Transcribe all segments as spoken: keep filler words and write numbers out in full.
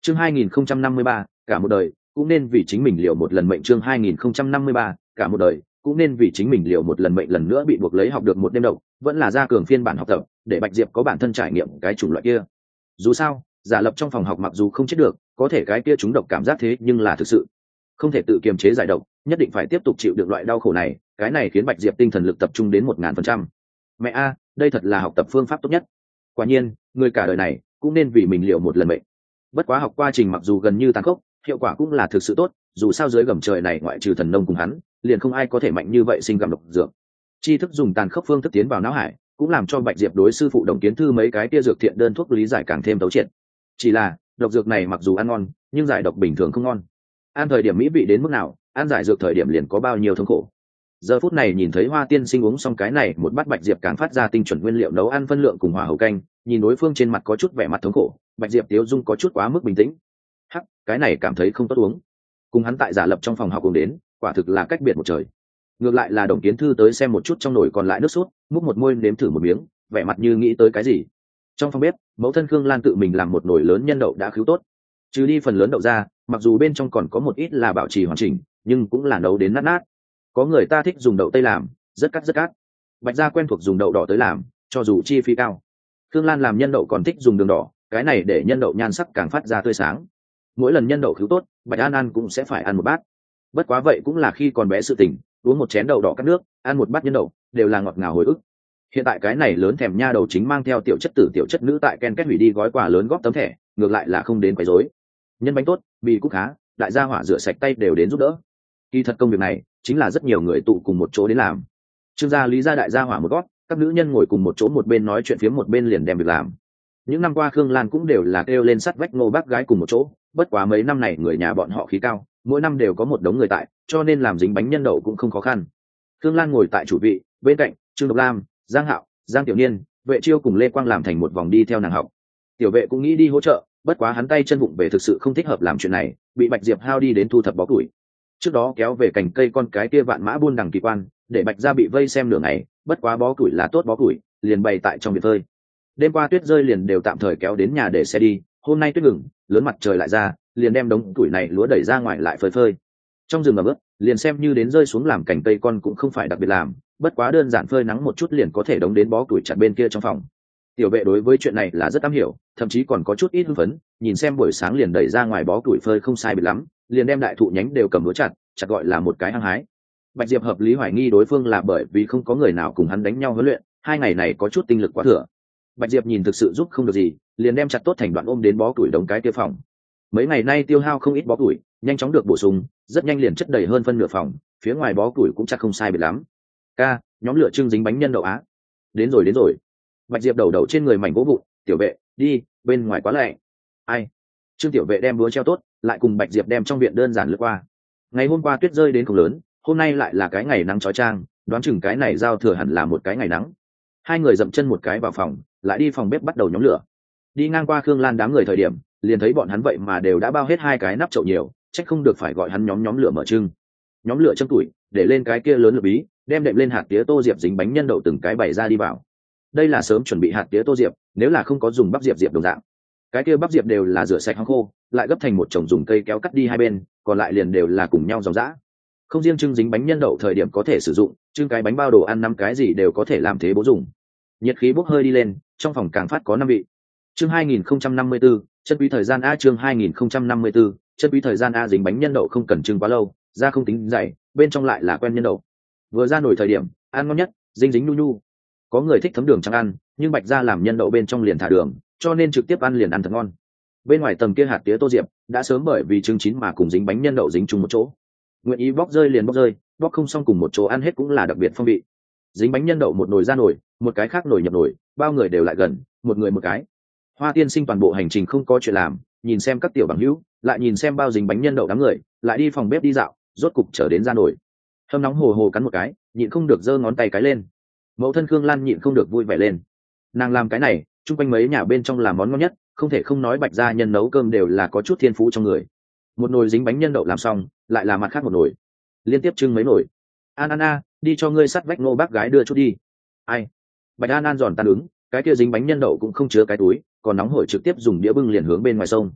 chương hai nghìn không trăm năm mươi ba, cả một đời cũng nên vì chính mình liều một lần mệnh. Chương hai nghìn không trăm năm mươi ba, cả một đời cũng nên vì chính mình liều một lần mệnh. Lần nữa bị buộc lấy học được một đêm độc, vẫn là gia cường phiên bản học tập, để Bạch Diệp có bản thân trải nghiệm cái chủng loại kia. Dù sao, giả lập trong phòng học mặc dù không chết được, có thể cái kia chúng độc cảm giác thế nhưng là thực sự không thể tự kiềm chế giải độc, nhất định phải tiếp tục chịu được loại đau khổ này. Cái này khiến Bạch Diệp tinh thần lực tập trung đến một ngàn phần trăm. Mẹ a, đây thật là học tập phương pháp tốt nhất. Quả nhiên, người cả đời này cũng nên vì mình liều một lần mệnh. Bất quá học quá trình mặc dù gần như tàn khốc, hiệu quả cũng là thực sự tốt. Dù sao dưới gầm trời này ngoại trừ thần nông cùng hắn, liền không ai có thể mạnh như vậy sinh gặm độc dược. Tri thức dùng tàn khốc phương thức tiến vào não hải, cũng làm cho Bạch Diệp đối sư phụ Đồng Kiến Thư mấy cái kia dược thiện đơn thuốc lý giải càng thêm thấu triệt. Chỉ là độc dược này mặc dù ăn ngon, nhưng giải độc bình thường không ngon. Ăn thời điểm mỹ vị đến mức nào, ăn giải dược thời điểm liền có bao nhiêu thống khổ. Giờ phút này nhìn thấy Hoa Tiên Sinh uống xong cái này một bát, Bạch Diệp càng phát ra tinh chuẩn nguyên liệu nấu ăn phân lượng cùng hỏa hầu canh, nhìn đối phương trên mặt có chút vẻ mặt thống khổ, Bạch Diệp tiếu dung có chút quá mức bình tĩnh. Hắc, cái này cảm thấy không tốt uống. Cùng hắn tại giả lập trong phòng học cùng đến, quả thực là cách biệt một trời. Ngược lại là Đồng Kiến Thư tới xem một chút trong nồi còn lại nước sốt, múc một muôi nếm thử một miếng, vẻ mặt như nghĩ tới cái gì. Trong phòng bếp, mẫu thân Khương Lan tự mình làm một nồi lớn nhân đậu đã khứu tốt, trừ đi phần lớn đậu ra, mặc dù bên trong còn có một ít là bảo trì hoàn chỉnh, nhưng cũng là nấu đến nát nát. Có người ta thích dùng đậu tây làm, rất cắt rất cắt. Bạch gia quen thuộc dùng đậu đỏ tới làm, cho dù chi phí cao. Khương Lan làm nhân đậu còn thích dùng đường đỏ, cái này để nhân đậu nhan sắc càng phát ra tươi sáng. Mỗi lần nhân đậu khứu tốt, Bạch An ăn cũng sẽ phải ăn một bát. Bất quá vậy cũng là khi còn bé sự tình, uống một chén đậu đỏ cắt nước, ăn một bát nhân đậu, đều là ngọt ngào hồi ức. Hiện tại cái này lớn thèm nha đầu chính mang theo tiểu chất tử tiểu chất nữ tại Ken Kết hủy đi gói quà lớn góp tấm thẻ, ngược lại là không đến quấy rối. Nhân bánh tốt, bì cúc khá, đại gia hỏa rửa sạch tay đều đến giúp đỡ. Kỳ thật công việc này chính là rất nhiều người tụ cùng một chỗ đến làm. Trương gia Lý gia đại gia hỏa một gót, các nữ nhân ngồi cùng một chỗ, một bên nói chuyện phía một bên liền đem việc làm. Những năm qua Khương Lan cũng đều là kêu lên sắt vách ngô bác gái cùng một chỗ, bất quá mấy năm này người nhà bọn họ khí cao, mỗi năm đều có một đống người tại, cho nên làm dính bánh nhân đậu cũng không khó khăn. Khương Lan ngồi tại chủ vị, bên cạnh Trương Độc Lam, Giang Hạo, Giang Tiểu Niên, Vệ Chiêu cùng Lê Quang làm thành một vòng đi theo nàng học. Tiểu Vệ cũng nghĩ đi hỗ trợ, bất quá hắn tay chân vụng về thực sự không thích hợp làm chuyện này, bị Bạch Diệp hao đi đến thu thập bó củi. Trước đó kéo về cành cây con cái kia vạn mã buôn đằng kỳ quan, để Bạch gia bị vây xem nửa ngày, bất quá bó củi là tốt bó củi, liền bày tại trong viện phơi. Đêm qua tuyết rơi liền đều tạm thời kéo đến nhà để xe đi, hôm nay tuyết ngừng, lớn mặt trời lại ra, liền đem đống củi này lúa đẩy ra ngoài lại phơi phơi. Trong rừng ẩm ướt, liền xem như đến rơi xuống làm cành cây con cũng không phải đặc biệt làm, bất quá đơn giản phơi nắng một chút liền có thể đống đến bó củi chặt bên kia trong phòng. Tiểu Vệ đối với chuyện này là rất am hiểu, thậm chí còn có chút ít hưng phấn, nhìn xem buổi sáng liền đẩy ra ngoài bó củi phơi không sai biệt lắm, liền đem đại thụ nhánh đều cầm búa chặt, chặt gọi là một cái hăng hái. Bạch Diệp hợp lý hoài nghi đối phương là bởi vì không có người nào cùng hắn đánh nhau huấn luyện, hai ngày này có chút tinh lực quá thừa. Bạch Diệp nhìn thực sự giúp không được gì, liền đem chặt tốt thành đoạn ôm đến bó củi đống cái kia phòng. Mấy ngày nay tiêu hao không ít bó củi, nhanh chóng được bổ sung, rất nhanh liền chất đầy hơn phân nửa phòng, phía ngoài bó củi cũng chắc không sai biệt lắm. Ca, nhóm lửa trưng dính bánh nhân đậu á. Đến rồi đến rồi. Bạch Diệp đầu đầu trên người mảnh gỗ vụn, Tiểu Vệ, đi, bên ngoài quá lạnh. Ai? Trương Tiểu Vệ đem búa treo tốt, lại cùng Bạch Diệp đem trong viện đơn giản lướt qua. Ngày hôm qua tuyết rơi đến không lớn, hôm nay lại là cái ngày nắng chói chang, đoán chừng cái này giao thừa hẳn là một cái ngày nắng. Hai người dậm chân một cái vào phòng, lại đi phòng bếp bắt đầu nhóm lửa. Đi ngang qua Khương Lan đám người thời điểm, liền thấy bọn hắn vậy mà đều đã bao hết hai cái nắp chậu nhiều, trách không được phải gọi hắn nhóm nhóm lửa mở trưng. Nhóm lửa châm tuổi, để lên cái kia lớn lửa bí, đem đệm lên hạt tía tô diệp dính bánh nhân đậu từng cái bày ra đi vào. Đây là sớm chuẩn bị hạt tía tô diệp, nếu là không có dùng bắp diệp diệp đồng dạng. Cái kia bắp diệp đều là rửa sạch hong khô, lại gấp thành một chồng dùng cây kéo cắt đi hai bên, còn lại liền đều là cùng nhau dòng dã. Không riêng trưng dính bánh nhân đậu thời điểm có thể sử dụng, trưng cái bánh bao đồ ăn năm cái gì đều có thể làm thế bố dùng. Nhiệt khí bốc hơi đi lên, trong phòng càng phát có năm vị. Chương hai nghìn không trăm năm mươi tư, chân quý thời gian a. Chương hai nghìn không trăm năm mươi tư, chân quý thời gian a. Dính bánh nhân đậu không cần trưng quá lâu, da không tính dày, bên trong lại là quen nhân đậu. Vừa ra nổi thời điểm, ăn ngon nhất, dính dính nu nu. Có người thích thấm đường trắng ăn, nhưng Bạch gia làm nhân đậu bên trong liền thả đường, cho nên trực tiếp ăn liền ăn thật ngon. Bên ngoài tầm kia hạt tía tô diệp đã sớm bởi vì trứng chín mà cùng dính bánh nhân đậu dính chung một chỗ. Nguyện ý bóc rơi liền bóc rơi, bóc không xong cùng một chỗ ăn hết cũng là đặc biệt phong vị. Dính bánh nhân đậu một nồi ra nồi, một cái khác nồi nhập nồi, bao người đều lại gần, một người một cái. Hoa Tiên Sinh toàn bộ hành trình không có chuyện làm, nhìn xem các tiểu bằng hữu, lại nhìn xem bao dính bánh nhân đậu đám người, lại đi phòng bếp đi dạo, rốt cục trở đến ra nồi. Hâm nóng hồ hồ cắn một cái, nhịn không được giơ ngón tay cái lên. Mẫu thân Khương Lan nhịn không được vui vẻ lên. Nàng làm cái này, chung quanh mấy nhà bên trong làm món ngon nhất, không thể không nói Bạch gia nhân nấu cơm đều là có chút thiên phú trong người. Một nồi dính bánh nhân đậu làm xong, lại là mặt khác một nồi, liên tiếp trưng mấy nồi. An An a, đi cho ngươi sắt vách nô bác gái đưa chút đi. Ai? Bạch An An giòn tan ứng, cái kia dính bánh nhân đậu cũng không chứa cái túi, còn nóng hổi trực tiếp dùng đĩa bưng liền hướng bên ngoài sông.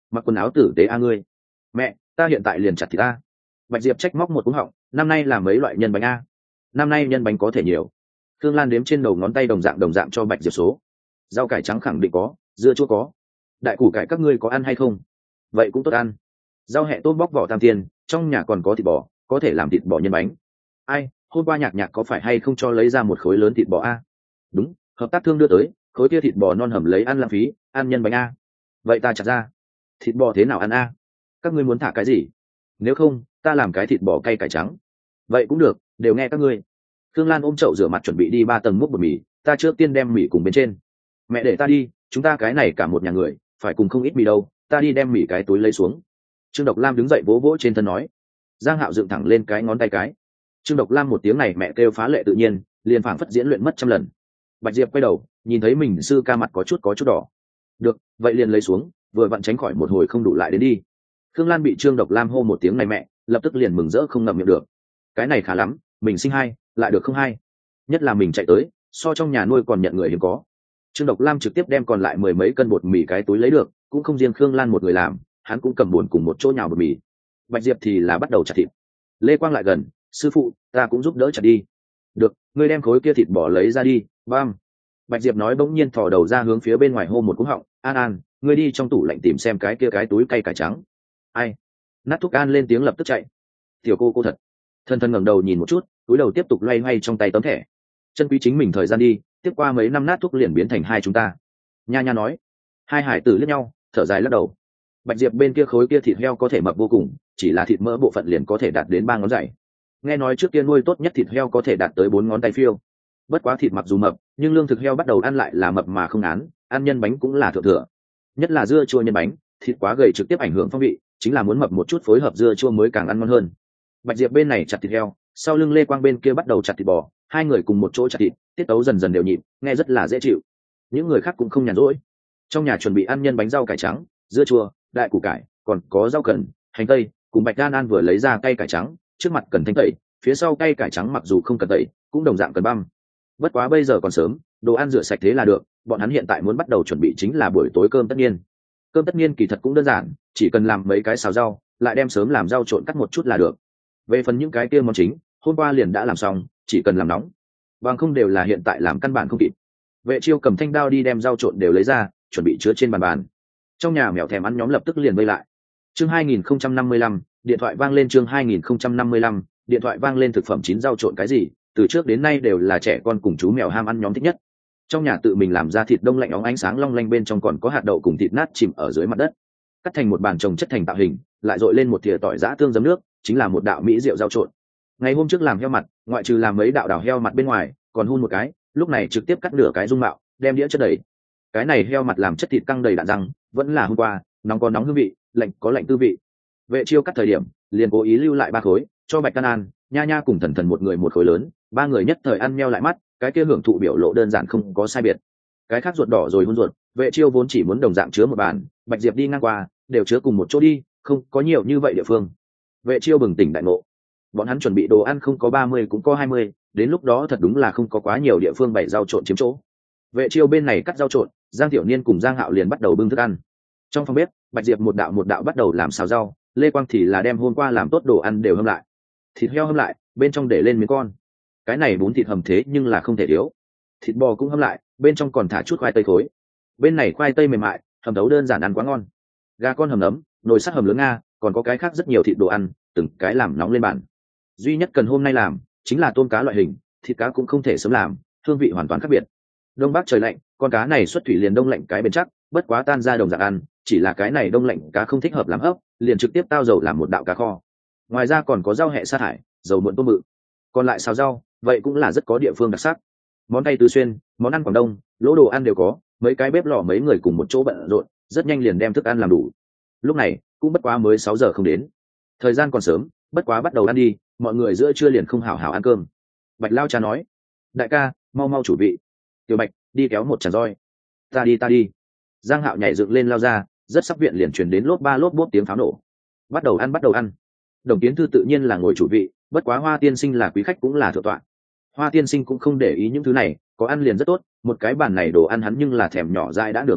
mặc quần áo tử tế a ngươi. Mẹ, ta hiện tại liền chặt thì ta. Bạch Diệp trách móc một cú họng, năm nay làm mấy loại nhân bánh a? Năm nay nhân bánh có thể nhiều. Thương Lan đếm trên đầu ngón tay đồng dạng đồng dạng cho Bạch Diệp số. Rau cải trắng khẳng định có, dưa chua có. Đại củ cải các ngươi có ăn hay không? Vậy cũng tốt ăn. Rau hẹ tốt bóc vỏ tam tiền, trong nhà còn có thịt bò, có thể làm thịt bò nhân bánh. Ai, hôm qua nhạc nhạc có phải hay không cho lấy ra một khối lớn thịt bò a? Đúng, hợp tác thương đưa tới, khối kia thịt bò non hầm lấy ăn lãng phí, ăn nhân bánh a. Vậy ta chặt ra. Thịt bò thế nào ăn a? Các ngươi muốn thả cái gì? Nếu không, ta làm cái thịt bò cay cải trắng. Vậy cũng được, đều nghe các ngươi. Thương Lan ôm chậu rửa mặt chuẩn bị đi ba tầng múc bột mì, ta trước tiên đem mì cùng bên trên. Mẹ để ta đi, chúng ta cái này cả một nhà người, phải cùng không ít mì đâu, ta đi đem mì cái túi lấy xuống. Trương Độc Lam đứng dậy vỗ vỗ trên thân nói. Giang Hạo dựng thẳng lên cái ngón tay cái. Trương Độc Lam một tiếng này mẹ kêu phá lệ tự nhiên, liền phảng phất diễn luyện mất trăm lần. Bạch Diệp quay đầu, nhìn thấy mình sư ca mặt có chút có chút đỏ. Được, vậy liền lấy xuống, vừa vặn tránh khỏi một hồi không đủ lại đến đi. Khương Lan bị Trương Độc Lam hô một tiếng này mẹ, lập tức liền mừng rỡ không ngậm miệng được. Cái này khá lắm, mình sinh hai, lại được không hai. Nhất là mình chạy tới, so trong nhà nuôi còn nhận người hiếm có. Trương Độc Lam trực tiếp đem còn lại mười mấy cân bột mì cái túi lấy được, cũng không riêng Khương Lan một người làm, hắn cũng cầm buồn cùng một chỗ nhào bột mì. Bạch Diệp thì là bắt đầu chặt thịt. Lê Quang lại gần, sư phụ, ta cũng giúp đỡ chặt đi. Được, ngươi đem khối kia thịt bỏ lấy ra đi, bam. Bạch Diệp nói bỗng nhiên thò đầu ra hướng phía bên ngoài hô một cú họng, An An, ngươi đi trong tủ lạnh tìm xem cái kia cái túi cay cải trắng. Ai? Nát Thúc An lên tiếng lập tức chạy. Tiểu cô cô thật. Thân thân ngẩng đầu nhìn một chút, túi đầu tiếp tục loay hoay trong tay tấm thẻ. Chân quý chính mình thời gian đi, tiếp qua mấy năm Nát Thúc liền biến thành hai chúng ta. Nha nha nói. Hai hải tử liếc nhau, thở dài lắc đầu. Bạch Diệp bên kia khối kia thịt heo có thể mập vô cùng, chỉ là thịt mỡ bộ phận liền có thể đạt đến ba ngón giày. Nghe nói trước kia nuôi tốt nhất thịt heo có thể đạt tới bốn ngón tay phiêu. Bất quá thịt mặc dù mập, nhưng lương thực heo bắt đầu ăn lại là mập mà không án, ăn nhân bánh cũng là thượng thừa. Nhất là dưa chua nhân bánh, thịt quá gầy trực tiếp ảnh hưởng phong vị, chính là muốn mập một chút phối hợp dưa chua mới càng ăn ngon hơn. Bạch Diệp bên này chặt thịt heo, sau lưng Lê Quang bên kia bắt đầu chặt thịt bò, hai người cùng một chỗ chặt thịt, tiết tấu dần dần đều nhịp, nghe rất là dễ chịu. Những người khác cũng không nhàn rỗi. Trong nhà chuẩn bị ăn nhân bánh rau cải trắng, dưa chua, đại củ cải, còn có rau cần, hành tây, cùng Bạch Gan An vừa lấy ra cây cải trắng, trước mặt cần thanh tẩy, phía sau cây cải trắng mặc dù không cần tẩy, cũng đồng dạng cần băm. Bất quá bây giờ còn sớm, đồ ăn rửa sạch thế là được, bọn hắn hiện tại muốn bắt đầu chuẩn bị chính là buổi tối cơm tất niên. Cơm tất niên kỳ thật cũng đơn giản, chỉ cần làm mấy cái xào rau, lại đem sớm làm rau trộn cắt một chút là được. Về phần những cái kia món chính, hôm qua liền đã làm xong, chỉ cần làm nóng. Bằng không đều là hiện tại làm căn bản không kịp. Vệ Chiêu cầm thanh đao đi đem rau trộn đều lấy ra, chuẩn bị chứa trên bàn bàn. Trong nhà mèo thèm ăn nhóm lập tức liền vây lại. Chương hai nghìn không trăm năm mươi lăm, điện thoại vang lên chương hai nghìn không trăm năm mươi lăm, điện thoại vang lên thực phẩm chín rau trộn cái gì, từ trước đến nay đều là trẻ con cùng chú mèo ham ăn nhóm thích nhất. Trong nhà tự mình làm ra thịt đông lạnh óng ánh sáng long lanh bên trong còn có hạt đậu cùng thịt nát chìm ở dưới mặt đất. Cắt thành một bàn trồng chất thành tạo hình, lại dội lên một thìa tỏi giã tương giấm nước, chính là một đạo mỹ rượu rau trộn. Ngày hôm trước làm heo mặt, ngoại trừ làm mấy đạo đào heo mặt bên ngoài, còn hun một cái, lúc này trực tiếp cắt nửa cái dung mạo, đem đĩa chất đầy. Cái này heo mặt làm chất thịt căng đầy đạn răng, vẫn là hôm qua, nóng có nóng hương vị, lạnh có lạnh tư vị. Vệ Chiêu cắt thời điểm, liền cố ý lưu lại ba khối, cho Bạch Can An, Nha Nha cùng Thần Thần một người một khối lớn, ba người nhất thời ăn meo lại mắt, cái kia hưởng thụ biểu lộ đơn giản không có sai biệt. Cái khác ruột đỏ rồi hun ruột, Vệ Chiêu vốn chỉ muốn đồng dạng chứa một bàn, Bạch Diệp đi ngang qua, đều chứa cùng một chỗ đi, không có nhiều như vậy địa phương. Vệ Chiêu bừng tỉnh đại ngộ. Bọn hắn chuẩn bị đồ ăn không có ba mươi cũng có hai mươi, đến lúc đó thật đúng là không có quá nhiều địa phương bày rau trộn chiếm chỗ. Vệ Chiêu bên này cắt rau trộn, Giang Tiểu Niên cùng Giang Hạo liền bắt đầu bưng thức ăn. Trong phòng bếp, Bạch Diệp một đạo một đạo bắt đầu làm xào rau, Lê Quang thì là đem hôm qua làm tốt đồ ăn đều hâm lại. Thịt heo hâm lại, bên trong để lên miếng con. Cái này bún thịt hầm thế nhưng là không thể thiếu. Thịt bò cũng hâm lại, bên trong còn thả chút khoai tây khối. Bên này khoai tây mềm mại, hầm nấu đơn giản ăn quá ngon. Gà con hầm nấm, nồi sắt hầm lớn nga, còn có cái khác rất nhiều thịt đồ ăn, từng cái làm nóng lên bàn. Duy nhất cần hôm nay làm chính là tôm cá loại hình, thịt cá cũng không thể sớm làm, hương vị hoàn toàn khác biệt. Đông bắc trời lạnh, con cá này xuất thủy liền đông lạnh cái bên chắc, bất quá tan ra đồng dạng ăn, chỉ là cái này đông lạnh cá không thích hợp làm hấp, liền trực tiếp tao dầu làm một đạo cá kho. Ngoài ra còn có rau hẹ sa thải, dầu muộn tôm mự. Còn lại xào rau, vậy cũng là rất có địa phương đặc sắc. Món cay tứ xuyên, món ăn Quảng Đông, lỗ đồ ăn đều có, mấy cái bếp lò mấy người cùng một chỗ bận rộn, rất nhanh liền đem thức ăn làm đủ. Lúc này, cũng bất quá mới sáu giờ không đến. Thời gian còn sớm, bất quá bắt đầu ăn đi, mọi người giữa trưa liền không hảo hảo ăn cơm. Bạch Lao cha nói: "Đại ca, mau mau chủ vị." Tiểu Bạch, đi kéo một chàng roi. "Ta đi ta đi." Giang Hạo nhảy dựng lên lao ra, rất sắp viện liền truyền đến lốp ba lốp bốp tiếng pháo nổ. Bắt đầu ăn bắt đầu ăn. Đồng Tiến Thư tự nhiên là ngồi chủ vị, bất quá Hoa tiên sinh là quý khách cũng là thượng tọa. Hoa tiên sinh cũng không để ý những thứ này, có ăn liền rất tốt, một cái bàn này đồ ăn hắn nhưng là thèm nhỏ dại đã nửa ngày,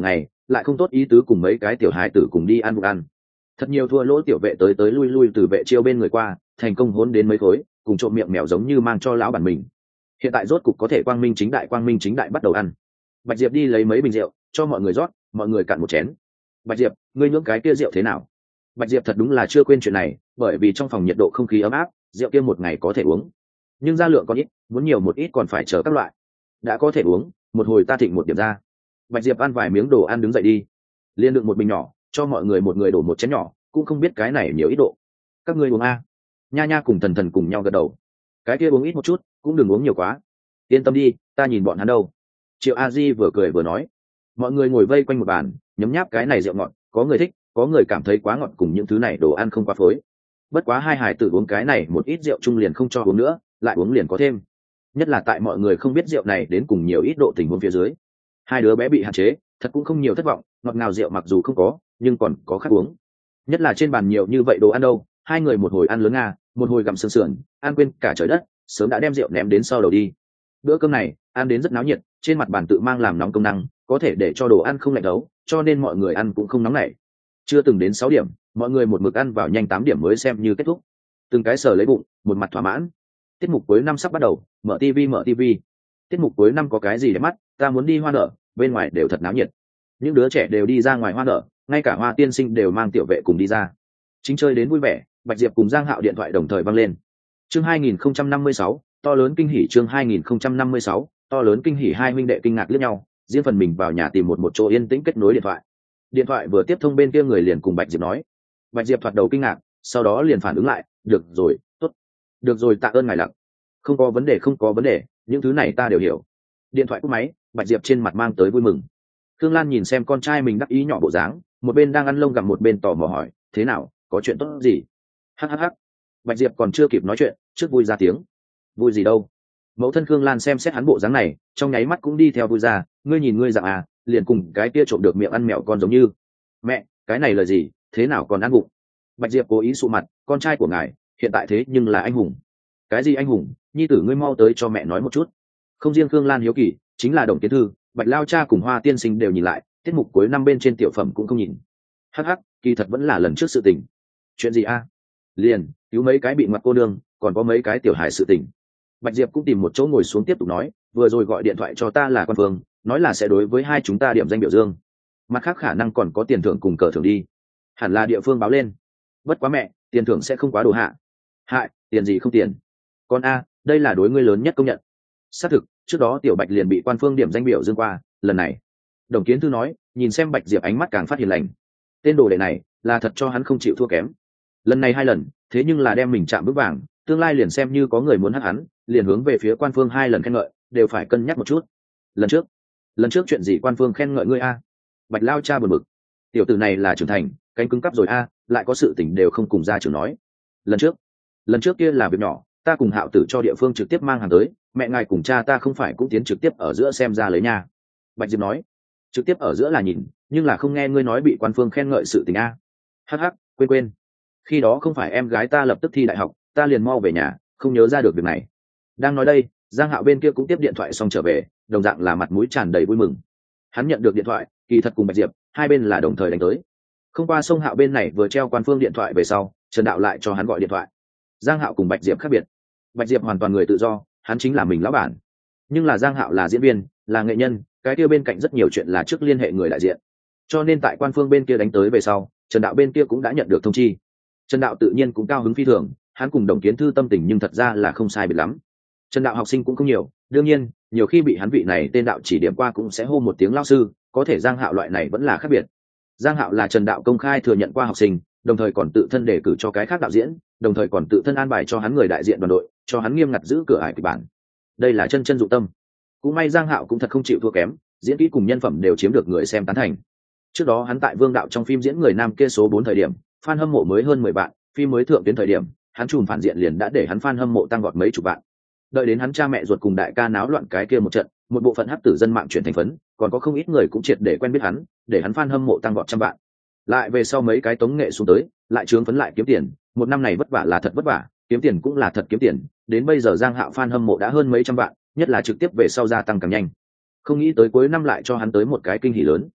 lại không tốt ý tứ cùng mấy cái tiểu hài tử cùng đi ăn bụng ăn. Thật nhiều thua lỗ tiểu vệ tới tới lui lui từ vệ chiêu bên người qua, thành công hôn đến mấy khối, cùng trộm miệng mèo giống như mang cho lão bản mình. Hiện tại rốt cục có thể quang minh chính đại quang minh chính đại bắt đầu ăn. Bạch Diệp đi lấy mấy bình rượu cho mọi người rót, mọi người cạn một chén. Bạch Diệp, ngươi nhưỡng cái kia rượu thế nào? Bạch Diệp thật đúng là chưa quên chuyện này, bởi vì trong phòng nhiệt độ không khí ấm áp, rượu kia một ngày có thể uống, nhưng gia lượng còn ít, muốn nhiều một ít còn phải chờ các loại. Đã có thể uống, một hồi ta thịnh một điểm ra. Bạch Diệp ăn vài miếng đồ ăn đứng dậy đi, liên đựng một bình nhỏ, cho mọi người một người đổ một chén nhỏ, cũng không biết cái này nhiều ít độ. Các ngươi uống a? Nha Nha cùng Thần Thần cùng nhau gật đầu. Cái kia uống ít một chút, cũng đừng uống nhiều quá. Yên tâm đi, ta nhìn bọn hắn đâu. Triệu A Di vừa cười vừa nói. Mọi người ngồi vây quanh một bàn, nhấm nháp cái này rượu ngọt, có người thích, có người cảm thấy quá ngọt cùng những thứ này đồ ăn không quá phối. Bất quá hai hải tử uống cái này một ít rượu chung liền không cho uống nữa, lại uống liền có thêm. Nhất là tại mọi người không biết rượu này đến cùng nhiều ít độ tình huống phía dưới. Hai đứa bé bị hạn chế, thật cũng không nhiều thất vọng, ngọt ngào rượu mặc dù không có, nhưng còn có khác uống. Nhất là trên bàn nhiều như vậy đồ ăn đâu, hai người một hồi ăn lớn nga, một hồi gặm sườn sườn, ăn quên cả trời đất, sớm đã đem rượu ném đến sau đầu đi. Bữa cơm này ăn đến rất náo nhiệt, trên mặt bàn tự mang làm nóng công năng, có thể để cho đồ ăn không lạnh đấu, cho nên mọi người ăn cũng không nóng nảy. Chưa từng đến sáu điểm, mọi người một mực ăn vào nhanh tám điểm mới xem như kết thúc. Từng cái sờ lấy bụng, một mặt thỏa mãn. Tiết mục cuối năm sắp bắt đầu, mở tivi mở tivi. Tiết mục cuối năm có cái gì để mắt, ta muốn đi hoa nở, bên ngoài đều thật náo nhiệt. Những đứa trẻ đều đi ra ngoài hoa nở, ngay cả Hoa tiên sinh đều mang tiểu vệ cùng đi ra. Chính chơi đến vui vẻ, Bạch Diệp cùng Giang Hạo điện thoại đồng thời vang lên. Chương hai nghìn không trăm năm mươi sáu, to lớn kinh hỉ. Chương hai nghìn không trăm năm mươi sáu, to lớn kinh hỉ. Hai huynh đệ kinh ngạc liếc nhau, riêng phần mình vào nhà tìm một một chỗ yên tĩnh kết nối điện thoại. Điện thoại vừa tiếp thông bên kia người liền cùng Bạch Diệp nói. Bạch Diệp thoạt đầu kinh ngạc, sau đó liền phản ứng lại, được rồi, tốt, được rồi, tạ ơn ngài lặng, không có vấn đề, không có vấn đề, những thứ này ta đều hiểu. Điện thoại cúp máy, Bạch Diệp trên mặt mang tới vui mừng. Thương Lan nhìn xem con trai mình đắc ý nhỏ bộ dáng, một bên đang ăn lông gặm một bên tò mò hỏi, thế nào, có chuyện tốt gì? Hắc hắc hắc. Bạch Diệp còn chưa kịp nói chuyện, trước vui ra tiếng. Vui gì đâu? Mẫu thân Thương Lan xem xét hắn bộ dáng này, trong nháy mắt cũng đi theo vui ra, ngươi nhìn ngươi dạng à, liền cùng cái kia trộm được miệng ăn mèo con giống như. Mẹ, cái này là gì, thế nào còn ăn bụng? Bạch Diệp cố ý sụ mặt, con trai của ngài hiện tại thế nhưng là anh hùng. Cái gì anh hùng? Nhi tử ngươi mau tới cho mẹ nói một chút. Không riêng Thương Lan hiếu kỳ, chính là Đồng Kiến Thư, Bạch Lao cha cùng Hoa tiên sinh đều nhìn lại, tiết mục cuối năm bên trên tiểu phẩm cũng không nhìn. Hắc hắc, kỳ thật vẫn là lần trước sự tình. Chuyện gì a? Liền cứu mấy cái bị ngoặt cô nương, còn có mấy cái tiểu hài sự tình. Bạch Diệp cũng tìm một chỗ ngồi xuống tiếp tục nói, vừa rồi gọi điện thoại cho ta là Quan Phương, nói là sẽ đối với hai chúng ta điểm danh biểu dương, mặt khác khả năng còn có tiền thưởng cùng cờ thưởng đi, hẳn là địa phương báo lên. Bất quá mẹ, tiền thưởng sẽ không quá đồ hạ. Hại, tiền gì không tiền. Con a, đây là đối ngươi lớn nhất công nhận. Xác thực, trước đó tiểu Bạch liền bị Quan Phương điểm danh biểu dương qua, lần này. Đồng Kiến Thư nói, nhìn xem Bạch Diệp ánh mắt càng phát hiền lành. Tên đồ đệ này là thật cho hắn không chịu thua kém. Lần này hai lần, thế nhưng là đem mình chạm bước vàng, tương lai liền xem như có người muốn hắc hắn, liền hướng về phía Quan Phương hai lần khen ngợi, đều phải cân nhắc một chút. Lần trước, lần trước chuyện gì Quan Phương khen ngợi ngươi a? Bạch Lao cha buồn bực. Tiểu tử này là trưởng thành, cánh cứng cắp rồi a, lại có sự tình đều không cùng gia trưởng nói. Lần trước, lần trước kia là việc nhỏ, ta cùng Hạo tử cho địa phương trực tiếp mang hàng tới, mẹ ngài cùng cha ta không phải cũng tiến trực tiếp ở giữa xem ra lấy nha. Bạch Diệp nói, trực tiếp ở giữa là nhìn, nhưng là không nghe ngươi nói bị Quan Phương khen ngợi sự tình a. Hắc hắc, quên quên. Khi đó không phải em gái ta lập tức thi đại học, ta liền mau về nhà, không nhớ ra được việc này. Đang nói đây, Giang Hạo bên kia cũng tiếp điện thoại xong trở về, đồng dạng là mặt mũi tràn đầy vui mừng. Hắn nhận được điện thoại, kỳ thật cùng Bạch Diệp, hai bên là đồng thời đánh tới. Không qua sông Hạo bên này vừa treo Quan Phương điện thoại về sau, Trần Đạo lại cho hắn gọi điện thoại. Giang Hạo cùng Bạch Diệp khác biệt. Bạch Diệp hoàn toàn người tự do, hắn chính là mình lão bản. Nhưng là Giang Hạo là diễn viên, là nghệ nhân, cái kia bên cạnh rất nhiều chuyện là trước liên hệ người đại diện. Cho nên tại Quan Phương bên kia đánh tới về sau, Trần Đạo bên kia cũng đã nhận được thông chi. Trần Đạo tự nhiên cũng cao hứng phi thường, hắn cùng Đồng Kiến Thư tâm tình nhưng thật ra là không sai biệt lắm. Trần Đạo học sinh cũng không nhiều, đương nhiên, nhiều khi bị hắn vị này tên đạo chỉ điểm qua cũng sẽ hô một tiếng lao sư, có thể Giang Hạo loại này vẫn là khác biệt. Giang Hạo là Trần Đạo công khai thừa nhận qua học sinh, đồng thời còn tự thân đề cử cho cái khác đạo diễn, đồng thời còn tự thân an bài cho hắn người đại diện đoàn đội, cho hắn nghiêm ngặt giữ cửa ải kịch bản. Đây là chân chân dụng tâm. Cũng may Giang Hạo cũng thật không chịu thua kém, diễn kỹ cùng nhân phẩm đều chiếm được người xem tán thành. Trước đó hắn tại Vương Đạo trong phim diễn người nam kia số bốn thời điểm, fan hâm mộ mới hơn mười vạn, phim mới thượng tuyến thời điểm, hắn trùm phản diện liền đã để hắn fan hâm mộ tăng vọt mấy chục vạn. Đợi đến hắn cha mẹ ruột cùng đại ca náo loạn cái kia một trận, một bộ phận hắc tử dân mạng chuyển thành phấn, còn có không ít người cũng triệt để quen biết hắn, để hắn fan hâm mộ tăng vọt trăm vạn. Lại về sau mấy cái tống nghệ xuống tới, lại trướng phấn lại kiếm tiền, một năm này vất vả là thật vất vả, kiếm tiền cũng là thật kiếm tiền, đến bây giờ Giang Hạo fan hâm mộ đã hơn mấy trăm vạn, nhất là trực tiếp về sau gia tăng càng nhanh. Không nghĩ tới cuối năm lại cho hắn tới một cái kinh hỉ lớn.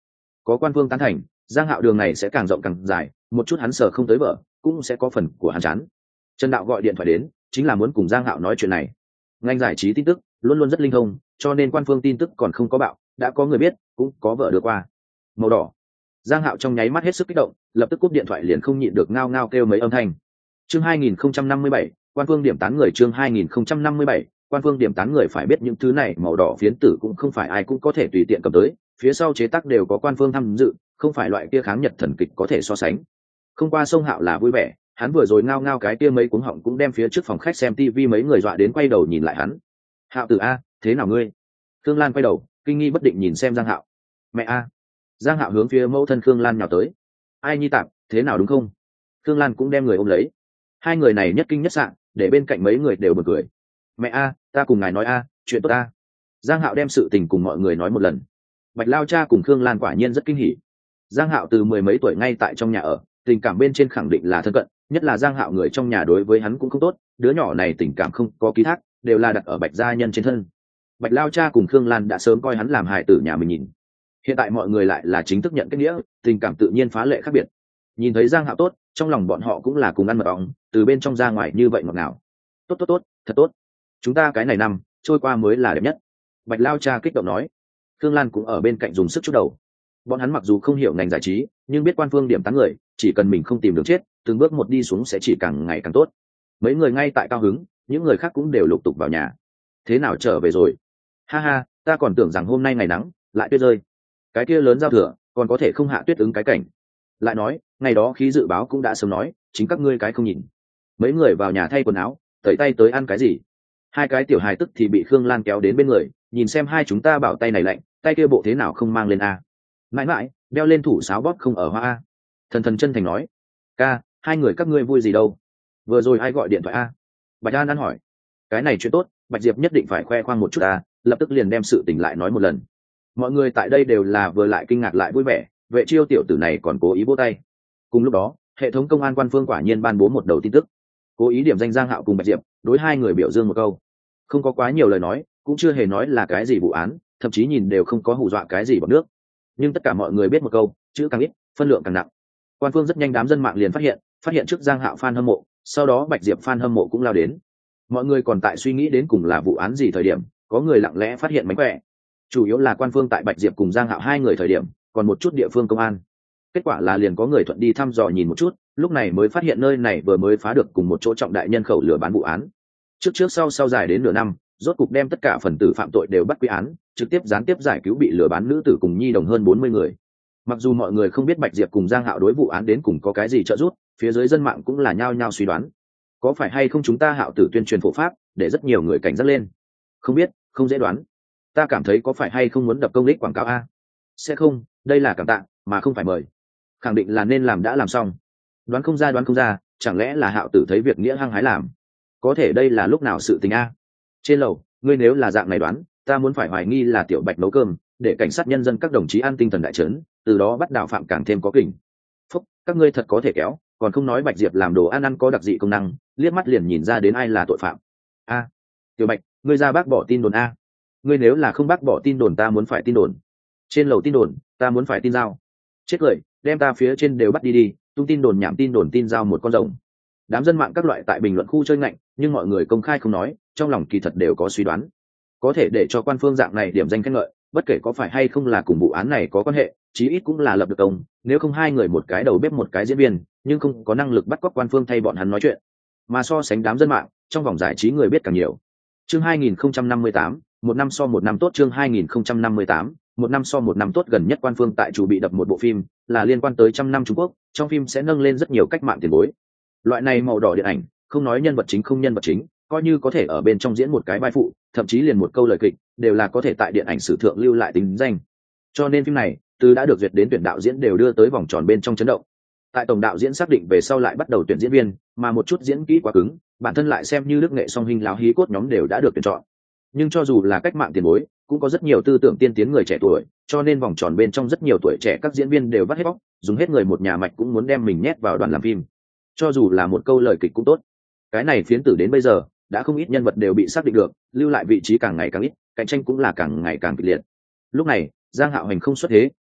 có quan phương tán thành, giang hạo đường này sẽ càng rộng càng dài, một chút hắn sở không tới vợ cũng sẽ có phần của hắn chán. Trần Đạo gọi điện thoại đến chính là muốn cùng giang hạo nói chuyện này. Ngành giải trí tin tức luôn luôn rất linh thông, cho nên quan phương tin tức còn không có bạo, đã có người biết, cũng có vợ được qua. Màu đỏ. Giang hạo trong nháy mắt hết sức kích động, lập tức cúp điện thoại liền không nhịn được ngao ngao kêu mấy âm thanh. Chương hai nghìn không trăm năm mươi bảy, quan phương điểm tán người. Chương hai nghìn không trăm năm mươi bảy, quan phương điểm tán người. Phải biết những thứ này màu đỏ phiến tử cũng không phải ai cũng có thể tùy tiện cầm tới, phía sau chế tác đều có quan phương tham dự, không phải loại kia kháng nhật thần kịch có thể so sánh. Không qua sông Hạo là vui vẻ, hắn vừa rồi ngao ngao cái kia mấy cuống họng cũng đem phía trước phòng khách xem tivi mấy người dọa đến quay đầu nhìn lại hắn. Hạo tử a, thế nào ngươi? Khương Lan quay đầu, kinh nghi bất định nhìn xem Giang Hạo. Mẹ a. Giang Hạo hướng phía mẫu thân Khương Lan nhào tới. Ai nhi tạm, thế nào đúng không? Khương Lan cũng đem người ôm lấy. Hai người này nhất kinh nhất sạn, để bên cạnh mấy người đều bật cười. Mẹ a, ta cùng ngài nói a, chuyện tốt a. Giang Hạo đem sự tình cùng mọi người nói một lần. Bạch Lao cha cùng Khương Lan quả nhiên rất kinh hỉ. Giang Hạo từ mười mấy tuổi ngay tại trong nhà ở, tình cảm bên trên khẳng định là thân cận, nhất là Giang Hạo người trong nhà đối với hắn cũng không tốt, đứa nhỏ này tình cảm không có ký thác, đều là đặt ở Bạch gia nhân trên thân. Bạch Lao cha cùng Khương Lan đã sớm coi hắn làm hài tử nhà mình nhìn. Hiện tại mọi người lại là chính thức nhận kết nghĩa, tình cảm tự nhiên phá lệ khác biệt. Nhìn thấy Giang Hạo tốt, trong lòng bọn họ cũng là cùng ăn mật ong, từ bên trong ra ngoài như vậy ngọt ngào. Tốt tốt tốt, thật tốt. Chúng ta cái này năm trôi qua mới là đẹp nhất. Bạch Lao cha kích động nói. Khương Lan cũng ở bên cạnh dùng sức chút đầu. Bọn hắn mặc dù không hiểu ngành giải trí, nhưng biết quan phương điểm tán người, chỉ cần mình không tìm đường chết, từng bước một đi xuống sẽ chỉ càng ngày càng tốt. Mấy người ngay tại cao hứng, những người khác cũng đều lục tục vào nhà. Thế nào trở về rồi? Ha ha, ta còn tưởng rằng hôm nay ngày nắng, lại tuyết rơi. Cái kia lớn giao thừa, còn có thể không hạ tuyết ứng cái cảnh. Lại nói, ngày đó khí dự báo cũng đã sớm nói, chính các ngươi cái không nhìn. Mấy người vào nhà thay quần áo, tẩy tay tới ăn cái gì? Hai cái tiểu hài tức thì bị Khương Lan kéo đến bên người, nhìn xem hai chúng ta bảo tay này lạnh, tay kia bộ thế nào không mang lên a? Mãi mãi, đeo lên thủ sáo bóp không ở hoa a. Thần thần chân thành nói. Ca, hai người các ngươi vui gì đâu? Vừa rồi ai gọi điện thoại a? Bạch An ăn hỏi. Cái này chuyện tốt, Bạch Diệp nhất định phải khoe khoang một chút a, lập tức liền đem sự tình lại nói một lần. Mọi người tại đây đều là vừa lại kinh ngạc lại vui vẻ, Vệ Chiêu tiểu tử này còn cố ý vỗ tay. Cùng lúc đó, hệ thống công an quan phương quả nhiên ban bố một đầu tin tức, cố ý điểm danh Giang Hạo cùng Bạch Diệp, đối hai người biểu dương một câu. Không có quá nhiều lời nói, cũng chưa hề nói là cái gì vụ án, thậm chí nhìn đều không có hù dọa cái gì bằng nước. Nhưng tất cả mọi người biết một câu, chữ càng ít, phân lượng càng nặng. Quan phương rất nhanh đám dân mạng liền phát hiện, phát hiện trước Giang Hạo fan hâm mộ, sau đó Bạch Diệp fan hâm mộ cũng lao đến. Mọi người còn tại suy nghĩ đến cùng là vụ án gì thời điểm, có người lặng lẽ phát hiện mánh khỏe. Chủ yếu là quan phương tại Bạch Diệp cùng Giang Hạo hai người thời điểm, còn một chút địa phương công an. Kết quả là liền có người thuận đi thăm dò nhìn một chút, lúc này mới phát hiện nơi này vừa mới phá được cùng một chỗ trọng đại nhân khẩu lừa bán vụ án. Trước trước sau sau dài đến nửa năm, rốt cục đem tất cả phần tử phạm tội đều bắt quy án, trực tiếp gián tiếp giải cứu bị lừa bán nữ tử cùng nhi đồng hơn bốn mươi người. Mặc dù mọi người không biết Bạch Diệp cùng Giang Hạo đối vụ án đến cùng có cái gì trợ giúp, phía dưới dân mạng cũng là nhao nhao suy đoán, có phải hay không chúng ta Hạo tử tuyên truyền phổ pháp, để rất nhiều người cảnh giác lên. Không biết, không dễ đoán. Ta cảm thấy có phải hay không muốn đập công lích quảng cáo a? Sẽ không, đây là cảm tạ, mà không phải mời. Khẳng định là nên làm đã làm xong. Đoán không ra đoán không ra, chẳng lẽ là Hạo tử thấy việc nghĩa hăng hái làm? Có thể đây là lúc nào sự tình a? Trên lầu, ngươi nếu là dạng này đoán, ta muốn phải hoài nghi là Tiểu Bạch nấu cơm, để cảnh sát nhân dân các đồng chí an tinh thần đại trấn, từ đó bắt đạo phạm càng thêm có kình. Phúc, các ngươi thật có thể kéo, còn không nói Bạch Diệp làm đồ ăn ăn có đặc dị công năng, liếc mắt liền nhìn ra đến ai là tội phạm. A, Tiểu Bạch, ngươi ra bác bỏ tin đồn a? Ngươi nếu là không bác bỏ tin đồn ta muốn phải tin đồn. Trên lầu tin đồn, ta muốn phải tin dao. Chết cười, đem ta phía trên đều bắt đi đi, tung tin đồn nhảm tin đồn tin dao một con rồng. Đám dân mạng các loại tại bình luận khu chơi ngạnh, nhưng mọi người công khai không nói, trong lòng kỳ thật đều có suy đoán. Có thể để cho quan phương dạng này điểm danh khen ngợi, bất kể có phải hay không là cùng vụ án này có quan hệ, chí ít cũng là lập được công, nếu không hai người một cái đầu bếp một cái diễn viên, nhưng không có năng lực bắt cóc quan phương thay bọn hắn nói chuyện. Mà so sánh đám dân mạng, trong vòng giải trí người biết càng nhiều. Chương hai nghìn không trăm năm mươi tám, một năm so một năm tốt. Chương hai nghìn không trăm năm mươi tám, một năm so một năm tốt. Gần nhất quan phương tại chủ bị đập một bộ phim, là liên quan tới trăm năm Trung Quốc, trong phim sẽ nâng lên rất nhiều cách mạng tiền bối. Loại này màu đỏ điện ảnh, không nói nhân vật chính không nhân vật chính, coi như có thể ở bên trong diễn một cái vai phụ, thậm chí liền một câu lời kịch, đều là có thể tại điện ảnh sử thượng lưu lại tính danh. Cho nên phim này, từ đã được duyệt đến tuyển đạo diễn đều đưa tới vòng tròn bên trong chấn động. Tại tổng đạo diễn xác định về sau lại bắt đầu tuyển diễn viên, mà một chút diễn kỹ quá cứng, bản thân lại xem như đức nghệ song hình láo hí cốt nhóm đều đã được tuyển chọn. Nhưng cho dù là cách mạng tiền bối, cũng có rất nhiều tư tưởng tiên tiến người trẻ tuổi, cho nên vòng tròn bên trong rất nhiều tuổi trẻ các diễn viên đều vắt hết bóc, dùng hết người một nhà mạch cũng muốn đem mình nhét vào đoàn làm phim. Cho dù là một câu lời kịch cũng tốt. Cái này phiến tử đến bây giờ, đã không ít nhân vật đều bị xác định được, lưu lại vị trí càng ngày càng ít, cạnh tranh cũng là càng ngày càng kịch liệt. Lúc này, Giang Hạo Hành không xuất thế,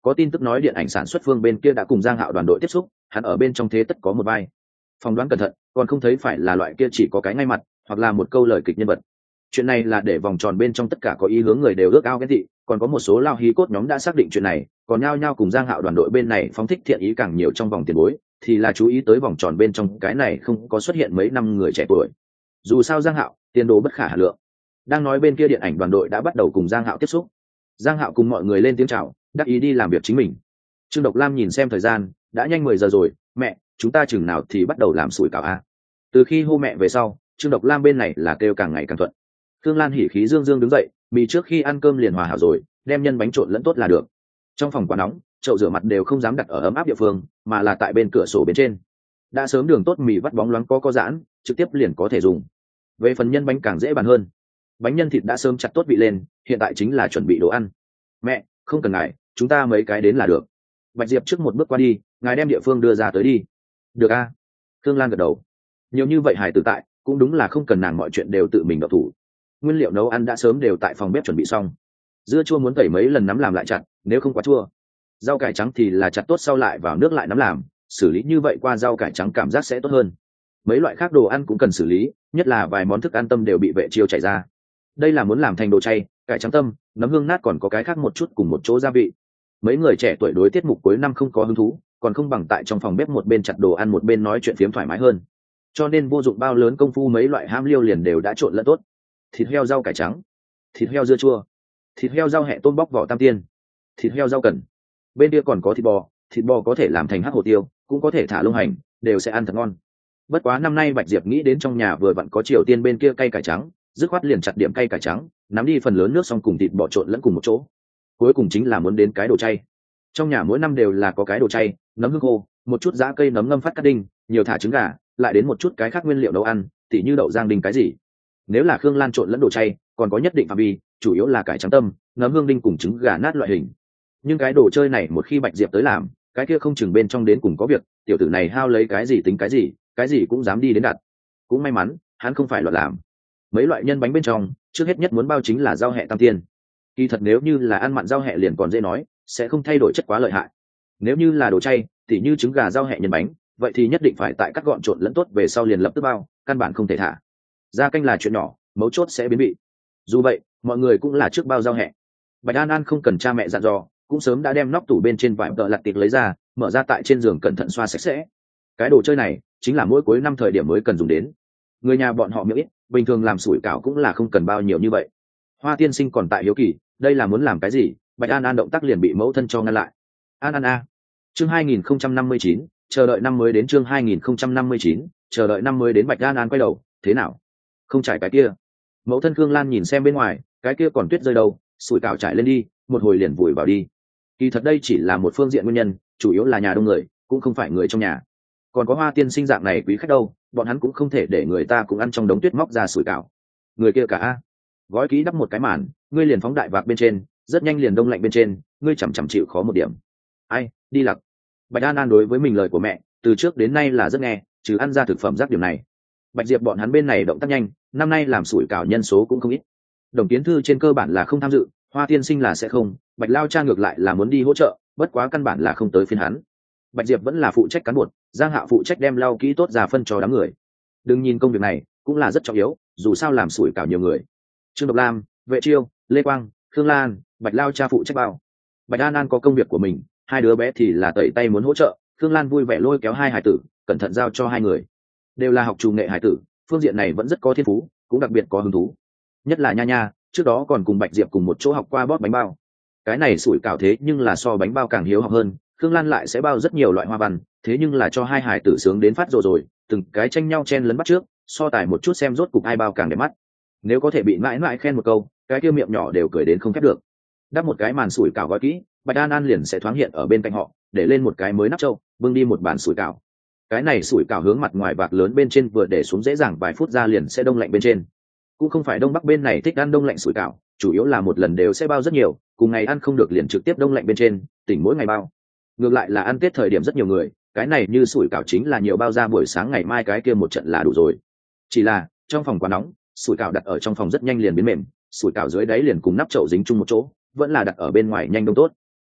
có tin tức nói điện ảnh sản xuất phương bên kia đã cùng Giang Hạo đoàn đội tiếp xúc, hắn ở bên trong thế tất có một vai. Phỏng đoán cẩn thận, còn không thấy phải là loại kia chỉ có cái ngay mặt, hoặc là một câu lời kịch nhân vật. Chuyện này là để vòng tròn bên trong tất cả có ý hướng người đều ước ao ghen tị, còn có một số lao hí cốt nhóm đã xác định chuyện này, còn nhao nhao cùng Giang Hạo đoàn đội bên này phóng thích thiện ý càng nhiều trong vòng tiền bối, thì là chú ý tới vòng tròn bên trong cái này không có xuất hiện mấy năm người trẻ tuổi. Dù sao Giang Hạo, tiền đồ bất khả hà lượng. Đang nói bên kia điện ảnh đoàn đội đã bắt đầu cùng Giang Hạo tiếp xúc. Giang Hạo cùng mọi người lên tiếng chào, đắc ý đi làm việc chính mình. Trương Độc Lam nhìn xem thời gian, đã nhanh mười giờ rồi, mẹ, chúng ta chừng nào thì bắt đầu làm sủi cảo a. Từ khi hô mẹ về sau, Trương Độc Lam bên này là kêu càng ngày càng thuận. Thương Lan hỉ khí dương dương đứng dậy, mì trước khi ăn cơm liền hòa hảo rồi, đem nhân bánh trộn lẫn tốt là được. Trong phòng quá nóng, chậu rửa mặt đều không dám đặt ở ấm áp địa phương, mà là tại bên cửa sổ bên trên. Đã sớm đường tốt mì vắt bóng loáng có có giãn, trực tiếp liền có thể dùng. Về phần nhân bánh càng dễ bàn hơn. Bánh nhân thịt đã sớm chặt tốt vị lên, hiện tại chính là chuẩn bị đồ ăn. Mẹ, không cần ngại, chúng ta mấy cái đến là được. Bạch Diệp trước một bước qua đi, ngài đem địa phương đưa ra tới đi. Được a. Thương Lan gật đầu. Nhiều như vậy hài tử tại, cũng đúng là không cần nàng mọi chuyện đều tự mình độc thủ. Nguyên liệu nấu ăn đã sớm đều tại phòng bếp chuẩn bị xong. Dưa chua muốn tẩy mấy lần nắm làm lại chặt, nếu không quá chua. Rau cải trắng thì là chặt tốt sau lại vào nước lại nắm làm, xử lý như vậy qua rau cải trắng cảm giác sẽ tốt hơn. Mấy loại khác đồ ăn cũng cần xử lý, nhất là vài món thức ăn tâm đều bị vệ chiêu chảy ra. Đây là muốn làm thành đồ chay, cải trắng tâm, nấm hương nát còn có cái khác một chút cùng một chỗ gia vị. Mấy người trẻ tuổi đối tiết mục cuối năm không có hứng thú, còn không bằng tại trong phòng bếp một bên chặt đồ ăn một bên nói chuyện phiếm thoải mái hơn. Cho nên vô dụng bao lớn công phu mấy loại ham liêu liền đều đã trộn lẫn tốt. Thịt heo rau cải trắng, thịt heo dưa chua, thịt heo rau hẹ tôm bóc vỏ tam tiên, thịt heo rau cần. Bên kia còn có thịt bò, thịt bò có thể làm thành hắc hổ tiêu, cũng có thể thả lông hành, đều sẽ ăn thật ngon. Bất quá năm nay Bạch Diệp nghĩ đến trong nhà vừa vặn có Triều Tiên bên kia cay cải trắng, dứt khoát liền chặt điểm cay cải trắng, nắm đi phần lớn nước xong cùng thịt bò trộn lẫn cùng một chỗ. Cuối cùng chính là muốn đến cái đồ chay. Trong nhà mỗi năm đều là có cái đồ chay, nấm hương khô, một chút giã cây nấm ngâm phát cắt đinh, nhiều thả trứng gà, lại đến một chút cái khác nguyên liệu nấu ăn, tỉ như đậu giang đinh cái gì. Nếu là Khương Lan trộn lẫn đồ chay, còn có nhất định phạm vi, chủ yếu là cải trắng tâm, nấm hương đinh cùng trứng gà nát loại hình. Nhưng cái đồ chơi này một khi Bạch Diệp tới làm, cái kia không chừng bên trong đến cùng có việc, tiểu tử này hao lấy cái gì tính cái gì, cái gì cũng dám đi đến đặt. Cũng may mắn, hắn không phải loạn làm. Mấy loại nhân bánh bên trong, trước hết nhất muốn bao chính là rau hẹ tam tiên. Kỳ thật nếu như là ăn mặn rau hẹ liền còn dễ nói, sẽ không thay đổi chất quá lợi hại. Nếu như là đồ chay, tỉ như trứng gà rau hẹ nhân bánh, vậy thì nhất định phải tại cắt gọn trộn lẫn tốt về sau liền lập tức bao, căn bản không thể thả. Gia canh là chuyện nhỏ, mấu chốt sẽ biến vị. Dù vậy, mọi người cũng là trước bao rau hẹ. Bạch An An không cần cha mẹ dặn dò, cũng sớm đã đem nóc tủ bên trên vải tợ lặt tiệc lấy ra, mở ra tại trên giường cẩn thận xoa sạch sẽ. Cái đồ chơi này chính là mỗi cuối năm thời điểm mới cần dùng đến. Người nhà bọn họ miệng ít, bình thường làm sủi cảo cũng là không cần bao nhiêu như vậy. Hoa tiên sinh còn tại hiếu kỳ, đây là muốn làm cái gì? Bạch An An động tác liền bị mẫu thân cho ngăn lại. An An a. Chương hai nghìn không trăm năm mươi chín, chờ đợi năm mới đến. Chương hai nghìn không trăm năm mươi chín, chờ đợi năm mới đến. Bạch An An quay đầu, thế nào? Không trải cái kia. Mẫu thân Khương Lan nhìn xem bên ngoài, cái kia còn tuyết rơi đâu, sủi cảo trải lên đi, một hồi liền vùi vào đi. Kỳ thật đây chỉ là một phương diện nguyên nhân, chủ yếu là nhà đông người, cũng không phải người trong nhà. Còn có Hoa tiên sinh dạng này quý khách đâu, bọn hắn cũng không thể để người ta cũng ăn trong đống tuyết móc ra sủi cảo. Người kia cả a. Gói kỹ đắp một cái màn, ngươi liền phóng đại vạc bên trên, rất nhanh liền đông lạnh bên trên, ngươi chằm chằm chịu khó một điểm. Ai, đi lặc. Bạch An An đối với mình lời của mẹ, từ trước đến nay là rất nghe, trừ ăn ra thực phẩm rác điểm này. Bạch Diệp bọn hắn bên này động tác nhanh, năm nay làm sủi cảo nhân số cũng không ít. Đồng Kiến Thư trên cơ bản là không tham dự, Hoa tiên sinh là sẽ không, Bạch Lao Cha ngược lại là muốn đi hỗ trợ, bất quá căn bản là không tới phiên hắn. Bạch Diệp vẫn là phụ trách cán bột, Giang Hạo phụ trách đem lau kỹ tốt ra phân cho đám người. Đừng nhìn công việc này cũng là rất trọng yếu, dù sao làm sủi cảo nhiều người. Trương Độc Lam, Vệ Chiêu, Lê Quang, Khương Lan, Bạch Lao Cha phụ trách bao. Bạch An An có công việc của mình, hai đứa bé thì là tẩy tay muốn hỗ trợ. Khương Lan vui vẻ lôi kéo hai hải tử, cẩn thận giao cho hai người. Đều là học trù nghệ hải tử, phương diện này vẫn rất có thiên phú, cũng đặc biệt có hứng thú. Nhất là Nha Nha, trước đó còn cùng Bạch Diệp cùng một chỗ học qua bóp bánh bao. Cái này sủi cảo thế nhưng là so bánh bao càng hiếu học hơn. Khương Lan lại sẽ bao rất nhiều loại hoa văn, thế nhưng là cho hai hải tử sướng đến phát rồi rồi, từng cái tranh nhau chen lấn bắt trước, so tài một chút xem rốt cục ai bao càng đẹp mắt. Nếu có thể bị mãi mãi khen một câu, cái kia miệng nhỏ đều cười đến không khép được. Đắp một cái màn sủi cảo gói kỹ, Bạch An An liền sẽ thoáng hiện ở bên cạnh họ, để lên một cái mới nắp trâu, bưng đi một bàn sủi cảo. Cái này sủi cảo hướng mặt ngoài vạc lớn bên trên vừa để xuống dễ dàng vài phút ra liền sẽ đông lạnh bên trên. Cũng không phải đông bắc bên này thích ăn đông lạnh sủi cảo, chủ yếu là một lần đều sẽ bao rất nhiều, cùng ngày ăn không được liền trực tiếp đông lạnh bên trên, tỉnh mỗi ngày bao. Ngược lại là ăn Tết thời điểm rất nhiều người, cái này như sủi cảo chính là nhiều bao ra buổi sáng ngày mai cái kia một trận là đủ rồi. Chỉ là trong phòng quá nóng, sủi cảo đặt ở trong phòng rất nhanh liền biến mềm, sủi cảo dưới đáy liền cùng nắp chậu dính chung một chỗ, vẫn là đặt ở bên ngoài nhanh đông tốt.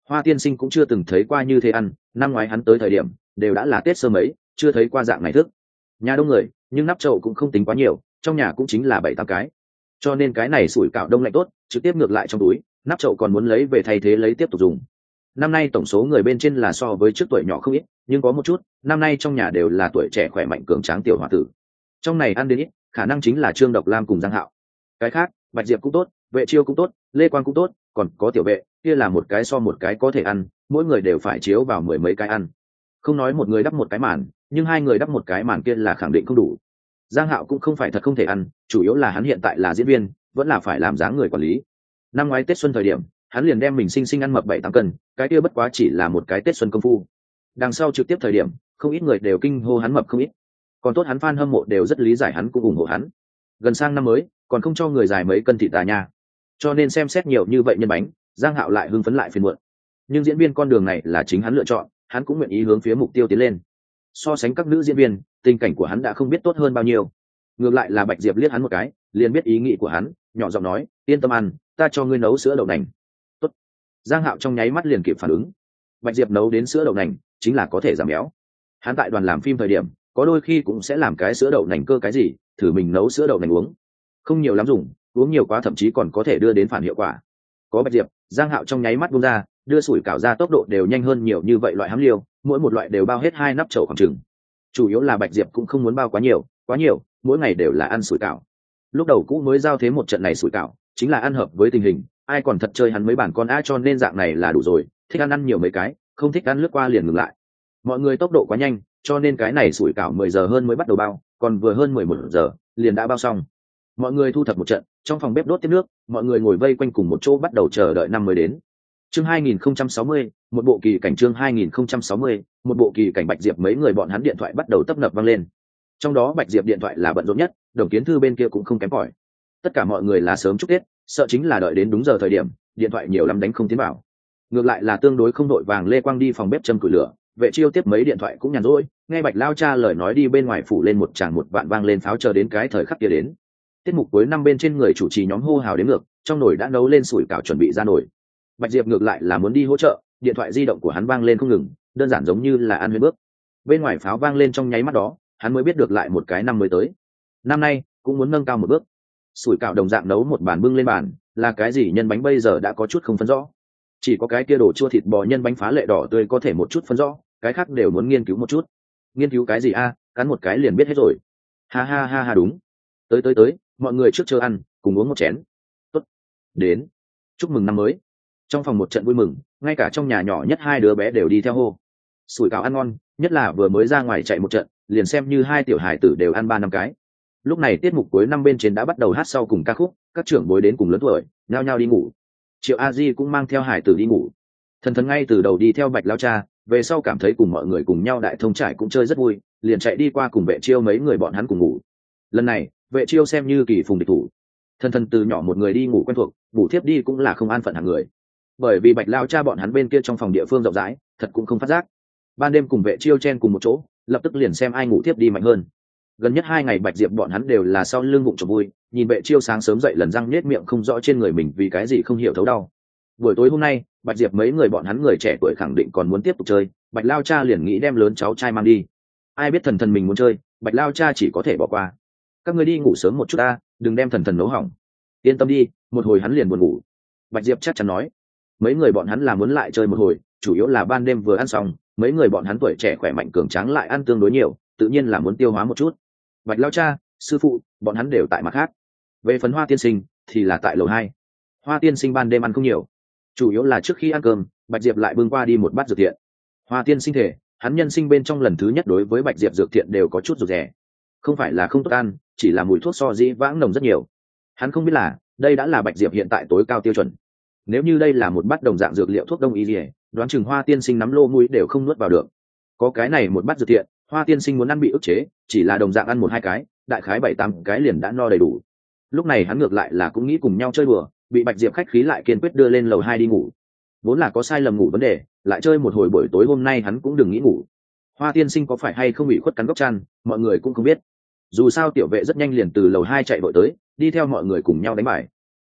Hoa Tiên Sinh cũng chưa từng thấy qua như thế ăn, năm ngoái hắn tới thời điểm đều đã là Tết sơ mấy, chưa thấy qua dạng này thức. Nhà đông người, nhưng nắp chậu cũng không tính quá nhiều, trong nhà cũng chính là bảy tám cái, cho nên cái này sủi cảo đông lạnh tốt, trực tiếp ngược lại trong túi, nắp chậu còn muốn lấy về thay thế lấy tiếp tục dùng. Năm nay tổng số người bên trên là so với trước tuổi nhỏ không ít, nhưng có một chút, năm nay trong nhà đều là tuổi trẻ khỏe mạnh cường tráng tiểu h o a tử. Trong này ăn đến ít, khả năng chính là Trương Độc Lam cùng Giang Hạo. Cái khác, Bạch Diệp cũng tốt, Vệ Chiêu cũng tốt, Lê Quang cũng tốt, còn có tiểu vệ, kia là một cái so một cái có thể ăn, mỗi người đều phải chiếu vào mười mấy cái ăn. Không nói một người đắp một cái màn, nhưng hai người đắp một cái màn kia là khẳng định không đủ. Giang Hạo cũng không phải thật không thể ăn, chủ yếu là hắn hiện tại là diễn viên, vẫn là phải làm dáng người quản lý. Năm ngoái Tết xuân thời điểm, hắn liền đem mình sinh sinh ăn mập bảy tám cân, cái kia bất quá chỉ là một cái Tết xuân công phu. Đằng sau trực tiếp thời điểm, không ít người đều kinh hô hắn mập không ít. Còn tốt hắn fan hâm mộ đều rất lý giải hắn, cũng ủng hộ hắn. Gần sang năm mới, còn không cho người dài mấy cân thịt tà nha. Cho nên xem xét nhiều như vậy nhân bánh, Giang Hạo lại hưng phấn lại phiền muộn. Nhưng diễn viên con đường này là chính hắn lựa chọn, hắn cũng nguyện ý hướng phía mục tiêu tiến lên. So sánh các nữ diễn viên, tình cảnh của hắn đã không biết tốt hơn bao nhiêu. Ngược lại là Bạch Diệp liếc hắn một cái, liền biết ý nghĩ của hắn, nhỏ giọng nói, yên tâm ăn, ta cho ngươi nấu sữa đậu nành. Tốt. Giang Hạo trong nháy mắt liền kịp phản ứng. Bạch Diệp nấu đến sữa đậu nành, chính là có thể giảm béo. Hắn tại đoàn làm phim thời điểm, có đôi khi cũng sẽ làm cái sữa đậu nành cơ cái gì, thử mình nấu sữa đậu nành uống. Không nhiều lắm dùng, uống nhiều quá thậm chí còn có thể đưa đến phản hiệu quả. Có Bạch Diệp, Giang Hạo trong nháy mắt buông ra, đưa sủi cảo ra tốc độ đều nhanh hơn nhiều như vậy loại hám liêu, mỗi một loại đều bao hết hai nắp chậu khoảng chừng. Chủ yếu là Bạch Diệp cũng không muốn bao quá nhiều, quá nhiều, mỗi ngày đều là ăn sủi cảo. Lúc đầu cũ mới giao thế một trận này sủi cảo, chính là ăn hợp với tình hình, ai còn thật chơi hắn mấy bản con a, cho nên dạng này là đủ rồi, thích ăn ăn nhiều mấy cái, không thích ăn lướt qua liền ngừng lại. Mọi người tốc độ quá nhanh, cho nên cái này sủi cảo mười giờ hơn mới bắt đầu bao, còn vừa hơn mười một giờ liền đã bao xong. Mọi người thu thập một trận, trong phòng bếp đốt tiếp nước, mọi người ngồi vây quanh cùng một chỗ bắt đầu chờ đợi năm mới đến. Chương hai nghìn không trăm sáu mươi, một bộ kỳ cảnh. Chương hai nghìn không trăm sáu mươi, một bộ kỳ cảnh. Bạch Diệp mấy người bọn hắn điện thoại bắt đầu tấp nập vang lên. Trong đó Bạch Diệp điện thoại là bận rộn nhất, Đồng Kiến Thư bên kia cũng không kém cỏi. Tất cả mọi người là sớm chúc Tết, sợ chính là đợi đến đúng giờ thời điểm, điện thoại nhiều lắm đánh không tiến vào. Ngược lại là tương đối không đội vàng Lê Quang đi phòng bếp châm củi lửa, Vệ Chiêu tiếp mấy điện thoại cũng nhàn rỗi, nghe Bạch lao cha lời nói đi bên ngoài phủ lên một tràng một vạn vang lên pháo chờ đến cái thời khắc kia đến. Tiết mục cuối năm bên trên người chủ trì nhóm hô hào đến ngược, trong nồi đã nấu lên sủi cảo chuẩn bị ra nồi. Bạch Diệp ngược lại là muốn đi hỗ trợ, điện thoại di động của hắn vang lên không ngừng, đơn giản giống như là ăn huyết bước. Bên ngoài pháo vang lên trong nháy mắt đó, hắn mới biết được lại một cái năm mới tới. Năm nay cũng muốn nâng cao một bước. Sủi cảo đồng dạng nấu một bàn bưng lên bàn, là cái gì nhân bánh bây giờ đã có chút không phân rõ. Chỉ có cái kia đồ chua thịt bò nhân bánh phá lệ đỏ tươi có thể một chút phân rõ, cái khác đều muốn nghiên cứu một chút. Nghiên cứu cái gì a, cắn một cái liền biết hết rồi. Ha ha ha ha đúng. Tới tới tới, mọi người trước chờ ăn, cùng uống một chén. Tốt. Đến. Chúc mừng năm mới. Trong phòng một trận vui mừng, ngay cả trong nhà nhỏ nhất hai đứa bé đều đi theo hô. Sủi cảo ăn ngon, nhất là vừa mới ra ngoài chạy một trận, liền xem như hai tiểu hài tử đều ăn ba năm cái. Lúc này tiết mục cuối năm bên trên đã bắt đầu hát sau cùng ca khúc, các trưởng bối đến cùng lớn tuổi, nhao nhao đi ngủ. Triệu A Di cũng mang theo hài tử đi ngủ. Thần Thần ngay từ đầu đi theo Bạch lao cha, về sau cảm thấy cùng mọi người cùng nhau đại thông trải cũng chơi rất vui, liền chạy đi qua cùng Vệ Chiêu mấy người bọn hắn cùng ngủ. Lần này, Vệ Chiêu xem như kỳ phùng địch thủ. Thần Thần từ nhỏ một người đi ngủ quen thuộc, ngủ thiếp đi cũng là không an phận hạng người. Bởi vì Bạch lao cha bọn hắn bên kia trong phòng địa phương rộng rãi, thật cũng không phát giác. Ban đêm cùng Vệ Chiêu chen cùng một chỗ, lập tức liền xem ai ngủ thiếp đi mạnh hơn. Gần nhất hai ngày Bạch Diệp bọn hắn đều là sau lưng bụng trộm vui, nhìn Vệ Chiêu sáng sớm dậy lần răng nết miệng không rõ trên người mình vì cái gì không hiểu thấu đau. Buổi tối hôm nay, Bạch Diệp mấy người bọn hắn người trẻ tuổi khẳng định còn muốn tiếp tục chơi, Bạch lao cha liền nghĩ đem lớn cháu trai mang đi. Ai biết Thần Thần mình muốn chơi, Bạch lao cha chỉ có thể bỏ qua. Các người đi ngủ sớm một chút ta, đừng đem Thần Thần nấu hỏng. Yên tâm đi, một hồi hắn liền buồn ngủ. Bạch Diệp chắc chắn nói. Mấy người bọn hắn là muốn lại chơi một hồi, chủ yếu là ban đêm vừa ăn xong, mấy người bọn hắn tuổi trẻ khỏe mạnh cường tráng lại ăn tương đối nhiều, tự nhiên là muốn tiêu hóa một chút. Bạch lao cha, sư phụ, bọn hắn đều tại mặt khác. Về phần Hoa tiên sinh thì là tại lầu hai. Hoa tiên sinh ban đêm ăn không nhiều, chủ yếu là trước khi ăn cơm, Bạch Diệp lại bưng qua đi một bát dược thiện. Hoa tiên sinh thể, hắn nhân sinh bên trong lần thứ nhất đối với Bạch Diệp dược thiện đều có chút rụt rè. Không phải là không tốt ăn, chỉ là mùi thuốc so dĩ vãng nồng rất nhiều. Hắn không biết là đây đã là Bạch Diệp hiện tại tối cao tiêu chuẩn. Nếu như đây là một bát đồng dạng dược liệu thuốc đông y liề, đoán chừng Hoa tiên sinh nắm lô mũi đều không nuốt vào được. Có cái này một bát dược thiện, Hoa tiên sinh muốn ăn bị ức chế, chỉ là đồng dạng ăn một hai cái, đại khái bảy tám cái liền đã no đầy đủ. Lúc này hắn ngược lại là cũng nghĩ cùng nhau chơi đùa, bị Bạch Diệp khách khí lại kiên quyết đưa lên lầu hai đi ngủ. Vốn là có sai lầm ngủ vấn đề, lại chơi một hồi buổi tối hôm nay hắn cũng đừng nghĩ ngủ. Hoa tiên sinh có phải hay không bị khuất cắn góc chăn, mọi người cũng không biết. Dù sao tiểu vệ rất nhanh liền từ lầu hai chạy vội tới, đi theo mọi người cùng nhau đánh bài.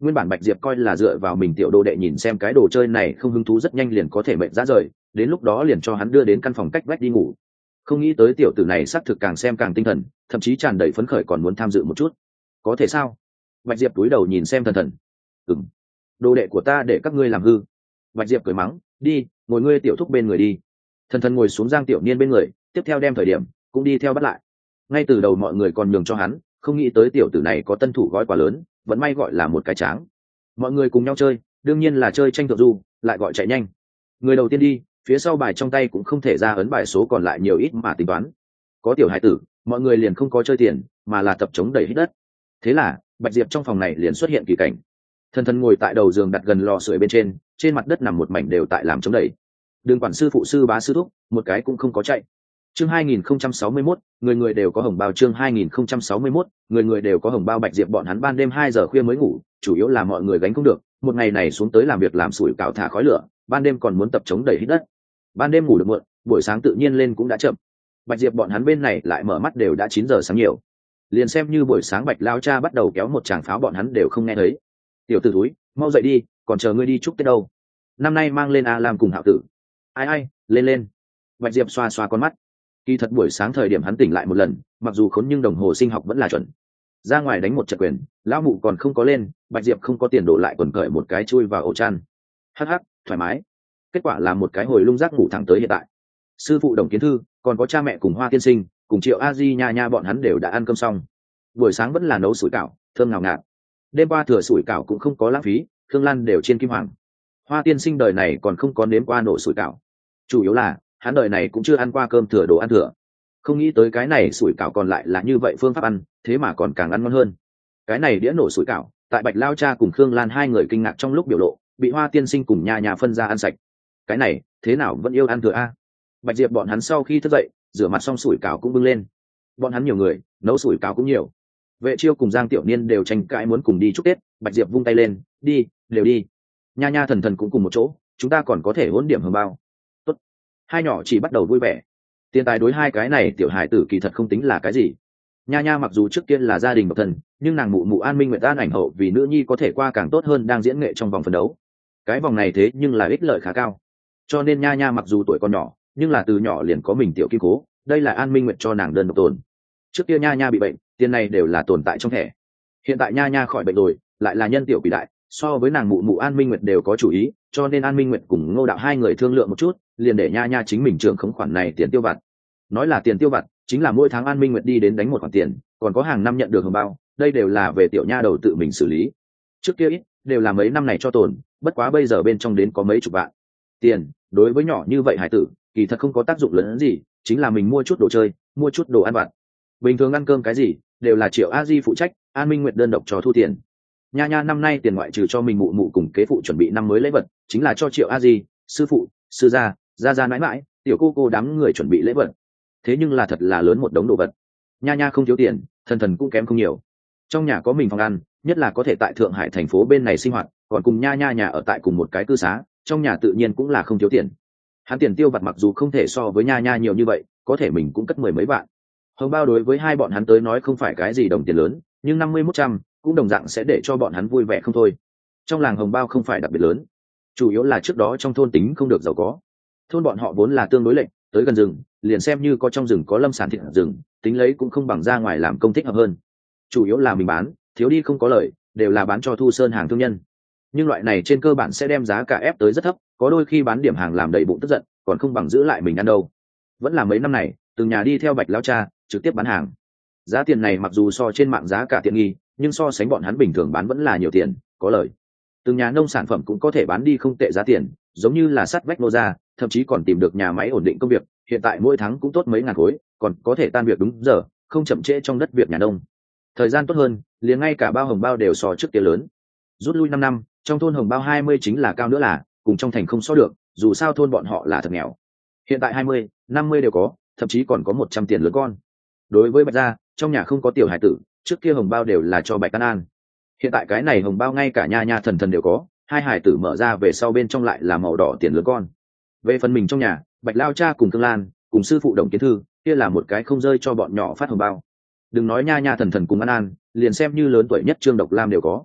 Nguyên bản Bạch Diệp coi là dựa vào mình tiểu đồ đệ nhìn xem cái đồ chơi này không hứng thú rất nhanh liền có thể mệnh ra rời, đến lúc đó liền cho hắn đưa đến căn phòng cách vách đi ngủ. Không nghĩ tới tiểu tử này xác thực càng xem càng tinh thần, thậm chí tràn đầy phấn khởi còn muốn tham dự một chút. Có thể sao? Bạch Diệp cúi đầu nhìn xem Thần Thần. Ừm, đồ đệ của ta để các ngươi làm hư. Bạch Diệp cười mắng, đi, ngồi ngươi tiểu thúc bên người đi. Thần Thần ngồi xuống Giang Tiểu Niên bên người, tiếp theo đem thời điểm cũng đi theo bắt lại. Ngay từ đầu mọi người còn nhường cho hắn, không nghĩ tới tiểu tử này có tân thủ gói quá lớn, vẫn may gọi là một cái tráng. Mọi người cùng nhau chơi, đương nhiên là chơi tranh thượng du, lại gọi chạy nhanh. Người đầu tiên đi, phía sau bài trong tay cũng không thể ra ấn bài số còn lại nhiều ít mà tính toán. Có tiểu hải tử, mọi người liền không có chơi tiền, mà là tập chống đẩy hít đất. Thế là Bạch Diệp trong phòng này liền xuất hiện kỳ cảnh. Thần Thần ngồi tại đầu giường đặt gần lò sưởi bên trên, trên mặt đất nằm một mảnh đều tại làm chống đẩy. Đường quản sư phụ sư bá sư thúc, một cái cũng không có chạy. Chương hai nghìn không trăm sáu mươi mốt, người người đều có hồng bao. Chương hai nghìn không trăm sáu mươi mốt, người người đều có hồng bao. Bạch Diệp bọn hắn ban đêm hai giờ khuya mới ngủ, chủ yếu là mọi người gánh không được, một ngày này xuống tới làm việc làm sủi cảo thả khói lửa, ban đêm còn muốn tập chống đẩy hít đất. Ban đêm ngủ được muộn, buổi sáng tự nhiên lên cũng đã chậm. Bạch Diệp bọn hắn bên này lại mở mắt đều đã chín giờ sáng nhiều. Liền xem như buổi sáng Bạch lao cha bắt đầu kéo một tràng pháo bọn hắn đều không nghe thấy. Tiểu tử túi, mau dậy đi, còn chờ ngươi đi chúc Tết đâu. Năm nay mang lên A Lam cùng Hạo tử. Ai ai, lên lên. Bạch Diệp xoa xoa con mắt. Kỳ thật buổi sáng thời điểm hắn tỉnh lại một lần, mặc dù khốn nhưng đồng hồ sinh học vẫn là chuẩn. Ra ngoài đánh một trận quyền, lão mụ còn không có lên, Bạch Diệp không có tiền đổ lại quần cởi một cái chui vào ổ chăn. Hắc hắc, thoải mái. Kết quả là một cái hồi lung rác ngủ thẳng tới hiện tại. Sư phụ Đồng Kiến Thư, còn có cha mẹ cùng Hoa tiên sinh, cùng Triệu A Di nha nha bọn hắn đều đã ăn cơm xong. Buổi sáng vẫn là nấu sủi cảo, thơm ngào ngạt. Đêm qua thừa sủi cảo cũng không có lãng phí, Khương Lan đều chiên kim hoàng. Hoa tiên sinh đời này còn không có nếm qua nổ sủi cảo. Chủ yếu là hắn đời này cũng chưa ăn qua cơm thừa đồ ăn thừa. Không nghĩ tới cái này sủi cảo còn lại là như vậy phương pháp ăn, thế mà còn càng ăn ngon hơn. Cái này đĩa nổ sủi cảo, tại Bạch lao cha cùng Khương Lan hai người kinh ngạc trong lúc biểu lộ, bị Hoa tiên sinh cùng nha nha phân ra ăn sạch. Cái này thế nào vẫn yêu ăn thừa a? Bạch Diệp bọn hắn sau khi thức dậy, rửa mặt xong sủi cảo cũng bưng lên. Bọn hắn nhiều người, nấu sủi cảo cũng nhiều. Vệ Chiêu cùng Giang Tiểu Niên đều tranh cãi muốn cùng đi chúc Tết, Bạch Diệp vung tay lên, đi, đều đi. Nha nha Thần Thần cũng cùng một chỗ, chúng ta còn có thể hỗn điểm hưởng bao. Tốt. Hai nhỏ chỉ bắt đầu vui vẻ. Tiền tài đối hai cái này tiểu hải tử kỳ thật không tính là cái gì. Nha nha mặc dù trước kia là gia đình độc thân, nhưng nàng mụ mụ An Minh Nguyệt An ảnh hậu vì nữ nhi có thể qua càng tốt hơn đang diễn nghệ trong vòng phấn đấu. Cái vòng này thế nhưng là ích lợi khá cao. Cho nên nha nha mặc dù tuổi còn nhỏ, nhưng là từ nhỏ liền có mình tiểu kim cố, đây là An Minh Nguyệt cho nàng đơn độc tồn. Trước kia nha nha bị bệnh, tiền này đều là tồn tại trong thẻ. Hiện tại nha nha khỏi bệnh rồi, lại là nhân tiểu quỷ đại, so với nàng mụ mụ An Minh Nguyệt đều có chủ ý, cho nên An Minh Nguyệt cùng Ngô Đạo hai người thương lượng một chút, liền để nha nha chính mình trưởng khống khoản này tiền tiêu vặt. Nói là tiền tiêu vặt, chính là mỗi tháng An Minh Nguyệt đi đến đánh một khoản tiền, còn có hàng năm nhận được hồng bao, đây đều là về tiểu nha đầu tự mình xử lý. Trước kia ít, đều là mấy năm này cho tồn, bất quá bây giờ bên trong đến có mấy chục vạn. Tiền, đối với nhỏ như vậy hải tử, kỳ thật không có tác dụng lớn gì, chính là mình mua chút đồ chơi, mua chút đồ ăn vặt. Bình thường ăn cơm cái gì, đều là Triệu A Di phụ trách, An Minh Nguyệt đơn độc cho thu tiền. Nha nha năm nay tiền ngoại trừ cho mình mụ mụ cùng kế phụ chuẩn bị năm mới lễ vật, chính là cho Triệu A Di, sư phụ, sư gia, gia gia mãi mãi, tiểu cô cô đám người chuẩn bị lễ vật. Thế nhưng là thật là lớn một đống đồ vật. Nha nha không thiếu tiền, Thần Thần cũng kém không nhiều. Trong nhà có mình phòng ăn, nhất là có thể tại Thượng Hải thành phố bên này sinh hoạt, còn cùng nha nha nhà ở tại cùng một cái cư xá, trong nhà tự nhiên cũng là không thiếu tiền. Hắn tiền tiêu vặt mặc dù không thể so với nha nha nhiều như vậy, có thể mình cũng cất mười mấy vạn. Hồng bao đối với hai bọn hắn tới nói không phải cái gì đồng tiền lớn, nhưng năm mươi mốt trăm cũng đồng dạng sẽ để cho bọn hắn vui vẻ không thôi. Trong làng hồng bao không phải đặc biệt lớn, chủ yếu là trước đó trong thôn tính không được giàu có. Thôn bọn họ vốn là tương đối lệch, tới gần rừng, liền xem như có trong rừng có lâm sản thịt rừng, tính lấy cũng không bằng ra ngoài làm công thích hợp hơn. Chủ yếu là mình bán, thiếu đi không có lợi, đều là bán cho thu sơn hàng thương nhân. Nhưng loại này trên cơ bản sẽ đem giá cả ép tới rất thấp, có đôi khi bán điểm hàng làm đầy bụng tức giận, còn không bằng giữ lại mình ăn đâu. Vẫn là mấy năm này, từng nhà đi theo Bạch lão cha, trực tiếp bán hàng. Giá tiền này mặc dù so trên mạng giá cả tiện nghi, nhưng so sánh bọn hắn bình thường bán vẫn là nhiều tiền, có lợi. Từng nhà nông sản phẩm cũng có thể bán đi không tệ giá tiền, giống như là sắt vách nô ra, thậm chí còn tìm được nhà máy ổn định công việc, hiện tại mỗi tháng cũng tốt mấy ngàn khối, còn có thể tan việc đúng giờ, không chậm trễ trong đất việc nhà nông. Thời gian tốt hơn, liền ngay cả bao hồng bao đều so trước kia lớn. Rút lui năm năm, trong thôn hồng bao hai mươi chính là cao nữa là, cùng trong thành không so được, dù sao thôn bọn họ là thật nghèo. Hiện tại hai mươi, năm mươi đều có, thậm chí còn có một trăm tiền lớn con. Đối với Bạch gia, trong nhà không có tiểu hải tử, trước kia hồng bao đều là cho Bạch An An. Hiện tại cái này hồng bao ngay cả nha nha Thần Thần đều có, hai hải tử mở ra về sau bên trong lại là màu đỏ tiền lớn con. Về phần mình trong nhà, Bạch lao cha cùng Thương Lan, cùng sư phụ Đồng Kiến Thư, kia là một cái không rơi cho bọn nhỏ phát hồng bao. Đừng nói nha nha Thần Thần cùng An An, liền xem như lớn tuổi nhất Trương Độc Lam đều có.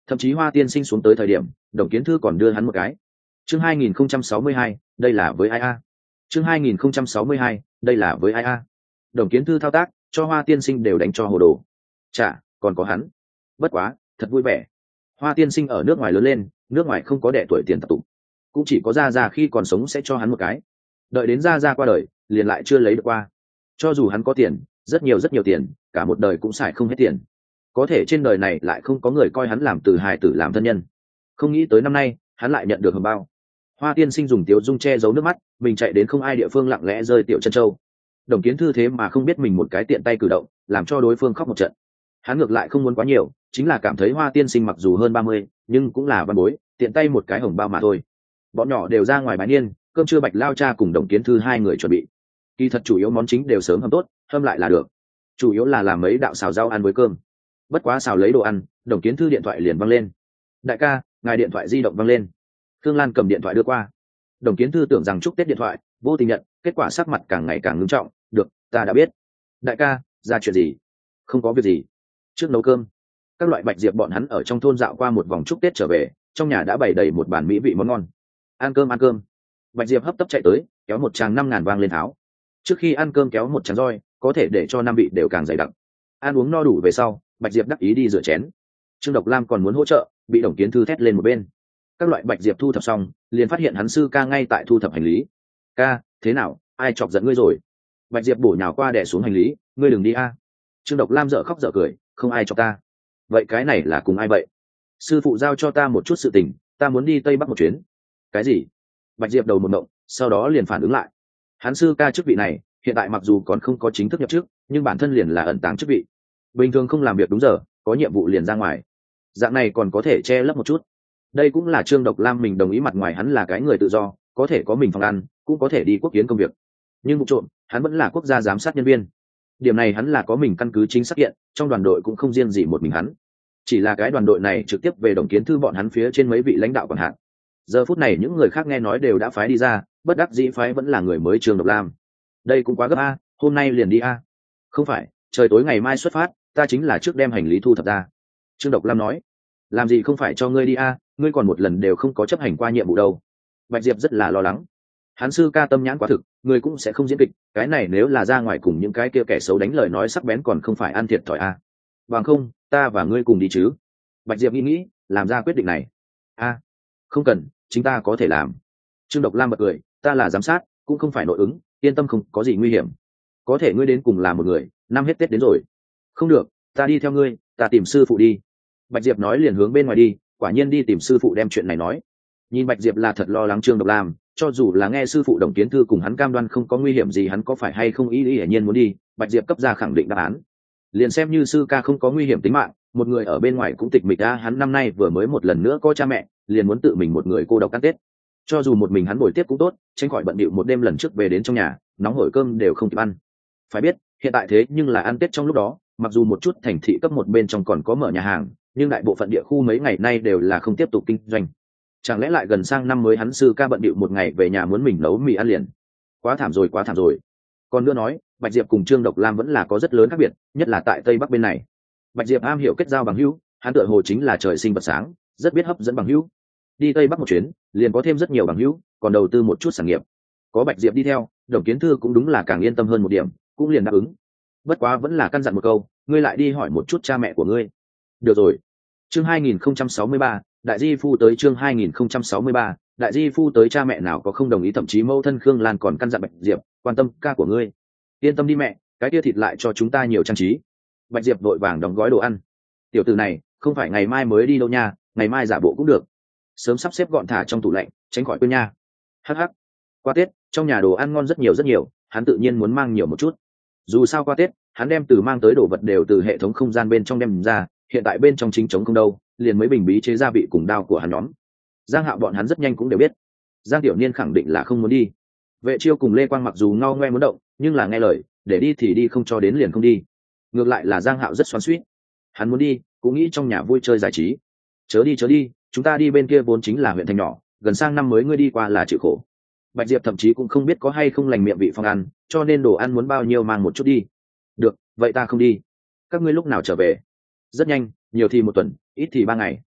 thậm chí Hoa Tiên Sinh xuống tới thời điểm Đồng Kiến Thư còn đưa hắn một cái. Chương hai nghìn không trăm sáu mươi hai, đây là với ai a? Chương hai nghìn không trăm sáu mươi hai, đây là với ai a? Đồng Kiến Thư thao tác cho Hoa Tiên Sinh đều đánh cho hồ đồ. Chả, còn có hắn. Bất quá, thật vui vẻ. Hoa Tiên Sinh ở nước ngoài lớn lên, nước ngoài không có đẻ tuổi tiền tập tụ, cũng chỉ có gia gia khi còn sống sẽ cho hắn một cái. Đợi đến gia gia qua đời, liền lại chưa lấy được qua. Cho dù hắn có tiền, rất nhiều rất nhiều tiền, cả một đời cũng xài không hết tiền. Có thể trên đời này lại không có người coi hắn làm từ hài tử làm thân nhân. Không nghĩ tới năm nay, hắn lại nhận được hồng bao. Hoa Tiên Sinh dùng tiếu dung che giấu nước mắt, mình chạy đến không ai địa phương lặng lẽ rơi tiểu chân châu. Đồng Kiến Thư thế mà không biết mình một cái tiện tay cử động, làm cho đối phương khóc một trận. Hắn ngược lại không muốn quá nhiều, chính là cảm thấy Hoa Tiên Sinh mặc dù hơn ba mươi, nhưng cũng là văn bối, tiện tay một cái hồng bao mà thôi. Bọn nhỏ đều ra ngoài bái niên, cơm trưa Bạch Lao cha cùng Đồng Kiến Thư hai người chuẩn bị. Kỳ thật chủ yếu món chính đều sớm hầm tốt, hâm lại là được. Chủ yếu là làm mấy đạo xào rau ăn với cơm. Bất quá xào lấy đồ ăn, Đồng Kiến Thư điện thoại liền văng lên. Đại ca, ngài điện thoại di động văng lên. Thương Lan cầm điện thoại đưa qua. Đồng Kiến Thư tưởng rằng chúc Tết điện thoại, vô tình nhận, kết quả sắc mặt càng ngày càng ngưng trọng. Được, ta đã biết. Đại ca, ra chuyện gì? Không có việc gì. Trước nấu cơm, các loại Bạch Diệp bọn hắn ở trong thôn dạo qua một vòng chúc Tết trở về, trong nhà đã bày đầy một bàn mỹ vị món ngon. Ăn cơm ăn cơm. Bạch Diệp hấp tấp chạy tới, kéo một tràng năm ngàn vang lên tháo. Trước khi ăn cơm kéo một tràng roi, có thể để cho năm vị đều càng dày đặc. Ăn uống no đủ về sau, Bạch Diệp đắc ý đi rửa chén. Trương Độc Lam còn muốn hỗ trợ, bị Đồng Kiến Thư thét lên một bên. Các loại Bạch Diệp thu thập xong, liền phát hiện hắn sư ca ngay tại thu thập hành lý. Ca, thế nào, ai chọc giận ngươi rồi? Bạch Diệp bổ nhào qua đè xuống hành lý, ngươi đừng đi a. Trương Độc Lam dở khóc dở cười, không ai chọc ta. Vậy cái này là cùng ai vậy? Sư phụ giao cho ta một chút sự tình, ta muốn đi Tây Bắc một chuyến. Cái gì? Bạch Diệp đầu một động, sau đó liền phản ứng lại. Hắn sư ca chức vị này, hiện tại mặc dù còn không có chính thức nhập chức, nhưng bản thân liền là ẩn tàng chức vị. Bình thường không làm việc đúng giờ, có nhiệm vụ liền ra ngoài. Dạng này còn có thể che lấp một chút. Đây cũng là Trương Độc Lam mình đồng ý, mặt ngoài hắn là cái người tự do, có thể có mình phòng ăn, cũng có thể đi quốc kiến công việc. Nhưng vụ trộm, hắn vẫn là quốc gia giám sát nhân viên. Điểm này hắn là có mình căn cứ chính xác hiện, trong đoàn đội cũng không riêng gì một mình hắn. Chỉ là cái đoàn đội này trực tiếp về Đồng Kiến Thư bọn hắn phía trên mấy vị lãnh đạo còn hạn. Giờ phút này những người khác nghe nói đều đã phái đi ra, bất đắc dĩ phái vẫn là người mới Trương Độc Lam. Đây cũng quá gấp a, hôm nay liền đi a. Không phải, trời tối ngày mai xuất phát, ta chính là trước đem hành lý thu thập ra. Trương Độc Lam nói. Làm gì không phải cho ngươi đi a, ngươi còn một lần đều không có chấp hành qua nhiệm vụ đâu. Bạch Diệp rất là lo lắng. Hắn sư ca tâm nhãn quá thực, người cũng sẽ không diễn kịch, cái này nếu là ra ngoài cùng những cái kia kẻ xấu đánh lời nói sắc bén còn không phải ăn thiệt thòi a. Bằng không, ta và ngươi cùng đi chứ? Bạch Diệp nghĩ nghĩ, làm ra quyết định này. A, không cần, chính ta có thể làm. Trương Độc Lam bật cười, ta là giám sát, cũng không phải nội ứng, yên tâm, không có gì nguy hiểm. Có thể ngươi đến cùng là một người, năm hết Tết đến rồi. Không được, ta đi theo ngươi, ta tìm sư phụ đi. Bạch Diệp nói liền hướng bên ngoài đi, quả nhiên đi tìm sư phụ đem chuyện này nói. Nhìn Bạch Diệp là thật lo lắng Trương Độc Lam, cho dù là nghe sư phụ Đồng Kiến Thư cùng hắn cam đoan không có nguy hiểm gì, hắn có phải hay không ý ý hiển nhiên muốn đi, Bạch Diệp cấp ra khẳng định đáp án. Liền xem như sư ca không có nguy hiểm tính mạng, một người ở bên ngoài cũng tịch mịch a, hắn năm nay vừa mới một lần nữa có cha mẹ, liền muốn tự mình một người cô độc ăn Tết. Cho dù một mình hắn bồi tiếp cũng tốt, tránh khỏi bận bịu một đêm lần trước về đến trong nhà, nóng hổi cơm đều không kịp ăn. Phải biết, hiện tại thế nhưng là ăn Tết trong lúc đó, mặc dù một chút thành thị cấp một bên trong còn có mở nhà hàng, nhưng đại bộ phận địa khu mấy ngày nay đều là không tiếp tục kinh doanh. Chẳng lẽ lại gần sang năm mới hắn sư ca bận bịu một ngày về nhà muốn mình nấu mì ăn liền? Quá thảm rồi, quá thảm rồi. Còn nữa nói, Bạch Diệp cùng Trương Độc Lam vẫn là có rất lớn khác biệt, nhất là tại Tây Bắc bên này. Bạch Diệp am hiểu kết giao bằng hữu, hắn tựa hồ chính là trời sinh vật sáng, rất biết hấp dẫn bằng hữu. Đi Tây Bắc một chuyến, liền có thêm rất nhiều bằng hữu, còn đầu tư một chút sản nghiệp. Có Bạch Diệp đi theo, Đồng Kiến Thư cũng đúng là càng yên tâm hơn một điểm, cũng liền đáp ứng. Bất quá vẫn là căn dặn một câu, ngươi lại đi hỏi một chút cha mẹ của ngươi. Được rồi. Chương hai nghìn không trăm sáu mươi ba, đại di phu tới. Chương hai nghìn không trăm sáu mươi ba, đại di phu tới. Cha mẹ nào có không đồng ý, thậm chí mẫu thân Khương Lan còn căn dặn Bạch Diệp, quan tâm ca của ngươi. Yên tâm đi mẹ, cái kia thịt lại cho chúng ta nhiều trang trí. Bạch Diệp vội vàng đóng gói đồ ăn. Tiểu tử này, không phải ngày mai mới đi đâu nha, ngày mai giả bộ cũng được. Sớm sắp xếp gọn thả trong tủ lạnh, tránh khỏi quên nha. Hắc hắc. Qua Tết, trong nhà đồ ăn ngon rất nhiều rất nhiều, hắn tự nhiên muốn mang nhiều một chút. Dù sao qua Tết, hắn đem từ mang tới đồ vật đều từ hệ thống không gian bên trong đem ra, hiện tại bên trong chính trống không đâu, liền mấy bình bí chế gia vị cùng đao của hắn nhóm. Giang Hạo bọn hắn rất nhanh cũng đều biết, Giang Tiểu Niên khẳng định là không muốn đi. Vệ Chiêu cùng Lê Quang mặc dù ngao ngoe muốn động, nhưng là nghe lời, để đi thì đi, không cho đến liền không đi. Ngược lại là Giang Hạo rất xoắn xuýt, hắn muốn đi, cũng nghĩ trong nhà vui chơi giải trí. Chớ đi chớ đi, chúng ta đi bên kia vốn chính là huyện thành nhỏ, gần sang năm mới ngươi đi qua là chịu khổ. Bạch Diệp thậm chí cũng không biết có hay không lành miệng vị phong ăn, cho nên đồ ăn muốn bao nhiêu mang một chút đi. Được, vậy ta không đi. Các ngươi lúc nào trở về? Rất nhanh, nhiều thì một tuần, ít thì ba ngày.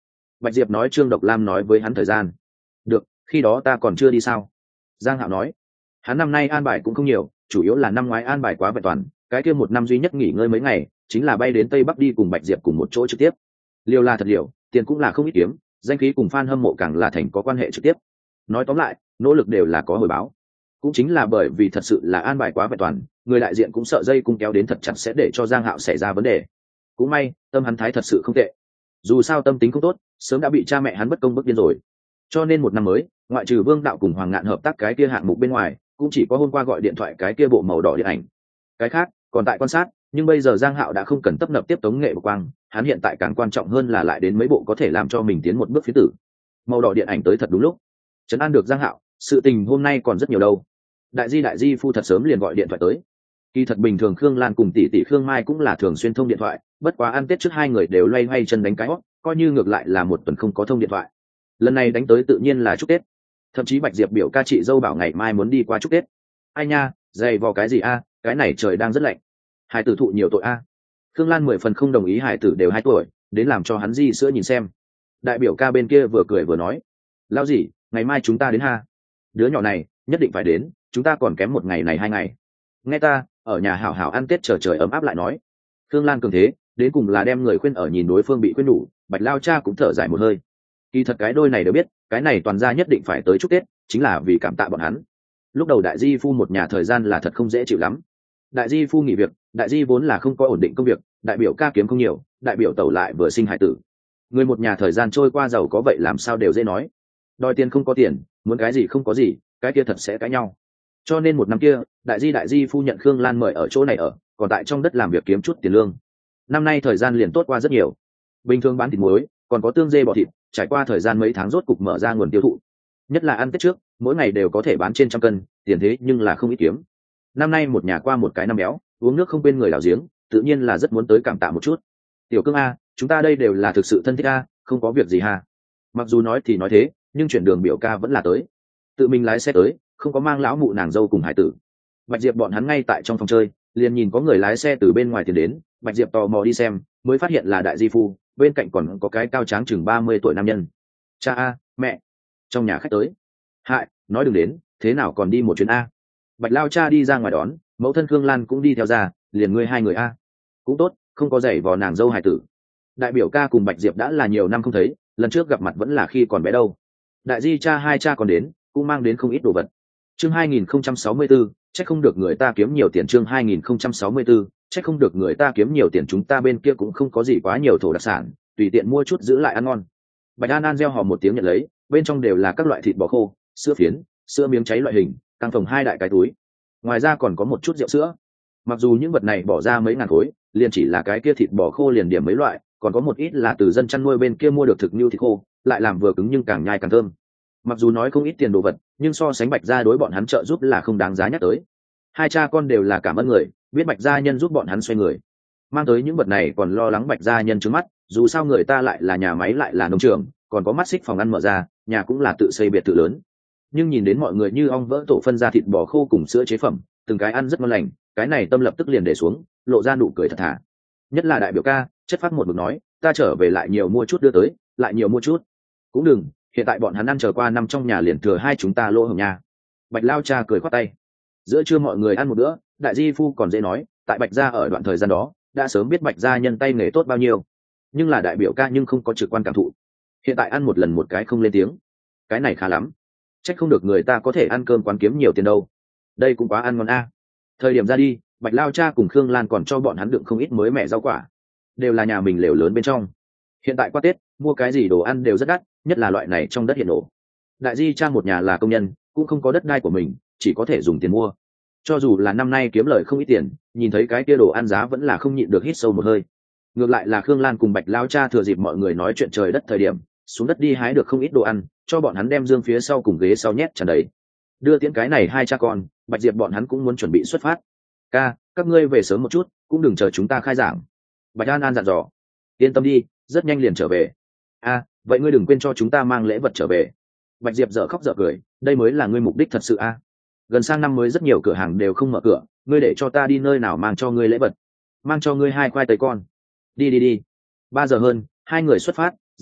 Bạch Diệp nói Trương Độc Lam nói với hắn thời gian. Được, khi đó ta còn chưa đi sao? Giang Hạo nói. Hắn năm nay an bài cũng không nhiều, chủ yếu là năm ngoái an bài quá vẹn toàn, cái kia một năm duy nhất nghỉ ngơi mấy ngày, chính là bay đến Tây Bắc đi cùng Bạch Diệp cùng một chỗ trực tiếp. Liều là thật liều, tiền cũng là không ít kiếm, danh khí cùng fan hâm mộ càng là thành có quan hệ trực tiếp. Nói tóm lại, nỗ lực đều là có hồi báo. Cũng chính là bởi vì thật sự là an bài quá vẹn toàn, người đại diện cũng sợ dây cung kéo đến thật chặt sẽ để cho Giang Hạo xảy ra vấn đề. Cũng may, tâm hắn thái thật sự không tệ. Dù sao tâm tính không tốt, sớm đã bị cha mẹ hắn bất công bức điên rồi. Cho nên một năm mới, ngoại trừ Vương Đạo cùng Hoàng Ngạn hợp tác cái kia hạng mục bên ngoài, cũng chỉ có hôm qua gọi điện thoại cái kia bộ màu đỏ điện ảnh. Cái khác còn tại quan sát, nhưng bây giờ Giang Hạo đã không cần tấp nập tiếp tống nghệ bộc quang, hắn hiện tại càng quan trọng hơn là lại đến mấy bộ có thể làm cho mình tiến một bước phía tử. Màu đỏ điện ảnh tới thật đúng lúc. Trấn an được Giang Hạo, sự tình hôm nay còn rất nhiều đâu. Đại di đại di phu thật sớm liền gọi điện thoại tới. Kỳ thật bình thường Khương Lan cùng tỷ tỷ Khương Mai cũng là thường xuyên thông điện thoại, bất quá ăn Tết trước hai người đều loay hoay chân đánh cái hót, coi như ngược lại là một tuần không có thông điện thoại. Lần này đánh tới tự nhiên là chúc Tết. Thậm chí Bạch Diệp biểu ca chị dâu bảo ngày mai muốn đi qua chúc Tết. Ai nha, dày vò cái gì a, cái này trời đang rất lạnh. Hải tử thụ nhiều tội a. Khương Lan mười phần không đồng ý hải tử đều hai tuổi, đến làm cho hắn di sữa nhìn xem. Đại biểu ca bên kia vừa cười vừa nói, lão gì, ngày mai chúng ta đến ha. Đứa nhỏ này nhất định phải đến, chúng ta còn kém một ngày này hai ngày. Nghe ta, ở nhà hảo hảo ăn Tết chờ trời ấm áp lại nói. Khương Lan cường thế, đến cùng là đem người khuyên ở nhìn đối phương bị khuyên đủ, Bạch Lao cha cũng thở dài một hơi. Kỳ thật cái đôi này đều biết, cái này toàn gia nhất định phải tới chúc Tết, chính là vì cảm tạ bọn hắn. Lúc đầu đại di phu một nhà thời gian là thật không dễ chịu lắm. Đại di phu nghỉ việc, đại di vốn là không có ổn định công việc, đại biểu ca kiếm không nhiều, đại biểu tẩu lại vừa sinh hải tử. Người một nhà thời gian trôi qua giàu có vậy làm sao đều dễ nói. Đòi tiền không có tiền, muốn cái gì không có gì, cái kia thật sẽ cãi nhau. Cho nên một năm kia, đại di đại di phu nhận Khương Lan mời ở chỗ này ở, còn tại trong đất làm việc kiếm chút tiền lương. Năm nay thời gian liền tốt qua rất nhiều. Bình thường bán thịt muối, còn có tương dê bò thịt, trải qua thời gian mấy tháng rốt cục mở ra nguồn tiêu thụ. Nhất là ăn Tết trước, mỗi ngày đều có thể bán trên trăm cân, tiền thế nhưng là không ít kiếm. Năm nay một nhà qua một cái năm béo, uống nước không quên người đào giếng, tự nhiên là rất muốn tới cảm tạ một chút. Tiểu Cương a, chúng ta đây đều là thực sự thân thích a, không có việc gì ha. Mặc dù nói thì nói thế, nhưng chuyển đường biểu ca vẫn là tới. Tự mình lái xe tới, không có mang lão mụ nàng dâu cùng hải tử. Bạch Diệp bọn hắn ngay tại trong phòng chơi, liền nhìn có người lái xe từ bên ngoài tiến đến, Bạch Diệp tò mò đi xem, mới phát hiện là đại di phu, bên cạnh còn có cái cao tráng chừng ba mươi tuổi nam nhân. Cha a, mẹ, trong nhà khách tới. Hại, nói đừng đến, thế nào còn đi một chuyến a. Bạch Lao cha đi ra ngoài đón, mẫu thân Khương Lan cũng đi theo ra, liền ngươi hai người a. Cũng tốt, không có giày vò nàng dâu hải tử. Đại biểu ca cùng Bạch Diệp đã là nhiều năm không thấy, lần trước gặp mặt vẫn là khi còn bé đâu. Đại di cha hai cha còn đến, cũng mang đến không ít đồ vật. Chương hai nghìn không trăm sáu mươi tư, chắc không được người ta kiếm nhiều tiền. Chương hai nghìn không trăm sáu mươi tư, chắc không được người ta kiếm nhiều tiền. Chúng ta bên kia cũng không có gì quá nhiều thổ đặc sản, tùy tiện mua chút giữ lại ăn ngon. Bạch An An reo hò một tiếng nhận lấy, bên trong đều là các loại thịt bò khô, sữa phiến, sữa miếng cháy loại hình, căng phồng hai đại cái túi. Ngoài ra còn có một chút rượu sữa. Mặc dù những vật này bỏ ra mấy ngàn khối, liền chỉ là cái kia thịt bò khô liền điểm mấy loại, còn có một ít là từ dân chăn nuôi bên kia mua được thực như thịt khô, lại làm vừa cứng nhưng càng nhai càng thơm. Mặc dù nói không ít tiền đồ vật, nhưng so sánh Bạch gia đối bọn hắn trợ giúp là không đáng giá nhắc tới. Hai cha con đều là cảm ơn người, biết Bạch gia nhân giúp bọn hắn xoay người. Mang tới những vật này còn lo lắng Bạch gia nhân trướng mắt, dù sao người ta lại là nhà máy lại là nông trường, còn có mắt xích phòng ăn mở ra, nhà cũng là tự xây biệt thự lớn. Nhưng nhìn đến mọi người như ong vỡ tổ phân ra thịt bò khô cùng sữa chế phẩm, từng cái ăn rất ngon lành, cái này tâm lập tức liền để xuống, lộ ra nụ cười thật thà. Nhất là đại biểu ca, chất phát một mực nói, ta trở về lại nhiều mua chút đưa tới, lại nhiều mua chút. Cũng đừng, hiện tại bọn hắn ăn chờ qua năm trong nhà liền thừa hai chúng ta lỗ hổng nhà. Bạch Lao cha cười khoát tay. Giữa trưa mọi người ăn một bữa, đại di phu còn dễ nói, tại Bạch gia ở đoạn thời gian đó, đã sớm biết Bạch gia nhân tay nghề tốt bao nhiêu. Nhưng là đại biểu ca nhưng không có trực quan cảm thụ. Hiện tại ăn một lần một cái không lên tiếng. Cái này khá lắm. Trách không được người ta có thể ăn cơm quán kiếm nhiều tiền đâu. Đây cũng quá ăn ngon a. Thời điểm ra đi, Bạch Lao cha cùng Khương Lan còn cho bọn hắn đựng không ít mới mẻ rau quả. Đều là nhà mình lều lớn bên trong. Hiện tại qua Tết, mua cái gì đồ ăn đều rất đắt, nhất là loại này trong đất hiện nổ. Đại di cha một nhà là công nhân, cũng không có đất đai của mình, chỉ có thể dùng tiền mua. Cho dù là năm nay kiếm lời không ít tiền, nhìn thấy cái kia đồ ăn giá vẫn là không nhịn được hít sâu một hơi. Ngược lại là Khương Lan cùng Bạch Lao cha thừa dịp mọi người nói chuyện trời đất thời điểm, xuống đất đi hái được không ít đồ ăn, cho bọn hắn đem dương phía sau cùng ghế sau nhét tràn đầy. Đưa tiễn cái này hai cha con, Bạch Diệp bọn hắn cũng muốn chuẩn bị xuất phát. Ca, các ngươi về sớm một chút, cũng đừng chờ chúng ta khai giảng. Bạch An An dặn dò. Yên tâm đi, rất nhanh liền trở về. A, vậy ngươi đừng quên cho chúng ta mang lễ vật trở về. Bạch Diệp dở khóc dở cười, đây mới là ngươi mục đích thật sự a. Gần sang năm mới rất nhiều cửa hàng đều không mở cửa, ngươi để cho ta đi nơi nào mang cho ngươi lễ vật? Mang cho ngươi hai khoai tây con. Đi đi đi. Ba giờ hơn, hai người xuất phát,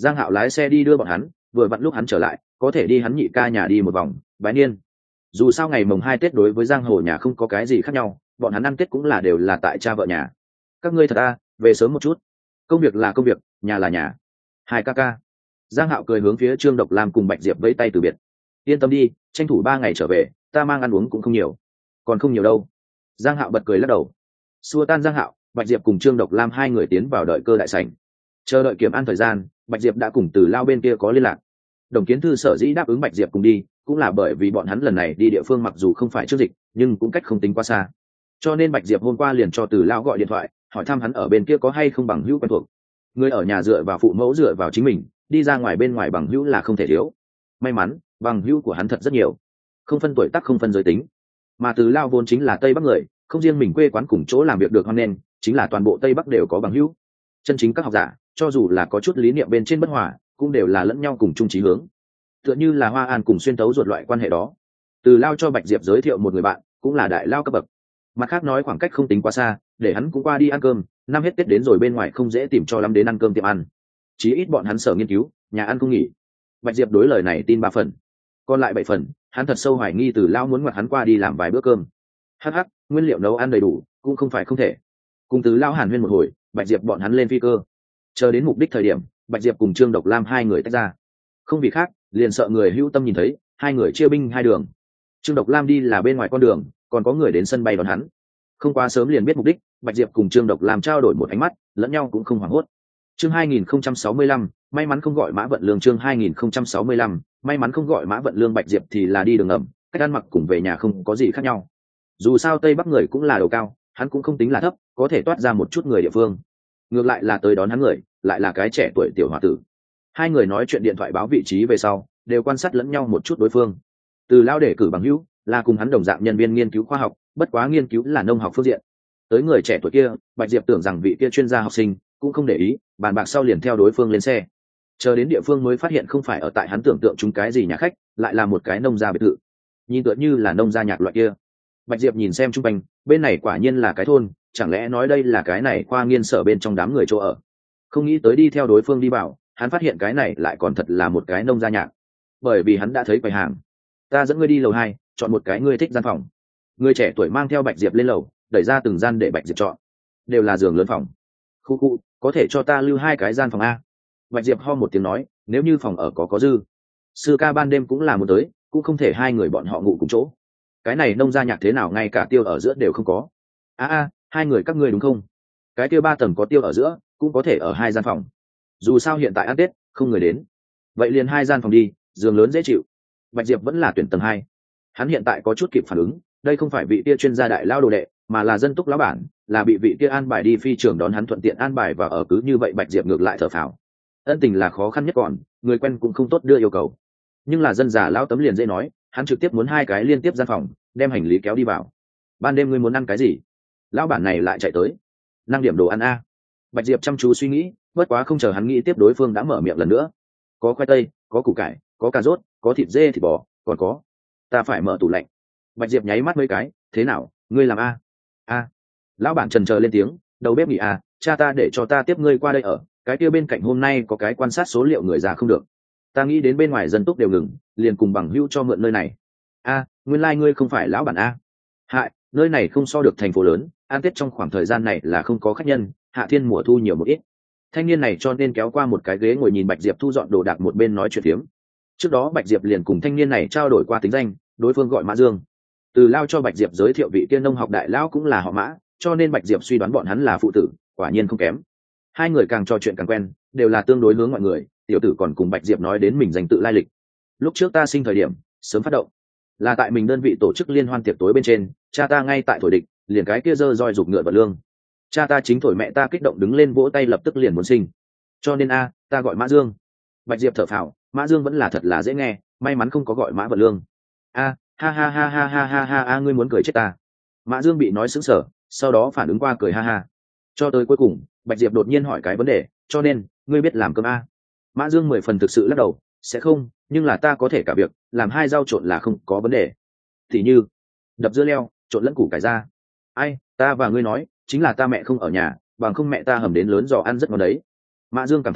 Giang Hạo lái xe đi đưa bọn hắn, vừa vặn lúc hắn trở lại có thể đi hắn nhị ca nhà đi một vòng bái niên. Dù sao ngày mồng hai Tết đối với Giang Hồ nhà không có cái gì khác nhau, bọn hắn ăn Tết cũng là đều là tại cha vợ nhà. Các ngươi thật à, về sớm một chút. Công việc là công việc, nhà là nhà. Hai ca ca. Giang Hạo cười hướng phía Trương Độc Lam cùng Bạch Diệp vẫy tay từ biệt. Yên tâm đi, tranh thủ ba ngày trở về, ta mang ăn uống cũng không nhiều. Còn không nhiều đâu. Giang Hạo bật cười lắc đầu. Xua tan Giang Hạo, Bạch Diệp cùng Trương Độc Lam hai người tiến vào đợi cơ đại sảnh. Chờ đợi kiểm an thời gian, Bạch Diệp đã cùng Từ Lao bên kia có liên lạc. Đồng Kiến Thư sở dĩ đáp ứng Bạch Diệp cùng đi, cũng là bởi vì bọn hắn lần này đi địa phương mặc dù không phải trước dịch, nhưng cũng cách không tính quá xa. Cho nên Bạch Diệp hôm qua liền cho Từ Lao gọi điện thoại, hỏi thăm hắn ở bên kia có hay không bằng hữu quen thuộc. Người ở nhà dựa vào phụ mẫu dựa vào chính mình, đi ra ngoài bên ngoài bằng hữu là không thể thiếu. May mắn, bằng hữu của hắn thật rất nhiều, không phân tuổi tác không phân giới tính. Mà Từ Lao vốn chính là Tây Bắc người, không riêng mình quê quán cùng chỗ làm việc được hoan nên, chính là toàn bộ Tây Bắc đều có bằng hữu. Chân chính các học giả, cho dù là có chút lý niệm bên trên bất hòa, cũng đều là lẫn nhau cùng chung chí hướng. Tựa như là Hoa An cùng Xuyên Tấu ruột loại quan hệ đó. Từ Lao cho Bạch Diệp giới thiệu một người bạn, cũng là đại lao cấp bậc. Mặt khác nói khoảng cách không tính quá xa, để hắn cũng qua đi ăn cơm, năm hết Tết đến rồi bên ngoài không dễ tìm cho lắm đến ăn cơm tiệm ăn. Chí ít bọn hắn sở nghiên cứu, nhà ăn không nghỉ. Bạch Diệp đối lời này tin ba phần, còn lại bảy phần, hắn thật sâu hoài nghi Từ Lao muốn ngoặt hắn qua đi làm vài bữa cơm. Hắc hắc, nguyên liệu nấu ăn đầy đủ, cũng không phải không thể. Cùng Từ Lao hàn huyên một hồi, Bạch Diệp bọn hắn lên phi cơ. Chờ đến mục đích thời điểm, Bạch Diệp cùng Trương Độc Lam hai người tách ra. Không vì khác, liền sợ người hữu tâm nhìn thấy, hai người chia binh hai đường. Trương Độc Lam đi là bên ngoài con đường, còn có người đến sân bay đón hắn. Không quá sớm liền biết mục đích, Bạch Diệp cùng Trương Độc Lam trao đổi một ánh mắt, lẫn nhau cũng không hoảng hốt. Chương hai nghìn không trăm sáu mươi lăm, may mắn không gọi Mã Vận Lương. Chương hai nghìn không trăm sáu mươi lăm, may mắn không gọi Mã Vận Lương. Bạch Diệp thì là đi đường ngầm, cách ăn mặc cùng về nhà không có gì khác nhau. Dù sao Tây Bắc người cũng là đầu cao, hắn cũng không tính là thấp, có thể toát ra một chút người địa phương. Ngược lại là tới đón hắn người, lại là cái trẻ tuổi tiểu hòa tử. Hai người nói chuyện điện thoại báo vị trí về sau, đều quan sát lẫn nhau một chút đối phương. Từ Lao để cử bằng hữu, là cùng hắn đồng dạng nhân viên nghiên cứu khoa học, bất quá nghiên cứu là nông học phương diện. Tới người trẻ tuổi kia, Bạch Diệp tưởng rằng vị kia chuyên gia học sinh, cũng không để ý, bàn bạc sau liền theo đối phương lên xe. Chờ đến địa phương mới phát hiện không phải ở tại hắn tưởng tượng chúng cái gì nhà khách, lại là một cái nông gia biệt thự. Nhìn tựa như là nông gia nhạc loại kia. Bạch Diệp nhìn xem chung quanh, bên này quả nhiên là cái thôn, chẳng lẽ nói đây là cái này khoa nghiên sở bên trong đám người chỗ ở. Không nghĩ tới đi theo đối phương đi vào, hắn phát hiện cái này lại còn thật là một cái nông gia nhạc. Bởi vì hắn đã thấy quầy hàng. Ta dẫn ngươi đi lầu hai, chọn một cái ngươi thích gian phòng. Người trẻ tuổi mang theo Bạch Diệp lên lầu, đẩy ra từng gian để Bạch Diệp chọn. Đều là giường lớn phòng. Khu khu, có thể cho ta lưu hai cái gian phòng a? Bạch Diệp ho một tiếng nói, nếu như phòng ở có có dư. Sư ca ban đêm cũng là muốn tới, cũng không thể hai người bọn họ ngủ cùng chỗ. Cái này nông gia nhạc thế nào ngay cả tiêu ở giữa đều không có. A a, hai người các ngươi đúng không? Cái kia ba tầng có tiêu ở giữa, cũng có thể ở hai gian phòng. Dù sao hiện tại ăn Tết, không người đến. Vậy liền hai gian phòng đi, giường lớn dễ chịu. Bạch Diệp vẫn là tuyển tầng hai. Hắn hiện tại có chút kịp phản ứng, đây không phải vị kia chuyên gia đại lao đồ đệ, mà là dân túc lão bản, là bị vị kia an bài đi phi trường đón hắn thuận tiện an bài và ở cứ như vậy Bạch Diệp ngược lại thở phào. Ân tình là khó khăn nhất còn, người quen cũng không tốt đưa yêu cầu. Nhưng là dân già lão tấm liền dễ nói, hắn trực tiếp muốn hai cái liên tiếp gian phòng, đem hành lý kéo đi vào. Ban đêm ngươi muốn ăn cái gì? Lão bản này lại chạy tới. Năng điểm đồ ăn a. Bạch Diệp chăm chú suy nghĩ, bất quá không chờ hắn nghĩ tiếp đối phương đã mở miệng lần nữa. Có khoai tây, có củ cải, có cà rốt, có thịt dê thịt bò, còn có. Ta phải mở tủ lạnh. Bạch Diệp nháy mắt mấy cái, thế nào, ngươi làm a? A. Lão bản trần chờ lên tiếng, đầu bếp nghỉ a, cha ta để cho ta tiếp ngươi qua đây ở, cái kia bên cạnh hôm nay có cái quan sát số liệu người già không được. Ta nghĩ đến bên ngoài dân túc đều ngừng, liền cùng bằng hữu cho mượn nơi này. A, nguyên lai like ngươi không phải lão bản a? Hại, nơi này không so được thành phố lớn, ăn Tết trong khoảng thời gian này là không có khách nhân, hạ thiên mùa thu nhiều một ít. Thanh niên này cho nên kéo qua một cái ghế ngồi nhìn Bạch Diệp thu dọn đồ đạc một bên nói chuyện phiếm. Trước đó Bạch Diệp liền cùng thanh niên này trao đổi qua tính danh, đối phương gọi Mã Dương. Từ Lao cho Bạch Diệp giới thiệu vị tiên nông học đại lão cũng là họ Mã, cho nên Bạch Diệp suy đoán bọn hắn là phụ tử, quả nhiên không kém. Hai người càng trò chuyện càng quen, đều là tương đối hướng mọi người, tiểu tử còn cùng Bạch Diệp nói đến mình danh tự lai lịch. Lúc trước ta sinh thời điểm, sớm phát động, là tại mình đơn vị tổ chức liên hoan tiệc tối bên trên, cha ta ngay tại thổi địch, liền cái kia dơ roi giục ngựa Vận Lương. Cha ta chính thổi mẹ ta kích động đứng lên vỗ tay lập tức liền muốn sinh. Cho nên a, ta gọi Mã Dương. Bạch Diệp thở phào, Mã Dương vẫn là thật là dễ nghe, may mắn không có gọi Mã Vận Lương. A, ha ha ha ha ha ha ha a, ngươi muốn cười chết ta. Mã Dương bị nói sững sờ, sau đó phản ứng qua cười ha ha. Cho tới cuối cùng, Bạch Diệp đột nhiên hỏi cái vấn đề, cho nên, ngươi biết làm cơm a? Mã Dương mười phần thực sự lắc đầu, sẽ không, nhưng là ta có thể cả việc, làm hai rau trộn là không có vấn đề. Thì như, đập dưa leo, trộn lẫn củ cải ra. Ai, ta và ngươi nói, chính là ta mẹ không ở nhà, bằng không mẹ ta hầm đến lớn giò ăn rất ngon đấy. Mã Dương cảm thán,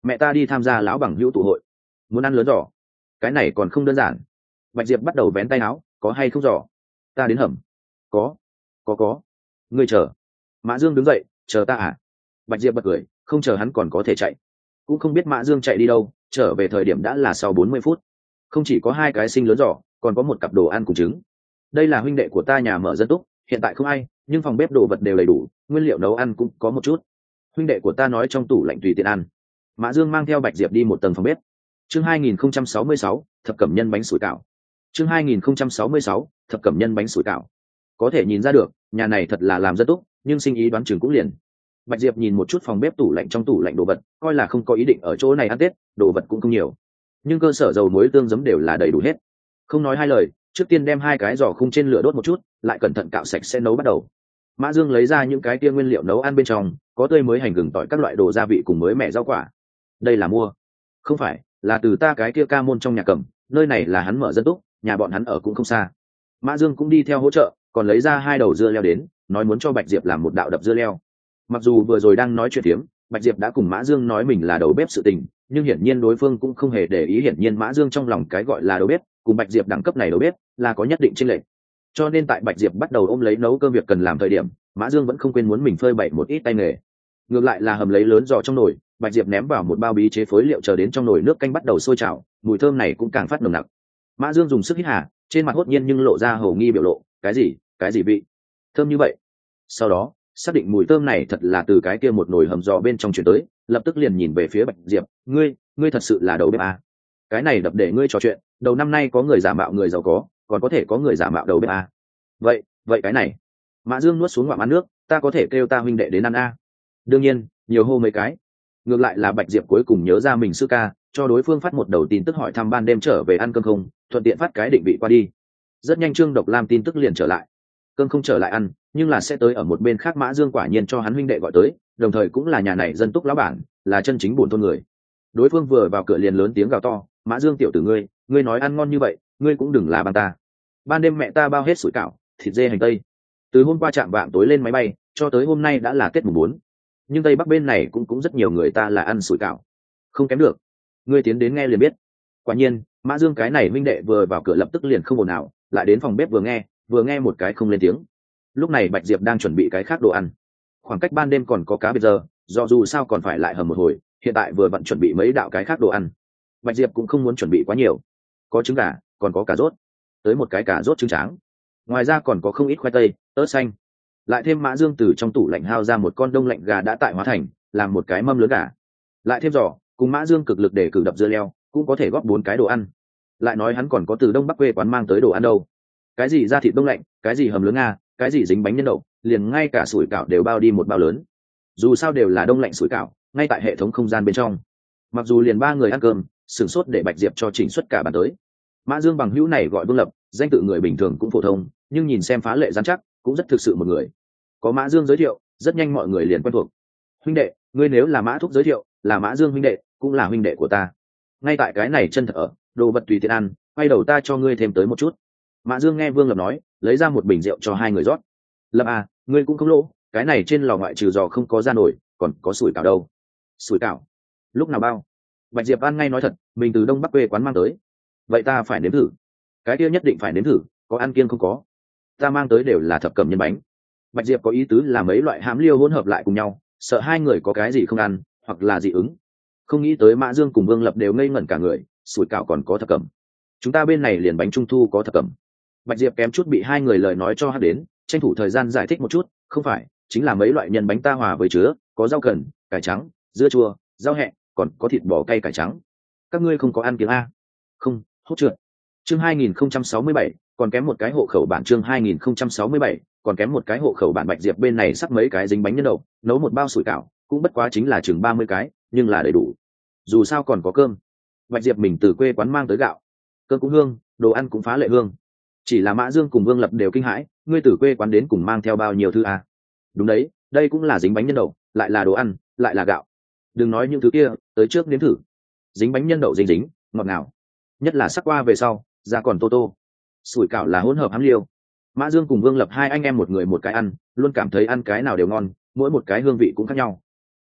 mẹ ta đi tham gia lão bằng hữu tụ hội, muốn ăn lớn giò. Cái này còn không đơn giản. Bạch Diệp bắt đầu vén tay áo, có hay không giò? Ta đến hầm. Có, có có. Ngươi chờ. Mã Dương đứng dậy, chờ ta à? Bạch Diệp bật cười, không chờ hắn còn có thể chạy. Cũng không biết Mã Dương chạy đi đâu, trở về thời điểm đã là sau bốn mươi phút. Không chỉ có hai cái sinh lớn giò, còn có một cặp đồ ăn cùng trứng. Đây là huynh đệ của ta nhà mở dân túc, hiện tại không ai, nhưng phòng bếp đồ vật đều đầy đủ, nguyên liệu nấu ăn cũng có một chút. Huynh đệ của ta nói trong tủ lạnh tùy tiện ăn. Mã Dương mang theo Bạch Diệp đi một tầng phòng bếp. Chương hai nghìn không trăm sáu mươi sáu, thập cẩm nhân bánh sủi cảo. Chương hai nghìn không trăm sáu mươi sáu, thập cẩm nhân bánh sủi cảo. Có thể nhìn ra được, nhà này thật là làm rất tốt, nhưng sinh ý đoán chừng cũng liền. Bạch Diệp nhìn một chút phòng bếp tủ lạnh trong tủ lạnh đồ vật, coi là không có ý định ở chỗ này ăn Tết, đồ vật cũng không nhiều. Nhưng cơ sở dầu muối tương giấm đều là đầy đủ hết. Không nói hai lời, trước tiên đem hai cái giò khung trên lửa đốt một chút, lại cẩn thận cạo sạch sẽ nấu bắt đầu. Mã Dương lấy ra những cái kia nguyên liệu nấu ăn bên trong, có tươi mới hành gừng tỏi các loại đồ gia vị cùng mới mẻ rau quả. Đây là mua? Không phải, là từ ta cái kia ca môn trong nhà cầm, nơi này là hắn mở dân túc, nhà bọn hắn ở cũng không xa. Mã Dương cũng đi theo hỗ trợ, còn lấy ra hai đầu dưa leo đến, nói muốn cho Bạch Diệp làm một đạo đập dưa leo. Mặc dù vừa rồi đang nói chuyện tiếm, Bạch Diệp đã cùng Mã Dương nói mình là đầu bếp sự tình, nhưng hiển nhiên đối phương cũng không hề để ý, hiển nhiên Mã Dương trong lòng cái gọi là đầu bếp, cùng Bạch Diệp đẳng cấp này đầu bếp là có nhất định chênh lệch. Cho nên tại Bạch Diệp bắt đầu ôm lấy nấu cơm việc cần làm thời điểm, Mã Dương vẫn không quên muốn mình phơi bày một ít tay nghề. Ngược lại là hầm lấy lớn giò trong nồi, Bạch Diệp ném vào một bao bí chế phối liệu, chờ đến trong nồi nước canh bắt đầu sôi trào, mùi thơm này cũng càng phát nồng nặc. Mã Dương dùng sức hít hà, trên mặt hốt nhiên nhưng lộ ra hầu nghi biểu lộ, cái gì, cái gì vị thơm như vậy? Sau đó, xác định mùi thơm này thật là từ cái kia một nồi hầm giò bên trong truyền tới, lập tức liền nhìn về phía Bạch Diệp, ngươi, ngươi thật sự là đầu bếp à? Cái này đập để ngươi trò chuyện, đầu năm nay có người giả mạo người giàu có, còn có thể có người giả mạo đầu bếp à? Vậy, vậy cái này. Mã Dương nuốt xuống ngụm ăn nước, ta có thể kêu ta huynh đệ đến ăn a? Đương nhiên, nhiều hô mấy cái. Ngược lại là Bạch Diệp cuối cùng nhớ ra mình sư ca, cho đối phương phát một đầu tin tức hỏi thăm ban đêm trở về ăn cơm không, thuận tiện phát cái định vị qua đi. Rất nhanh Trương Độc Lam tin tức liền trở lại. Cơm không trở lại ăn, nhưng là sẽ tới ở một bên khác. Mã Dương quả nhiên cho hắn huynh đệ gọi tới, đồng thời cũng là nhà này dân túc lão bản, là chân chính bổn thôn người. Đối phương vừa vào cửa liền lớn tiếng gào to, Mã Dương tiểu tử ngươi, ngươi nói ăn ngon như vậy, ngươi cũng đừng là ban ta. Ban đêm mẹ ta bao hết sủi cảo, thịt dê hành tây. Từ hôm qua chạm vạng tối lên máy bay, cho tới hôm nay đã là Tết mùng bốn. Nhưng tây bắc bên này cũng cũng rất nhiều người ta là ăn sủi cảo, không kém được. Ngươi tiến đến nghe liền biết. Quả nhiên, Mã Dương cái này huynh đệ vừa vào cửa lập tức liền không ồn ào, lại đến phòng bếp vừa nghe, vừa nghe một cái không lên tiếng. Lúc này Bạch Diệp đang chuẩn bị cái khác đồ ăn. Khoảng cách ban đêm còn có cá bây giờ, do dù sao còn phải lại hầm một hồi, hiện tại vừa vặn chuẩn bị mấy đạo cái khác đồ ăn. Bạch Diệp cũng không muốn chuẩn bị quá nhiều, có trứng gà, còn có cà rốt, tới một cái cà rốt trứng tráng. Ngoài ra còn có không ít khoai tây, ớt xanh. Lại thêm Mã Dương từ trong tủ lạnh hao ra một con đông lạnh gà đã tại hóa thành, làm một cái mâm lớn gà. Lại thêm giò, cùng Mã Dương cực lực để cử đập dưa leo, cũng có thể góp bốn cái đồ ăn. Lại nói hắn còn có từ Đông Bắc quê quán mang tới đồ ăn đâu. Cái gì da thịt đông lạnh, cái gì hầm lưỡng nga, cái gì dính bánh nhân đậu, liền ngay cả sủi cảo đều bao đi một bao lớn. Dù sao đều là đông lạnh sủi cảo, ngay tại hệ thống không gian bên trong. Mặc dù liền ba người ăn cơm, sửng sốt để Bạch Diệp cho chỉnh xuất cả bàn tới. Mã Dương bằng hữu này gọi Vương Lập, danh tự người bình thường cũng phổ thông, nhưng nhìn xem phá lệ rắn chắc, cũng rất thực sự một người. Có Mã Dương giới thiệu, rất nhanh mọi người liền quen thuộc. Huynh đệ, ngươi nếu là Mã Thúc giới thiệu, là Mã Dương huynh đệ, cũng là huynh đệ của ta. Ngay tại cái này chân thật ở, đồ vật tùy tiện ăn, quay đầu ta cho ngươi thêm tới một chút. Mã Dương nghe Vương Lập nói, lấy ra một bình rượu cho hai người rót. Lập à, ngươi cũng không lỗ, cái này trên lò ngoại trừ giò không có ra nổi, còn có sủi cảo đâu. Sủi cảo? Lúc nào bao? Bạch Diệp ăn ngay nói thật, mình từ Đông Bắc quê quán mang tới. Vậy ta phải nếm thử. Cái kia nhất định phải nếm thử, có ăn kiêng không có? Ta mang tới đều là thập cẩm nhân bánh. Bạch Diệp có ý tứ là mấy loại hám liêu hỗn hợp lại cùng nhau, sợ hai người có cái gì không ăn, hoặc là dị ứng. Không nghĩ tới Mã Dương cùng Vương Lập đều ngây ngẩn cả người, sủi cảo còn có thập cẩm. Chúng ta bên này liền bánh trung thu có thập cẩm. Bạch Diệp kém chút bị hai người lời nói cho hắt đến, tranh thủ thời gian giải thích một chút, không phải, chính là mấy loại nhân bánh ta hòa với chứa, có rau cần, cải trắng, dưa chua, rau hẹ, còn có thịt bò cay cải trắng. Các ngươi không có ăn kiêng a? Không, hốt trượt. Chương hai nghìn không trăm sáu mươi bảy, còn kém một cái hộ khẩu bản. Chương hai nghìn không trăm sáu mươi bảy, còn kém một cái hộ khẩu bản. Bạch Diệp bên này sắp mấy cái dính bánh nhân đậu, nấu một bao sủi cảo, cũng bất quá chính là chừng ba mươi cái, nhưng là đầy đủ. Dù sao còn có cơm. Bạch Diệp mình từ quê quán mang tới gạo, cơm cũng hương, đồ ăn cũng phá lệ hương. Chỉ là Mã Dương cùng Vương Lập đều kinh hãi, ngươi từ quê quán đến cùng mang theo bao nhiêu thứ à? Đúng đấy, đây cũng là dính bánh nhân đậu, lại là đồ ăn, lại là gạo. Đừng nói những thứ kia, tới trước nếm thử. Dính bánh nhân đậu dính dính, ngọt ngào. Nhất là sắc qua về sau, ra còn tô tô. Sủi cảo là hỗn hợp hám liêu. Mã Dương cùng Vương Lập hai anh em một người một cái ăn, luôn cảm thấy ăn cái nào đều ngon, mỗi một cái hương vị cũng khác nhau.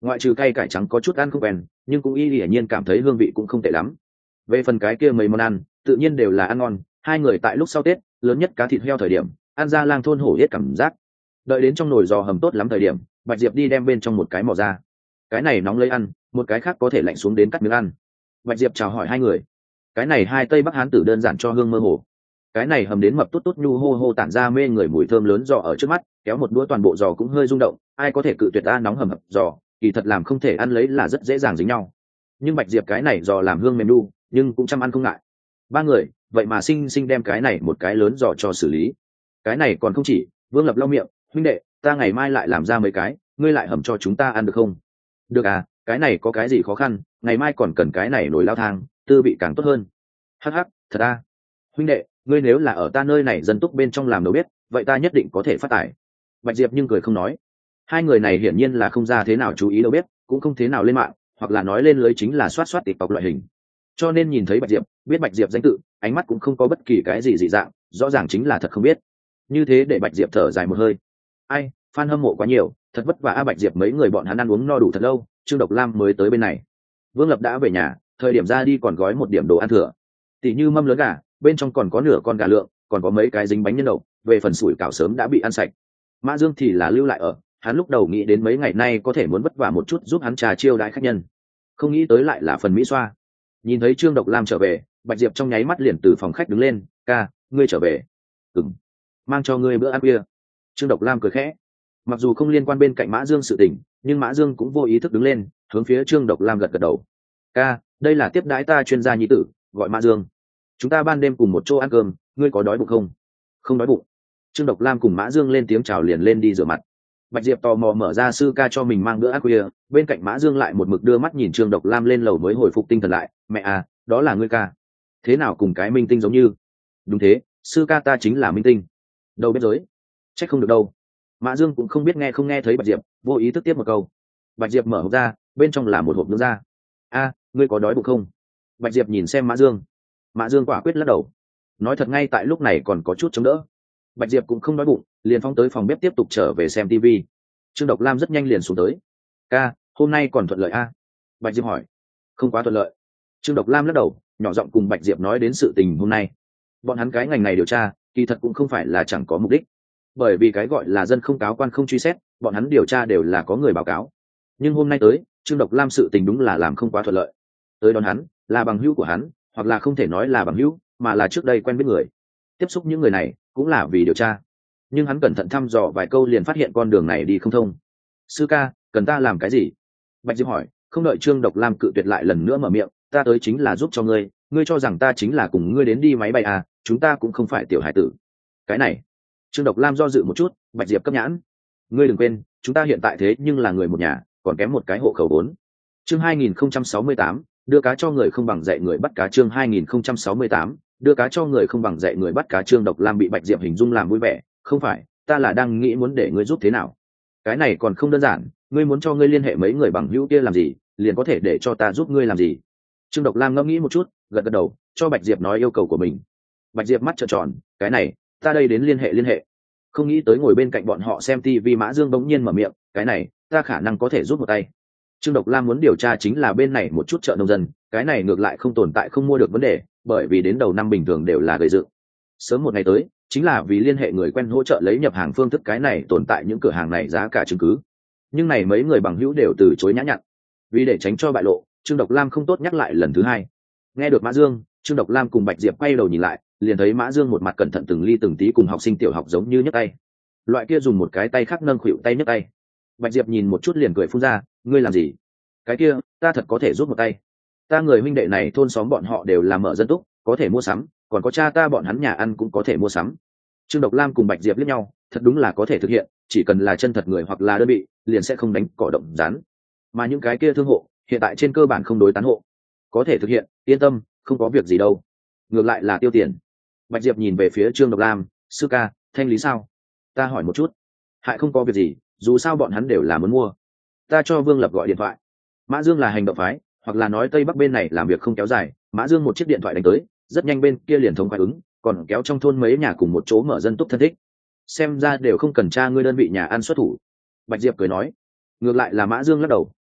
ngoại trừ cay cải trắng có chút ăn không quen, nhưng cũng y hiển nhiên cảm thấy hương vị cũng không tệ lắm. Về phần cái kia mấy món ăn tự nhiên đều là ăn ngon. Hai người tại lúc sau Tết lớn nhất cá thịt heo thời điểm ăn ra lang thôn hổ yết cảm giác. Đợi đến trong nồi giò hầm tốt lắm thời điểm, Bạch Diệp đi đem bên trong một cái mò ra. Cái này nóng lấy ăn, một cái khác có thể lạnh xuống đến cắt miếng ăn. Bạch Diệp chào hỏi hai người. Cái này hai tây bắc hán tử đơn giản cho hương mơ hồ. Cái này hầm đến mập tốt tốt nhu hô hô tản ra mê người mùi thơm lớn giò ở trước mắt, kéo một đũa toàn bộ giò cũng hơi rung động, ai có thể cự tuyệt a nóng hầm hập giò, kỳ thật làm không thể ăn lấy là rất dễ dàng dính nhau. Nhưng Bạch Diệp cái này giò làm hương mềm nu, nhưng cũng chăm ăn không ngại. Ba người, vậy mà sinh sinh đem cái này một cái lớn giò cho xử lý. Cái này còn không chỉ, Vương Lập lau miệng, huynh đệ, ta ngày mai lại làm ra mấy cái, ngươi lại hầm cho chúng ta ăn được không? Được à, cái này có cái gì khó khăn, ngày mai còn cần cái này nồi lao thang, tư vị càng tốt hơn. Hắc hắc, thật à? Huynh đệ, ngươi nếu là ở ta nơi này dân túc bên trong làm đâu biết, vậy ta nhất định có thể phát tài. Bạch Diệp nhưng cười không nói. Hai người này hiển nhiên là không ra thế nào chú ý đâu biết, cũng không thế nào lên mạng, hoặc là nói lên lưới chính là soát soát TikTok loại hình. Cho nên nhìn thấy Bạch Diệp, biết Bạch Diệp danh tự, ánh mắt cũng không có bất kỳ cái gì dị dạng, rõ ràng chính là thật không biết. Như thế để Bạch Diệp thở dài một hơi. Ai, fan hâm mộ quá nhiều, thật vất vả a Bạch Diệp mấy người bọn hắn ăn uống no đủ thật lâu, Trương Độc Lam mới tới bên này. Vương Lập đã về nhà, thời điểm ra đi còn gói một điểm đồ ăn thừa. Tỷ như mâm lớn gà, bên trong còn có nửa con gà lượng, còn có mấy cái dính bánh nhân đậu, về phần sủi cảo sớm đã bị ăn sạch. Mã Dương thì là lưu lại ở, hắn lúc đầu nghĩ đến mấy ngày nay có thể muốn vất vả một chút giúp hắn trà chiêu đãi khách nhân, không nghĩ tới lại là phần mỹ xoa. Nhìn thấy Trương Độc Lam trở về, Bạch Diệp trong nháy mắt liền từ phòng khách đứng lên, ca, ngươi trở về. Ừm, mang cho ngươi bữa ăn khuya. Trương Độc Lam cười khẽ, mặc dù không liên quan bên cạnh Mã Dương sự tình, nhưng Mã Dương cũng vô ý thức đứng lên, hướng phía Trương Độc Lam gật gật đầu. Ca, đây là tiếp đãi ta chuyên gia nhi tử, gọi Mã Dương. Chúng ta ban đêm cùng một chỗ ăn cơm, ngươi có đói bụng không? Không đói bụng. Trương Độc Lam cùng Mã Dương lên tiếng chào liền lên đi rửa mặt. Bạch Diệp tò mò mở ra sư ca cho mình mang bữa ăn khuya, bên cạnh Mã Dương lại một mực đưa mắt nhìn Trương Độc Lam lên lầu mới hồi phục tinh thần lại, mẹ à, đó là ngươi ca. Thế nào cùng cái minh tinh giống như? Đúng thế, sư ca ta chính là minh tinh. Đâu biết giới. Trách không được đâu. Mã Dương cũng không biết nghe không nghe thấy Bạch Diệp, vô ý thức tiếp một câu. Bạch Diệp mở hộp ra, bên trong là một hộp nướng da. A, ngươi có đói bụng không? Bạch Diệp nhìn xem Mã Dương. Mã Dương quả quyết lắc đầu, nói thật ngay tại lúc này còn có chút chống đỡ. Bạch Diệp cũng không đói bụng, liền phóng tới phòng bếp tiếp tục trở về xem tivi. Trương Độc Lam rất nhanh liền xuống tới. Ca, hôm nay còn thuận lợi a? Bạch Diệp hỏi. Không quá thuận lợi. Trương Độc Lam lắc đầu, nhỏ giọng cùng Bạch Diệp nói đến sự tình hôm nay. Bọn hắn cái ngành này điều tra, kỳ thật cũng không phải là chẳng có mục đích, bởi vì cái gọi là dân không cáo quan không truy xét, bọn hắn điều tra đều là có người báo cáo. Nhưng hôm nay tới, Trương Độc Lam sự tình đúng là làm không quá thuận lợi. Tới đón hắn là bằng hữu của hắn, hoặc là không thể nói là bằng hữu, mà là trước đây quen biết người. Tiếp xúc những người này cũng là vì điều tra, nhưng hắn cẩn thận thăm dò vài câu liền phát hiện con đường này đi không thông. Sư ca, cần ta làm cái gì? Bạch Diệp hỏi, không đợi Trương Độc Lam cự tuyệt lại lần nữa mở miệng, ta tới chính là giúp cho ngươi, ngươi cho rằng ta chính là cùng ngươi đến đi máy bay à, chúng ta cũng không phải tiểu hải tử. Cái này, Trương Độc Lam do dự một chút, Bạch Diệp cấp nhãn. Ngươi đừng quên, chúng ta hiện tại thế nhưng là người một nhà, còn kém một cái hộ khẩu vốn. Chương hai nghìn không trăm sáu mươi tám, đưa cá cho người không bằng dạy người bắt cá. Chương hai nghìn không trăm sáu mươi tám, đưa cá cho người không bằng dạy người bắt cá. Trương Độc Lam bị Bạch Diệp hình dung làm vui vẻ, không phải, ta là đang nghĩ muốn để ngươi giúp thế nào. Cái này còn không đơn giản, ngươi muốn cho ngươi liên hệ mấy người bằng hữu kia làm gì, liền có thể để cho ta giúp ngươi làm gì. Trương Độc Lam ngẫm nghĩ một chút, gật gật đầu, cho Bạch Diệp nói yêu cầu của mình. Bạch Diệp mắt trợn tròn, cái này, ta đây đến liên hệ liên hệ. Không nghĩ tới ngồi bên cạnh bọn họ xem tivi Mã Dương bỗng nhiên mở miệng, cái này, ta khả năng có thể giúp một tay. Trương Độc Lam muốn điều tra chính là bên này một chút chợ nông dân, cái này ngược lại không tồn tại không mua được vấn đề, bởi vì đến đầu năm bình thường đều là gây dựng. Sớm một ngày tới, chính là vì liên hệ người quen hỗ trợ lấy nhập hàng phương thức, cái này tồn tại những cửa hàng này giá cả chứng cứ. Nhưng này mấy người bằng hữu đều từ chối nhã nhặn. Vì để tránh cho bại lộ, Trương Độc Lam không tốt nhắc lại lần thứ hai. Nghe được Mã Dương, Trương Độc Lam cùng Bạch Diệp quay đầu nhìn lại, liền thấy Mã Dương một mặt cẩn thận từng ly từng tí cùng học sinh tiểu học giống như nhấc tay. Loại kia dùng một cái tay khác nâng khuỷu tay nhấc tay. Bạch Diệp nhìn một chút liền cười phun ra, ngươi làm gì? Cái kia, ta thật có thể giúp một tay. Ta người huynh đệ này thôn xóm bọn họ đều là mở dân túc, có thể mua sắm, còn có cha ta bọn hắn nhà ăn cũng có thể mua sắm. Trương Độc Lam cùng Bạch Diệp liếc nhau, thật đúng là có thể thực hiện, chỉ cần là chân thật người hoặc là đơn vị, liền sẽ không đánh cỏ động rắn. Mà những cái kia thương hộ, hiện tại trên cơ bản không đối tán hộ. Có thể thực hiện, yên tâm, không có việc gì đâu. Ngược lại là tiêu tiền. Bạch Diệp nhìn về phía Trương Độc Lam, sư ca, thanh lý sao? Ta hỏi một chút. Hại không có việc gì, dù sao bọn hắn đều là muốn mua. Ta cho Vương Lập gọi điện thoại. Mã Dương là hành động phái, hoặc là nói Tây Bắc bên này làm việc không kéo dài, Mã Dương một chiếc điện thoại đánh tới, rất nhanh bên kia liền thông phản ứng, còn kéo trong thôn mấy nhà cùng một chỗ mở dân túc thân thích. Xem ra đều không cần tra ngươi đơn vị nhà ăn xuất thủ. Bạch Diệp cười nói. Ngược lại là Mã Dương lắc đầu,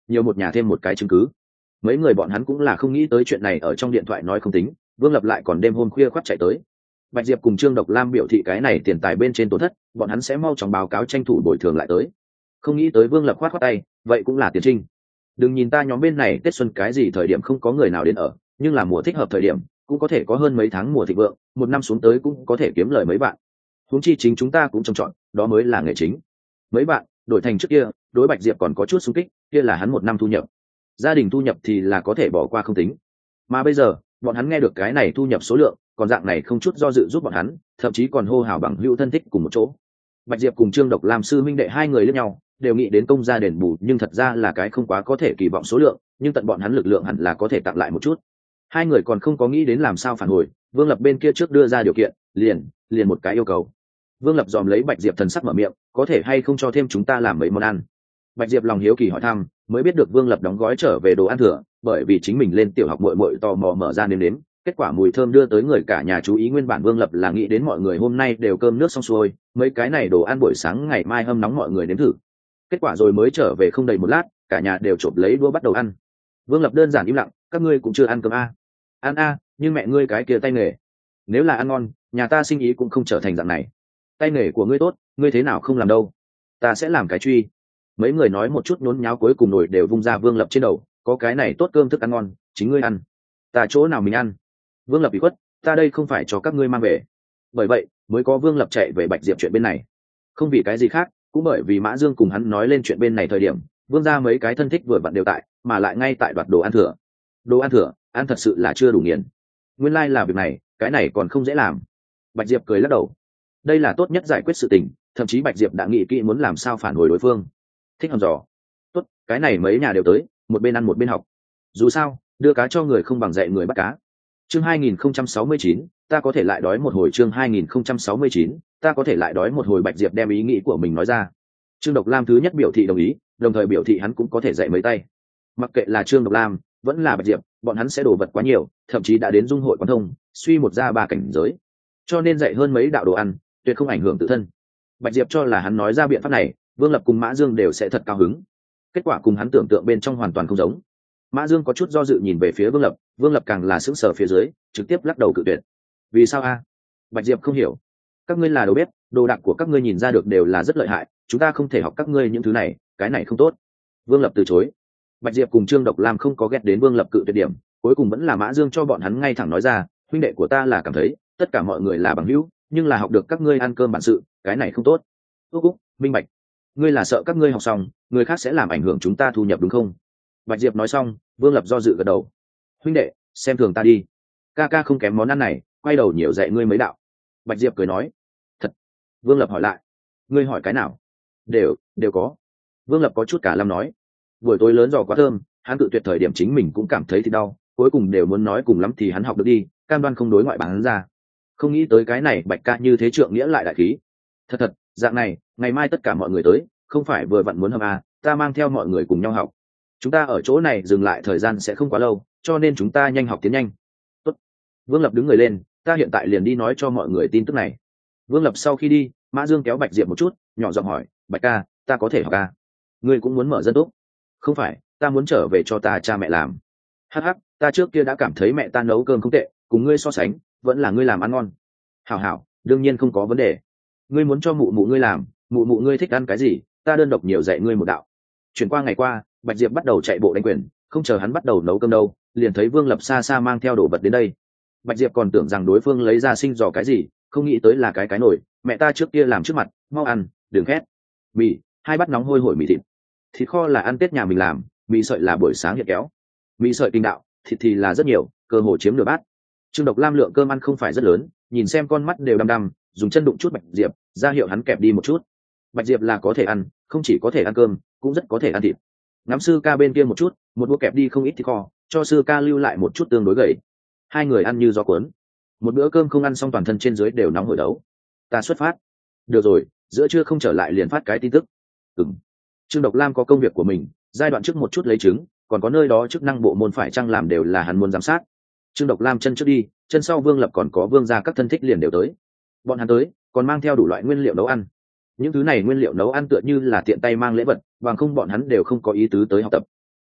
nhiều một nhà thêm một cái chứng cứ. Mấy người bọn hắn cũng là không nghĩ tới chuyện này ở trong điện thoại nói không tính, Vương Lập lại còn đêm hôm khuya khoắt chạy tới. Bạch Diệp cùng Trương Độc Lam biểu thị cái này tiền tài bên trên tổn thất, bọn hắn sẽ mau chóng báo cáo tranh thủ bồi thường lại tới. Không nghĩ tới Vương Lập khoát khoát tay, vậy cũng là tiền trinh. Đừng nhìn ta nhóm bên này Tết xuân cái gì thời điểm không có người nào đến ở, nhưng là mùa thích hợp thời điểm, cũng có thể có hơn mấy tháng mùa thịnh vượng, một năm xuống tới cũng có thể kiếm lời mấy bạn. Huống chi chính chúng ta cũng trông chọn, đó mới là nghề chính. Mấy bạn, đổi thành trước kia, đối Bạch Diệp còn có chút xung kích, kia là hắn một năm thu nhập. Gia đình thu nhập thì là có thể bỏ qua không tính. Mà bây giờ, bọn hắn nghe được cái này thu nhập số lượng, còn dạng này không chút do dự giúp bọn hắn, thậm chí còn hô hào bằng hữu thân thích cùng một chỗ. Bạch Diệp cùng Trương Độc Lam sư minh đệ hai người lẫn nhau, đều nghĩ đến công gia đền bù, nhưng thật ra là cái không quá có thể kỳ vọng số lượng, nhưng tận bọn hắn lực lượng hẳn là có thể tặng lại một chút. Hai người còn không có nghĩ đến làm sao phản hồi, Vương Lập bên kia trước đưa ra điều kiện, liền, liền một cái yêu cầu. Vương Lập dòm lấy Bạch Diệp thần sắc mở miệng, có thể hay không cho thêm chúng ta làm mấy món ăn. Bạch Diệp lòng hiếu kỳ hỏi thăm, mới biết được Vương Lập đóng gói trở về đồ ăn thừa, bởi vì chính mình lên tiểu học muội muội tò mò mở ra nếm nếm, kết quả mùi thơm đưa tới người cả nhà chú ý. Nguyên bản Vương Lập là nghĩ đến mọi người hôm nay đều cơm nước xong xuôi, mấy cái này đồ ăn buổi sáng ngày mai hâm nóng mọi người nếm thử. Kết quả rồi mới trở về không đầy một lát, cả nhà đều chộp lấy đũa bắt đầu ăn. Vương Lập đơn giản im lặng, các ngươi cũng chưa ăn cơm a? À? Ăn a, à, nhưng mẹ ngươi cái kia tay nghề, nếu là ăn ngon, nhà ta sinh ý cũng không trở thành dạng này. Tay nghề của ngươi tốt, ngươi thế nào không làm đâu? Ta sẽ làm cái truy. Mấy người nói một chút nhốn nháo, cuối cùng nổi đều vung ra Vương Lập trên đầu, có cái này tốt cơm thức ăn ngon, chính ngươi ăn. Ta chỗ nào mình ăn? Vương Lập bị khuất, ta đây không phải cho các ngươi mang về. Bởi vậy mới có Vương Lập chạy về Bạch Diệp chuyện bên này, không vì cái gì khác, cũng bởi vì Mã Dương cùng hắn nói lên chuyện bên này thời điểm, Vương ra mấy cái thân thích vừa vặn đều tại, mà lại ngay tại đoạt đồ ăn thừa. Đồ ăn thừa, ăn thật sự là chưa đủ nghiền. Nguyên lai là việc này, cái này còn không dễ làm. Bạch Diệp cười lắc đầu, đây là tốt nhất giải quyết sự tình, thậm chí Bạch Diệp đã nghĩ kỹ muốn làm sao phản hồi đối phương. Thích hầm giò, tốt, cái này mấy nhà đều tới, một bên ăn một bên học. Dù sao, đưa cá cho người không bằng dạy người bắt cá. Chương hai nghìn không trăm sáu mươi chín, ta có thể lại đói một hồi. Chương hai nghìn không trăm sáu mươi chín, ta có thể lại đói một hồi. Bạch Diệp đem ý nghĩ của mình nói ra. Trương Độc Lam thứ nhất biểu thị đồng ý, đồng thời biểu thị hắn cũng có thể dạy mấy tay. Mặc kệ là Trương Độc Lam vẫn là Bạch Diệp, bọn hắn sẽ đổ vật quá nhiều, thậm chí đã đến dung hội quán thông, suy một ra ba cảnh giới, cho nên dạy hơn mấy đạo đồ ăn tuyệt không ảnh hưởng tự thân. Bạch Diệp cho là hắn nói ra biện pháp này, Vương Lập cùng Mã Dương đều sẽ thật cao hứng. Kết quả cùng hắn tưởng tượng bên trong hoàn toàn không giống. Mã Dương có chút do dự nhìn về phía Vương Lập, Vương Lập càng là sững sờ phía dưới, trực tiếp lắc đầu cự tuyệt. Vì sao a? Bạch Diệp không hiểu. Các ngươi là đầu bếp, đồ đạc của các ngươi nhìn ra được đều là rất lợi hại, chúng ta không thể học các ngươi những thứ này, cái này không tốt. Vương Lập từ chối. Bạch Diệp cùng Trương Độc Lam không có ghét đến Vương Lập cự tuyệt điểm, cuối cùng vẫn là Mã Dương cho bọn hắn ngay thẳng nói ra, huynh đệ của ta là cảm thấy tất cả mọi người là bằng hữu, nhưng là học được các ngươi ăn cơm bản sự, cái này không tốt. Úc úc, minh bạch. Ngươi là sợ các ngươi học xong, người khác sẽ làm ảnh hưởng chúng ta thu nhập đúng không? Bạch Diệp nói xong, Vương Lập do dự gật đầu. Huynh đệ, xem thường ta đi, ca ca không kém món ăn này, quay đầu nhiều dạy ngươi mấy đạo. Bạch Diệp cười nói. Thật? Vương Lập hỏi lại. Ngươi hỏi cái nào? Đều, đều có. Vương Lập có chút cả lâm nói. Buổi tối lớn giò quá thơm, hắn tự tuyệt thời điểm chính mình cũng cảm thấy thì đau, cuối cùng đều muốn nói cùng lắm thì hắn học được đi, cam đoan không đối ngoại bán ra. Không nghĩ tới cái này Bạch ca như thế trượng nghĩa lại đại khí. Thật thật, dạng này, ngày mai tất cả mọi người tới, không phải vừa vặn muốn hâm à, ta mang theo mọi người cùng nhau học. Chúng ta ở chỗ này dừng lại thời gian sẽ không quá lâu, cho nên chúng ta nhanh học tiến nhanh. Tốt. Vương Lập đứng người lên, ta hiện tại liền đi nói cho mọi người tin tức này. Vương Lập sau khi đi, Mã Dương kéo Bạch Diệp một chút, nhỏ giọng hỏi, Bạch ca, ta có thể học ca? Ngươi cũng muốn mở dân túc? Không phải, ta muốn trở về cho ta cha mẹ làm. Hắc hắc, ta trước kia đã cảm thấy mẹ ta nấu cơm không tệ, cùng ngươi so sánh, vẫn là ngươi làm ăn ngon. Hảo hảo, đương nhiên không có vấn đề. Ngươi muốn cho mụ mụ ngươi làm, mụ mụ ngươi thích ăn cái gì, ta đơn độc nhiều dạy ngươi một đạo. Chuyển qua ngày qua, Bạch Diệp bắt đầu chạy bộ đánh quyền, không chờ hắn bắt đầu nấu cơm đâu, liền thấy Vương Lập xa xa mang theo đồ vật đến đây. Bạch Diệp còn tưởng rằng đối phương lấy ra sinh giò cái gì, không nghĩ tới là cái cái nồi, mẹ ta trước kia làm trước mặt, mau ăn, đừng khét. Mì, hai bát nóng hôi hổi mì thịt. Thịt kho là ăn Tết nhà mình làm, mì sợi là buổi sáng hiện kéo. Mì sợi kinh đạo, thịt thì là rất nhiều, cơ hồ chiếm nửa bát. Trương Độc Lam lượng cơm ăn không phải rất lớn, nhìn xem con mắt đều đăm đăm, dùng chân đụng chút Bạch Diệp, ra hiệu hắn kẹp đi một chút. Bạch Diệp là có thể ăn, không chỉ có thể ăn cơm, cũng rất có thể ăn thịt. Ngắm sư ca bên kia một chút, một đũa kẹp đi không ít thịt kho, cho sư ca lưu lại một chút tương đối gầy. Hai người ăn như gió cuốn. Một bữa cơm không ăn xong toàn thân trên dưới đều nóng hổi đấu. Ta xuất phát. Được rồi, giữa trưa không trở lại liền phát cái tin tức. Ừm. Trương Độc Lam có công việc của mình, giai đoạn trước một chút lấy trứng, còn có nơi đó chức năng bộ môn phải chăng làm đều là hắn muốn giám sát. Trương Độc Lam chân trước đi, chân sau Vương Lập còn có Vương gia các thân thích liền đều tới. Bọn hắn tới, còn mang theo đủ loại nguyên liệu nấu ăn. Những thứ này nguyên liệu nấu ăn tựa như là tiện tay mang lễ vật, bằng không bọn hắn đều không có ý tứ tới học tập.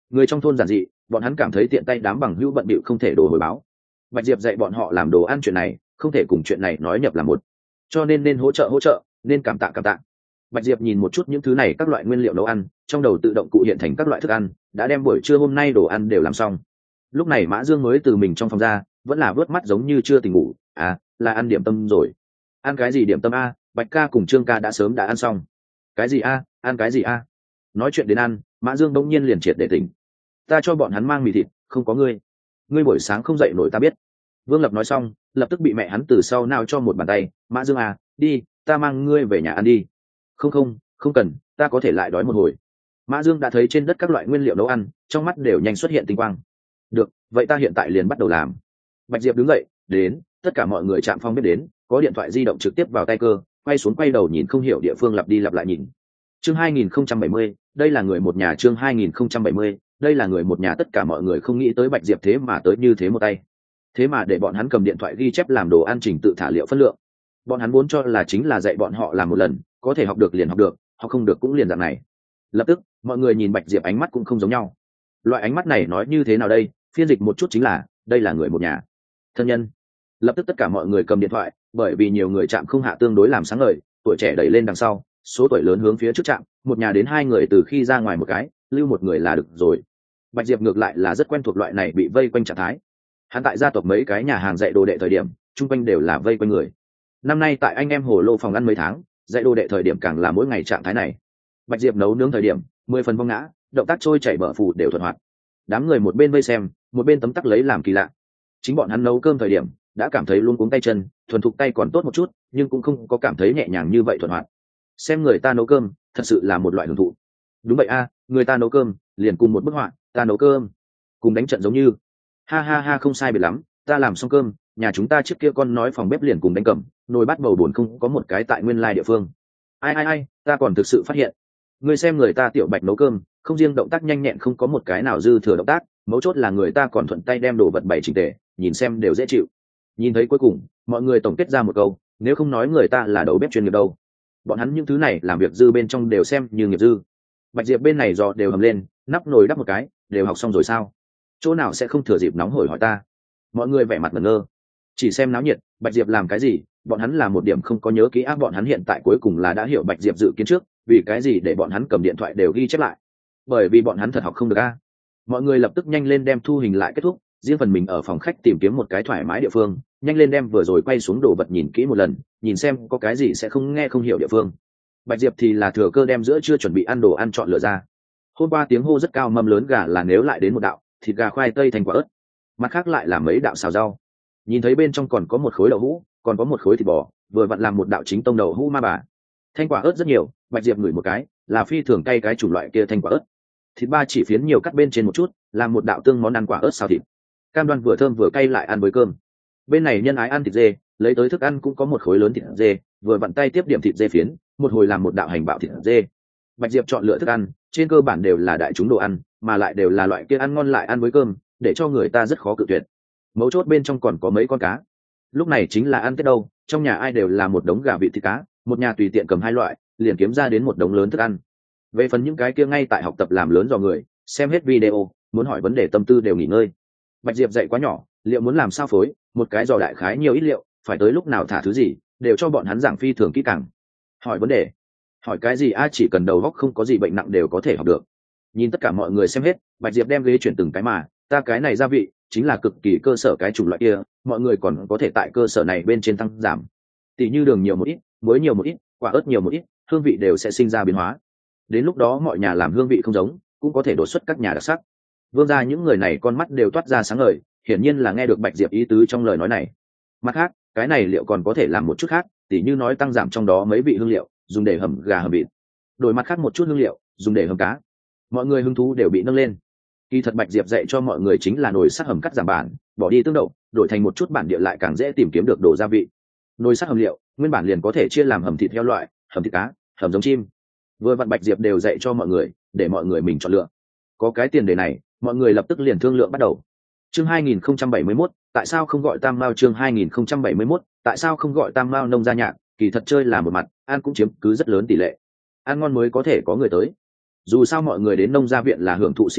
Người trong thôn giản dị, bọn hắn cảm thấy tiện tay đám bằng hữu bận bịu không thể đồ hồi báo. Bạch Diệp dạy bọn họ làm đồ ăn chuyện này, không thể cùng chuyện này nói nhập là một, cho nên nên hỗ trợ hỗ trợ, nên cảm tạ cảm tạ. Bạch Diệp nhìn một chút những thứ này các loại nguyên liệu nấu ăn, trong đầu tự động cụ hiện thành các loại thức ăn, đã đem buổi trưa hôm nay đồ ăn đều làm xong. Lúc này Mã Dương mới từ mình trong phòng ra, vẫn là vớt mắt giống như chưa tỉnh ngủ. À, là ăn điểm tâm rồi. Ăn cái gì điểm tâm a? Bạch ca cùng Trương ca đã sớm đã ăn xong. Cái gì a? Ăn cái gì a? Nói chuyện đến ăn, Mã Dương đông nhiên liền triệt để tỉnh. Ta cho bọn hắn mang mì thịt, không có ngươi. Ngươi buổi sáng không dậy nổi ta biết. Vương Lập nói xong, lập tức bị mẹ hắn từ sau nào cho một bàn tay. Mã Dương à, đi, ta mang ngươi về nhà ăn đi. Không không, không cần, ta có thể lại đói một hồi. Mã Dương đã thấy trên đất các loại nguyên liệu nấu ăn, trong mắt đều nhanh xuất hiện tinh quang. Được, vậy ta hiện tại liền bắt đầu làm. Bạch Diệp đứng dậy, đến, tất cả mọi người chạm phong biết đến, có điện thoại di động trực tiếp vào tay cơ, quay xuống quay đầu nhìn không hiểu địa phương lặp đi lặp lại nhìn. Chương hai nghìn không trăm bảy mươi, đây là người một nhà. Chương hai nghìn không trăm bảy mươi, đây là người một nhà. Tất cả mọi người không nghĩ tới Bạch Diệp thế mà tới như thế một tay. Thế mà để bọn hắn cầm điện thoại ghi chép làm đồ ăn trình tự thả liệu phân lượng. Bọn hắn vốn cho là chính là dạy bọn họ làm một lần, có thể học được liền học được, học không được cũng liền dạng này. Lập tức, mọi người nhìn Bạch Diệp ánh mắt cũng không giống nhau. Loại ánh mắt này nói như thế nào đây? Phiên dịch một chút chính là, đây là người một nhà. Thân nhân. Lập tức tất cả mọi người cầm điện thoại, bởi vì nhiều người chạm không hạ tương đối làm sáng ngời, tuổi trẻ đẩy lên đằng sau, số tuổi lớn hướng phía trước chạm, một nhà đến hai người từ khi ra ngoài một cái, lưu một người là được rồi. Bạch Diệp ngược lại là rất quen thuộc loại này bị vây quanh trạng thái. Hắn tại gia tộc mấy cái nhà hàng dạy đồ đệ thời điểm, chung quanh đều là vây quanh người. Năm nay tại anh em hồ lô phòng ăn mấy tháng, dạy đồ đệ thời điểm càng là mỗi ngày trạng thái này. Bạch Diệp nấu nướng thời điểm, mười phần vong ngã, động tác trôi chảy bở phù đều thuận hoạt. Đám người một bên vây xem, một bên tấm tắc lấy làm kỳ lạ. Chính bọn hắn nấu cơm thời điểm, đã cảm thấy luống cuống tay chân, thuần thục tay còn tốt một chút, nhưng cũng không có cảm thấy nhẹ nhàng như vậy thuận hoạt. Xem người ta nấu cơm, thật sự là một loại hưởng thụ. Đúng vậy a, người ta nấu cơm, liền cùng một bức họa, ta nấu cơm, cùng đánh trận giống như. Ha ha ha, không sai biệt lắm, ta làm xong cơm, nhà chúng ta trước kia con nói phòng bếp liền cùng đánh cầm, nồi bát bầu buồn không có một cái tại nguyên lai địa phương. Ai ai ai, ta còn thực sự phát hiện. Người xem người ta Tiểu Bạch nấu cơm, không riêng động tác nhanh nhẹn không có một cái nào dư thừa động tác, mấu chốt là người ta còn thuận tay đem đồ vật bày chỉnh tề, nhìn xem đều dễ chịu. Nhìn thấy cuối cùng, mọi người tổng kết ra một câu, nếu không nói người ta là đầu bếp chuyên nghiệp đâu. Bọn hắn những thứ này làm việc dư bên trong đều xem như nghiệp dư. Bạch Diệp bên này dò đều hầm lên, nắp nồi đắp một cái, đều học xong rồi sao? Chỗ nào sẽ không thừa dịp nóng hổi hỏi ta? Mọi người vẻ mặt ngẩn ngơ, chỉ xem náo nhiệt. Bạch Diệp làm cái gì, bọn hắn là một điểm không có nhớ kỹ áp. Bọn hắn hiện tại cuối cùng là đã hiểu Bạch Diệp dự kiến trước, vì cái gì để bọn hắn cầm điện thoại đều ghi chép lại, bởi vì bọn hắn thật học không được a. Mọi người lập tức nhanh lên đem thu hình lại kết thúc, riêng phần mình ở phòng khách tìm kiếm một cái thoải mái địa phương, nhanh lên đem vừa rồi quay xuống đồ vật nhìn kỹ một lần, nhìn xem có cái gì sẽ không nghe không hiểu địa phương. Bạch Diệp thì là thừa cơ đem giữa chưa chuẩn bị ăn đồ ăn chọn lựa ra. Hôm qua tiếng hô rất cao, mâm lớn gà là nếu lại đến một đạo, thịt gà khoai tây thành quả ớt, mặt khác lại là mấy đạo xào rau. Nhìn thấy bên trong còn có một khối đậu hũ, còn có một khối thịt bò, vừa vặn làm một đạo chính tông đậu hũ ma bà. Thanh quả ớt rất nhiều, Bạch Diệp ngửi một cái, là phi thường cay cái chủng loại kia thanh quả ớt. Thịt ba chỉ phiến nhiều cắt bên trên một chút, làm một đạo tương món ăn quả ớt xào thịt. Cam đoan vừa thơm vừa cay lại ăn với cơm. Bên này nhân ái ăn thịt dê, lấy tới thức ăn cũng có một khối lớn thịt dê, vừa vặn tay tiếp điểm thịt dê phiến, một hồi làm một đạo hành bạo thịt dê. Bạch Diệp chọn lựa thức ăn, trên cơ bản đều là đại chúng đồ ăn, mà lại đều là loại kia ăn ngon lại ăn với cơm, để cho người ta rất khó cự tuyệt. Mấu chốt bên trong còn có mấy con cá. Lúc này chính là ăn Tết đâu, trong nhà ai đều là một đống gà vịt thịt cá, một nhà tùy tiện cầm hai loại, liền kiếm ra đến một đống lớn thức ăn. Về phần những cái kia ngay tại học tập làm lớn dò người, xem hết video, muốn hỏi vấn đề tâm tư đều nghỉ ngơi. Bạch Diệp dạy quá nhỏ, liệu muốn làm sao phối, một cái dò đại khái nhiều ít liệu, phải tới lúc nào thả thứ gì, đều cho bọn hắn giảng phi thường kỹ càng. Hỏi vấn đề, hỏi cái gì a, chỉ cần đầu óc không có gì bệnh nặng đều có thể học được. Nhìn tất cả mọi người xem hết, Bạch Diệp đem ghế chuyển từng cái mà, ta cái này gia vị chính là cực kỳ cơ sở cái chủng loại kia, mọi người còn có thể tại cơ sở này bên trên tăng giảm. Tỷ như đường nhiều một ít, muối nhiều một ít, quả ớt nhiều một ít, hương vị đều sẽ sinh ra biến hóa. Đến lúc đó mọi nhà làm hương vị không giống, cũng có thể đột xuất các nhà đặc sắc. Vương gia những người này con mắt đều toát ra sáng ngời, hiển nhiên là nghe được Bạch Diệp ý tứ trong lời nói này. Mặt khác, cái này liệu còn có thể làm một chút khác, tỉ như nói tăng giảm trong đó mấy vị hương liệu, dùng để hầm gà hầm vịt. Đổi mặt khác một chút hương liệu, dùng để hầm cá. Mọi người hứng thú đều bị nâng lên. Kỳ thật Bạch Diệp dạy cho mọi người chính là nồi sắt hầm cắt giảm bản, bỏ đi tương đậu, đổi thành một chút bản địa lại càng dễ tìm kiếm được đồ gia vị. Nồi sắt hầm liệu, nguyên bản liền có thể chia làm hầm thịt heo loại, hầm thịt cá, hầm giống chim. Vừa vặn Bạch Diệp đều dạy cho mọi người, để mọi người mình chọn lựa. Có cái tiền đề này, mọi người lập tức liền thương lượng bắt đầu. Chương hai nghìn không trăm bảy mươi mốt, tại sao không gọi Tam Mao? Chương hai nghìn không trăm bảy mươi mốt, tại sao không gọi Tam Mao? Nông gia nhạc, kỳ thật chơi là một mặt, ăn cũng chiếm cứ rất lớn tỷ lệ. Ăn ngon mới có thể có người tới. Dù sao mọi người đến nông gia viện là hưởng thụ sinh hoạt,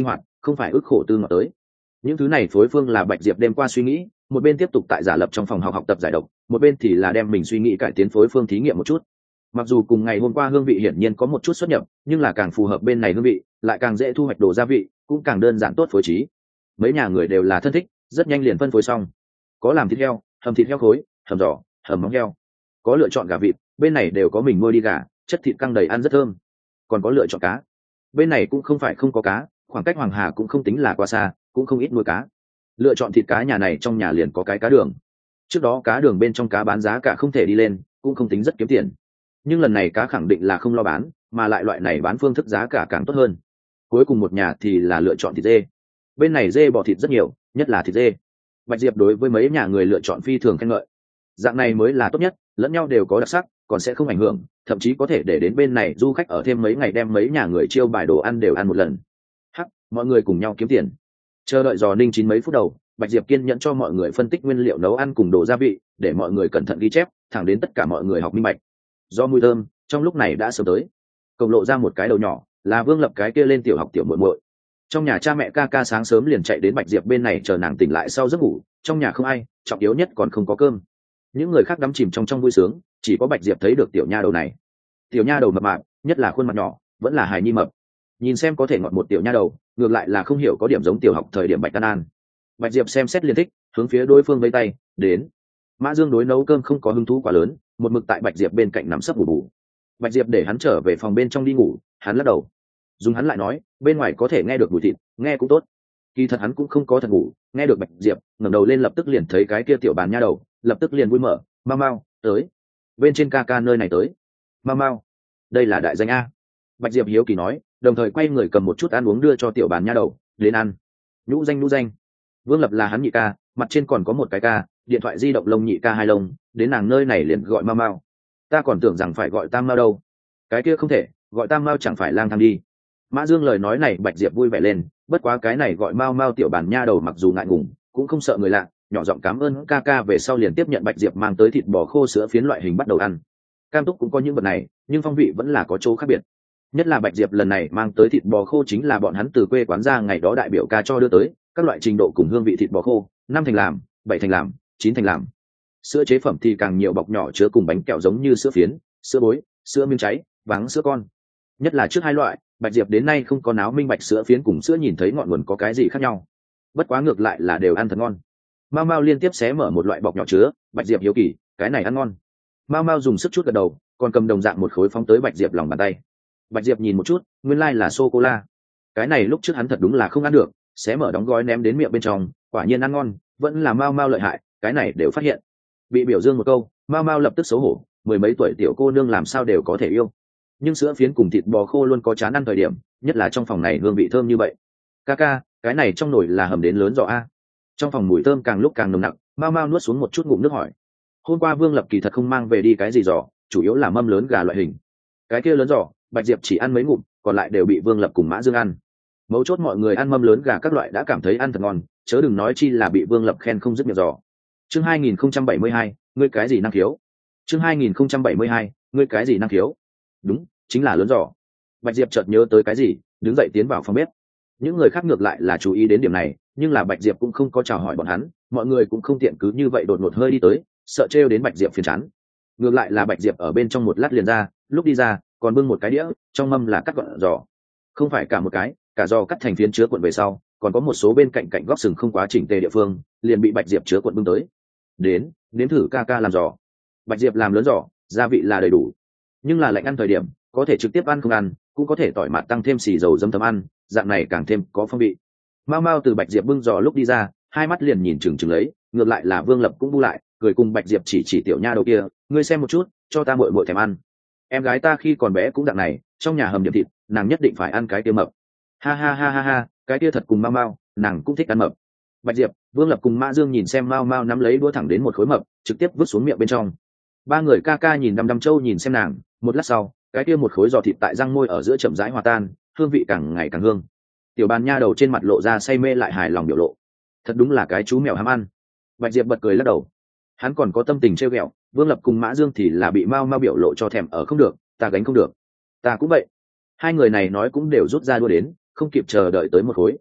không phải ức khổ tư ngọt tới. Những thứ này phối phương là Bạch Diệp đêm qua suy nghĩ, một bên tiếp tục tại giả lập trong phòng học học tập giải độc, một bên thì là đem mình suy nghĩ cải tiến phối phương thí nghiệm một chút. Mặc dù cùng ngày hôm qua hương vị hiển nhiên có một chút xuất nhập, nhưng là càng phù hợp bên này hương vị, lại càng dễ thu hoạch đồ gia vị, cũng càng đơn giản tốt phối trí. Mấy nhà người đều là thân thích, rất nhanh liền phân phối xong. Có làm thịt heo, hầm thịt heo khối, hầm giò, hầm móng heo. Có lựa chọn gà vịt, bên này đều có mình mua đi gà, chất thịt căng đầy ăn rất thơm. Còn có lựa chọn cá, bên này cũng không phải không có cá, khoảng cách Hoàng Hà cũng không tính là quá xa, cũng không ít nuôi cá. Lựa chọn thịt cá nhà này trong nhà liền có cái cá đường. Trước đó cá đường bên trong cá bán giá cả không thể đi lên, cũng không tính rất kiếm tiền. Nhưng lần này cá khẳng định là không lo bán, mà lại loại này bán phương thức giá cả càng tốt hơn. Cuối cùng một nhà thì là lựa chọn thịt dê. Bên này dê bò thịt rất nhiều, nhất là thịt dê. Bạch Diệp đối với mấy nhà người lựa chọn phi thường khen ngợi. Dạng này mới là tốt nhất, lẫn nhau đều có đặc sắc, còn sẽ không ảnh hưởng, thậm chí có thể để đến bên này du khách ở thêm mấy ngày đem mấy nhà người chiêu bài đồ ăn đều ăn một lần. Hắc, mọi người cùng nhau kiếm tiền. Chờ đợi giò ninh chín mấy phút đầu, Bạch Diệp kiên nhẫn cho mọi người phân tích nguyên liệu nấu ăn cùng đồ gia vị, để mọi người cẩn thận ghi chép, thẳng đến tất cả mọi người học minh bạch. Do mùi thơm, trong lúc này đã sớm tới. Cổng lộ ra một cái đầu nhỏ, là Vương Lập cái kia lên tiểu học tiểu muội muội. Trong nhà cha mẹ ca ca sáng sớm liền chạy đến Bạch Diệp bên này chờ nàng tỉnh lại sau giấc ngủ, trong nhà không ai, trọng yếu nhất còn không có cơm. Những người khác đắm chìm trong trong vui sướng, chỉ có Bạch Diệp thấy được tiểu nha đầu này. Tiểu nha đầu mập mạp, nhất là khuôn mặt nhỏ, vẫn là hài nhi mập. Nhìn xem có thể ngọt một tiểu nha đầu, ngược lại là không hiểu có điểm giống tiểu học thời điểm Bạch Tân An. Bạch Diệp xem xét liền thích, hướng phía đối phương vây tay, đến. Mã Dương đối nấu cơm không có hứng thú quá lớn, một mực tại Bạch Diệp bên cạnh nằm sấp ngủ bù. Bạch Diệp để hắn trở về phòng bên trong đi ngủ, hắn lắc đầu. Dùng hắn lại nói, bên ngoài có thể nghe được mùi thịt, nghe cũng tốt. Kỳ thật hắn cũng không có thật ngủ, nghe được Bạch Diệp ngẩng đầu lên lập tức liền thấy cái kia tiểu bàn nha đầu, lập tức liền vui mở, mau mau tới, bên trên ca ca nơi này tới, mau mau, đây là đại danh a. Bạch Diệp hiếu kỳ nói, đồng thời quay người cầm một chút ăn uống đưa cho tiểu bàn nha đầu, đến ăn. Nhũ danh nhũ danh. Vương Lập là hắn nhị ca, mặt trên còn có một cái ca, điện thoại di động lông nhị ca hai lông, đến nàng nơi này liền gọi mau mau. Ta còn tưởng rằng phải gọi tam mau đâu. Cái kia không thể, gọi tam mau chẳng phải lang thang đi. Mã Dương lời nói này Bạch Diệp vui vẻ lên, bất quá cái này gọi mau mau tiểu bàn nha đầu mặc dù ngại ngùng, cũng không sợ người lạ, nhỏ giọng cảm ơn ca ca về sau liền tiếp nhận Bạch Diệp mang tới thịt bò khô sữa phiến loại hình bắt đầu ăn. Cam Túc cũng có những vật này, nhưng phong vị vẫn là có chỗ khác biệt. Nhất là Bạch Diệp lần này mang tới thịt bò khô chính là bọn hắn từ quê quán ra ngày đó đại biểu ca cho đưa tới, các loại trình độ cùng hương vị thịt bò khô, năm thành làm, bảy thành làm, chín thành làm. Sữa chế phẩm thì càng nhiều bọc nhỏ chứa cùng bánh kẹo giống như sữa phiến, sữa bối, sữa miếng cháy, vắng sữa con. Nhất là trước hai loại, Bạch Diệp đến nay không có náo minh bạch sữa phiến cùng sữa nhìn thấy ngọn nguồn có cái gì khác nhau. Bất quá ngược lại là đều ăn thật ngon. Mao Mao liên tiếp xé mở một loại bọc nhỏ chứa, Bạch Diệp hiếu kỳ, cái này ăn ngon. Mao Mao dùng sức chút gật đầu, còn cầm đồng dạng một khối phóng tới Bạch Diệp lòng bàn tay. Bạch Diệp nhìn một chút, nguyên lai là sô cô la. Cái này lúc trước hắn thật đúng là không ăn được, xé mở đóng gói ném đến miệng bên trong, quả nhiên ăn ngon, vẫn là Mao Mao lợi hại, cái này đều phát hiện. Bị biểu dương một câu, Mao Mao lập tức xấu hổ, mười mấy tuổi tiểu cô nương làm sao đều có thể yêu. Nhưng sữa phiến cùng thịt bò khô luôn có chán ăn thời điểm, nhất là trong phòng này hương vị thơm như vậy. Ca ca, cái này trong nồi là hầm đến lớn giò a. Trong phòng mùi thơm càng lúc càng nồng nặc, Mao Mao nuốt xuống một chút ngụm nước hỏi. Hôm qua Vương Lập kỳ thật không mang về đi cái gì giò, chủ yếu là mâm lớn gà loại hình. Cái kia lớn giò, Bạch Diệp chỉ ăn mấy ngụm, còn lại đều bị Vương Lập cùng Mã Dương ăn. Mấu chốt mọi người ăn mâm lớn gà các loại đã cảm thấy ăn thật ngon, chớ đừng nói chi là bị Vương Lập khen không dứt miệng giò. Chương hai nghìn không trăm bảy mươi hai, ngươi cái gì năng khiếu? Chương hai nghìn không trăm bảy mươi hai, ngươi cái gì năng khiếu? Đúng, chính là lớn giò. Bạch Diệp chợt nhớ tới cái gì, đứng dậy tiến vào phòng bếp. Những người khác ngược lại là chú ý đến điểm này, nhưng là Bạch Diệp cũng không có chào hỏi bọn hắn, mọi người cũng không tiện cứ như vậy đột ngột hơi đi tới, sợ trêu đến Bạch Diệp phiền chán. Ngược lại là Bạch Diệp ở bên trong một lát liền ra, lúc đi ra, còn bưng một cái đĩa, trong mâm là cắt gọn giò. Không phải cả một cái, cả giò cắt thành phiến chứa cuộn về sau, còn có một số bên cạnh cạnh góc sừng không quá chỉnh tề địa phương, liền bị Bạch Diệp chứa cuộn bưng tới. Đến, nếm thử ca ca làm giò. Bạch Diệp làm lớn giò, gia vị là đầy đủ, nhưng là lạnh ăn thời điểm, có thể trực tiếp ăn không ăn, cũng có thể tỏi mặt tăng thêm xì dầu dấm thấm ăn, dạng này càng thêm có phong vị. Mao Mao từ Bạch Diệp bưng giò lúc đi ra, hai mắt liền nhìn chừng chừng lấy, ngược lại là Vương Lập cũng bu lại, cười cùng Bạch Diệp chỉ chỉ tiểu nha đầu kia, ngươi xem một chút, cho ta muội muội thèm ăn. Em gái ta khi còn bé cũng dạng này, trong nhà hầm điểm thịt, nàng nhất định phải ăn cái kia mập. Ha ha ha ha ha, cái kia thật cùng Mao Mao, nàng cũng thích ăn mập. Bạch Diệp, Vương Lập cùng Mã Dương nhìn xem Mao Mao nắm lấy đũa thẳng đến một khối mập, trực tiếp vứt xuống miệng bên trong. Ba người ca ca nhìn đăm đăm trâu nhìn xem nàng, một lát sau, cái kia một khối giò thịt tại răng môi ở giữa chậm rãi hòa tan, hương vị càng ngày càng hương. Tiểu bàn nha đầu trên mặt lộ ra say mê lại hài lòng biểu lộ, thật đúng là cái chú mèo ham ăn. Bạch Diệp bật cười lắc đầu, hắn còn có tâm tình trêu ghẹo. Vương Lập cùng Mã Dương thì là bị Mao Mao biểu lộ cho thèm ở không được, ta gánh không được, ta cũng vậy. Hai người này nói cũng đều rút ra đua đến, không kịp chờ đợi tới một khối.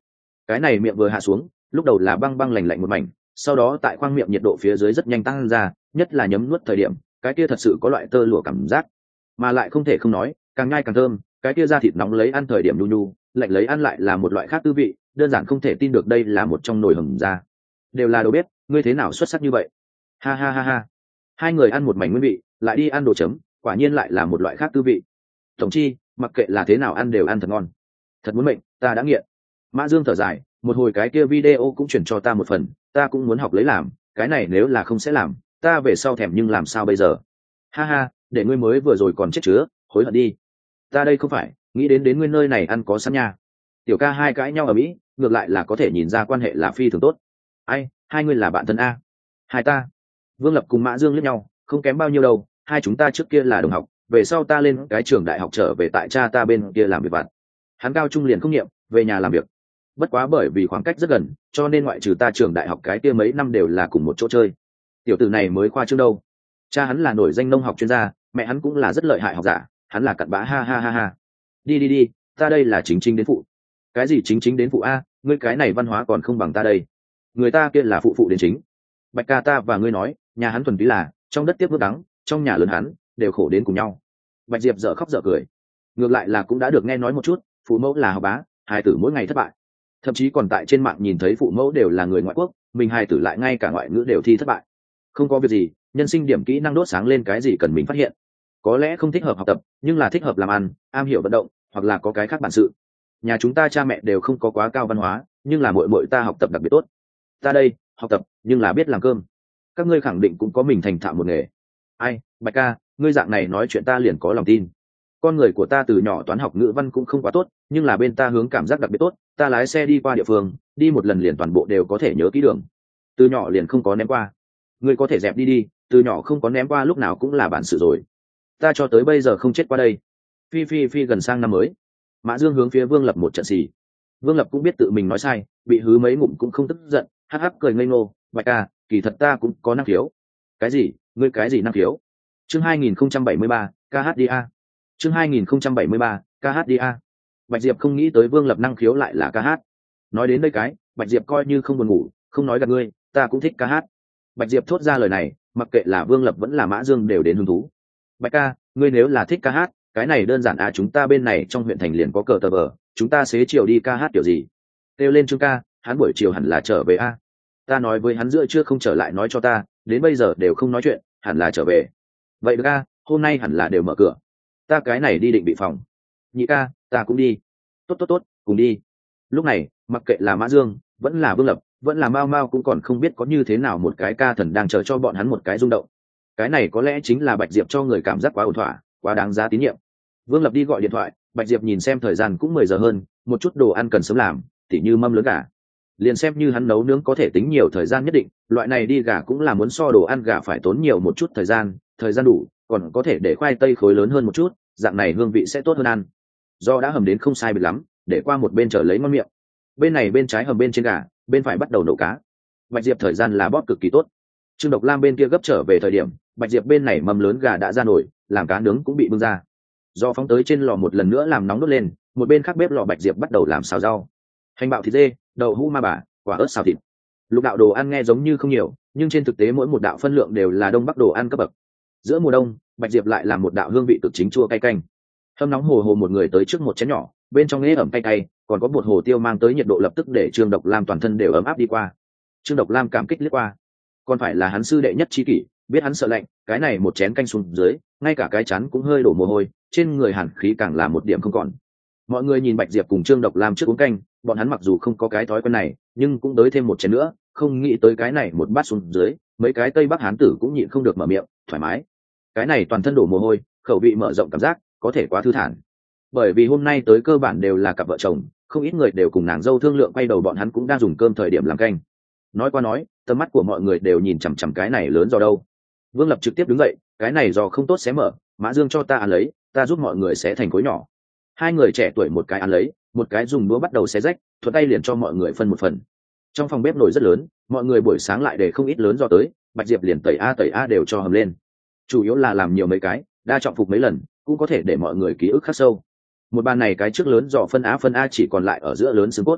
cái này miệng vừa hạ xuống, lúc đầu là băng băng lạnh lạnh một mảnh, sau đó tại khoang miệng nhiệt độ phía dưới rất nhanh tăng ra, nhất là nhấm nuốt thời điểm, cái kia thật sự có loại tơ lụa cảm giác, mà lại không thể không nói, càng nhai càng thơm, cái kia da thịt nóng lấy ăn thời điểm nhu nhu, lạnh lấy ăn lại là một loại khác tư vị, đơn giản không thể tin được đây là một trong nồi hầm da. Đều là đồ bếp, ngươi thế nào xuất sắc như vậy? Ha ha ha ha. Hai người ăn một mảnh nguyên vị, lại đi ăn đồ chấm, quả nhiên lại là một loại khác tư vị. Tổng chi, mặc kệ là thế nào ăn đều ăn thật ngon. Thật muốn mệnh, ta đã nghiện. Mã Dương thở dài, một hồi cái kia video cũng chuyển cho ta một phần, ta cũng muốn học lấy làm, cái này nếu là không sẽ làm, ta về sau thèm nhưng làm sao bây giờ? Ha ha, để ngươi mới vừa rồi còn chết chứa, hối hận đi. Ta đây không phải, nghĩ đến đến nguyên nơi này ăn có sẵn nha. Tiểu ca hai cãi nhau ở Mỹ, ngược lại là có thể nhìn ra quan hệ là phi thường tốt. Ai, hai ngươi là bạn thân a? Hai ta. Vương Lập cùng Mã Dương liếc nhau, không kém bao nhiêu đâu, hai chúng ta trước kia là đồng học, về sau ta lên cái trường đại học trở về tại cha ta bên kia làm việc vặt. Hắn cao trung liền không nghiệm, về nhà làm việc. Bất quá bởi vì khoảng cách rất gần, cho nên ngoại trừ ta trường đại học cái kia mấy năm đều là cùng một chỗ chơi. Tiểu tử này mới khoa trương đâu. Cha hắn là nổi danh nông học chuyên gia, mẹ hắn cũng là rất lợi hại học giả, hắn là cặn bã ha ha ha ha. Đi đi đi, ta đây là chính chính đến phụ. Cái gì chính chính đến phụ a, ngươi cái này văn hóa còn không bằng ta đây. Người ta kia là phụ phụ đến chính. Bạch ca ta và ngươi nói, nhà hắn thuần túy là trong đất tiếp nước đắng, trong nhà lớn hắn đều khổ đến cùng nhau. Bạch Diệp dở khóc dở cười. Ngược lại là cũng đã được nghe nói một chút, phụ mẫu là học bá, hài tử mỗi ngày thất bại. Thậm chí còn tại trên mạng nhìn thấy phụ mẫu đều là người ngoại quốc, mình hài tử lại ngay cả ngoại ngữ đều thi thất bại. Không có việc gì, nhân sinh điểm kỹ năng đốt sáng lên cái gì cần mình phát hiện. Có lẽ không thích hợp học tập, nhưng là thích hợp làm ăn, am hiểu vận động, hoặc là có cái khác bản sự. Nhà chúng ta cha mẹ đều không có quá cao văn hóa, nhưng là muội muội ta học tập đặc biệt tốt. Ta đây, học tập, nhưng là biết làm cơm. Các ngươi khẳng định cũng có mình thành thạo một nghề. Ai, Bạch ca, ngươi dạng này nói chuyện ta liền có lòng tin. Con người của ta từ nhỏ toán học ngữ văn cũng không quá tốt, nhưng là bên ta hướng cảm giác đặc biệt tốt, ta lái xe đi qua địa phương, đi một lần liền toàn bộ đều có thể nhớ kỹ đường. Từ nhỏ liền không có ném qua. Ngươi có thể dẹp đi đi, từ nhỏ không có ném qua lúc nào cũng là bản sự rồi. Ta cho tới bây giờ không chết qua đây. Phi phi phi gần sang năm mới. Mã Dương hướng phía Vương Lập một trận xì. Vương Lập cũng biết tự mình nói sai, bị hứ mấy ngụm cũng không tức giận, hắc hắc cười ngây ngô, Bạch ca, kỳ thật ta cũng có năng khiếu. Cái gì? Ngươi cái gì năng khiếu? Chương hai nghìn không trăm bảy mươi ba, ca hát đi a. Chương hai nghìn không trăm bảy mươi ba, ca hát đi a. Bạch Diệp không nghĩ tới Vương Lập năng khiếu lại là ca hát. Nói đến đây cái, Bạch Diệp coi như không buồn ngủ, không nói gạt ngươi, ta cũng thích ca hát. Bạch Diệp thốt ra lời này, mặc kệ là Vương Lập vẫn là Mã Dương đều đến hứng thú. Bạch ca, ngươi nếu là thích ca hát, cái này đơn giản à, chúng ta bên này trong huyện thành liền có cờ tờ vờ, chúng ta xế chiều đi ca hát kiểu gì? Kêu lên Trương ca, hắn buổi chiều hẳn là trở về a. Ta nói với hắn giữa trưa không trở lại nói cho ta, đến bây giờ đều không nói chuyện, hẳn là trở về. Vậy được a, hôm nay hẳn là đều mở cửa. Ta cái này đi định bị phòng. Nhị ca, ta cũng đi. Tốt tốt tốt, cùng đi. Lúc này, mặc kệ là Mã Dương, vẫn là Vương Lập, vẫn là Mao Mao cũng còn không biết có như thế nào một cái ca thần đang chờ cho bọn hắn một cái rung động. Cái này có lẽ chính là Bạch Diệp cho người cảm giác quá ổn thỏa, quá đáng giá tín nhiệm. Vương Lập đi gọi điện thoại, Bạch Diệp nhìn xem thời gian cũng mười giờ hơn, một chút đồ ăn cần sớm làm, tỉ như mâm lớn gà. Liền xem như hắn nấu nướng có thể tính nhiều thời gian nhất định, loại này đi gà cũng là muốn so đồ ăn gà phải tốn nhiều một chút thời gian, thời gian đủ, còn có thể để khoai tây khối lớn hơn một chút, dạng này hương vị sẽ tốt hơn ăn. Do đã hầm đến không sai biệt lắm, để qua một bên chờ lấy ngon miệng. Bên này bên trái hầm bên trên gà, bên phải bắt đầu nấu cá. Bạch Diệp thời gian là bóp cực kỳ tốt. Trương Độc Lam bên kia gấp trở về thời điểm, Bạch Diệp bên này mâm lớn gà đã ra nổi, làm cá nướng cũng bị bưng ra. Do phóng tới trên lò một lần nữa làm nóng đốt lên, một bên khác bếp lò Bạch Diệp bắt đầu làm xào rau. Hành bạo thịt dê, đậu hũ ma bà, quả ớt xào thịt. Lục đạo đồ ăn nghe giống như không nhiều, nhưng trên thực tế mỗi một đạo phân lượng đều là đông bắc đồ ăn cấp bậc. Giữa mùa đông, Bạch Diệp lại làm một đạo hương vị cực chính chua cay canh. Hâm nóng hồ hồ một người tới trước một chén nhỏ, bên trong ế ẩm cay cay, còn có bột hồ tiêu mang tới nhiệt độ lập tức để Trương Độc Lam toàn thân đều ấm áp đi qua. Trương Độc Lam cảm kích liếc qua, còn phải là hắn sư đệ nhất trí kỷ, biết hắn sợ lạnh, cái này một chén canh xuống dưới, ngay cả cái chắn cũng hơi đổ mồ hôi, trên người hàn khí càng là một điểm không còn. Mọi người nhìn Bạch Diệp cùng Trương Độc Lam trước uống canh, bọn hắn mặc dù không có cái thói quen này, nhưng cũng tới thêm một chén nữa, không nghĩ tới cái này một bát xuống dưới, mấy cái Tây Bắc hán tử cũng nhịn không được mở miệng, thoải mái. Cái này toàn thân đổ mồ hôi, khẩu vị mở rộng cảm giác, có thể quá thư thản. Bởi vì hôm nay tới cơ bản đều là cặp vợ chồng, không ít người đều cùng nàng dâu thương lượng quay đầu bọn hắn cũng đang dùng cơm thời điểm làm canh. Nói qua nói, tầm mắt của mọi người đều nhìn chằm chằm cái này lớn giò đâu. Vương Lập trực tiếp đứng dậy, cái này giò không tốt xé mở, Mã Dương cho ta ăn lấy, ta giúp mọi người xé thành khối nhỏ. Hai người trẻ tuổi một cái ăn lấy, một cái dùng đũa bắt đầu xé rách, thuận tay liền cho mọi người phân một phần. Trong phòng bếp nồi rất lớn, mọi người buổi sáng lại để không ít lớn giò tới, Bạch Diệp liền tẩy a tẩy a đều cho hầm lên. Chủ yếu là làm nhiều mấy cái, đa trọng phục mấy lần, cũng có thể để mọi người ký ức khắc sâu. Một bàn này cái trước lớn giò phân á phân a chỉ còn lại ở giữa lớn xương cốt.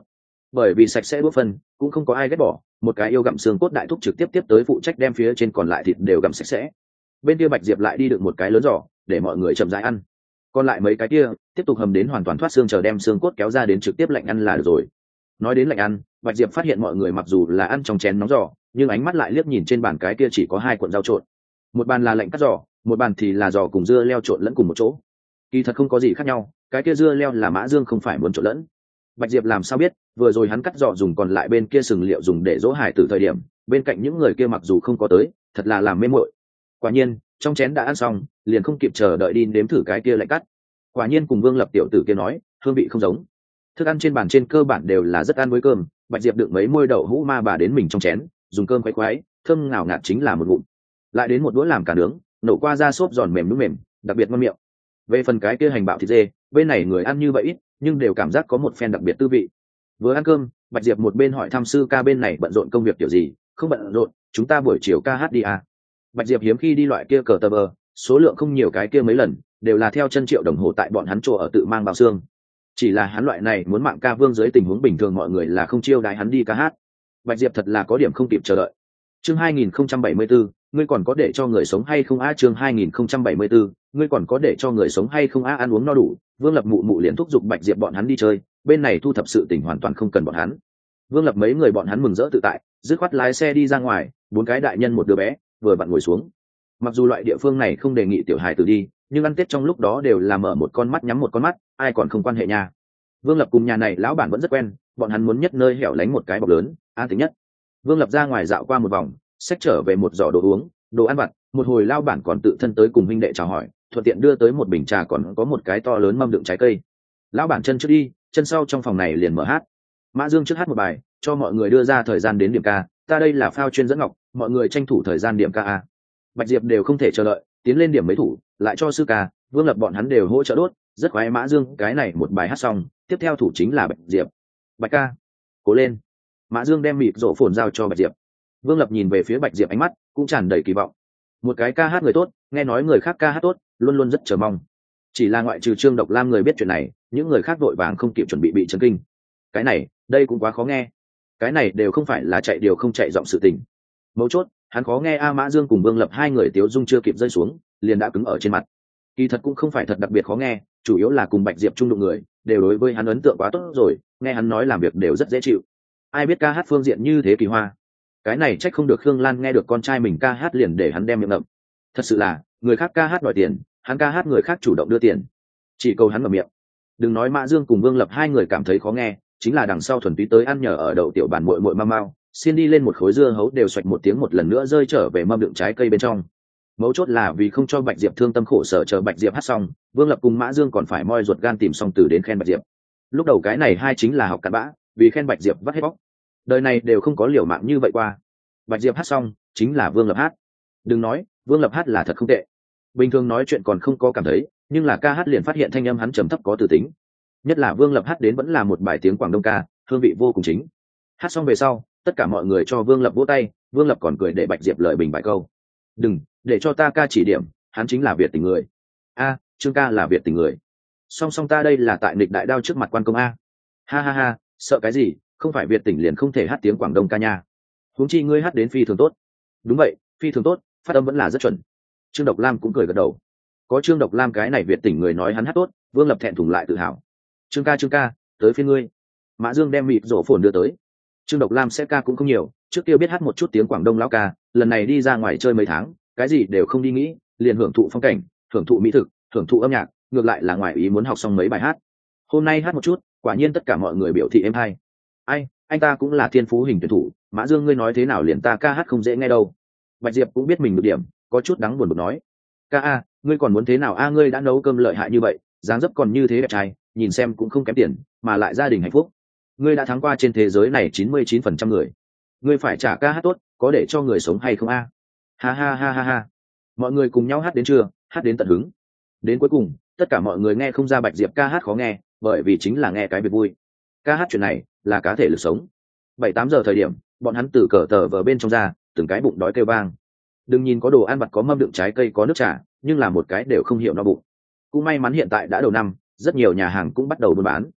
bởi vì sạch sẽ bữa phân cũng không có ai ghét bỏ, một cái yêu gặm xương cốt đại thúc trực tiếp tiếp tới phụ trách đem phía trên còn lại thịt đều gặm sạch sẽ. Bên kia Bạch Diệp lại đi được một cái lớn giỏ để mọi người chậm rãi ăn, còn lại mấy cái kia tiếp tục hầm đến hoàn toàn thoát xương, chờ đem xương cốt kéo ra đến trực tiếp lạnh ăn là được rồi. Nói đến lạnh ăn, Bạch Diệp phát hiện mọi người mặc dù là ăn trong chén nóng giỏ, nhưng ánh mắt lại liếc nhìn trên bàn cái kia chỉ có hai cuộn rau trộn, một bàn là lạnh cắt giỏ, một bàn thì là giò cùng dưa leo trộn lẫn cùng một chỗ. Kỳ thật không có gì khác nhau, cái kia dưa leo là Mã Dương không phải muốn trộn lẫn. Bạch Diệp làm sao biết, vừa rồi hắn cắt giò dùng còn lại bên kia sừng liệu dùng để dỗ hải từ thời điểm, bên cạnh những người kia mặc dù không có tới, thật là làm mê muội. Quả nhiên, trong chén đã ăn xong, liền không kịp chờ đợi đi nếm thử cái kia lạnh cắt. Quả nhiên cùng Vương Lập tiểu tử kia nói, hương vị không giống. Thức ăn trên bàn trên cơ bản đều là rất ăn với cơm, Bạch Diệp đựng mấy môi đậu hũ ma bà đến mình trong chén, dùng cơm quấy quấy, thơm ngào ngạt chính là một ngụm. Lại đến một đũa làm cả nướng, nổ qua ra xốp giòn mềm nũng mềm, đặc biệt ngon miệng. Về phần cái kia hành bạo thịt dê, bên này người ăn như vậy ít, nhưng đều cảm giác có một phen đặc biệt tư vị. Vừa ăn cơm, Bạch Diệp một bên hỏi thăm sư ca bên này bận rộn công việc kiểu gì. Không bận rộn, chúng ta buổi chiều ca hát đi à. Bạch Diệp hiếm khi đi loại kia cờ tờ bờ, số lượng không nhiều, cái kia mấy lần đều là theo chân Triệu đồng hồ tại bọn hắn chỗ ở tự mang bao xương. Chỉ là hắn loại này muốn mạng ca vương dưới tình huống bình thường mọi người là không chiêu đãi hắn đi ca hát. Bạch Diệp thật là có điểm không kịp chờ đợi. Chương hai nghìn không trăm bảy mươi bốn, ngươi còn có để cho người sống hay không a? Chương hai nghìn không trăm bảy mươi bốn, ngươi còn có để cho người sống hay không a? Ăn uống no đủ, Vương Lập mụ mụ liền thúc giục Bạch Diệp bọn hắn đi chơi, bên này thu thập sự tình hoàn toàn không cần bọn hắn. Vương Lập mấy người bọn hắn mừng rỡ tự tại, dứt khoát lái xe đi ra ngoài, bốn cái đại nhân một đứa bé, vừa vặn ngồi xuống. Mặc dù loại địa phương này không đề nghị tiểu hài tử đi, nhưng ăn Tết trong lúc đó đều là mở một con mắt nhắm một con mắt, ai còn không quan hệ nha. Vương Lập cùng nhà này lão bản vẫn rất quen, bọn hắn muốn nhất nơi hẻo lánh một cái bọc lớn, an tính nhất. Vương Lập ra ngoài dạo qua một vòng, xách trở về một giỏ đồ uống, đồ ăn vặt, một hồi lao bản còn tự thân tới cùng huynh đệ chào hỏi, thuận tiện đưa tới một bình trà, còn có một cái to lớn mâm đựng trái cây. Lão bản chân trước đi, chân sau trong phòng này liền mở hát. Mã Dương trước hát một bài, cho mọi người đưa ra thời gian đến điểm ca, ta đây là phao chuyên dẫn ngọc, mọi người tranh thủ thời gian điểm ca a. Bạch Diệp đều không thể chờ đợi, tiến lên điểm mấy thủ, lại cho sư ca, Vương Lập bọn hắn đều hỗ trợ đốt, rất khoái. Mã Dương cái này một bài hát xong, tiếp theo thủ chính là Bạch Diệp. Bạch ca, cố lên. Mã Dương đem mịt rổ phồn giao cho Bạch Diệp. Vương Lập nhìn về phía Bạch Diệp, ánh mắt cũng tràn đầy kỳ vọng. Một cái ca hát người tốt, nghe nói người khác ca hát tốt, luôn luôn rất chờ mong. Chỉ là ngoại trừ Trương Độc Lam người biết chuyện này, những người khác vội vàng không kịp chuẩn bị bị chấn kinh. Cái này, đây cũng quá khó nghe. Cái này đều không phải là chạy điều không chạy giọng sự tình. Mấu chốt, hắn khó nghe a. Mã Dương cùng Vương Lập hai người tiếu dung chưa kịp rơi xuống, liền đã cứng ở trên mặt. Kỳ thật cũng không phải thật đặc biệt khó nghe, chủ yếu là cùng Bạch Diệp chung đụng người, đều đối với hắn ấn tượng quá tốt rồi, nghe hắn nói làm việc đều rất dễ chịu. Ai biết ca hát phương diện như thế kỳ hoa. Cái này trách không được Khương Lan nghe được con trai mình ca hát liền để hắn đem miệng ngậm. Thật sự là, người khác ca hát đòi tiền, hắn ca hát người khác chủ động đưa tiền, chỉ cầu hắn mở miệng. Đừng nói Mã Dương cùng Vương Lập hai người cảm thấy khó nghe, chính là đằng sau thuần túy tới ăn nhờ ở đậu tiểu bàn muội muội mau mau, xin đi lên một khối dưa hấu đều xoạch một tiếng một lần nữa rơi trở về mâm đựng trái cây bên trong. Mấu chốt là vì không cho Bạch Diệp thương tâm khổ sở, chờ Bạch Diệp hát xong, Vương Lập cùng Mã Dương còn phải moi ruột gan tìm xong từ đến khen Bạch Diệp. Lúc đầu cái này hai chính là học cặn bã, vì khen Bạch Diệp vắt hết bóc. Đời này đều không có liều mạng như vậy qua. Bạch Diệp hát xong, chính là Vương Lập hát. Đừng nói, Vương Lập hát là thật không tệ. Bình thường nói chuyện còn không có cảm thấy, nhưng là ca hát liền phát hiện thanh âm hắn trầm thấp có từ tính. Nhất là Vương Lập hát đến vẫn là một bài tiếng Quảng Đông ca, hương vị vô cùng chính. Hát xong về sau, tất cả mọi người cho Vương Lập vỗ tay, Vương Lập còn cười để Bạch Diệp lời bình bài câu. Đừng, để cho ta ca chỉ điểm, hắn chính là Việt tình người. A, Trương ca là Việt tình người. Song song ta đây là tại nghịch đại đao trước mặt quan công a. Ha ha ha, sợ cái gì, không phải Việt tỉnh liền không thể hát tiếng Quảng Đông ca nha. Huống chi ngươi hát đến phi thường tốt. Đúng vậy, phi thường tốt, phát âm vẫn là rất chuẩn. Trương Độc Lam cũng cười gật đầu. Có Trương Độc Lam cái này Việt tỉnh người nói hắn hát tốt, Vương Lập thẹn thùng lại tự hào. Trương ca Trương ca, tới phiên ngươi. Mã Dương đem mịt rổ phồn đưa tới. Trương Độc Lam sẽ ca cũng không nhiều, trước kia biết hát một chút tiếng Quảng Đông lão ca, lần này đi ra ngoài chơi mấy tháng, cái gì đều không đi nghĩ, liền hưởng thụ phong cảnh, hưởng thụ mỹ thực, hưởng thụ âm nhạc, ngược lại là ngoài ý muốn học xong mấy bài hát. Hôm nay hát một chút, quả nhiên tất cả mọi người biểu thị êm hay. Ai, anh ta cũng là thiên phú hình tuyển thủ, Mã Dương ngươi nói thế nào liền ta ca hát không dễ nghe đâu. Bạch Diệp cũng biết mình được điểm, có chút đắng buồn bực nói. Ca a, ngươi còn muốn thế nào a? Ngươi đã nấu cơm lợi hại như vậy, dáng dấp còn như thế đẹp trai, nhìn xem cũng không kém tiền, mà lại gia đình hạnh phúc. Ngươi đã thắng qua trên thế giới này chín mươi chín phần trăm người. Ngươi phải trả ca hát tốt, có để cho người sống hay không a? Ha ha ha ha ha. Mọi người cùng nhau hát đến trưa, hát đến tận hứng. Đến cuối cùng, tất cả mọi người nghe không ra Bạch Diệp ca hát khó nghe, bởi vì chính là nghe cái việc vui. Ca hát chuyện này là cá thể lực sống. Bảy tám giờ thời điểm, bọn hắn từ cờ tờ vờ bên trong ra, từng cái bụng đói kêu vang. Đừng nhìn có đồ ăn vặt, có mâm đựng trái cây, có nước trà, nhưng là một cái đều không hiểu no bụng. Cũng may mắn hiện tại đã đầu năm, rất nhiều nhà hàng cũng bắt đầu buôn bán.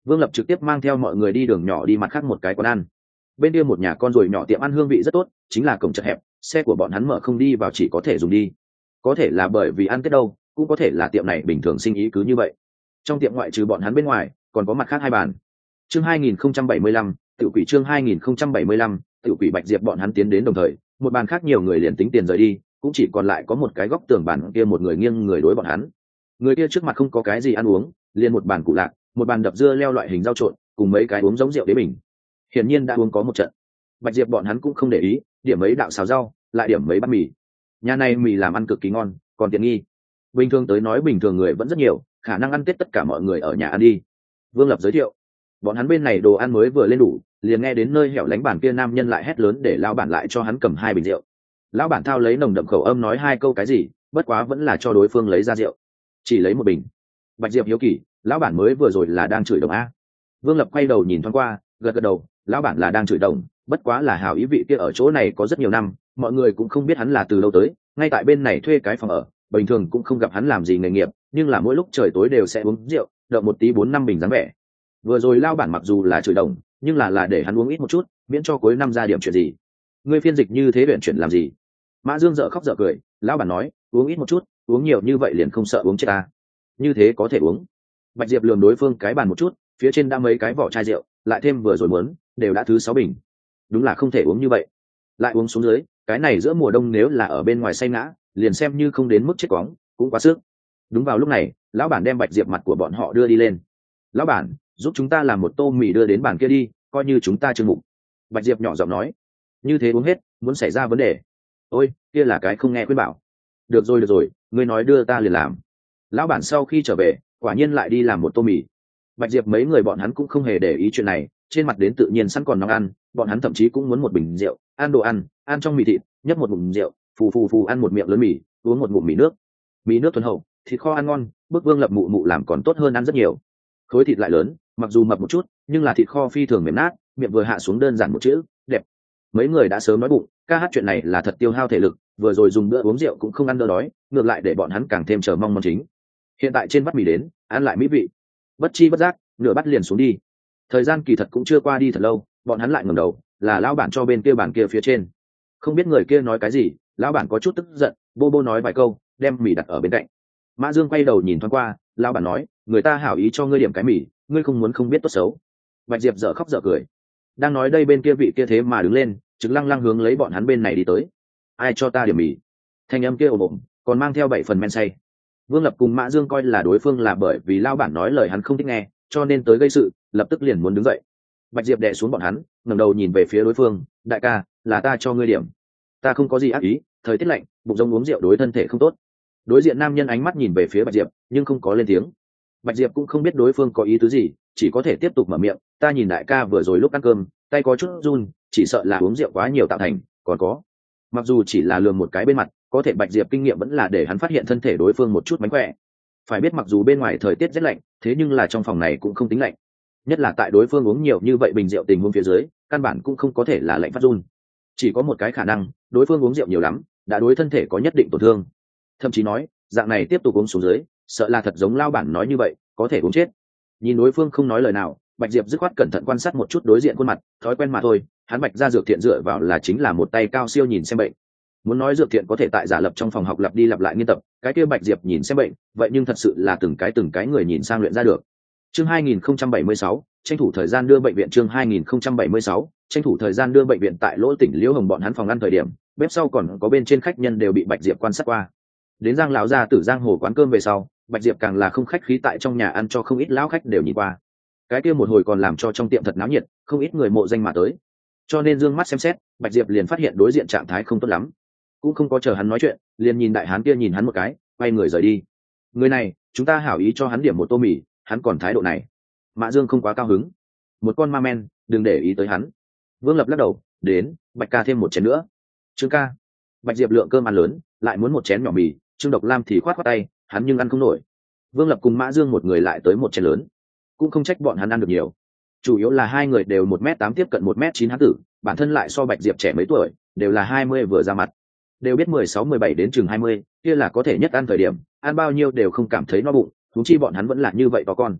Vương Lập trực tiếp mang theo mọi người đi đường nhỏ đi mặt khác một cái quán ăn. Bên kia một nhà con ruồi nhỏ tiệm ăn hương vị rất tốt, chính là cổng chật hẹp, xe của bọn hắn mở không đi vào, chỉ có thể dùng đi. Có thể là bởi vì ăn Tết đâu, cũng có thể là tiệm này bình thường sinh ý cứ như vậy. Trong tiệm ngoại trừ bọn hắn bên ngoài, còn có mặt khác hai bàn. Chương hai nghìn không trăm bảy mươi lăm, Tiểu quỷ chương hai nghìn không trăm bảy mươi lăm, Tiểu quỷ Bạch Diệp bọn hắn tiến đến đồng thời, một bàn khác nhiều người liền tính tiền rời đi, cũng chỉ còn lại có một cái góc tường bàn kia một người nghiêng người đối bọn hắn. Người kia trước mặt không có cái gì ăn uống, liền một bàn củ lạc, một bàn đập dưa leo loại hình rau trộn, cùng mấy cái uống giống rượu đế bình. Hiển nhiên đã uống có một trận. Bạch Diệp bọn hắn cũng không để ý, điểm mấy đạo xào rau, lại điểm mấy bát mì. Nhà này mì làm ăn cực kỳ ngon, còn tiện nghi. Bình thường tới nói bình thường người vẫn rất nhiều, khả năng ăn Tết tất cả mọi người ở nhà ăn đi. Vương Lập giới thiệu, bọn hắn bên này đồ ăn mới vừa lên đủ, liền nghe đến nơi hẻo lánh bàn kia nam nhân lại hét lớn để lão bản lại cho hắn cầm hai bình rượu. Lão bản thao lấy nồng đậm khẩu âm nói hai câu cái gì, bất quá vẫn là cho đối phương lấy ra rượu, chỉ lấy một bình. Bạch Diệp hiếu kỳ, lão bản mới vừa rồi là đang chửi đồng a? Vương Lập quay đầu nhìn thoáng qua, gật gật đầu, lão bản là đang chửi đồng, bất quá là hào ý vị kia ở chỗ này có rất nhiều năm, mọi người cũng không biết hắn là từ lâu tới, ngay tại bên này thuê cái phòng ở, bình thường cũng không gặp hắn làm gì nghề nghiệp, nhưng là mỗi lúc trời tối đều sẽ uống rượu, đợi một tí bốn năm bình dáng vẻ. Vừa rồi lão bản mặc dù là chửi đồng, nhưng là là để hắn uống ít một chút, miễn cho cuối năm ra điểm chuyện gì. Ngươi phiên dịch như thế luyện chuyện làm gì? Mã Dương dở khóc dở cười, lão bản nói, uống ít một chút, uống nhiều như vậy liền không sợ uống chết ta. Như thế có thể uống. Bạch Diệp lườm đối phương cái bàn một chút, phía trên đã mấy cái vỏ chai rượu, lại thêm vừa rồi muốn, đều đã thứ sáu bình. Đúng là không thể uống như vậy. Lại uống xuống dưới, cái này giữa mùa đông nếu là ở bên ngoài say ngã, liền xem như không đến mức chết quóng, cũng quá sức. Đúng vào lúc này, lão bản đem Bạch Diệp mặt của bọn họ đưa đi lên. Lão bản, giúp chúng ta làm một tô mì đưa đến bàn kia đi, coi như chúng ta chương mục. Bạch Diệp nhỏ giọng nói, như thế uống hết, muốn xảy ra vấn đề. Ôi, kia là cái không nghe khuyên bảo. Được rồi được rồi, ngươi nói đưa ta liền làm. Lão bản sau khi trở về, quả nhiên lại đi làm một tô mì. Bạch Diệp mấy người bọn hắn cũng không hề để ý chuyện này, trên mặt đến tự nhiên sẵn còn nóng ăn, bọn hắn thậm chí cũng muốn một bình rượu, ăn đồ ăn, ăn trong mì thịt, nhấp một ngụm rượu, phù phù phù ăn một miệng lớn mì, uống một ngụm mì nước. Mì nước thuần hậu, thịt kho ăn ngon, bức Vương Lập mụ mụ làm còn tốt hơn ăn rất nhiều. Khối thịt lại lớn, mặc dù mập một chút, nhưng là thịt kho phi thường mềm nát, miệng vừa hạ xuống đơn giản một chữ, đẹp. Mấy người đã sớm nói bụng, ca hát chuyện này là thật tiêu hao thể lực, vừa rồi dùng bữa uống rượu cũng không ăn đỡ đói, ngược lại để bọn hắn càng thêm chờ mong món chính. Hiện tại trên bát mì đến, ăn lại mỹ vị. Bất chi bất giác, nửa bát liền xuống đi. Thời gian kỳ thật cũng chưa qua đi thật lâu, bọn hắn lại ngẩng đầu, là lão bản cho bên kia bàn kia phía trên. Không biết người kia nói cái gì, lão bản có chút tức giận, bô bô nói vài câu, đem mì đặt ở bên cạnh. Mã Dương quay đầu nhìn thoáng qua, lão bản nói, người ta hảo ý cho ngươi điểm cái mì, ngươi không muốn không biết tốt xấu. Bạch Diệp dở khóc dở cười. Đang nói đây bên kia vị kia thế mà đứng lên, chứng lăng lăng hướng lấy bọn hắn bên này đi tới. Ai cho ta điểm mì? Thanh âm kia ồm ồm, còn mang theo bảy phần men say. Vương Lập cùng Mã Dương coi là đối phương là bởi vì lao bản nói lời hắn không thích nghe, cho nên tới gây sự, lập tức liền muốn đứng dậy. Bạch Diệp đè xuống bọn hắn, ngẩng đầu nhìn về phía đối phương, đại ca, là ta cho ngươi điểm. Ta không có gì ác ý, thời tiết lạnh, bụng rông uống rượu đối thân thể không tốt. Đối diện nam nhân ánh mắt nhìn về phía Bạch Diệp, nhưng không có lên tiếng. Bạch Diệp cũng không biết đối phương có ý tứ gì, chỉ có thể tiếp tục mở miệng, ta nhìn đại ca vừa rồi lúc ăn cơm, tay có chút run, chỉ sợ là uống rượu quá nhiều tạo thành, còn có. Mặc dù chỉ là lườm một cái bên mặt, có thể Bạch Diệp kinh nghiệm vẫn là để hắn phát hiện thân thể đối phương một chút mánh khỏe. Phải biết mặc dù bên ngoài thời tiết rất lạnh, thế nhưng là trong phòng này cũng không tính lạnh. Nhất là tại đối phương uống nhiều như vậy bình rượu tình huống phía dưới, căn bản cũng không có thể là lạnh phát run. Chỉ có một cái khả năng, đối phương uống rượu nhiều lắm, đã đối thân thể có nhất định tổn thương. Thậm chí nói, dạng này tiếp tục uống xuống dưới, sợ là thật giống lao bản nói như vậy, có thể uống chết. Nhìn đối phương không nói lời nào, Bạch Diệp dứt khoát cẩn thận quan sát một chút đối diện khuôn mặt, thói quen mà thôi, hắn Bạch ra dược thiện dựa vào là chính là một tay cao siêu nhìn xem bệnh. Muốn nói dược thiện có thể tại giả lập trong phòng học lặp đi lặp lại nghiên tập, cái kia Bạch Diệp nhìn xem bệnh, vậy nhưng thật sự là từng cái từng cái người nhìn sang luyện ra được. Chương hai nghìn không trăm bảy mươi sáu, tranh thủ thời gian đưa bệnh viện chương hai nghìn không trăm bảy mươi sáu, tranh thủ thời gian đưa bệnh viện tại lỗ tỉnh Liễu Hồng bọn hắn phòng ăn thời điểm, bếp sau còn có bên trên khách nhân đều bị Bạch Diệp quan sát qua. Đến Giang lão gia tử Giang Hồ quán cơm về sau, Bạch Diệp càng là không khách khí tại trong nhà ăn cho không ít lão khách đều nhìn qua. Cái kia một hồi còn làm cho trong tiệm thật náo nhiệt, không ít người mộ danh mà tới. Cho nên dương mắt xem xét, Bạch Diệp liền phát hiện đối diện trạng thái không tốt lắm. Cũng không có chờ hắn nói chuyện, liền nhìn đại hán kia nhìn hắn một cái, quay người rời đi. Người này, chúng ta hảo ý cho hắn điểm một tô mì, hắn còn thái độ này. Mã Dương không quá cao hứng. Một con ma men, đừng để ý tới hắn. Vương Lập lắc đầu, đến, Bạch ca thêm một chén nữa. Trương ca. Bạch Diệp lượng cơm ăn lớn, lại muốn một chén nhỏ mì, Trương Độc Lam thì khoát khoát tay, hắn nhưng ăn không nổi. Vương Lập cùng Mã Dương một người lại tới một chén lớn, cũng không trách bọn hắn ăn được nhiều. Chủ yếu là hai người đều một mét tám tiếp cận một mét chín hán tử, bản thân lại so Bạch Diệp trẻ mấy tuổi, đều là hai mươi vừa ra mặt, đều biết mười sáu mười bảy đến chừng hai mươi, kia là có thể nhất ăn thời điểm, ăn bao nhiêu đều không cảm thấy no bụng, huống chi bọn hắn vẫn là như vậy to con.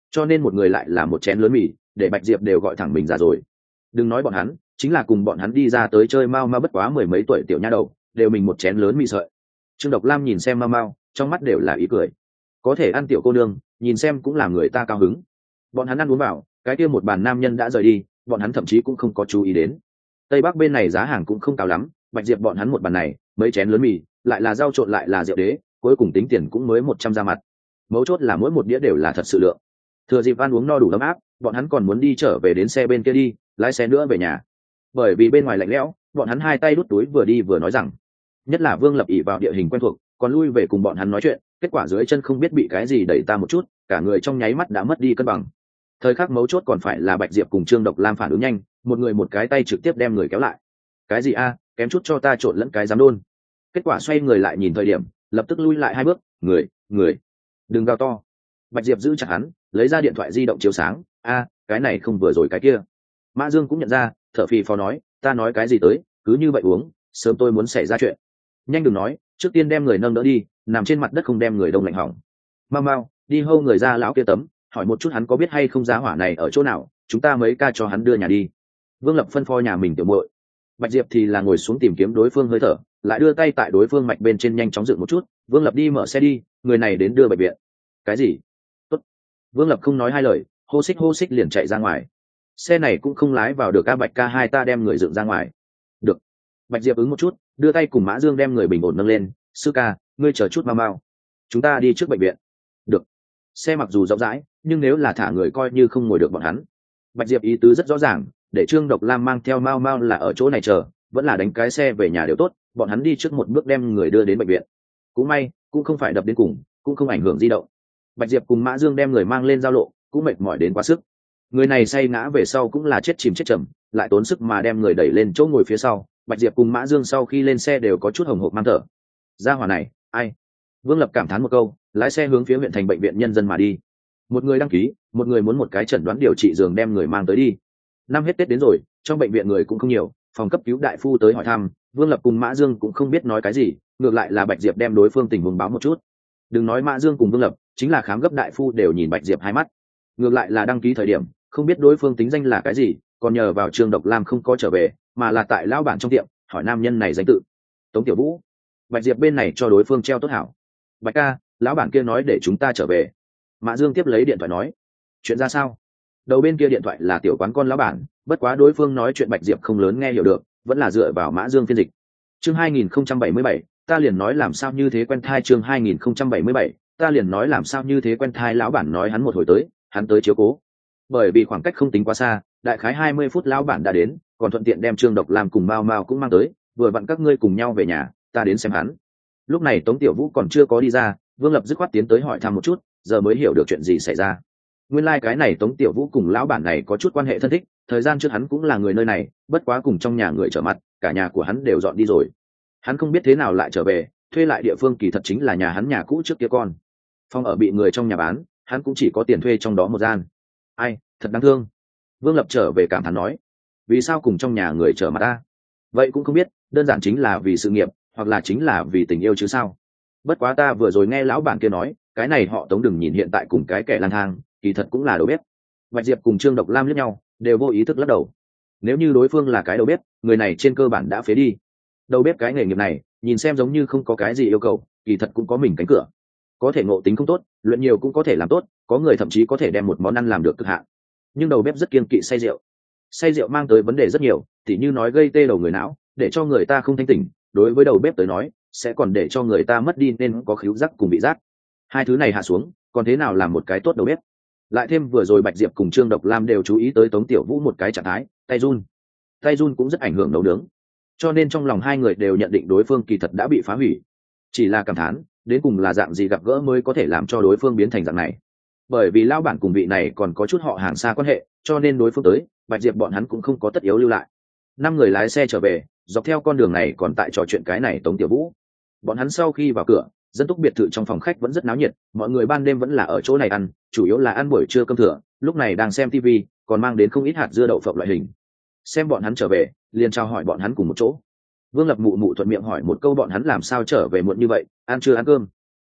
cho nên một người lại là một chén lớn mì, để Bạch Diệp đều gọi thẳng mình già rồi. Đừng nói bọn hắn, chính là cùng bọn hắn đi ra tới chơi Mao Mao bất quá mười mấy tuổi tiểu nha đầu, đều mình một chén lớn mì sợi. Trương Độc Lam nhìn xem Mao Mao, trong mắt đều là ý cười. Có thể ăn tiểu cô nương, nhìn xem cũng làm người ta cao hứng. Bọn hắn ăn uống vào, cái kia một bàn nam nhân đã rời đi, bọn hắn thậm chí cũng không có chú ý đến. Tây Bắc bên này giá hàng cũng không cao lắm, Bạch Diệp bọn hắn một bàn này, mấy chén lớn mì, lại là rau trộn lại là rượu đế, cuối cùng tính tiền cũng mới một trăm ra mặt. Mấu chốt là mỗi một đĩa đều là thật sự lượng. Thừa dịp ăn uống no đủ ấm áp, bọn hắn còn muốn đi trở về đến xe bên kia đi, lái xe nữa về nhà. Bởi vì bên ngoài lạnh lẽo, bọn hắn hai tay đút túi vừa đi vừa nói rằng, nhất là Vương Lập ỷ vào địa hình quen thuộc, còn lui về cùng bọn hắn nói chuyện, kết quả dưới chân không biết bị cái gì đẩy ta một chút, cả người trong nháy mắt đã mất đi cân bằng. Thời khắc mấu chốt còn phải là Bạch Diệp cùng Trương Độc Lam phản ứng nhanh, một người một cái tay trực tiếp đem người kéo lại. Cái gì a, kém chút cho ta trộn lẫn cái giám đôn. Kết quả xoay người lại nhìn thời điểm, lập tức lui lại hai bước, người, người, đừng gào to. Bạch Diệp giữ chặt hắn, lấy ra điện thoại di động chiếu sáng, a, cái này không vừa rồi cái kia. Mã Dương cũng nhận ra, thở phì phò nói, ta nói cái gì tới, cứ như vậy uống, sớm tôi muốn xảy ra chuyện. Nhanh đừng nói, trước tiên đem người nâng đỡ đi, nằm trên mặt đất không đem người đông lạnh hỏng. Mau mau, đi hâu người ra lão kia tấm, hỏi một chút hắn có biết hay không giá hỏa này ở chỗ nào, chúng ta mấy ca cho hắn đưa nhà đi. Vương Lập phân phó nhà mình tiểu muội. Bạch Diệp thì là ngồi xuống tìm kiếm đối phương hơi thở, lại đưa tay tại đối phương mạch bên trên nhanh chóng dựng một chút. Vương Lập đi mở xe đi, người này đến đưa bệnh viện. Cái gì? Tốt. Vương Lập không nói hai lời, hô xích hô xích liền chạy ra ngoài. Xe này cũng không lái vào được, ca Bạch ca hai ta đem người dựng ra ngoài. Được. Bạch Diệp ứng một chút, đưa tay cùng Mã Dương đem người bình ổn nâng lên. Sư ca, ngươi chờ chút mau mau, chúng ta đi trước bệnh viện. Được. Xe mặc dù rộng rãi, nhưng nếu là thả người coi như không ngồi được bọn hắn. Bạch Diệp ý tứ rất rõ ràng, để Trương Độc Lam mang theo Mao Mao là ở chỗ này chờ, vẫn là đánh cái xe về nhà đều tốt, bọn hắn đi trước một bước đem người đưa đến bệnh viện. Cũng may, cũng không phải đập đến cùng, cũng không ảnh hưởng di động. Bạch Diệp cùng Mã Dương đem người mang lên giao lộ, cũng mệt mỏi đến quá sức. Người này say ngã về sau cũng là chết chìm chết chậm, lại tốn sức mà đem người đẩy lên chỗ ngồi phía sau. Bạch Diệp cùng Mã Dương sau khi lên xe đều có chút hồng hộc mang thở. Gia hỏa này, ai? Vương Lập cảm thán một câu, lái xe hướng phía huyện thành bệnh viện nhân dân mà đi. Một người đăng ký, một người muốn một cái chẩn đoán điều trị giường đem người mang tới đi. Năm hết Tết đến rồi, trong bệnh viện người cũng không nhiều, phòng cấp cứu đại phu tới hỏi thăm, Vương Lập cùng Mã Dương cũng không biết nói cái gì, ngược lại là Bạch Diệp đem đối phương tình huống báo một chút. Đừng nói Mã Dương cùng Vương Lập, chính là khám gấp đại phu đều nhìn Bạch Diệp hai mắt. Ngược lại là đăng ký thời điểm, không biết đối phương tính danh là cái gì, còn nhờ vào Trương Độc Lam không có trở về, mà là tại lão bản trong tiệm, hỏi nam nhân này danh tự. Tống Tiểu Vũ. Bạch Diệp bên này cho đối phương treo tốt hảo. Bạch ca, lão bản kia nói để chúng ta trở về. Mã Dương tiếp lấy điện thoại nói, chuyện ra sao? Đầu bên kia điện thoại là tiểu quán con lão bản, bất quá đối phương nói chuyện Bạch Diệp không lớn nghe hiểu được, vẫn là dựa vào Mã Dương phiên dịch. Chương hai nghìn không trăm bảy mươi bảy, ta liền nói làm sao như thế quen thai. Chương hai nghìn không trăm bảy mươi bảy, ta liền nói làm sao như thế quen thai. Lão bản nói hắn một hồi tới, hắn tới chiếu cố. Bởi vì khoảng cách không tính quá xa, đại khái hai mươi phút lão bản đã đến, còn thuận tiện đem Trương Độc Lam cùng Mao Mao cũng mang tới, vừa vặn các ngươi cùng nhau về nhà, ta đến xem hắn. Lúc này Tống Tiểu Vũ còn chưa có đi ra, Vương Lập dứt khoát tiến tới hỏi thăm một chút, giờ mới hiểu được chuyện gì xảy ra. Nguyên lai like cái này Tống Tiểu Vũ cùng lão bản này có chút quan hệ thân thích, thời gian trước hắn cũng là người nơi này, bất quá cùng trong nhà người trở mặt, cả nhà của hắn đều dọn đi rồi. Hắn không biết thế nào lại trở về, thuê lại địa phương kỳ thật chính là nhà hắn nhà cũ trước kia con. Phòng ở bị người trong nhà bán, hắn cũng chỉ có tiền thuê trong đó một gian. Ai, thật đáng thương. Vương Lập trở về cảm thán nói, vì sao cùng trong nhà người trở mặt ta? Vậy cũng không biết, đơn giản chính là vì sự nghiệp, hoặc là chính là vì tình yêu chứ sao. Bất quá ta vừa rồi nghe lão bản kia nói, cái này họ Tống đừng nhìn hiện tại cùng cái kẻ lang thang, kỳ thật cũng là đầu bếp. Bạch Diệp cùng Trương Độc Lam liếc nhau, đều vô ý thức lắc đầu. Nếu như đối phương là cái đầu bếp, người này trên cơ bản đã phế đi. Đầu bếp cái nghề nghiệp này, nhìn xem giống như không có cái gì yêu cầu, kỳ thật cũng có mình cánh cửa. Có thể ngộ tính không tốt, luyện nhiều cũng có thể làm tốt, có người thậm chí có thể đem một món ăn làm được cực hạn. Nhưng đầu bếp rất kiêng kỵ say rượu. Say rượu mang tới vấn đề rất nhiều, tỉ như nói gây tê đầu người não, để cho người ta không thanh tỉnh, đối với đầu bếp tới nói, sẽ còn để cho người ta mất đi nên có khứu giác cùng vị giác. Hai thứ này hạ xuống, còn thế nào làm một cái tốt đầu bếp? Lại thêm vừa rồi Bạch Diệp cùng Trương Độc Lam đều chú ý tới Tống Tiểu Vũ một cái trạng thái, tay run. Tay run cũng rất ảnh hưởng nấu nướng. Cho nên trong lòng hai người đều nhận định đối phương kỳ thật đã bị phá hủy. Chỉ là cảm thán, đến cùng là dạng gì gặp gỡ mới có thể làm cho đối phương biến thành dạng này. Bởi vì lão bản cùng vị này còn có chút họ hàng xa quan hệ, cho nên đối phương tới, Bạch Diệp bọn hắn cũng không có tất yếu lưu lại. Năm người lái xe trở về, dọc theo con đường này còn tại trò chuyện cái này Tống Tiểu Vũ. Bọn hắn sau khi vào cửa, dân túc biệt thự trong phòng khách vẫn rất náo nhiệt, mọi người ban đêm vẫn là ở chỗ này ăn, chủ yếu là ăn buổi trưa cơm thừa, lúc này đang xem tivi, còn mang đến không ít hạt dưa đậu phộng loại hình. Xem bọn hắn trở về, liền chào hỏi bọn hắn cùng một chỗ. Vương Lập mụ mụ thuận miệng hỏi một câu bọn hắn làm sao trở về muộn như vậy, ăn chưa ăn cơm.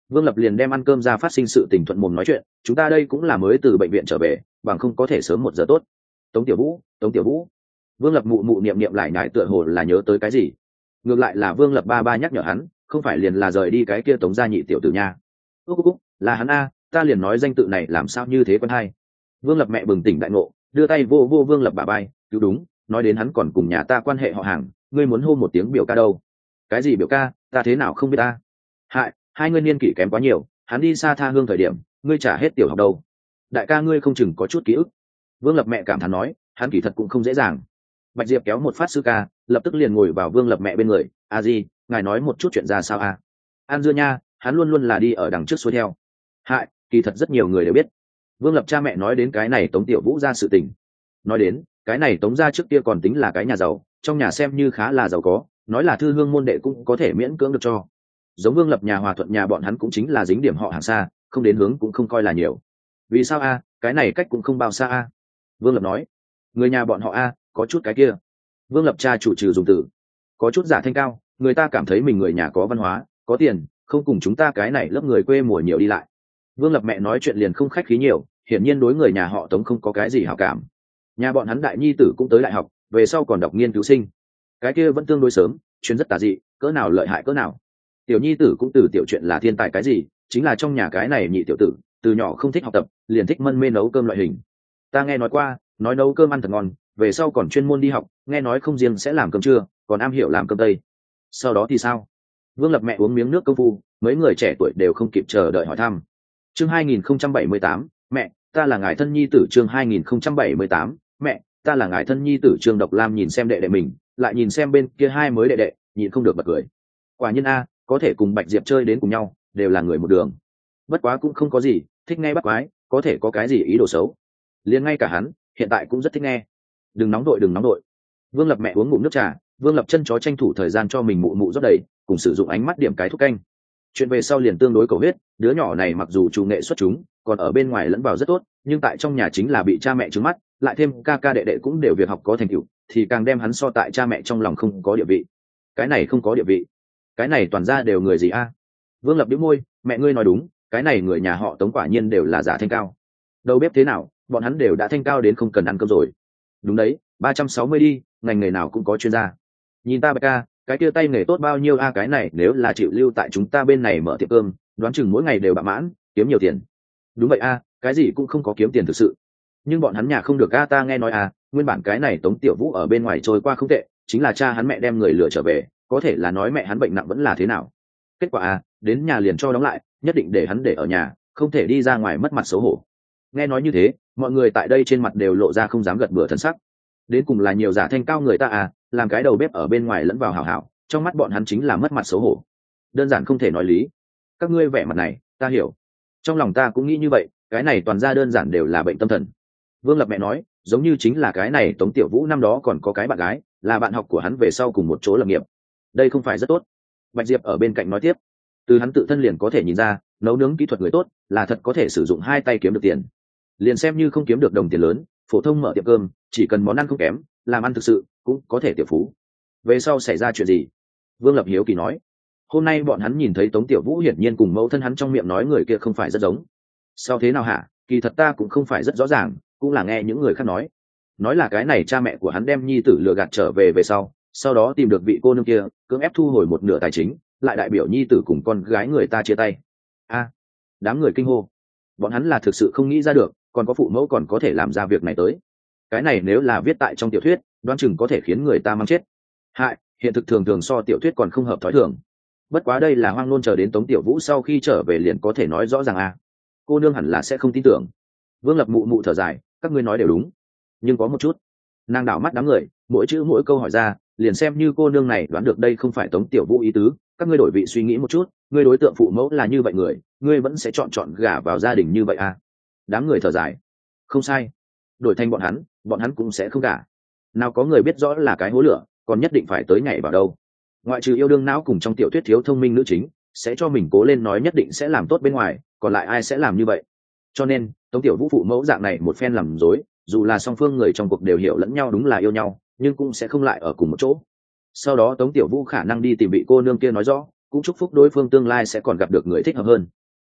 Vương Lập liền đem ăn cơm ra phát sinh sự tình thuận mồm nói chuyện, chúng ta đây cũng là mới từ bệnh viện trở về, bằng không có thể sớm một giờ tốt. Tống Tiểu Vũ, Tống Tiểu Vũ. Vương Lập mụ mụ niệm niệm lại nhải tựa hồ là nhớ tới cái gì. Ngược lại là Vương Lập ba ba nhắc nhở hắn, không phải liền là rời đi cái kia Tống gia nhị tiểu tử nha. Úc úc, là hắn a, ta liền nói danh tự này làm sao như thế quen hay. Vương Lập mẹ bừng tỉnh đại ngộ, đưa tay vô vô Vương Lập bả vai, cứu đúng, nói đến hắn còn cùng nhà ta quan hệ họ hàng, ngươi muốn hô một tiếng biểu ca đâu? Cái gì biểu ca, ta thế nào không biết ta? Hại, hai ngươi niên kỷ kém quá nhiều, hắn đi xa tha hương thời điểm, ngươi trả hết tiểu học đâu? Đại ca ngươi không chừng có chút ký ức. Vương Lập mẹ cảm thán nói, hắn kỳ thật cũng không dễ dàng. Bạch Diệp kéo một phát sư ca, lập tức liền ngồi vào Vương Lập mẹ bên người, a di, ngài nói một chút chuyện ra sao a? An dưa nha, hắn luôn luôn là đi ở đằng trước xuôi theo. Hại, kỳ thật rất nhiều người đều biết. Vương Lập cha mẹ nói đến cái này Tống Tiểu Vũ ra sự tình. Nói đến, cái này Tống gia trước kia còn tính là cái nhà giàu, trong nhà xem như khá là giàu có, nói là thư hương môn đệ cũng có thể miễn cưỡng được cho. Giống Vương Lập nhà Hòa Thuận nhà bọn hắn cũng chính là dính điểm họ hàng xa, không đến hướng cũng không coi là nhiều. Vì sao a? Cái này cách cũng không bao xa a. Vương Lập nói, người nhà bọn họ a, có chút cái kia. Vương Lập cha chủ trừ dùng từ, có chút giả thanh cao, người ta cảm thấy mình người nhà có văn hóa, có tiền, không cùng chúng ta cái này lớp người quê mùa nhiều đi lại. Vương Lập mẹ nói chuyện liền không khách khí nhiều, hiển nhiên đối người nhà họ Tống không có cái gì hảo cảm. Nhà bọn hắn đại nhi tử cũng tới đại học, về sau còn đọc nghiên cứu sinh, cái kia vẫn tương đối sớm, chuyên rất tà dị, cỡ nào lợi hại cỡ nào. Tiểu nhi tử cũng từ tiểu chuyện là thiên tài cái gì, chính là trong nhà cái này nhị tiểu tử, từ nhỏ không thích học tập, liền thích mân mê nấu cơm loại hình. Ta nghe nói qua, nói nấu cơm ăn thật ngon, về sau còn chuyên môn đi học, nghe nói không riêng sẽ làm cơm trưa, còn am hiểu làm cơm tây. Sau đó thì sao? Vương Lập mẹ uống miếng nước công phu, mấy người trẻ tuổi đều không kịp chờ đợi hỏi thăm. Chương hai nghìn không trăm bảy mươi tám, mẹ, ta là ngài thân nhi tử. Chương hai nghìn không trăm bảy mươi tám, mẹ, ta là ngài thân nhi tử. Trương Độc Lam nhìn xem đệ đệ mình, lại nhìn xem bên kia hai mới đệ đệ, nhìn không được bật cười. Quả nhiên a, có thể cùng Bạch Diệp chơi đến cùng nhau, đều là người một đường. Bất quá cũng không có gì, thích nghe bắt quái, có thể có cái gì ý đồ xấu. Liền ngay cả hắn, hiện tại cũng rất thích nghe. Đừng nóng đội, đừng nóng đội. Vương Lập mẹ uống ngụm nước trà, Vương Lập chân chó tranh thủ thời gian cho mình mụ mụ rót đầy, cùng sử dụng ánh mắt điểm cái thuốc canh. Chuyện về sau liền tương đối cầu huyết, đứa nhỏ này mặc dù chủ nghệ xuất chúng, còn ở bên ngoài lẫn vào rất tốt, nhưng tại trong nhà chính là bị cha mẹ trừng mắt, lại thêm ca ca đệ đệ cũng đều việc học có thành tựu, thì càng đem hắn so tại cha mẹ trong lòng không có địa vị. Cái này không có địa vị, cái này toàn ra đều người gì a? Vương Lập bĩu môi, mẹ ngươi nói đúng, cái này người nhà họ Tống quả nhiên đều là giả thanh cao. Đầu bếp thế nào, bọn hắn đều đã thanh cao đến không cần ăn cơm rồi. Đúng đấy, ba trăm sáu mươi đi, ngành nghề nào cũng có chuyên gia. Nhìn ta Bạch ca, cái kia tay nghề tốt bao nhiêu a, cái này nếu là chịu lưu tại chúng ta bên này mở tiệm cơm, đoán chừng mỗi ngày đều bạ mãn, kiếm nhiều tiền. Đúng vậy a, cái gì cũng không có kiếm tiền thực sự. Nhưng bọn hắn nhà không được a, ta nghe nói a, nguyên bản cái này Tống Tiểu Vũ ở bên ngoài trôi qua không tệ, chính là cha hắn mẹ đem người lừa trở về, có thể là nói mẹ hắn bệnh nặng vẫn là thế nào. Kết quả a, đến nhà liền cho đóng lại, nhất định để hắn để ở nhà, không thể đi ra ngoài mất mặt xấu hổ. Nghe nói như thế, mọi người tại đây trên mặt đều lộ ra không dám gật bừa thần sắc. Đến cùng là nhiều giả thanh cao người ta à, làm cái đầu bếp ở bên ngoài lẫn vào hảo hảo, trong mắt bọn hắn chính là mất mặt xấu hổ. Đơn giản không thể nói lý. Các ngươi vẻ mặt này, ta hiểu. Trong lòng ta cũng nghĩ như vậy, cái này toàn ra đơn giản đều là bệnh tâm thần. Vương Lập mẹ nói, giống như chính là cái này Tống Tiểu Vũ năm đó còn có cái bạn gái, là bạn học của hắn về sau cùng một chỗ lập nghiệp. Đây không phải rất tốt. Bạch Diệp ở bên cạnh nói tiếp, từ hắn tự thân liền có thể nhìn ra, nấu nướng kỹ thuật người tốt, là thật có thể sử dụng hai tay kiếm được tiền. Liền xem như không kiếm được đồng tiền lớn, phổ thông mở tiệm cơm, chỉ cần món ăn không kém, làm ăn thực sự cũng có thể tiểu phú. Về sau xảy ra chuyện gì? Vương Lập hiếu kỳ nói. Hôm nay bọn hắn nhìn thấy Tống Tiểu Vũ hiển nhiên cùng mẫu thân hắn trong miệng nói người kia không phải rất giống. Sao thế nào hả? Kỳ thật ta cũng không phải rất rõ ràng, cũng là nghe những người khác nói. Nói là cái này cha mẹ của hắn đem nhi tử lừa gạt trở về về sau, sau đó tìm được vị cô nương kia, cưỡng ép thu hồi một nửa tài chính, lại đại biểu nhi tử cùng con gái người ta chia tay. A, đám người kinh hô. Bọn hắn là thực sự không nghĩ ra được, còn có phụ mẫu còn có thể làm ra việc này tới. Cái này nếu là viết tại trong tiểu thuyết, đoán chừng có thể khiến người ta mang chết. Hại, hiện thực thường thường so tiểu thuyết còn không hợp thói thường. Bất quá đây là hoang nôn, chờ đến Tống Tiểu Vũ sau khi trở về liền có thể nói rõ ràng a. Cô nương hẳn là sẽ không tin tưởng. Vương Lập mụ mụ thở dài, các ngươi nói đều đúng, nhưng có một chút. Nàng đảo mắt đám người, mỗi chữ mỗi câu hỏi ra, liền xem như cô nương này đoán được đây không phải Tống Tiểu Vũ ý tứ, các ngươi đổi vị suy nghĩ một chút, ngươi đối tượng phụ mẫu là như vậy người, ngươi vẫn sẽ chọn chọn gả vào gia đình như vậy à? Đám người thở dài, không sai, đổi thành bọn hắn, bọn hắn cũng sẽ không gả. Nào có người biết rõ là cái hố lửa, còn nhất định phải tới nhảy vào đâu. Ngoại trừ yêu đương não cùng trong tiểu thuyết thiếu thông minh nữ chính, sẽ cho mình cố lên nói nhất định sẽ làm tốt bên ngoài, còn lại ai sẽ làm như vậy. Cho nên Tống Tiểu Vũ phụ mẫu dạng này một phen làm dối, dù là song phương người trong cuộc đều hiểu lẫn nhau đúng là yêu nhau, nhưng cũng sẽ không lại ở cùng một chỗ. Sau đó Tống Tiểu Vũ khả năng đi tìm vị cô nương kia nói rõ, cũng chúc phúc đối phương tương lai sẽ còn gặp được người thích hợp hơn.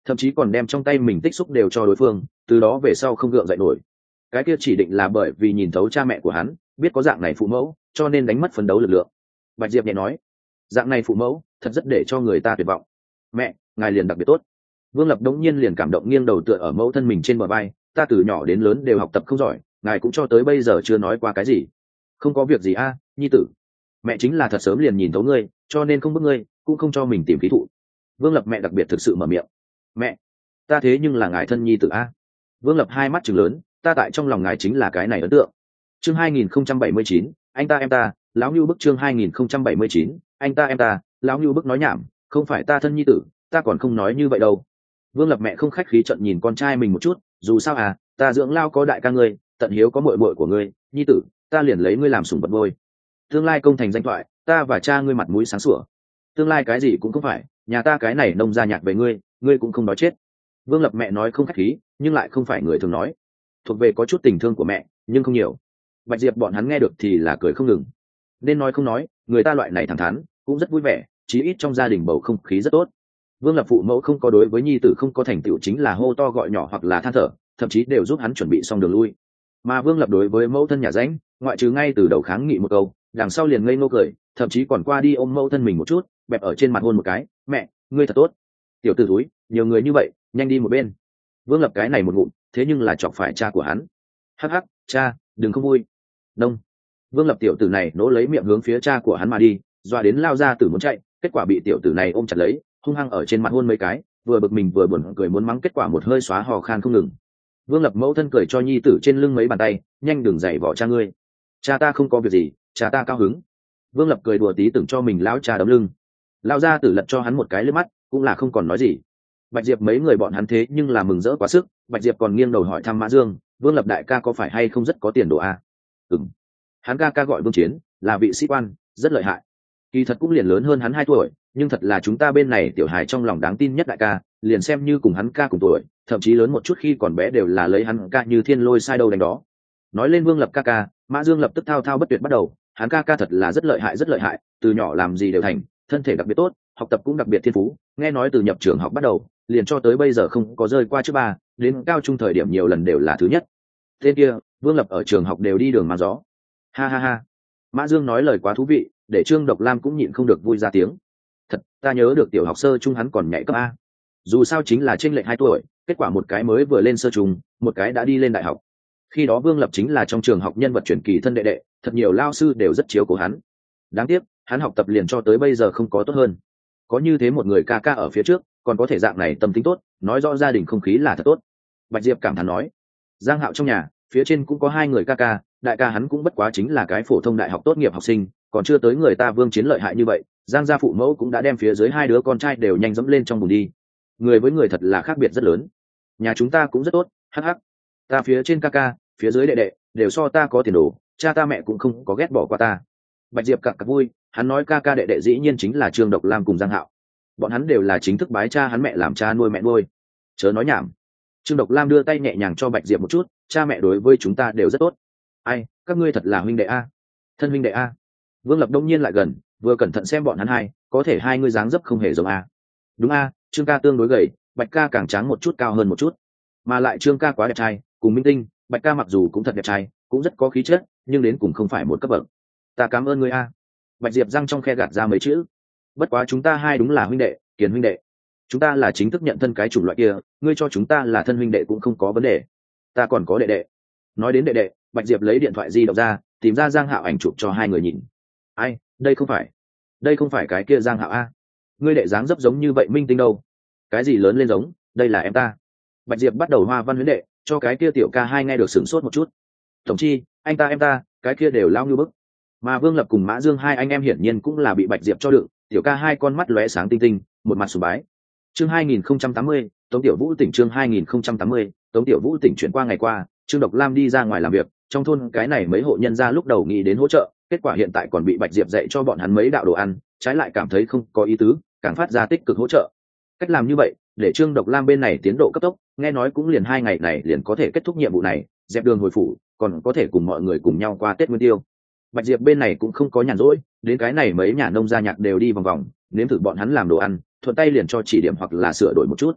thậm chí còn đem trong tay mình tích xúc đều cho đối phương, từ đó về sau không gượng dậy nổi. Cái kia chỉ định là bởi vì nhìn thấu cha mẹ của hắn, biết có dạng này phụ mẫu, cho nên đánh mất phấn đấu lực lượng. Bạch Diệp nhẹ nói, dạng này phụ mẫu thật rất để cho người ta tuyệt vọng. Mẹ, ngài liền đặc biệt tốt. Vương Lập đống nhiên liền cảm động, nghiêng đầu tựa ở mẫu thân mình trên bờ vai. Ta từ nhỏ đến lớn đều học tập không giỏi, ngài cũng cho tới bây giờ chưa nói qua cái gì. Không có việc gì a, nhi tử. Mẹ chính là thật sớm liền nhìn thấu ngươi, cho nên không bức ngươi, cũng không cho mình tìm khí thụ. Vương Lập mẹ đặc biệt thực sự mở miệng. Mẹ, ta thế nhưng là ngài thân nhi tử a. Vương Lập hai mắt trừng lớn, ta tại trong lòng ngài chính là cái này ấn tượng. Chương hai nghìn không trăm bảy mươi chín, anh ta em ta, lão Nưu bức. Chương hai nghìn không trăm bảy mươi chín, anh ta em ta, lão Nưu bức. Nói nhảm, không phải ta thân nhi tử, ta còn không nói như vậy đâu. Vương Lập mẹ không khách khí trận nhìn con trai mình một chút, dù sao à, ta dưỡng lao có đại ca ngươi, tận hiếu có muội muội của ngươi, nhi tử, ta liền lấy ngươi làm sủng vật nuôi. Tương lai công thành danh thoại, ta và cha ngươi mặt mũi sáng sủa. Tương lai cái gì cũng không phải, nhà ta cái này nông gia nhạc về ngươi, ngươi cũng không nói chết. Vương Lập mẹ nói không khách khí, nhưng lại không phải người thường nói, thuộc về có chút tình thương của mẹ, nhưng không nhiều. Bạch Diệp bọn hắn nghe được thì là cười không ngừng. Nên nói không nói, người ta loại này thẳng thắn, cũng rất vui vẻ, chí ít trong gia đình bầu không khí rất tốt. Vương Lập phụ mẫu không có đối với nhi tử không có thành tựu chính là hô to gọi nhỏ hoặc là than thở, thậm chí đều giúp hắn chuẩn bị xong đường lui. Mà Vương Lập đối với mẫu thân nhà ránh, ngoại trừ ngay từ đầu kháng nghị một câu, đằng sau liền ngây ngô cười, thậm chí còn qua đi ôm mẫu thân mình một chút, bẹp ở trên mặt hôn một cái, mẹ, ngươi thật tốt. Tiểu tử túi, nhiều người như vậy, nhanh đi một bên. Vương Lập cái này một ngụm, thế nhưng là chọc phải cha của hắn. Hắc hắc, cha, đừng không vui. Đông. Vương Lập tiểu tử này nỗ lấy miệng hướng phía cha của hắn mà đi, doa đến lao ra tử muốn chạy, kết quả bị tiểu tử này ôm chặt lấy, hung hăng ở trên mặt hôn mấy cái, vừa bực mình vừa buồn cười muốn mắng, kết quả một hơi xóa hò khan không ngừng. Vương Lập mẫu thân cười cho nhi tử trên lưng mấy bàn tay, nhanh đừng giày vỏ cha ngươi. Cha ta không có việc gì, cha ta cao hứng. Vương Lập cười đùa tí tưởng cho mình lão cha đấm lưng. Lao ra tử lật cho hắn một cái lướt mắt, cũng là không còn nói gì. Bạch Diệp mấy người bọn hắn thế nhưng là mừng rỡ quá sức, Bạch Diệp còn nghiêng đầu hỏi thăm Mã Dương, Vương Lập đại ca có phải hay không rất có tiền đồ a? Ừm. Hắn ca ca gọi Vương Chiến, là vị sĩ quan, rất lợi hại. Kỳ thật cũng liền lớn hơn hắn hai tuổi, nhưng thật là chúng ta bên này tiểu hài trong lòng đáng tin nhất đại ca, liền xem như cùng hắn ca cùng tuổi, thậm chí lớn một chút khi còn bé đều là lấy hắn ca như thiên lôi sai đâu đánh đó. Nói lên Vương Lập ca ca, Mã Dương lập tức thao thao bất tuyệt bắt đầu, hắn ca ca thật là rất lợi hại rất lợi hại, từ nhỏ làm gì đều thành, thân thể đặc biệt tốt, học tập cũng đặc biệt thiên phú, nghe nói từ nhập trường học bắt đầu, liền cho tới bây giờ không có rơi qua trước ba, đến cao trung thời điểm nhiều lần đều là thứ nhất. Tên kia, Vương Lập ở trường học đều đi đường mang gió. Ha ha ha. Mã Dương nói lời quá thú vị, để Trương Độc Lam cũng nhịn không được vui ra tiếng. Thật, ta nhớ được tiểu học sơ trung hắn còn nhảy cấp a. Dù sao chính là chênh lệch hai tuổi, kết quả một cái mới vừa lên sơ trung, một cái đã đi lên đại học. Khi đó Vương Lập chính là trong trường học nhân vật truyền kỳ thân đệ đệ, thật nhiều lao sư đều rất chiếu cố hắn. Đáng tiếc, hắn học tập liền cho tới bây giờ không có tốt hơn. Có như thế một người ca ca ở phía trước, còn có thể dạng này tâm tính tốt, nói rõ gia đình không khí là thật tốt. Bạch Diệp cảm thán nói. Giang Hạo trong nhà, phía trên cũng có hai người ca ca, đại ca hắn cũng bất quá chính là cái phổ thông đại học tốt nghiệp học sinh, còn chưa tới người ta Vương Chiến lợi hại như vậy. Giang gia phụ mẫu cũng đã đem phía dưới hai đứa con trai đều nhanh dẫm lên trong bùn đi. Người với người thật là khác biệt rất lớn. Nhà chúng ta cũng rất tốt, hắc hắc. Ta phía trên ca ca, phía dưới đệ đệ, đều so ta có tiền đồ, cha ta mẹ cũng không có ghét bỏ qua ta. Bạch Diệp cặc cặc vui, hắn nói ca ca đệ đệ dĩ nhiên chính là Trương Độc Lam cùng Giang Hạo. Bọn hắn đều là chính thức bái cha hắn mẹ làm cha nuôi mẹ nuôi. Chớ nói nhảm. Trương Độc Lam đưa tay nhẹ nhàng cho Bạch Diệp một chút, cha mẹ đối với chúng ta đều rất tốt. Ai, các ngươi thật là huynh đệ a. Thân huynh đệ a. Vương Lập đông nhiên lại gần, vừa cẩn thận xem bọn hắn hai, có thể hai ngươi dáng dấp không hề giống a. Đúng a, Trương ca tương đối gầy, Bạch ca càng tráng một chút, cao hơn một chút. Mà lại Trương ca quá đẹp trai, cùng minh tinh, Bạch ca mặc dù cũng thật đẹp trai, cũng rất có khí chất, nhưng đến cùng không phải một cấp bậc. Ta cảm ơn ngươi a. Bạch Diệp răng trong khe gạt ra mấy chữ. Bất quá chúng ta hai đúng là huynh đệ, Kiền huynh đệ. Chúng ta là chính thức nhận thân cái chủng loại kia, ngươi cho chúng ta là thân huynh đệ cũng không có vấn đề. Ta còn có đệ đệ. Nói đến đệ đệ, Bạch Diệp lấy điện thoại di động ra, tìm ra Giang Hạo ảnh chụp cho hai người nhìn. Ai, đây không phải, đây không phải cái kia Giang Hạo a. Ngươi đệ dáng dấp giống như vậy minh tinh đâu? Cái gì lớn lên giống, đây là em ta. Bạch Diệp bắt đầu hoa văn huyễn đệ, cho cái kia tiểu ca hai nghe được sửng sốt một chút. Tổng chi, anh ta em ta, cái kia đều lao như bức. Mà Vương Lập cùng Mã Dương hai anh em hiển nhiên cũng là bị Bạch Diệp cho đựng, tiểu ca hai con mắt lóe sáng tinh tinh, một mặt sùng bái. Chương hai nghìn không trăm tám mươi, Tống Tiểu Vũ tỉnh. Chương hai nghìn không trăm tám mươi, Tống Tiểu Vũ tỉnh. Chuyển qua ngày qua, Trương Độc Lam đi ra ngoài làm việc, trong thôn cái này mấy hộ nhân gia lúc đầu nghĩ đến hỗ trợ, kết quả hiện tại còn bị Bạch Diệp dạy cho bọn hắn mấy đạo đồ ăn, trái lại cảm thấy không có ý tứ, càng phát ra tích cực hỗ trợ. Cách làm như vậy, để Trương Độc Lam bên này tiến độ cấp tốc, nghe nói cũng liền hai ngày này liền có thể kết thúc nhiệm vụ này, dẹp đường hồi phủ, còn có thể cùng mọi người cùng nhau qua Tết Nguyên Tiêu. Bạch Diệp bên này cũng không có nhàn rỗi, đến cái này mấy nhà nông gia nhạc đều đi vòng vòng, nếm thử bọn hắn làm đồ ăn, thuận tay liền cho chỉ điểm hoặc là sửa đổi một chút.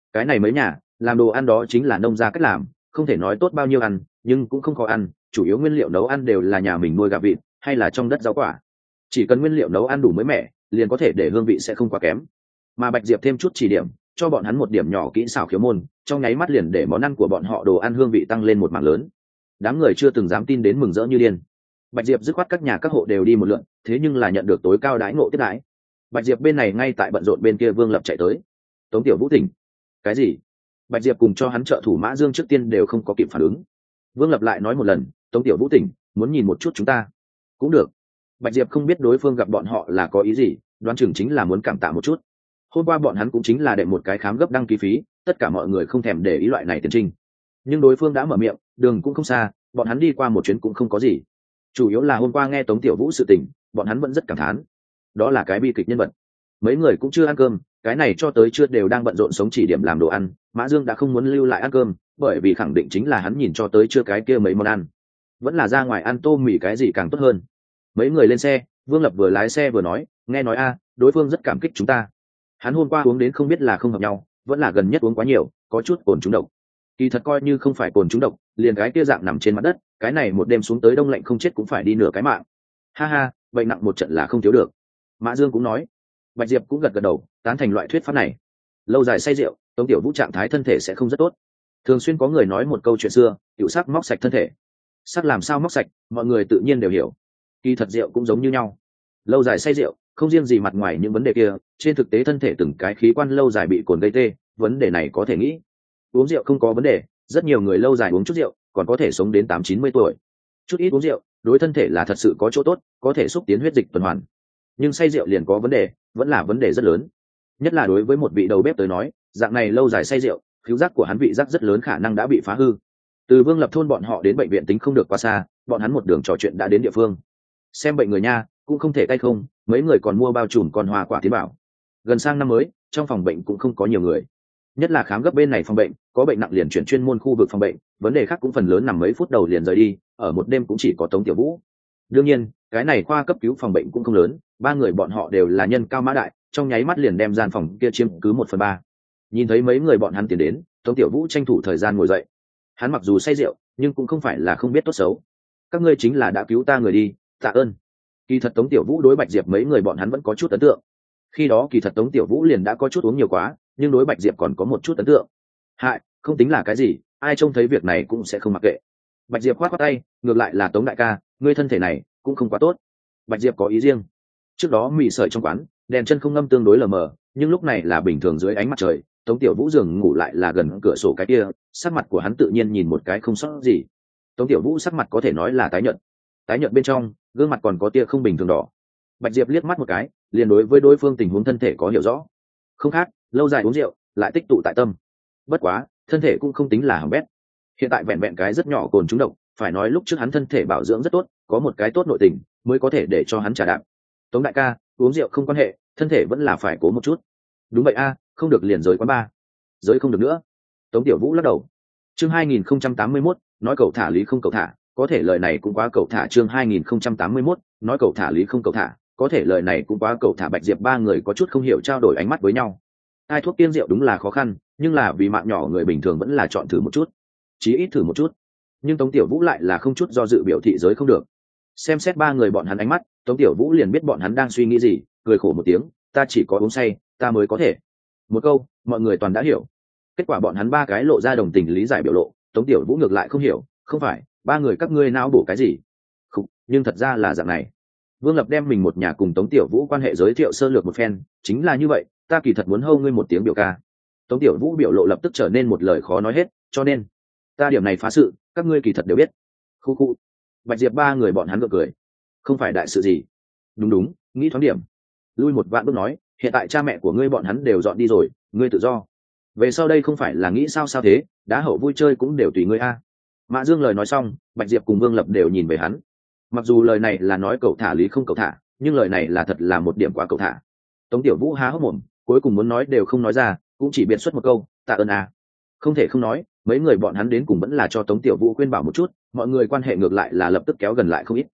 cái này mấy nhà làm đồ ăn đó chính là nông gia cách làm, không thể nói tốt bao nhiêu ăn, nhưng cũng không khó ăn, chủ yếu nguyên liệu nấu ăn đều là nhà mình nuôi gà vịt hay là trong đất rau quả, chỉ cần nguyên liệu nấu ăn đủ mới mẻ liền có thể để hương vị sẽ không quá kém. Mà Bạch Diệp thêm chút chỉ điểm, cho bọn hắn một điểm nhỏ kỹ xảo khiếu môn, trong nháy mắt liền để món ăn của bọn họ đồ ăn hương vị tăng lên một mảng lớn. Đám người chưa từng dám tin đến mừng rỡ như điên. Bạch Diệp dứt khoát các nhà các hộ đều đi một lượt, thế nhưng là nhận được tối cao đãi ngộ tiếp đãi. Bạch Diệp bên này ngay tại bận rộn, bên kia Vương Lập chạy tới. Tống Tiểu Vũ tỉnh. Cái gì? Bạch Diệp cùng cho hắn trợ thủ Mã Dương trước tiên đều không có kịp phản ứng. Vương Lập lại nói một lần, Tống Tiểu Vũ tỉnh, muốn nhìn một chút chúng ta. Cũng được. Bạch Diệp không biết đối phương gặp bọn họ là có ý gì, đoán chừng chính là muốn cảm tạ một chút. Hôm qua bọn hắn cũng chính là để một cái khám gấp đăng ký phí, tất cả mọi người không thèm để ý loại này tiền trinh. Nhưng đối phương đã mở miệng, đường cũng không xa, bọn hắn đi qua một chuyến cũng không có gì. Chủ yếu là hôm qua nghe Tống Tiểu Vũ sự tình, bọn hắn vẫn rất cảm thán. Đó là cái bi kịch nhân vật. Mấy người cũng chưa ăn cơm, cái này cho tới chưa đều đang bận rộn sống chỉ điểm làm đồ ăn, Mã Dương đã không muốn lưu lại ăn cơm, bởi vì khẳng định chính là hắn nhìn cho tới chưa cái kia mấy món ăn. Vẫn là ra ngoài ăn tôm mì cái gì càng tốt hơn. Mấy người lên xe, Vương Lập vừa lái xe vừa nói, nghe nói a, đối phương rất cảm kích chúng ta. Hắn hôm qua uống đến không biết là không hợp nhau, vẫn là gần nhất uống quá nhiều, có chút cồn trúng độc. Kỳ thật coi như không phải cồn trúng độc, liền cái kia dạng nằm trên mặt đất, cái này một đêm xuống tới đông lạnh không chết cũng phải đi nửa cái mạng. Ha ha, bệnh nặng một trận là không thiếu được. Mã Dương cũng nói. Bạch Diệp cũng gật gật đầu, tán thành loại thuyết pháp này. Lâu dài say rượu, Tống Tiểu Vũ trạng thái thân thể sẽ không rất tốt. Thường xuyên có người nói một câu chuyện xưa, tiểu sắc móc sạch thân thể. Sắc làm sao móc sạch, mọi người tự nhiên đều hiểu. Kỳ thật rượu cũng giống như nhau. Lâu dài say rượu, không riêng gì mặt ngoài những vấn đề kia, trên thực tế thân thể từng cái khí quan lâu dài bị cồn gây tê, vấn đề này có thể nghĩ. Uống rượu không có vấn đề, rất nhiều người lâu dài uống chút rượu, còn có thể sống đến tám chín mươi tuổi. Chút ít uống rượu, đối thân thể là thật sự có chỗ tốt, có thể xúc tiến huyết dịch tuần hoàn. Nhưng say rượu liền có vấn đề, vẫn là vấn đề rất lớn. Nhất là đối với một vị đầu bếp tới nói, dạng này lâu dài say rượu, khứu giác của hắn vị giác rất lớn khả năng đã bị phá hư. Từ Vương Lập thôn bọn họ đến bệnh viện tính không được quá xa, bọn hắn một đường trò chuyện đã đến địa phương. Xem bệnh người nha, cũng không thể tay không, mấy người còn mua bao trùm con hoa quả tiến bảo. Gần sang năm mới, trong phòng bệnh cũng không có nhiều người. Nhất là khám gấp bên này phòng bệnh, có bệnh nặng liền chuyển chuyên môn khu vực phòng bệnh, vấn đề khác cũng phần lớn nằm mấy phút đầu liền rời đi, ở một đêm cũng chỉ có Tống Tiểu Vũ. Đương nhiên, cái này khoa cấp cứu phòng bệnh cũng không lớn, ba người bọn họ đều là nhân cao mã đại, trong nháy mắt liền đem gian phòng kia chiếm cứ một phần ba. Nhìn thấy mấy người bọn hắn tiến đến, Tống Tiểu Vũ tranh thủ thời gian ngồi dậy. Hắn mặc dù say rượu, nhưng cũng không phải là không biết tốt xấu. Các ngươi chính là đã cứu ta người đi, tạ ơn. Kỳ thật Tống Tiểu Vũ đối Bạch Diệp mấy người bọn hắn vẫn có chút ấn tượng. Khi đó kỳ thật Tống Tiểu Vũ liền đã có chút uống nhiều quá, nhưng đối Bạch Diệp còn có một chút ấn tượng. Hại, không tính là cái gì, ai trông thấy việc này cũng sẽ không mặc kệ. Bạch Diệp khoát khoát tay, ngược lại là Tống đại ca, ngươi thân thể này cũng không quá tốt. Bạch Diệp có ý riêng. Trước đó mì sợi trong quán, đèn chân không ngâm tương đối lờ mờ, nhưng lúc này là bình thường dưới ánh mặt trời, Tống Tiểu Vũ giường ngủ lại là gần cửa sổ cái kia, sắc mặt của hắn tự nhiên nhìn một cái không sót gì. Tống Tiểu Vũ sắc mặt có thể nói là tái nhợt. Tái nhợt bên trong, gương mặt còn có tia không bình thường đỏ. Bạch Diệp liếc mắt một cái, liền đối với đối phương tình huống thân thể có hiểu rõ. Không khác, lâu dài uống rượu, lại tích tụ tại tâm. Bất quá, thân thể cũng không tính là hỏng bét. Hiện tại vẹn vẹn cái rất nhỏ cồn trúng độc, phải nói lúc trước hắn thân thể bảo dưỡng rất tốt, có một cái tốt nội tình, mới có thể để cho hắn trả đạm. Tống đại ca, uống rượu không quan hệ, thân thể vẫn là phải cố một chút. Đúng vậy a, không được liền giới quán ba. Giới không được nữa. Tống Tiểu Vũ lắc đầu. Chương hai nghìn không trăm tám mươi mốt, nói cậu thả lý không cậu thả, có thể lời này cũng quá cậu thả. Chương hai nghìn không trăm tám mươi mốt, nói cậu thả lý không cậu thả, có thể lời này cũng quá cậu thả. Bạch Diệp ba người có chút không hiểu trao đổi ánh mắt với nhau. Ai thuốc tiên rượu đúng là khó khăn, nhưng là vì mạng nhỏ người bình thường vẫn là chọn thử một chút, chí ít thử một chút. Nhưng Tống Tiểu Vũ lại là không chút do dự biểu thị giới không được. Xem xét ba người bọn hắn ánh mắt, Tống Tiểu Vũ liền biết bọn hắn đang suy nghĩ gì, cười khổ một tiếng, ta chỉ có uống say, ta mới có thể. Một câu, mọi người toàn đã hiểu. Kết quả bọn hắn ba cái lộ ra đồng tình lý giải biểu lộ, Tống Tiểu Vũ ngược lại không hiểu, không phải, ba người các ngươi não bổ cái gì? Không, nhưng thật ra là dạng này. Vương Lập đem mình một nhà cùng Tống Tiểu Vũ quan hệ giới thiệu sơ lược một phen, chính là như vậy, ta kỳ thật muốn hâu ngươi một tiếng biểu ca. Tống Tiểu Vũ biểu lộ lập tức trở nên một lời khó nói hết, cho nên, ta điểm này phá sự, các ngươi kỳ thật đều biết. Khu khu. Bạch Diệp ba người bọn hắn gượng cười. Không phải đại sự gì. Đúng đúng, nghĩ thoáng điểm. Lui một vạn bước nói, hiện tại cha mẹ của ngươi bọn hắn đều dọn đi rồi, ngươi tự do. Về sau đây không phải là nghĩ sao sao thế, đá hậu vui chơi cũng đều tùy ngươi a. Mã Dương lời nói xong, Bạch Diệp cùng Vương Lập đều nhìn về hắn. Mặc dù lời này là nói cậu thả lý không cậu thả, nhưng lời này là thật là một điểm quá cậu thả. Tống Tiểu Vũ há hốc mồm, cuối cùng muốn nói đều không nói ra, cũng chỉ biện xuất một câu, tạ ơn a. Không thể không nói, mấy người bọn hắn đến cùng vẫn là cho Tống Tiểu Vũ khuyên bảo một chút, mọi người quan hệ ngược lại là lập tức kéo gần lại không ít.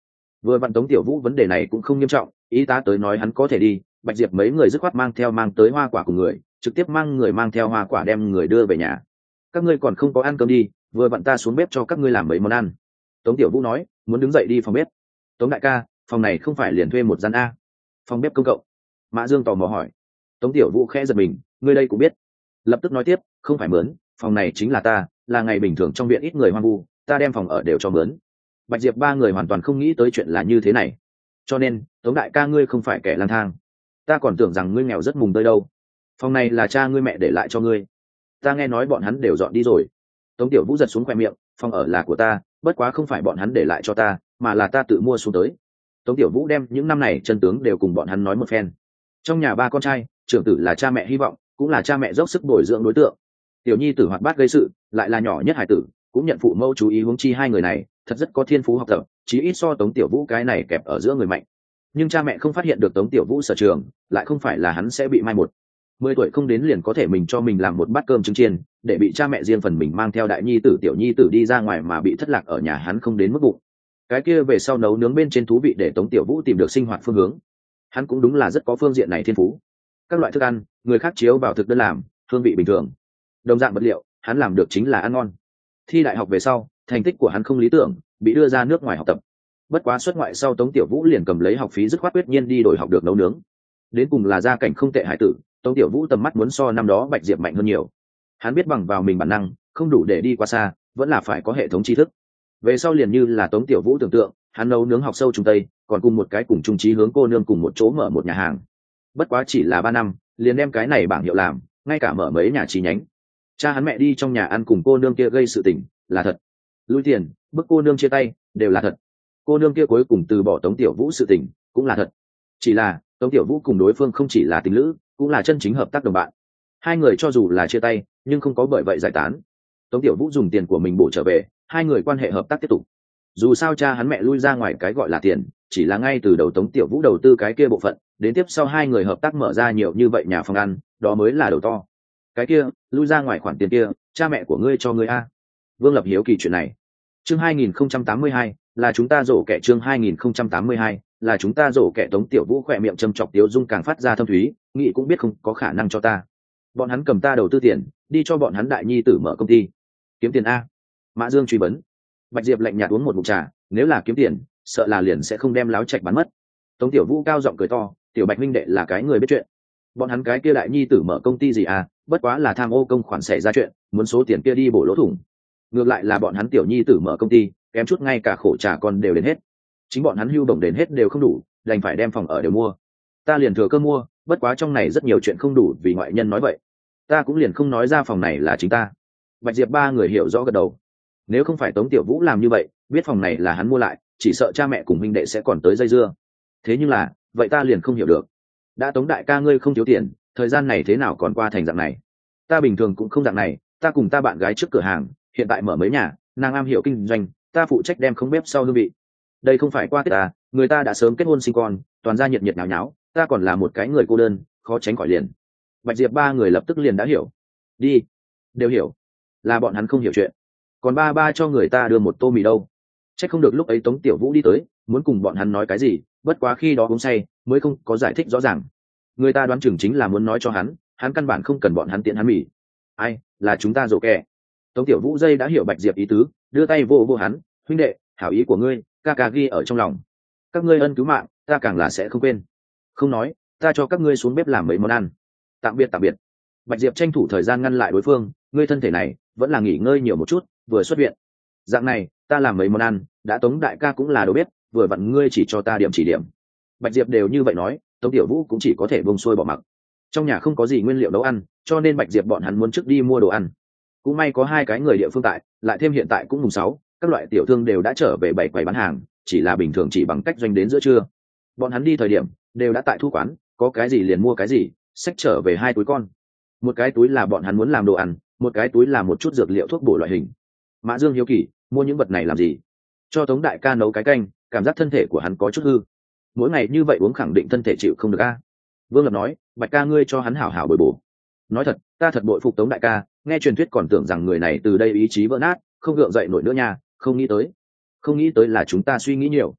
Vừa vặn Tống Tiểu Vũ vấn đề này cũng không nghiêm trọng, y tá tới nói hắn có thể đi, Bạch Diệp mấy người dứt khoát mang theo mang tới hoa quả cùng người, trực tiếp mang người mang theo hoa quả đem người đưa về nhà. Các ngươi còn không có ăn cơm đi, vừa vặn ta xuống bếp cho các ngươi làm mấy món ăn. Tống Tiểu Vũ nói, muốn đứng dậy đi phòng bếp. Tống đại ca, phòng này không phải liền thuê một gian a? Phòng bếp công cộng? Mã Dương tò mò hỏi. Tống Tiểu Vũ khẽ giật mình, ngươi đây cũng biết. Lập tức nói tiếp, không phải mướn, phòng này chính là ta, là ngày bình thường trong viện ít người hoang vu, ta đem phòng ở đều cho mướn. Bạch Diệp ba người hoàn toàn không nghĩ tới chuyện là như thế này. Cho nên, Tống đại ca ngươi không phải kẻ lang thang. Ta còn tưởng rằng ngươi nghèo rất mùng tơi đâu. Phòng này là cha ngươi mẹ để lại cho ngươi. Ta nghe nói bọn hắn đều dọn đi rồi. Tống Tiểu Vũ giật xuống khoe miệng, phòng ở là của ta, bất quá không phải bọn hắn để lại cho ta, mà là ta tự mua xuống tới. Tống Tiểu Vũ đem những năm này chân tướng đều cùng bọn hắn nói một phen. Trong nhà ba con trai, trưởng tử là cha mẹ hy vọng, cũng là cha mẹ dốc sức bồi dưỡng đối tượng. Tiểu nhi tử hoạt bát gây sự, lại là nhỏ nhất hải tử, cũng nhận phụ mẫu chú ý huống chi hai người này, thật rất có thiên phú học tập, chí ít so Tống Tiểu Vũ cái này kẹp ở giữa người mạnh. Nhưng cha mẹ không phát hiện được Tống Tiểu Vũ sở trường, lại không phải là hắn sẽ bị mai một. Mười tuổi không đến liền có thể mình cho mình làm một bát cơm trứng chiên, để bị cha mẹ riêng phần mình mang theo đại nhi tử tiểu nhi tử đi ra ngoài mà bị thất lạc ở nhà hắn không đến mức bụng. Cái kia về sau nấu nướng bên trên thú vị để Tống Tiểu Vũ tìm được sinh hoạt phương hướng. Hắn cũng đúng là rất có phương diện này thiên phú. Các loại thức ăn, người khác chiếu vào thực đơn làm, hương vị bình thường. Đồng dạng vật liệu, hắn làm được chính là ăn ngon. Thi đại học về sau, thành tích của hắn không lý tưởng, bị đưa ra nước ngoài học tập. Bất quá xuất ngoại sau Tống Tiểu Vũ liền cầm lấy học phí dứt khoát quyết nhiên đi đổi học được nấu nướng. Đến cùng là gia cảnh không tệ hải tử, Tống Tiểu Vũ tầm mắt muốn so năm đó Bạch Diệp mạnh hơn nhiều. Hắn biết bằng vào mình bản năng, không đủ để đi qua xa, vẫn là phải có hệ thống tri thức. Về sau liền như là Tống Tiểu Vũ tưởng tượng, hắn nấu nướng học sâu trung tây, còn cùng một cái cùng trung trí hướng cô nương cùng một chỗ mở một nhà hàng. Bất quá chỉ là ba năm, liền đem cái này bảng hiệu làm, ngay cả mở mấy nhà chi nhánh. Cha hắn mẹ đi trong nhà ăn cùng cô nương kia gây sự tình, là thật. Lui tiền, bức cô nương chia tay, đều là thật. Cô nương kia cuối cùng từ bỏ Tống Tiểu Vũ sự tình, cũng là thật. Chỉ là Tống Tiểu Vũ cùng đối phương không chỉ là tình lữ, cũng là chân chính hợp tác đồng bạn. Hai người cho dù là chia tay, nhưng không có bởi vậy giải tán. Tống Tiểu Vũ dùng tiền của mình bổ trở về, hai người quan hệ hợp tác tiếp tục. Dù sao cha hắn mẹ lui ra ngoài cái gọi là tiền, chỉ là ngay từ đầu Tống Tiểu Vũ đầu tư cái kia bộ phận, đến tiếp sau hai người hợp tác mở ra nhiều như vậy nhà phòng ăn, đó mới là đầu to. Cái kia, lui ra ngoài khoản tiền kia, cha mẹ của ngươi cho ngươi a? Vương Lập hiếu kỳ chuyện này. Chương hai nghìn không trăm tám mươi hai, là chúng ta rổ kẻ chương hai nghìn không trăm tám mươi hai, là chúng ta rổ kẻ Tống Tiểu Vũ khỏe miệng châm chọc tiếu dung càng phát ra thâm thúy, nghĩ cũng biết không có khả năng cho ta. Bọn hắn cầm ta đầu tư tiền, đi cho bọn hắn đại nhi tử mở công ty. Kiếm tiền a? Mã Dương truy vấn. Bạch Diệp lạnh nhạt uống một ngụm trà, nếu là kiếm tiền, sợ là liền sẽ không đem láo trạch bán mất. Tống Tiểu Vũ cao giọng cười to, tiểu Bạch huynh đệ là cái người biết chuyện. Bọn hắn cái kia đại nhi tử mở công ty gì à, bất quá là tham ô công khoản xảy ra chuyện, muốn số tiền kia đi bổ lỗ thủng. Ngược lại là bọn hắn tiểu nhi tử mở công ty, kém chút ngay cả khổ trà còn đều đến hết. Chính bọn hắn hưu bổng đến hết đều không đủ, đành phải đem phòng ở đều mua. Ta liền thừa cơ mua, bất quá trong này rất nhiều chuyện không đủ vì ngoại nhân nói vậy. Ta cũng liền không nói ra phòng này là chính ta. Bạch Diệp ba người hiểu rõ gật đầu. Nếu không phải Tống Tiểu Vũ làm như vậy, biết phòng này là hắn mua lại, chỉ sợ cha mẹ cùng huynh đệ sẽ còn tới dây dưa. Thế nhưng là, vậy ta liền không hiểu được. Đã Tống đại ca ngươi không thiếu tiền, thời gian này thế nào còn qua thành dạng này? Ta bình thường cũng không dạng này, ta cùng ta bạn gái trước cửa hàng, hiện tại mở mấy nhà, nàng am hiểu kinh doanh, ta phụ trách đem không bếp sau hương vị. Đây không phải qua tiết ta, người ta đã sớm kết hôn sinh con, toàn gia nhiệt nhiệt nháo nháo, ta còn là một cái người cô đơn, khó tránh khỏi liền. Bạch Diệp ba người lập tức liền đã hiểu. Đi, đều hiểu, là bọn hắn không hiểu chuyện. Còn ba ba cho người ta đưa một tô mì đâu? Chắc không được lúc ấy Tống Tiểu Vũ đi tới, muốn cùng bọn hắn nói cái gì, bất quá khi đó uống say, mới không có giải thích rõ ràng. Người ta đoán chừng chính là muốn nói cho hắn, hắn căn bản không cần bọn hắn tiện hắn mì. Ai, là chúng ta rổ kẻ. Tống Tiểu Vũ dây đã hiểu Bạch Diệp ý tứ, đưa tay vô vô hắn, huynh đệ, hảo ý của ngươi, ca ca ghi ở trong lòng. Các ngươi ân cứu mạng, ta càng là sẽ không quên. Không nói, ta cho các ngươi xuống bếp làm mấy món ăn. Tạm biệt tạm biệt. Bạch Diệp tranh thủ thời gian ngăn lại đối phương, ngươi thân thể này vẫn là nghỉ ngơi nhiều một chút, vừa xuất viện. Dạng này, ta làm mấy món ăn, đã Tống đại ca cũng là đồ biết, vừa vặn ngươi chỉ cho ta điểm chỉ điểm. Bạch Diệp đều như vậy nói, Tống Tiểu Vũ cũng chỉ có thể buông xuôi bỏ mặc. Trong nhà không có gì nguyên liệu nấu ăn, cho nên Bạch Diệp bọn hắn muốn trước đi mua đồ ăn. Cũng may có hai cái người địa phương tại, lại thêm hiện tại cũng mùng sáu, các loại tiểu thương đều đã trở về bảy quầy bán hàng, chỉ là bình thường chỉ bằng cách doanh đến giữa trưa. Bọn hắn đi thời điểm đều đã tại thu quán, có cái gì liền mua cái gì, xách trở về hai túi con. Một cái túi là bọn hắn muốn làm đồ ăn, một cái túi là một chút dược liệu thuốc bổ loại hình. Mã Dương hiếu kỳ, mua những vật này làm gì? Cho Tống đại ca nấu cái canh, cảm giác thân thể của hắn có chút hư. Mỗi ngày như vậy uống khẳng định thân thể chịu không được a. Vương Lập nói, Bạch ca ngươi cho hắn hảo hảo bồi bổ. Nói thật, ta thật bội phục Tống đại ca, nghe truyền thuyết còn tưởng rằng người này từ đây ý chí vỡ nát, không gượng dậy nổi nữa nha, không nghĩ tới. Không nghĩ tới là chúng ta suy nghĩ nhiều.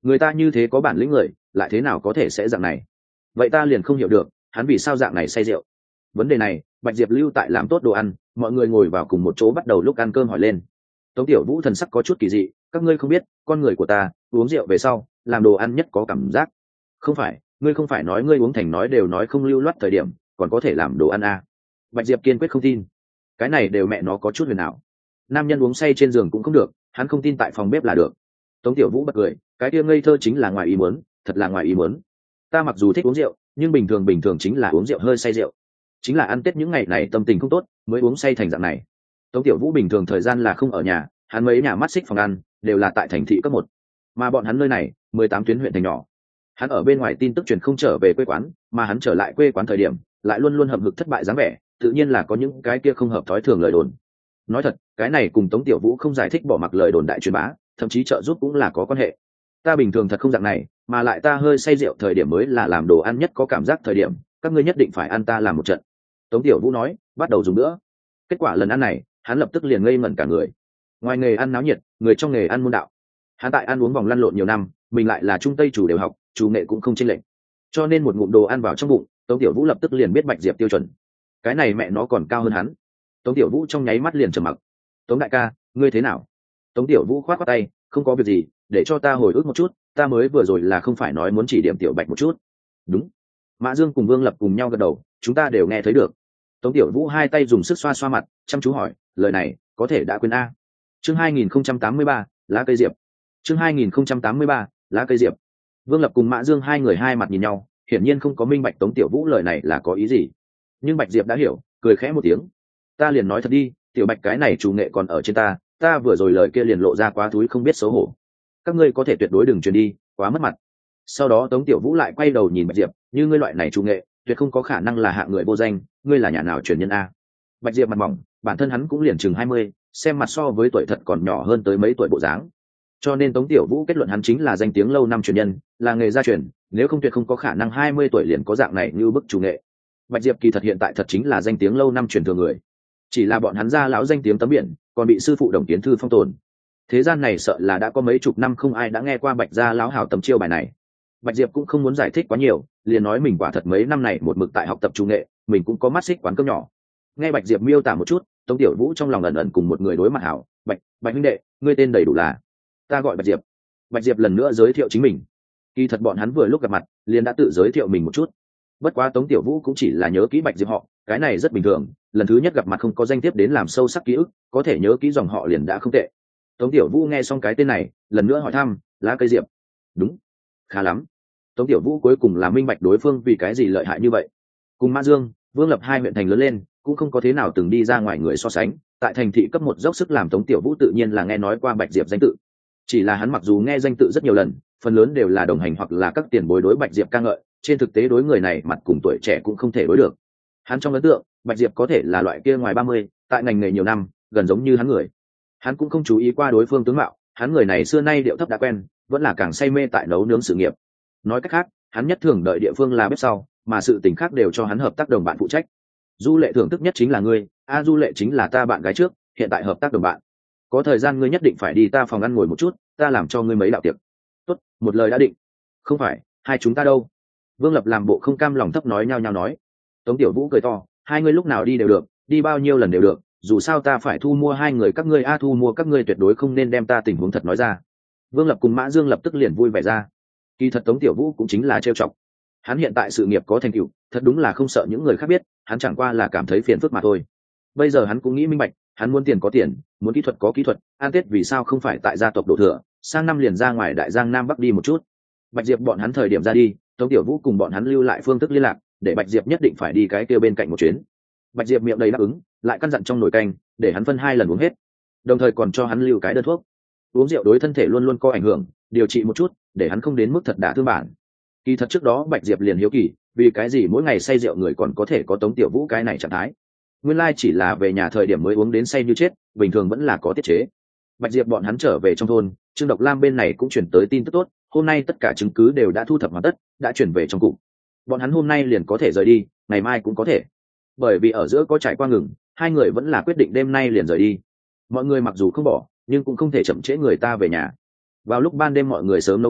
người ta như thế có bản lĩnh người lại thế nào có thể sẽ dạng này? Vậy ta liền không hiểu được hắn vì sao dạng này say rượu. Vấn đề này Bạch Diệp lưu tại làm tốt đồ ăn, mọi người ngồi vào cùng một chỗ bắt đầu lúc ăn cơm hỏi lên. Tống Tiểu Vũ thần sắc có chút kỳ dị, các ngươi không biết con người của ta uống rượu về sau làm đồ ăn nhất có cảm giác. Không phải, ngươi không phải nói ngươi uống thành nói đều nói không lưu loát thời điểm còn có thể làm đồ ăn à? Bạch Diệp kiên quyết không tin. Cái này đều mẹ nó có chút huyền ảo. Nam nhân uống say trên giường cũng không được, hắn không tin tại phòng bếp là được. Tống Tiểu Vũ bật cười, cái kia ngây thơ chính là ngoài ý muốn, thật là ngoài ý muốn. Ta mặc dù thích uống rượu, nhưng bình thường bình thường chính là uống rượu hơi say rượu. Chính là ăn Tết những ngày này tâm tình không tốt, mới uống say thành dạng này. Tống Tiểu Vũ bình thường thời gian là không ở nhà, hắn mấy nhà mắt xích phòng ăn đều là tại thành thị cấp một, mà bọn hắn nơi này mười tám tuyến huyện thành nhỏ. Hắn ở bên ngoài tin tức truyền không trở về quê quán, mà hắn trở lại quê quán thời điểm lại luôn luôn hậm hực thất bại dáng vẻ, tự nhiên là có những cái kia không hợp thói thường lời đồn. Nói thật, cái này cùng Tống Tiểu Vũ không giải thích bỏ mặc lời đồn đại truyền bá, thậm chí trợ giúp cũng là có quan hệ. Ta bình thường thật không dạng này, mà lại ta hơi say rượu thời điểm mới là làm đồ ăn nhất có cảm giác thời điểm, các ngươi nhất định phải ăn ta làm một trận. Tống Tiểu Vũ nói, bắt đầu dùng nữa. Kết quả lần ăn này, hắn lập tức liền ngây ngẩn cả người. Ngoài nghề ăn náo nhiệt, người trong nghề ăn môn đạo. Hắn tại ăn uống vòng lăn lộn nhiều năm, mình lại là trung tây chủ đều học, chủ nghệ cũng không chênh lệch. Cho nên một ngụm đồ ăn vào trong bụng, Tống Tiểu Vũ lập tức liền biết Bạch Diệp tiêu chuẩn. Cái này mẹ nó còn cao hơn hắn. Tống Tiểu Vũ trong nháy mắt liền trầm mặc. Tống đại ca, ngươi thế nào? Tống Tiểu Vũ khoát khoát tay, không có việc gì, để cho ta hồi ức một chút, ta mới vừa rồi là không phải nói muốn chỉ điểm Tiểu Bạch một chút. Đúng. Mã Dương cùng Vương Lập cùng nhau gật đầu, chúng ta đều nghe thấy được. Tống Tiểu Vũ hai tay dùng sức xoa xoa mặt, chăm chú hỏi, lời này có thể đã quên a? Chương hai nghìn không trăm tám mươi ba, lá cây diệp. Chương hai nghìn không trăm tám mươi ba, lá cây diệp. Vương Lập cùng Mã Dương hai người hai mặt nhìn nhau, hiển nhiên không có minh bạch Tống Tiểu Vũ lời này là có ý gì. Nhưng Bạch Diệp đã hiểu, cười khẽ một tiếng. Ta liền nói thật đi, Tiểu Bạch cái này chủ nghệ còn ở trên ta, ta vừa rồi lời kia liền lộ ra quá thúi không biết xấu hổ. Các ngươi có thể tuyệt đối đừng truyền đi, quá mất mặt. Sau đó Tống Tiểu Vũ lại quay đầu nhìn Bạch Diệp, như ngươi loại này chủ nghệ, tuyệt không có khả năng là hạng người vô danh, ngươi là nhà nào truyền nhân a? Bạch Diệp mặt mỏng, bản thân hắn cũng liền chừng hai mươi, xem mặt so với tuổi thật còn nhỏ hơn tới mấy tuổi bộ dáng. Cho nên Tống Tiểu Vũ kết luận hắn chính là danh tiếng lâu năm truyền nhân, là nghề gia truyền, nếu không tuyệt không có khả năng hai mươi tuổi liền có dạng này như bức chủ nghệ. Bạch Diệp kỳ thật hiện tại thật chính là danh tiếng lâu năm truyền thừa người, chỉ là bọn hắn gia lão danh tiếng tấm biển, còn bị sư phụ Đồng Tiến Thư phong tồn. Thế gian này sợ là đã có mấy chục năm không ai đã nghe qua Bạch gia lão hảo tấm chiêu bài này. Bạch Diệp cũng không muốn giải thích quá nhiều, liền nói mình quả thật mấy năm này một mực tại học tập chủ nghệ, mình cũng có mắt xích quán cơm nhỏ. Nghe Bạch Diệp miêu tả một chút, Tống Tiểu Vũ trong lòng ẩn ẩn cùng một người đối mặt hảo, Bạch, Bạch huynh đệ, ngươi tên đầy đủ là? Ta gọi Bạch Diệp. Bạch Diệp lần nữa giới thiệu chính mình. Kỳ thật bọn hắn vừa lúc gặp mặt, liền đã tự giới thiệu mình một chút. Bất quá Tống Tiểu Vũ cũng chỉ là nhớ kỹ Bạch Diệp họ, cái này rất bình thường, lần thứ nhất gặp mặt không có danh tiếp đến làm sâu sắc ký ức, có thể nhớ kỹ dòng họ liền đã không tệ. Tống Tiểu Vũ nghe xong cái tên này, lần nữa hỏi thăm, lá cây diệp. Đúng, khá lắm. Tống Tiểu Vũ cuối cùng là minh bạch đối phương vì cái gì lợi hại như vậy. Cùng Mã Dương, Vương Lập hai huyện thành lớn lên, cũng không có thế nào từng đi ra ngoài người so sánh, tại thành thị cấp một dốc sức làm Tống Tiểu Vũ tự nhiên là nghe nói qua Bạch Diệp danh tự. Chỉ là hắn mặc dù nghe danh tự rất nhiều lần, phần lớn đều là đồng hành hoặc là các tiền bối đối Bạch Diệp ca ngợi, trên thực tế đối người này mặt cùng tuổi trẻ cũng không thể đối được. Hắn trong ấn tượng, Bạch Diệp có thể là loại kia ngoài ba mươi, tại ngành nghề nhiều năm, gần giống như hắn người. Hắn cũng không chú ý qua đối phương tướng mạo, hắn người này xưa nay điệu thấp đã quen, vẫn là càng say mê tại nấu nướng sự nghiệp. Nói cách khác, hắn nhất thường đợi địa phương là bếp sau, mà sự tình khác đều cho hắn hợp tác đồng bạn phụ trách. Du Lệ thưởng thức nhất chính là ngươi, a Du Lệ chính là ta bạn gái trước, hiện tại hợp tác đồng bạn. Có thời gian ngươi nhất định phải đi ta phòng ăn ngồi một chút, ta làm cho ngươi mấy đạo tiệc. Tốt, một lời đã định. Không phải, hai chúng ta đâu? Vương Lập làm bộ không cam lòng thấp nói nhao nhao nói. Tống Tiểu Vũ cười to, hai ngươi lúc nào đi đều được, đi bao nhiêu lần đều được, dù sao ta phải thu mua hai người các ngươi a thu mua các ngươi tuyệt đối không nên đem ta tình huống thật nói ra. Vương Lập cùng Mã Dương lập tức liền vui vẻ ra. Kỳ thật Tống Tiểu Vũ cũng chính là trêu chọc. Hắn hiện tại sự nghiệp có thành tựu, thật đúng là không sợ những người khác biết, hắn chẳng qua là cảm thấy phiền phức mà thôi. Bây giờ hắn cũng nghĩ minh bạch, hắn muốn tiền có tiền, muốn kỹ thuật có kỹ thuật, an Tết vì sao không phải tại gia tộc đổ thừa, sang năm liền ra ngoài đại giang nam bắc đi một chút. Bạch Diệp bọn hắn thời điểm ra đi, Tống Tiểu Vũ cùng bọn hắn lưu lại phương thức liên lạc, để Bạch Diệp nhất định phải đi cái kia bên cạnh một chuyến. Bạch Diệp miệng đầy đáp ứng, lại căn dặn trong nồi canh, để hắn phân hai lần uống hết, đồng thời còn cho hắn lưu cái đơn thuốc. Uống rượu đối thân thể luôn luôn có ảnh hưởng, điều trị một chút, để hắn không đến mức thật đả thương bản. Kỳ thật trước đó Bạch Diệp liền hiếu kỳ, vì cái gì mỗi ngày say rượu người còn có thể có Tống Tiểu Vũ cái này trạng thái. Nguyên lai chỉ là về nhà thời điểm mới uống đến say như chết, bình thường vẫn là có tiết chế. Bạch Diệp bọn hắn trở về trong thôn, Trương Độc Lam bên này cũng chuyển tới tin tức tốt, hôm nay tất cả chứng cứ đều đã thu thập hoàn tất, đã chuyển về trong cục. Bọn hắn hôm nay liền có thể rời đi, ngày mai cũng có thể. Bởi vì ở giữa có trải qua ngừng, hai người vẫn là quyết định đêm nay liền rời đi. Mọi người mặc dù không bỏ, nhưng cũng không thể chậm trễ người ta về nhà. Vào lúc ban đêm mọi người sớm nấu cơm,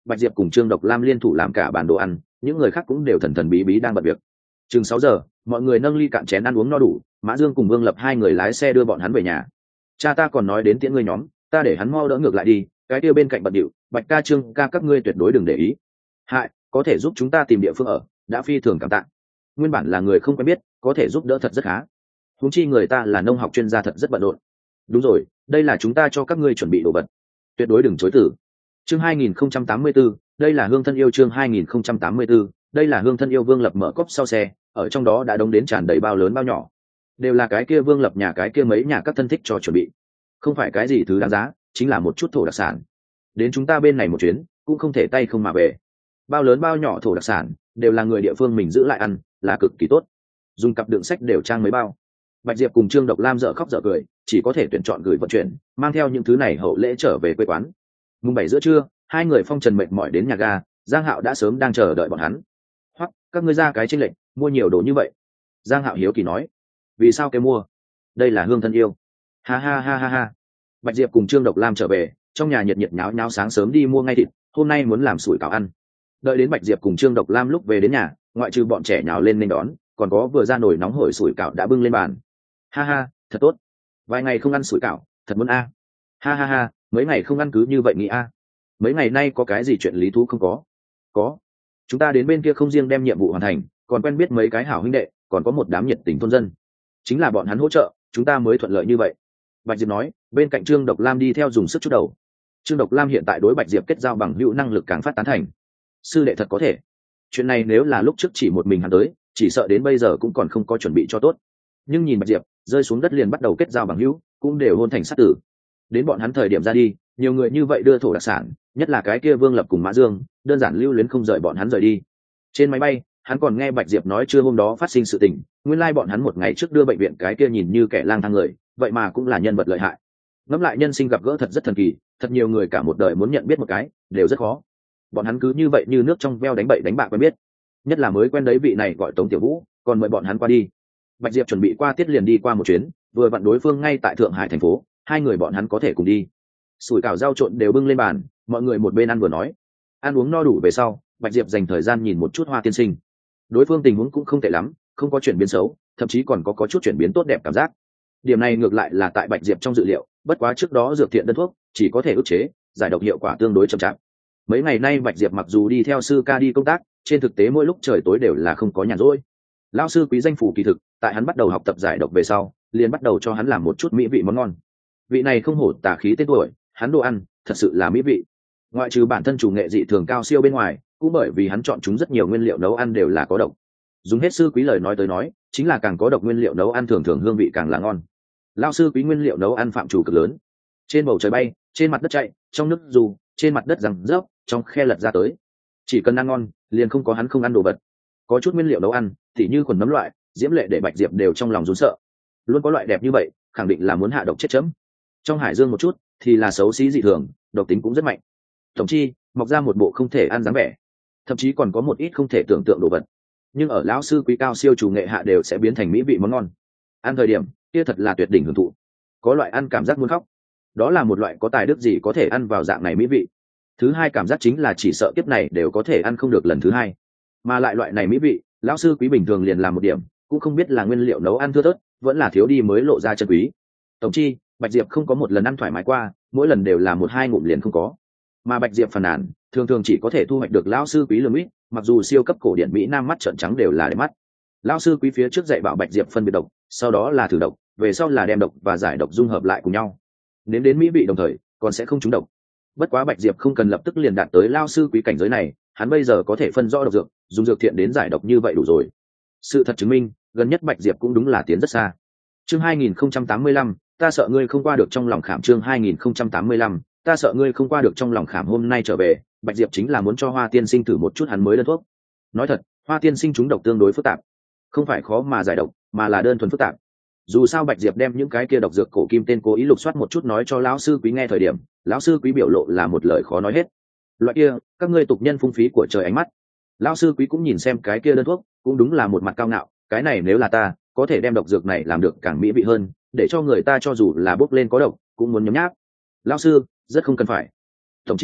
Bạch Diệp cùng Trương Độc Lam liên thủ làm cả bàn đồ ăn, những người khác cũng đều thần thần bí bí đang bận việc. Chừng sáu giờ, mọi người nâng ly cạn chén ăn uống no đủ, Mã Dương cùng Vương Lập hai người lái xe đưa bọn hắn về nhà. Cha ta còn nói đến tiễn ngươi nhóm, ta để hắn mau đỡ ngược lại đi, cái kia bên cạnh bận điệu, Bạch ca Trương ca các ngươi tuyệt đối đừng để ý. Hại, có thể giúp chúng ta tìm địa phương ở, đã phi thường cảm tạ. Nguyên bản là người không quen biết, có thể giúp đỡ thật rất khá. Huống chi người ta là nông học chuyên gia thật rất bận rộn. Đúng rồi, đây là chúng ta cho các ngươi chuẩn bị đồ vật, tuyệt đối đừng chối từ. Chương hai nghìn không trăm tám mươi tư, đây là Hương thân yêu chương hai nghìn không trăm tám mươi tư, đây là Hương thân yêu. Vương Lập mở cốp sau xe, ở trong đó đã đóng đến tràn đầy bao lớn bao nhỏ, đều là cái kia Vương Lập nhà cái kia mấy nhà các thân thích cho chuẩn bị, không phải cái gì thứ đáng giá, chính là một chút thổ đặc sản. Đến chúng ta bên này một chuyến, cũng không thể tay không mà về. Bao lớn bao nhỏ thổ đặc sản, đều là người địa phương mình giữ lại ăn, là cực kỳ tốt. Dùng cặp đựng sách đều trang mấy bao. Bạch Diệp cùng Trương Độc Lam dở khóc dở cười, chỉ có thể tuyển chọn gửi vận chuyển, mang theo những thứ này hậu lễ trở về quê quán. Mùng bảy giữa trưa, hai người phong trần mệt mỏi đến nhà ga, Giang Hạo đã sớm đang chờ đợi bọn hắn. Hoặc các ngươi ra cái chênh lệnh, mua nhiều đồ như vậy. Giang Hạo hiếu kỳ nói, vì sao kêu mua? Đây là Hương thân yêu. Ha ha ha ha ha. Bạch Diệp cùng Trương Độc Lam trở về, trong nhà nhiệt nhiệt nháo nháo sáng sớm đi mua ngay thịt, hôm nay muốn làm sủi cảo ăn. Đợi đến Bạch Diệp cùng Trương Độc Lam lúc về đến nhà, ngoại trừ bọn trẻ nhào lên nên đón, còn có vừa ra nồi nóng hổi sủi cảo đã bưng lên bàn. Ha ha, thật tốt. Vài ngày không ăn sủi cảo, thật muốn a. Ha ha ha, mấy ngày không ăn cứ như vậy nghĩ a. Mấy ngày nay có cái gì chuyện lý thú không có? Có. Chúng ta đến bên kia không riêng đem nhiệm vụ hoàn thành, còn quen biết mấy cái hảo huynh đệ, còn có một đám nhiệt tình thôn dân. Chính là bọn hắn hỗ trợ, chúng ta mới thuận lợi như vậy. Bạch Diệp nói, bên cạnh Trương Độc Lam đi theo dùng sức chút đầu. Trương Độc Lam hiện tại đối Bạch Diệp kết giao bằng hữu năng lực càng phát tán thành. Sư đệ thật có thể. Chuyện này nếu là lúc trước chỉ một mình hắn tới, chỉ sợ đến bây giờ cũng còn không có chuẩn bị cho tốt. Nhưng nhìn Bạch Diệp rơi xuống đất liền bắt đầu kết giao bằng hữu, cũng đều hôn thành sát tử. Đến bọn hắn thời điểm ra đi, nhiều người như vậy đưa thổ đặc sản, nhất là cái kia Vương Lập cùng Mã Dương, đơn giản lưu luyến không rời bọn hắn rời đi. Trên máy bay, hắn còn nghe Bạch Diệp nói chưa hôm đó phát sinh sự tình, nguyên lai bọn hắn một ngày trước đưa bệnh viện cái kia nhìn như kẻ lang thang người, vậy mà cũng là nhân vật lợi hại. Ngẫm lại nhân sinh gặp gỡ thật rất thần kỳ, thật nhiều người cả một đời muốn nhận biết một cái, đều rất khó. Bọn hắn cứ như vậy như nước trong veo đánh bậy đánh bạc quen biết. Nhất là mới quen đấy vị này gọi Tống Tiểu Vũ, còn mời bọn hắn qua đi. Bạch Diệp chuẩn bị qua tiết liền đi qua một chuyến, vừa vặn đối phương ngay tại Thượng Hải thành phố, hai người bọn hắn có thể cùng đi. Sủi cảo rau trộn đều bưng lên bàn, mọi người một bên ăn vừa nói. Ăn uống no đủ về sau, Bạch Diệp dành thời gian nhìn một chút Hoa tiên sinh. Đối phương tình huống cũng không tệ lắm, không có chuyển biến xấu, thậm chí còn có có chút chuyển biến tốt đẹp cảm giác. Điểm này ngược lại là tại Bạch Diệp trong dự liệu, bất quá trước đó dược thiện đơn thuốc chỉ có thể ức chế, giải độc hiệu quả tương đối chậm chạp. Mấy ngày nay Bạch Diệp mặc dù đi theo sư ca đi công tác, trên thực tế mỗi lúc trời tối đều là không có nhàn rỗi. Lão sư quý danh phủ kỳ thực, tại hắn bắt đầu học tập giải độc về sau, liền bắt đầu cho hắn làm một chút mỹ vị món ngon. Vị này không hổ tà khí tên tuổi, hắn đồ ăn thật sự là mỹ vị. Ngoại trừ bản thân chủ nghệ dị thường cao siêu bên ngoài, cũng bởi vì hắn chọn chúng rất nhiều nguyên liệu nấu ăn đều là có độc. Dùng hết sư quý lời nói tới nói, chính là càng có độc nguyên liệu nấu ăn thường thường hương vị càng là ngon. Lão sư quý nguyên liệu nấu ăn phạm chủ cực lớn. Trên bầu trời bay, trên mặt đất chạy, trong nước dù, trên mặt đất rằng rớp, trong khe lật ra tới. Chỉ cần ăn ngon, liền không có hắn không ăn đồ vật. Có chút nguyên liệu nấu ăn, tỉ như khuẩn nấm loại, diễm lệ để Bạch Diệp đều trong lòng run sợ. Luôn có loại đẹp như vậy, khẳng định là muốn hạ độc chết chấm. Trong hải dương một chút, thì là xấu xí dị thường, độc tính cũng rất mạnh. Tổng chi, mọc ra một bộ không thể ăn dáng vẻ, thậm chí còn có một ít không thể tưởng tượng đồ vật. Nhưng ở lão sư quý cao siêu chủ nghệ hạ đều sẽ biến thành mỹ vị món ngon. Ăn thời điểm, kia thật là tuyệt đỉnh hưởng thụ. Có loại ăn cảm giác muốn khóc. Đó là một loại có tài đức gì có thể ăn vào dạng này mỹ vị. Thứ hai cảm giác chính là chỉ sợ kiếp này đều có thể ăn không được lần thứ hai. Mà lại loại này mỹ vị, lão sư quý bình thường liền làm một điểm, cũng không biết là nguyên liệu nấu ăn thưa thớt, vẫn là thiếu đi mới lộ ra chân quý. Tổng chi, Bạch Diệp không có một lần ăn thoải mái qua, mỗi lần đều là một hai ngụm liền không có. Mà Bạch Diệp phàn nàn, thường thường chỉ có thể thu hoạch được lão sư quý lường ít, mặc dù siêu cấp cổ điển mỹ nam mắt trợn trắng đều là để mắt. Lão sư quý phía trước dạy bảo Bạch Diệp phân biệt độc, sau đó là thử độc, về sau là đem độc và giải độc dung hợp lại cùng nhau. Đến đến mỹ vị đồng thời, còn sẽ không trúng độc. Bất quá Bạch Diệp không cần lập tức liền đạt tới lão sư quý cảnh giới này, hắn bây giờ có thể phân rõ độc dược, dùng dược thiện đến giải độc như vậy đủ rồi. Sự thật chứng minh, gần nhất Bạch Diệp cũng đúng là tiến rất xa. Chương hai nghìn không trăm tám mươi lăm, ta sợ ngươi không qua được trong lòng khảm chương hai nghìn không trăm tám mươi lăm, ta sợ ngươi không qua được trong lòng khảm hôm nay trở về, Bạch Diệp chính là muốn cho Hoa tiên sinh thử một chút hắn mới đơn thuốc. Nói thật, Hoa tiên sinh trúng độc tương đối phức tạp, không phải khó mà giải độc, mà là đơn thuần phức tạp. Dù sao Bạch Diệp đem những cái kia độc dược cổ kim tên cố ý lục soát một chút nói cho lão sư quý nghe thời điểm, lão sư quý biểu lộ là một lời khó nói hết. Loại kia, các ngươi tục nhân phung phí của trời ánh mắt. Lão sư quý cũng nhìn xem cái kia đơn thuốc, cũng đúng là một mặt cao ngạo, cái này nếu là ta, có thể đem độc dược này làm được càng mỹ vị hơn, để cho người ta cho dù là bốc lên có độc, cũng muốn nhấm nháp. Lão sư, rất không cần phải. Tổng chi,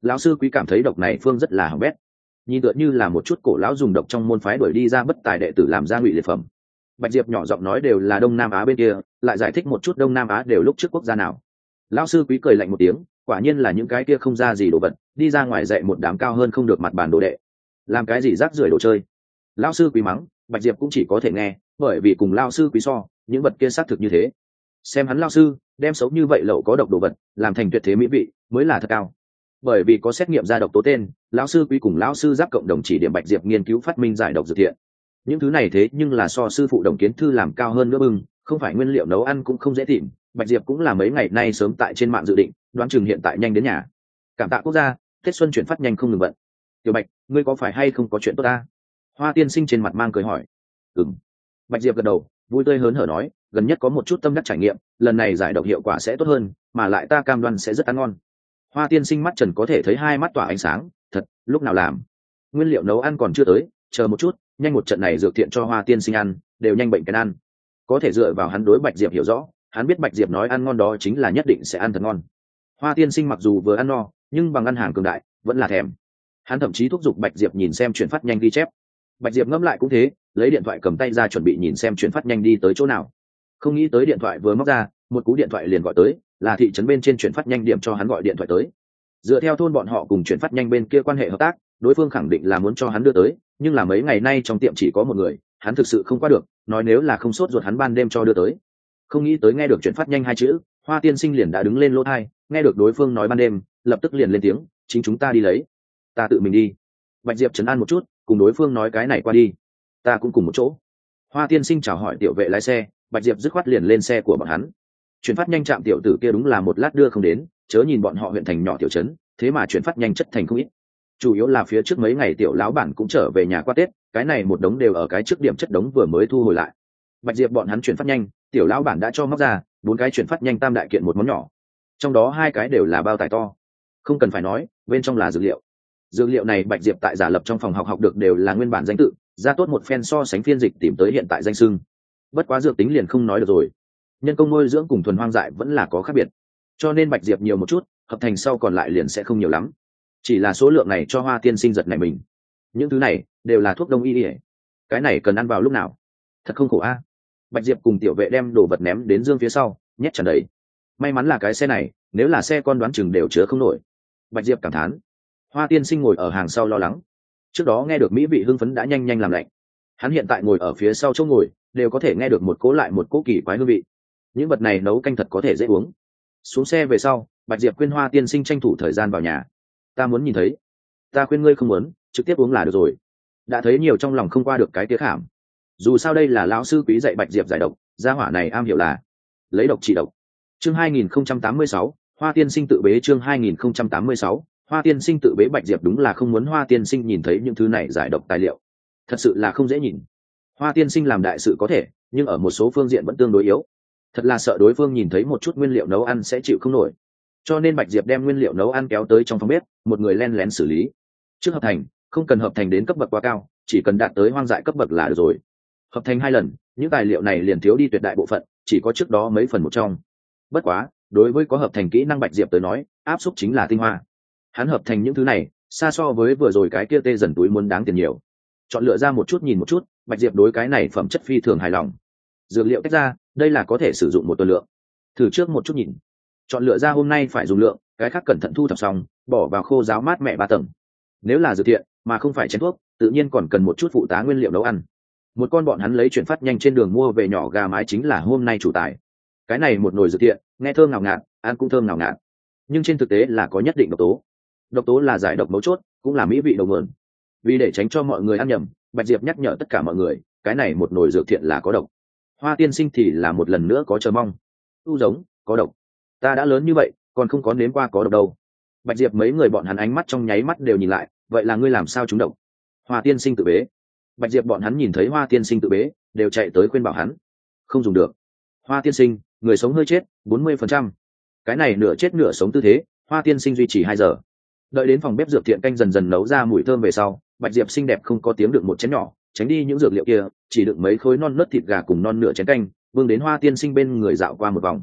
lão sư quý cảm thấy độc này phương rất là hỏng bét, nhìn tựa như là một chút cổ lão dùng độc trong môn phái đuổi đi ra bất tài đệ tử làm ra ngụy liệt phẩm. Bạch Diệp nhỏ giọng nói đều là Đông Nam Á bên kia, lại giải thích một chút Đông Nam Á đều lúc trước quốc gia nào. Lão sư quý cười lạnh một tiếng, quả nhiên là những cái kia không ra gì đồ vật, đi ra ngoài dạy một đám cao hơn không được mặt bàn đồ đệ, làm cái gì rác rưởi đồ chơi. Lão sư quý mắng, Bạch Diệp cũng chỉ có thể nghe, bởi vì cùng lão sư quý so, những vật kia xác thực như thế. Xem hắn lão sư, đem xấu như vậy lậu có độc đồ vật, làm thành tuyệt thế mỹ vị, mới là thật cao. Bởi vì có xét nghiệm ra độc tố tên, lão sư quý cùng lão sư giáp cộng đồng chỉ điểm Bạch Diệp nghiên cứu phát minh giải độc dược thiện. Những thứ này thế nhưng là so sư phụ Đồng Kiến Thư làm cao hơn nữa bưng, không phải nguyên liệu nấu ăn cũng không dễ tìm. Bạch Diệp cũng là mấy ngày nay sớm tại trên mạng dự định, đoán chừng hiện tại nhanh đến nhà. Cảm tạ quốc gia, Tết xuân chuyển phát nhanh không ngừng bận. Tiểu Bạch, ngươi có phải hay không có chuyện tốt ta? Hoa tiên sinh trên mặt mang cười hỏi. Ừm. Bạch Diệp gật đầu, vui tươi hớn hở nói, gần nhất có một chút tâm đắc trải nghiệm, lần này giải độc hiệu quả sẽ tốt hơn, mà lại ta cam đoan sẽ rất ăn ngon. Hoa tiên sinh mắt trần có thể thấy hai mắt tỏa ánh sáng, thật, lúc nào làm? Nguyên liệu nấu ăn còn chưa tới, chờ một chút, nhanh một trận này dược thiện cho Hoa tiên sinh ăn, đều nhanh bệnh cái ăn. Có thể dựa vào hắn đối Bạch Diệp hiểu rõ, hắn biết Bạch Diệp nói ăn ngon đó chính là nhất định sẽ ăn thật ngon. Hoa tiên sinh mặc dù vừa ăn no, nhưng bằng ăn hàng cường đại, vẫn là thèm. Hắn thậm chí thúc giục Bạch Diệp nhìn xem chuyển phát nhanh ghi chép. Bạch Diệp ngẫm lại cũng thế, lấy điện thoại cầm tay ra chuẩn bị nhìn xem chuyển phát nhanh đi tới chỗ nào. Không nghĩ tới điện thoại vừa móc ra, một cú điện thoại liền gọi tới, là thị trấn bên trên chuyển phát nhanh điểm cho hắn gọi điện thoại tới. Dựa theo thôn bọn họ cùng chuyển phát nhanh bên kia quan hệ hợp tác, đối phương khẳng định là muốn cho hắn đưa tới, nhưng là mấy ngày nay trong tiệm chỉ có một người, hắn thực sự không qua được, nói nếu là không sốt ruột hắn ban đêm cho đưa tới. Không nghĩ tới nghe được chuyển phát nhanh hai chữ, Hoa tiên sinh liền đã đứng lên lỗ tai, nghe được đối phương nói ban đêm, lập tức liền lên tiếng, chính chúng ta đi lấy. Ta tự mình đi. Bạch Diệp trấn an một chút, cùng đối phương nói cái này qua đi, ta cũng cùng một chỗ. Hoa tiên sinh chào hỏi tiểu vệ lái xe, Bạch Diệp dứt khoát liền lên xe của bọn hắn. Chuyển phát nhanh trạm tiểu tử kia đúng là một lát đưa không đến, chớ nhìn bọn họ huyện thành nhỏ tiểu trấn, thế mà chuyển phát nhanh chất thành không ít. Chủ yếu là phía trước mấy ngày tiểu lão bản cũng trở về nhà qua Tết, cái này một đống đều ở cái trước điểm chất đống vừa mới thu hồi lại. Bạch Diệp bọn hắn chuyển phát nhanh, tiểu lão bản đã cho móc ra bốn cái chuyển phát nhanh tam đại kiện một món nhỏ, trong đó hai cái đều là bao tải to, không cần phải nói, bên trong là dược liệu. Dược liệu này Bạch Diệp tại giả lập trong phòng học học được đều là nguyên bản danh tự, ra tốt một phen so sánh phiên dịch tìm tới hiện tại danh xưng. Bất quá dược tính liền không nói được rồi, nhân công nuôi dưỡng cùng thuần hoang dại vẫn là có khác biệt, cho nên Bạch Diệp nhiều một chút, hợp thành sau còn lại liền sẽ không nhiều lắm. Chỉ là số lượng này cho Hoa tiên sinh giật này mình. Những thứ này đều là thuốc đông y ỉa, cái này cần ăn vào lúc nào? Thật không khổ a. Bạch Diệp cùng tiểu vệ đem đồ vật ném đến dương phía sau, nhét tràn đầy. May mắn là cái xe này, nếu là xe con đoán chừng đều chứa không nổi. Bạch Diệp cảm thán. Hoa tiên sinh ngồi ở hàng sau lo lắng. Trước đó nghe được mỹ vị hưng phấn đã nhanh nhanh làm lạnh. Hắn hiện tại ngồi ở phía sau chỗ ngồi, đều có thể nghe được một cố lại một cố kỳ quái hương vị. Những vật này nấu canh thật có thể dễ uống. Xuống xe về sau, Bạch Diệp khuyên Hoa tiên sinh tranh thủ thời gian vào nhà. Ta muốn nhìn thấy. Ta khuyên ngươi không muốn, trực tiếp uống là được rồi. Đã thấy nhiều trong lòng không qua được cái tía khảm. Dù sao đây là lão sư quý dạy Bạch Diệp giải độc, gia hỏa này am hiểu là lấy độc trị độc. Chương hai nghìn không trăm tám mươi sáu, Hoa tiên sinh tự bế. Chương hai nghìn không trăm tám mươi sáu, Hoa tiên sinh tự bế. Bạch Diệp đúng là không muốn Hoa tiên sinh nhìn thấy những thứ này giải độc tài liệu, thật sự là không dễ nhìn. Hoa tiên sinh làm đại sự có thể, nhưng ở một số phương diện vẫn tương đối yếu, thật là sợ đối phương nhìn thấy một chút nguyên liệu nấu ăn sẽ chịu không nổi. Cho nên Bạch Diệp đem nguyên liệu nấu ăn kéo tới trong phòng bếp, một người len lén xử lý. Trước hợp thành, không cần hợp thành đến cấp bậc quá cao, chỉ cần đạt tới hoang dại cấp bậc là được rồi. Hợp thành hai lần, những tài liệu này liền thiếu đi tuyệt đại bộ phận, chỉ có trước đó mấy phần một trong. Bất quá, đối với có hợp thành kỹ năng Bạch Diệp tới nói, áp xúc chính là tinh hoa. Hắn hợp thành những thứ này, xa so với vừa rồi cái kia tê dần túi muốn đáng tiền nhiều. Chọn lựa ra một chút nhìn một chút, Bạch Diệp đối cái này phẩm chất phi thường hài lòng. Dược liệu tách ra, đây là có thể sử dụng một tuần lượng. Thử trước một chút nhìn. Chọn lựa ra hôm nay phải dùng lượng, cái khác cẩn thận thu thập xong, bỏ vào khô ráo mát mẹ ba tầng. Nếu là dược thiện, mà không phải chén thuốc, tự nhiên còn cần một chút phụ tá nguyên liệu nấu ăn. Một con bọn hắn lấy chuyển phát nhanh trên đường mua về nhỏ gà mái chính là hôm nay chủ tài. Cái này một nồi dược thiện, nghe thơm ngào ngạt, ăn cũng thơm ngào ngạt, nhưng trên thực tế là có nhất định độc tố. Độc tố là giải độc mấu chốt, cũng là mỹ vị đầu nguồn. Vì để tránh cho mọi người ăn nhầm, Bạch Diệp nhắc nhở tất cả mọi người, cái này một nồi dược thiện là có độc. Hoa tiên sinh thì là một lần nữa có chờ mong. Tu giống, có độc. Ta đã lớn như vậy, còn không có nếm qua có độc đâu. Bạch Diệp mấy người bọn hắn ánh mắt trong nháy mắt đều nhìn lại, vậy là ngươi làm sao trúng độc? Hoa tiên sinh tự bế. Bạch Diệp bọn hắn nhìn thấy Hoa tiên sinh tự bế, đều chạy tới khuyên bảo hắn. Không dùng được. Hoa tiên sinh, người sống hơi chết, bốn mươi phần trăm. Cái này nửa chết nửa sống tư thế, Hoa tiên sinh duy trì hai giờ. Đợi đến phòng bếp dược thiện canh dần dần nấu ra mùi thơm về sau, Bạch Diệp xinh đẹp không có tiếng đựng một chén nhỏ, tránh đi những dược liệu kia, chỉ đựng mấy khối non nớt thịt gà cùng non nửa chén canh, vương đến Hoa tiên sinh bên người dạo qua một vòng.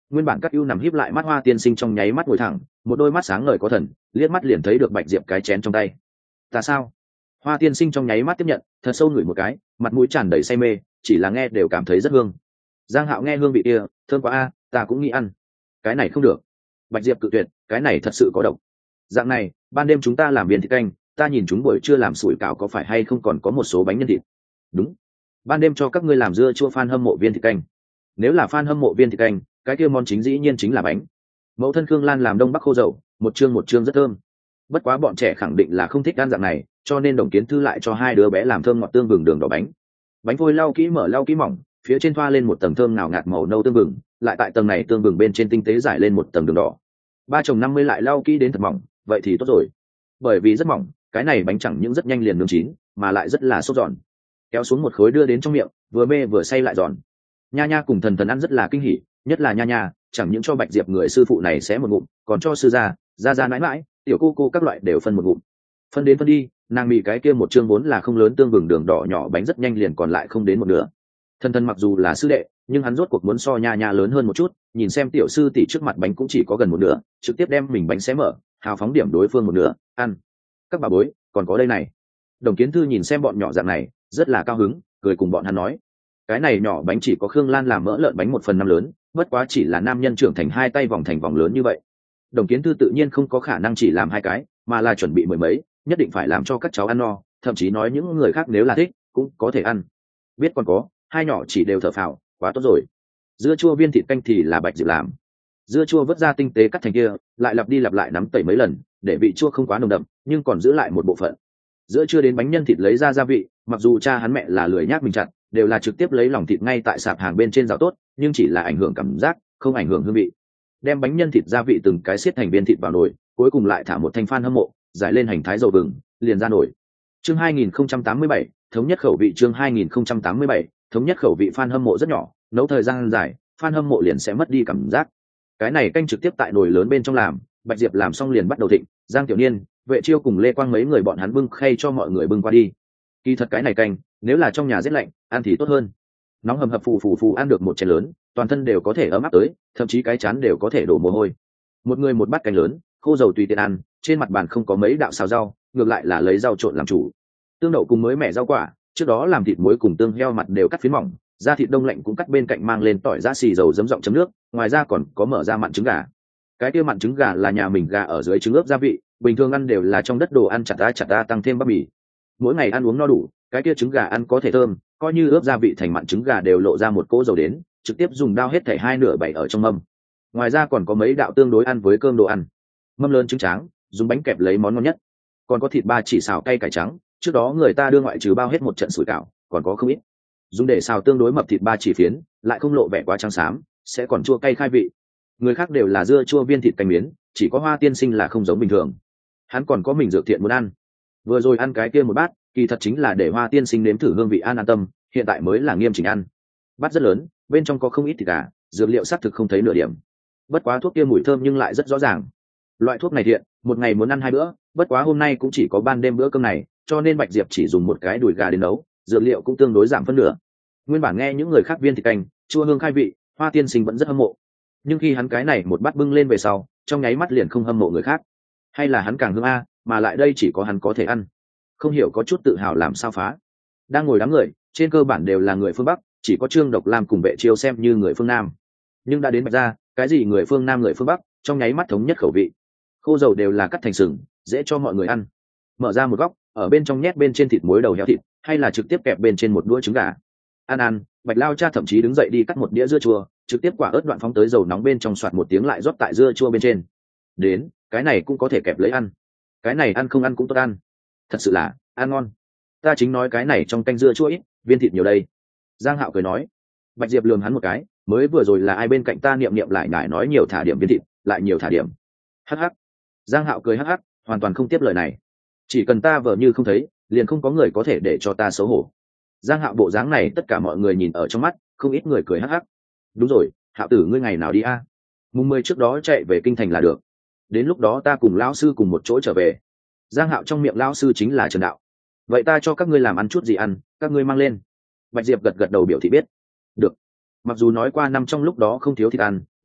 Nguyên bản các ưu nằm híp lại mắt Hoa tiên sinh trong nháy mắt ngồi thẳng, một đôi mắt sáng ngời có thần, liếc mắt liền thấy được bạch diệp cái chén trong tay. Ta sao? Hoa tiên sinh trong nháy mắt tiếp nhận, thật sâu ngửi một cái, mặt mũi tràn đầy say mê, chỉ là nghe đều cảm thấy rất hương. Giang Hạo nghe hương vị kia, thơm quá a, ta cũng nghĩ ăn. Cái này không được. Bạch diệp cự tuyệt, cái này thật sự có độc. Dạng này, ban đêm chúng ta làm viên thịt canh, ta nhìn chúng buổi trưa làm sủi cảo có phải hay không còn có một số bánh nhân thịt. Đúng. Ban đêm cho các ngươi làm dưa chua fan hâm mộ viên thịt canh. Nếu là fan hâm mộ viên thịt canh, cái kia món chính dĩ nhiên chính là bánh. Mẫu thân Khương Lan làm đông bắc khô dầu, một chương một chương rất thơm. Bất quá bọn trẻ khẳng định là không thích ăn dạng này, cho nên Đồng Kiến Thư lại cho hai đứa bé làm thơm ngọt tương vừng đường đỏ bánh. Bánh phôi lau kỹ mở lau kỹ mỏng, phía trên thoa lên một tầng thơm ngào ngạt màu nâu tương vừng, lại tại tầng này tương vừng bên trên tinh tế giải lên một tầng đường đỏ. Ba chồng năm mươi lại lau kỹ đến thật mỏng, vậy thì tốt rồi. Bởi vì rất mỏng, cái này bánh chẳng những rất nhanh liền nướng chín, mà lại rất là sốt giòn. Kéo xuống một khối đưa đến trong miệng, vừa mê vừa say lại giòn. Nha Nha cùng Thần Thần ăn rất là kinh hỉ, nhất là Nha Nha, chẳng những cho Bạch Diệp người sư phụ này xé một ngụm, còn cho sư gia, gia gia mãi mãi, tiểu cô cô các loại đều phân một ngụm. Phân đến phân đi, nàng mì cái kia một chương vốn là không lớn tương vừng đường đỏ nhỏ bánh rất nhanh liền còn lại không đến một nửa. Thần Thần mặc dù là sư đệ, nhưng hắn rốt cuộc muốn so Nha Nha lớn hơn một chút, nhìn xem tiểu sư tỷ trước mặt bánh cũng chỉ có gần một nửa, trực tiếp đem mình bánh xé mở, hào phóng điểm đối phương một nửa, ăn. Các bà bối, còn có đây này. Đồng Kiến Thư nhìn xem bọn nhỏ dạng này, rất là cao hứng, cười cùng bọn hắn nói: cái này nhỏ bánh chỉ có Khương Lan làm mỡ lợn bánh một phần năm lớn, bất quá chỉ là nam nhân trưởng thành hai tay vòng thành vòng lớn như vậy. Đồng Kiến Thư tự nhiên không có khả năng chỉ làm hai cái, mà là chuẩn bị mười mấy, nhất định phải làm cho các cháu ăn no, thậm chí nói những người khác nếu là thích cũng có thể ăn. Biết còn có, hai nhỏ chỉ đều thở phào, quá tốt rồi. Dưa chua viên thịt canh thì là Bạch Diệp làm. Dưa chua vớt ra tinh tế cắt thành kia, lại lặp đi lặp lại nắm tẩy mấy lần, để vị chua không quá nồng đậm, nhưng còn giữ lại một bộ phận. Giữa chưa đến bánh nhân thịt lấy ra gia vị, mặc dù cha hắn mẹ là lười nhác mình chặt, đều là trực tiếp lấy lòng thịt ngay tại sạp hàng bên trên rào tốt, nhưng chỉ là ảnh hưởng cảm giác, không ảnh hưởng hương vị. Đem bánh nhân thịt gia vị từng cái xiết thành viên thịt vào nồi, cuối cùng lại thả một thanh phan hâm mộ, giải lên hành thái dầu vừng, liền ra nồi. Chương hai nghìn không trăm tám mươi bảy, thống nhất khẩu vị. Chương hai nghìn không trăm tám mươi bảy, thống nhất khẩu vị. Phan hâm mộ rất nhỏ, nấu thời gian dài, phan hâm mộ liền sẽ mất đi cảm giác. Cái này canh trực tiếp tại nồi lớn bên trong làm, Bạch Diệp làm xong liền bắt đầu thịnh, Giang Tiểu Niên, Vệ Chiêu cùng Lê Quang mấy người bọn hắn bưng khay cho mọi người bưng qua đi. Kỳ thật cái này canh, nếu là trong nhà rét lạnh, ăn thì tốt hơn. Nóng hầm hập phù phù phù ăn được một chén lớn, toàn thân đều có thể ấm áp tới, thậm chí cái chán đều có thể đổ mồ hôi. Một người một bát canh lớn, khô dầu tùy tiện ăn, trên mặt bàn không có mấy đạo xào rau, ngược lại là lấy rau trộn làm chủ. Tương đậu cùng mới mẻ rau quả, trước đó làm thịt muối cùng tương heo mặt đều cắt phiến mỏng, da thịt đông lạnh cũng cắt bên cạnh mang lên tỏi giã xì dầu giấm giọng chấm nước, ngoài ra còn có mở ra mặn trứng gà. Cái kia mặn trứng gà là nhà mình gà ở dưới trứng ướp gia vị, bình thường ăn đều là trong đất đồ ăn chặt ra chặt ra tăng thêm bắp mì. Mỗi ngày ăn uống no đủ, cái kia trứng gà ăn có thể thơm, coi như ướp gia vị thành mặn trứng gà đều lộ ra một cỗ dầu đến, trực tiếp dùng dao hết thảy hai nửa bảy ở trong mâm. Ngoài ra còn có mấy đạo tương đối ăn với cơm đồ ăn. Mâm lớn trứng tráng, dùng bánh kẹp lấy món ngon nhất. Còn có thịt ba chỉ xào cay cải trắng, trước đó người ta đưa ngoại trừ bao hết một trận sủi cảo, còn có không ít. Dùng để xào tương đối mập thịt ba chỉ phiến, lại không lộ vẻ quá trắng xám, sẽ còn chua cay khai vị. Người khác đều là dưa chua viên thịt canh miến, chỉ có Hoa tiên sinh là không giống bình thường. Hắn còn có mình dược thiện muốn ăn. Vừa rồi ăn cái kia một bát, kỳ thật chính là để Hoa tiên sinh nếm thử hương vị an an tâm, hiện tại mới là nghiêm chỉnh ăn. Bát rất lớn, bên trong có không ít thịt gà, dược liệu xác thực không thấy nửa điểm. Bất quá thuốc kia mùi thơm nhưng lại rất rõ ràng. Loại thuốc này thiện, một ngày muốn ăn hai bữa, bất quá hôm nay cũng chỉ có ban đêm bữa cơm này, cho nên Bạch Diệp chỉ dùng một cái đùi gà đến nấu, dược liệu cũng tương đối giảm phân nửa. Nguyên bản nghe những người khác viên thịt canh, chua hương khai vị, Hoa tiên sinh vẫn rất hâm mộ. Nhưng khi hắn cái này một bát bưng lên về sau, trong nháy mắt liền không hâm mộ người khác. Hay là hắn càng hương a, mà lại đây chỉ có hắn có thể ăn. Không hiểu có chút tự hào làm sao phá. Đang ngồi đám người, trên cơ bản đều là người phương Bắc, chỉ có Trương Độc Lam cùng Vệ Chiêu xem như người phương Nam. Nhưng đã đến Bạch gia, cái gì người phương Nam người phương Bắc, trong nháy mắt thống nhất khẩu vị. Khô dầu đều là cắt thành sừng, dễ cho mọi người ăn. Mở ra một góc, ở bên trong nhét bên trên thịt muối đầu heo thịt, hay là trực tiếp kẹp bên trên một đũa trứng gà. Ăn ăn, Bạch Lao cha thậm chí đứng dậy đi cắt một đĩa dưa chua, trực tiếp quả ớt đoạn phóng tới dầu nóng bên trong, xoạt một tiếng lại rót tại dưa chua bên trên. Đến, cái này cũng có thể kẹp lấy ăn. Cái này ăn không ăn cũng tốt ăn. Thật sự là, ăn ngon. Ta chính nói cái này trong canh dưa chua ít, viên thịt nhiều đây. Giang Hạo cười nói. Bạch Diệp lườm hắn một cái, mới vừa rồi là ai bên cạnh ta niệm niệm lại nhải nói nhiều thả điểm viên thịt, lại nhiều thả điểm. Hắc hắc. Giang Hạo cười hắc hắc, hoàn toàn không tiếp lời này. Chỉ cần ta vờ như không thấy, liền không có người có thể để cho ta xấu hổ. Giang Hạo bộ dáng này tất cả mọi người nhìn ở trong mắt, không ít người cười hắc hắc. Đúng rồi, Hạo tử ngươi ngày nào đi a? Mùng mười trước đó chạy về kinh thành là được. Đến lúc đó ta cùng lão sư cùng một chỗ trở về. Giang Hạo trong miệng lão sư chính là Trần Đạo. Vậy ta cho các ngươi làm ăn chút gì ăn, các ngươi mang lên. Bạch Diệp gật gật đầu biểu thị biết. Được. Mặc dù nói qua năm trong lúc đó không thiếu thịt ăn,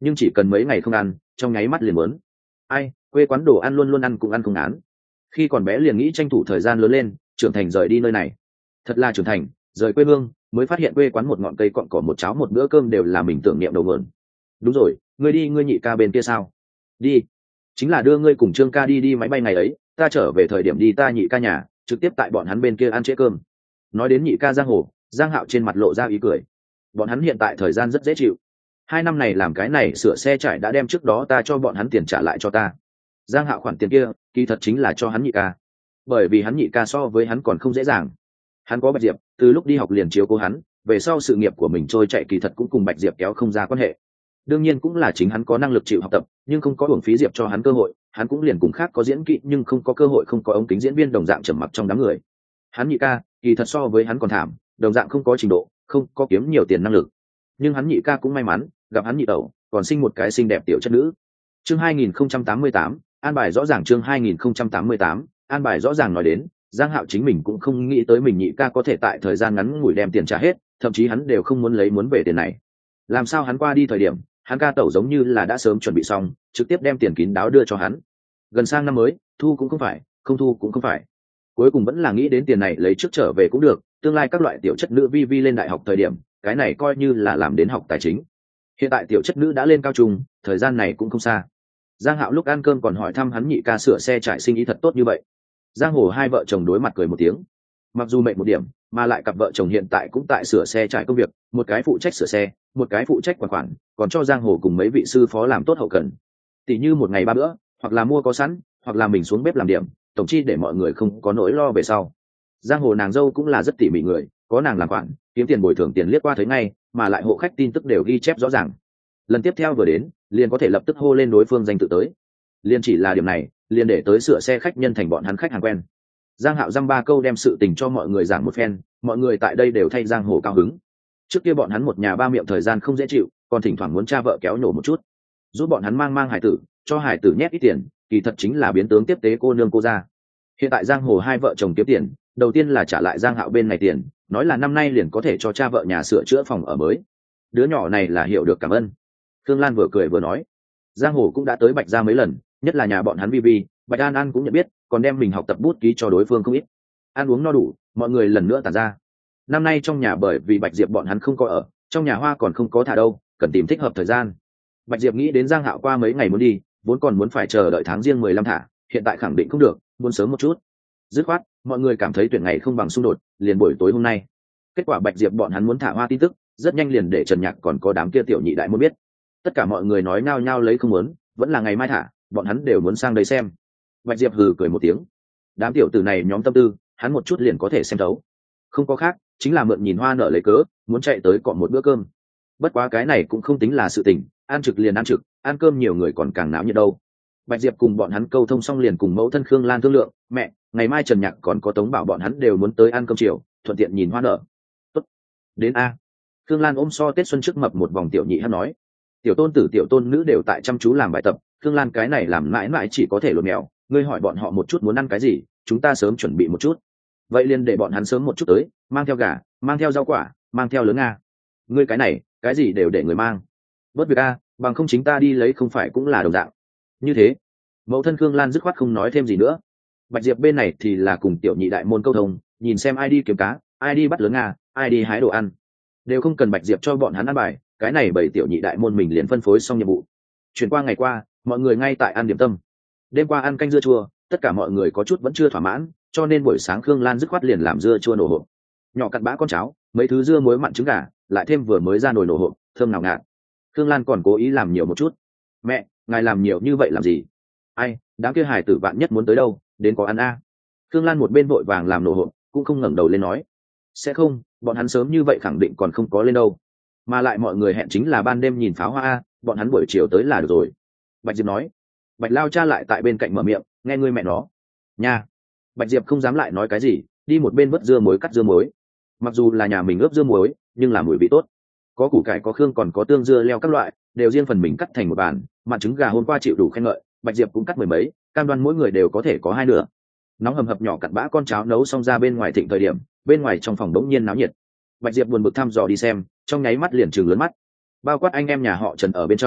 nhưng chỉ cần mấy ngày không ăn trong nháy mắt liền muốn. Ai, quê quán đồ ăn luôn luôn ăn cũng ăn không án. Khi còn bé liền nghĩ tranh thủ thời gian lớn lên trưởng thành rời đi nơi này. Thật là trưởng thành rời quê hương mới phát hiện quê quán một ngọn cây cọn cỏ một cháo một bữa cơm đều là mình tưởng niệm đầu nguồn. Đúng rồi, ngươi đi ngươi nhị ca bên kia sao? Đi, chính là đưa ngươi cùng Trương ca đi đi máy bay ngày ấy, ta trở về thời điểm đi ta nhị ca nhà, trực tiếp tại bọn hắn bên kia ăn trễ cơm. Nói đến nhị ca Giang Hồ, Giang Hạo trên mặt lộ ra ý cười. Bọn hắn hiện tại thời gian rất dễ chịu. Hai năm này làm cái này sửa xe trải đã đem trước đó ta cho bọn hắn tiền trả lại cho ta. Giang Hạo khoản tiền kia, kỳ thật chính là cho hắn nhị ca. Bởi vì hắn nhị ca so với hắn còn không dễ dàng. Hắn có Bạch Diệp, từ lúc đi học liền chiếu cố hắn, về sau sự nghiệp của mình trôi chạy kỳ thật cũng cùng Bạch Diệp kéo không ra quan hệ. Đương nhiên cũng là chính hắn có năng lực chịu học tập, nhưng không có uổng phí Diệp cho hắn cơ hội, hắn cũng liền cùng khác có diễn kỹ nhưng không có cơ hội không có ống kính diễn viên đồng dạng trầm mặc trong đám người. Hắn nhị ca, kỳ thật so với hắn còn thảm, đồng dạng không có trình độ, không có kiếm nhiều tiền năng lực. Nhưng hắn nhị ca cũng may mắn, gặp hắn nhị tẩu, còn sinh một cái xinh đẹp tiểu chất nữ. Chương hai nghìn không trăm tám mươi tám, an bài rõ ràng chương hai nghìn không trăm tám mươi tám, an bài rõ ràng nói đến, Giang Hạo chính mình cũng không nghĩ tới mình nhị ca có thể tại thời gian ngắn ngủi đem tiền trả hết, thậm chí hắn đều không muốn lấy muốn về tiền này. Làm sao hắn qua đi thời điểm, hắn ca tẩu giống như là đã sớm chuẩn bị xong, trực tiếp đem tiền kín đáo đưa cho hắn. Gần sang năm mới, thu cũng không phải, không thu cũng không phải. Cuối cùng vẫn là nghĩ đến tiền này lấy trước trở về cũng được, tương lai các loại tiểu chất nữ vi vi lên đại học thời điểm, cái này coi như là làm đến học tài chính. Hiện tại tiểu chất nữ đã lên cao trung, thời gian này cũng không xa. Giang Hạo lúc ăn cơm còn hỏi thăm hắn nhị ca sửa xe trải sinh ý thật tốt như vậy. Giang Hồ hai vợ chồng đối mặt cười một tiếng. Mặc dù mệt một điểm, mà lại cặp vợ chồng hiện tại cũng tại sửa xe trải công việc, một cái phụ trách sửa xe, một cái phụ trách quản khoản, còn cho Giang Hồ cùng mấy vị sư phó làm tốt hậu cần. Tỷ như một ngày ba bữa, hoặc là mua có sẵn, hoặc là mình xuống bếp làm điểm, tổng chi để mọi người không có nỗi lo về sau. Giang Hồ nàng dâu cũng là rất tỉ mỉ người, có nàng làm quản, kiếm tiền bồi thường tiền liếc qua thấy ngay, mà lại hộ khách tin tức đều ghi chép rõ ràng. Lần tiếp theo vừa đến, liền có thể lập tức hô lên đối phương danh tự tới. Liền chỉ là điểm này, liền để tới sửa xe khách nhân thành bọn hắn khách hàng quen. Giang Hạo dăm ba câu đem sự tình cho mọi người giảng một phen, mọi người tại đây đều thay Giang Hồ cao hứng. Trước kia bọn hắn một nhà ba miệng thời gian không dễ chịu, còn thỉnh thoảng muốn cha vợ kéo nhổ một chút, giúp bọn hắn mang mang hải tử, cho hải tử nhét ít tiền, kỳ thật chính là biến tướng tiếp tế cô nương cô ra. Hiện tại Giang Hồ hai vợ chồng kiếm tiền, đầu tiên là trả lại Giang Hạo bên này tiền, nói là năm nay liền có thể cho cha vợ nhà sửa chữa phòng ở mới. Đứa nhỏ này là hiểu được cảm ơn. Thương Lan vừa cười vừa nói, Giang Hồ cũng đã tới Bạch gia mấy lần, nhất là nhà bọn hắn Vi Vi, Bạch An An cũng nhận biết, còn đem mình học tập bút ký cho đối phương không ít. Ăn uống no đủ, mọi người lần nữa tản ra. Năm nay trong nhà bởi vì Bạch Diệp bọn hắn không có ở, trong nhà hoa còn không có thả đâu, cần tìm thích hợp thời gian. Bạch Diệp nghĩ đến Giang Hạo qua mấy ngày muốn đi, vốn còn muốn phải chờ đợi tháng riêng mười lăm thả, hiện tại khẳng định không được, muốn sớm một chút. Dứt khoát, mọi người cảm thấy tuyển ngày không bằng xung đột, liền buổi tối hôm nay. Kết quả Bạch Diệp bọn hắn muốn thả hoa tin tức, rất nhanh liền để Trần Nhạc còn có đám kia tiểu nhị đại muốn biết. Tất cả mọi người nói nhao nhao lấy không muốn, vẫn là ngày mai thả, bọn hắn đều muốn sang đây xem. Bạch Diệp hừ cười một tiếng, đám tiểu tử này nhóm tâm tư, hắn một chút liền có thể xem thấu. Không có khác, chính là mượn nhìn hoa nở lấy cớ, muốn chạy tới cọ một bữa cơm. Bất quá cái này cũng không tính là sự tình, ăn trực liền ăn trực, ăn cơm nhiều người còn càng náo nhiệt đâu. Bạch Diệp cùng bọn hắn câu thông xong liền cùng mẫu thân Khương Lan thương lượng, mẹ, ngày mai Trần Nhạc còn có Tống Bảo bọn hắn đều muốn tới ăn cơm chiều, thuận tiện nhìn hoa nở. Tốt, đến a. Khương Lan ôm so Tết xuân trước mập một vòng tiểu nhị hắn nói, tiểu tôn tử tiểu tôn nữ đều tại chăm chú làm bài tập, Khương Lan cái này làm mãi mãi chỉ có thể lột mèo, ngươi hỏi bọn họ một chút muốn ăn cái gì, chúng ta sớm chuẩn bị một chút. Vậy liền để bọn hắn sớm một chút tới, mang theo gà, mang theo rau quả, mang theo lớn nga. Ngươi cái này, cái gì đều để người mang. Bớt việc a, bằng không chính ta đi lấy không phải cũng là đồng dạng. Như thế, mẫu thân Khương Lan dứt khoát không nói thêm gì nữa. Bạch Diệp bên này thì là cùng tiểu nhị đại môn câu thông, nhìn xem ai đi kiếm cá, ai đi bắt lớn nga, ai đi hái đồ ăn, đều không cần Bạch Diệp cho bọn hắn ăn bài, cái này bảy tiểu nhị đại môn mình liền phân phối xong nhiệm vụ. Chuyển qua ngày qua, mọi người ngay tại ăn điểm tâm. Đêm qua ăn canh dưa chua, tất cả mọi người có chút vẫn chưa thỏa mãn, cho nên buổi sáng Khương Lan dứt khoát liền làm dưa chua nổ hộp. Nhỏ cặn bã con cháo, mấy thứ dưa muối mặn trứng gà, lại thêm vừa mới ra nồi nổ hộp, thơm nào ngạt. Khương Lan còn cố ý làm nhiều một chút. Mẹ, ngài làm nhiều như vậy làm gì? Ai, đám kia hài tử bạn nhất muốn tới đâu, đến có ăn a. À. Khương Lan một bên vội vàng làm nổ hộp, cũng không ngẩng đầu lên nói, sẽ không, bọn hắn sớm như vậy khẳng định còn không có lên đâu. Mà lại mọi người hẹn chính là ban đêm nhìn pháo hoa a, bọn hắn buổi chiều tới là được rồi. Bạch Diệp nói. Bạch Lao cha lại tại bên cạnh mở miệng, nghe ngươi mẹ nó. Nha. Bạch Diệp không dám lại nói cái gì, đi một bên vớt dưa muối cắt dưa muối. Mặc dù là nhà mình ướp dưa muối, nhưng là mùi vị tốt. Có củ cải có khương còn có tương dưa leo các loại, đều riêng phần mình cắt thành một bàn, mặn trứng gà hôm qua chịu đủ khen ngợi, Bạch Diệp cũng cắt mười mấy, cam đoan mỗi người đều có thể có hai nửa. Nóng hầm hập nhỏ cặn bã con cháo nấu xong ra bên ngoài thịnh thời điểm, bên ngoài trong phòng đống nhiên náo nhiệt. Bạch Diệp buồn bực thăm dò đi xem, trong nháy mắt liền trừng lớn mắt. Bao quát anh em nhà họ Trần ở bên trong,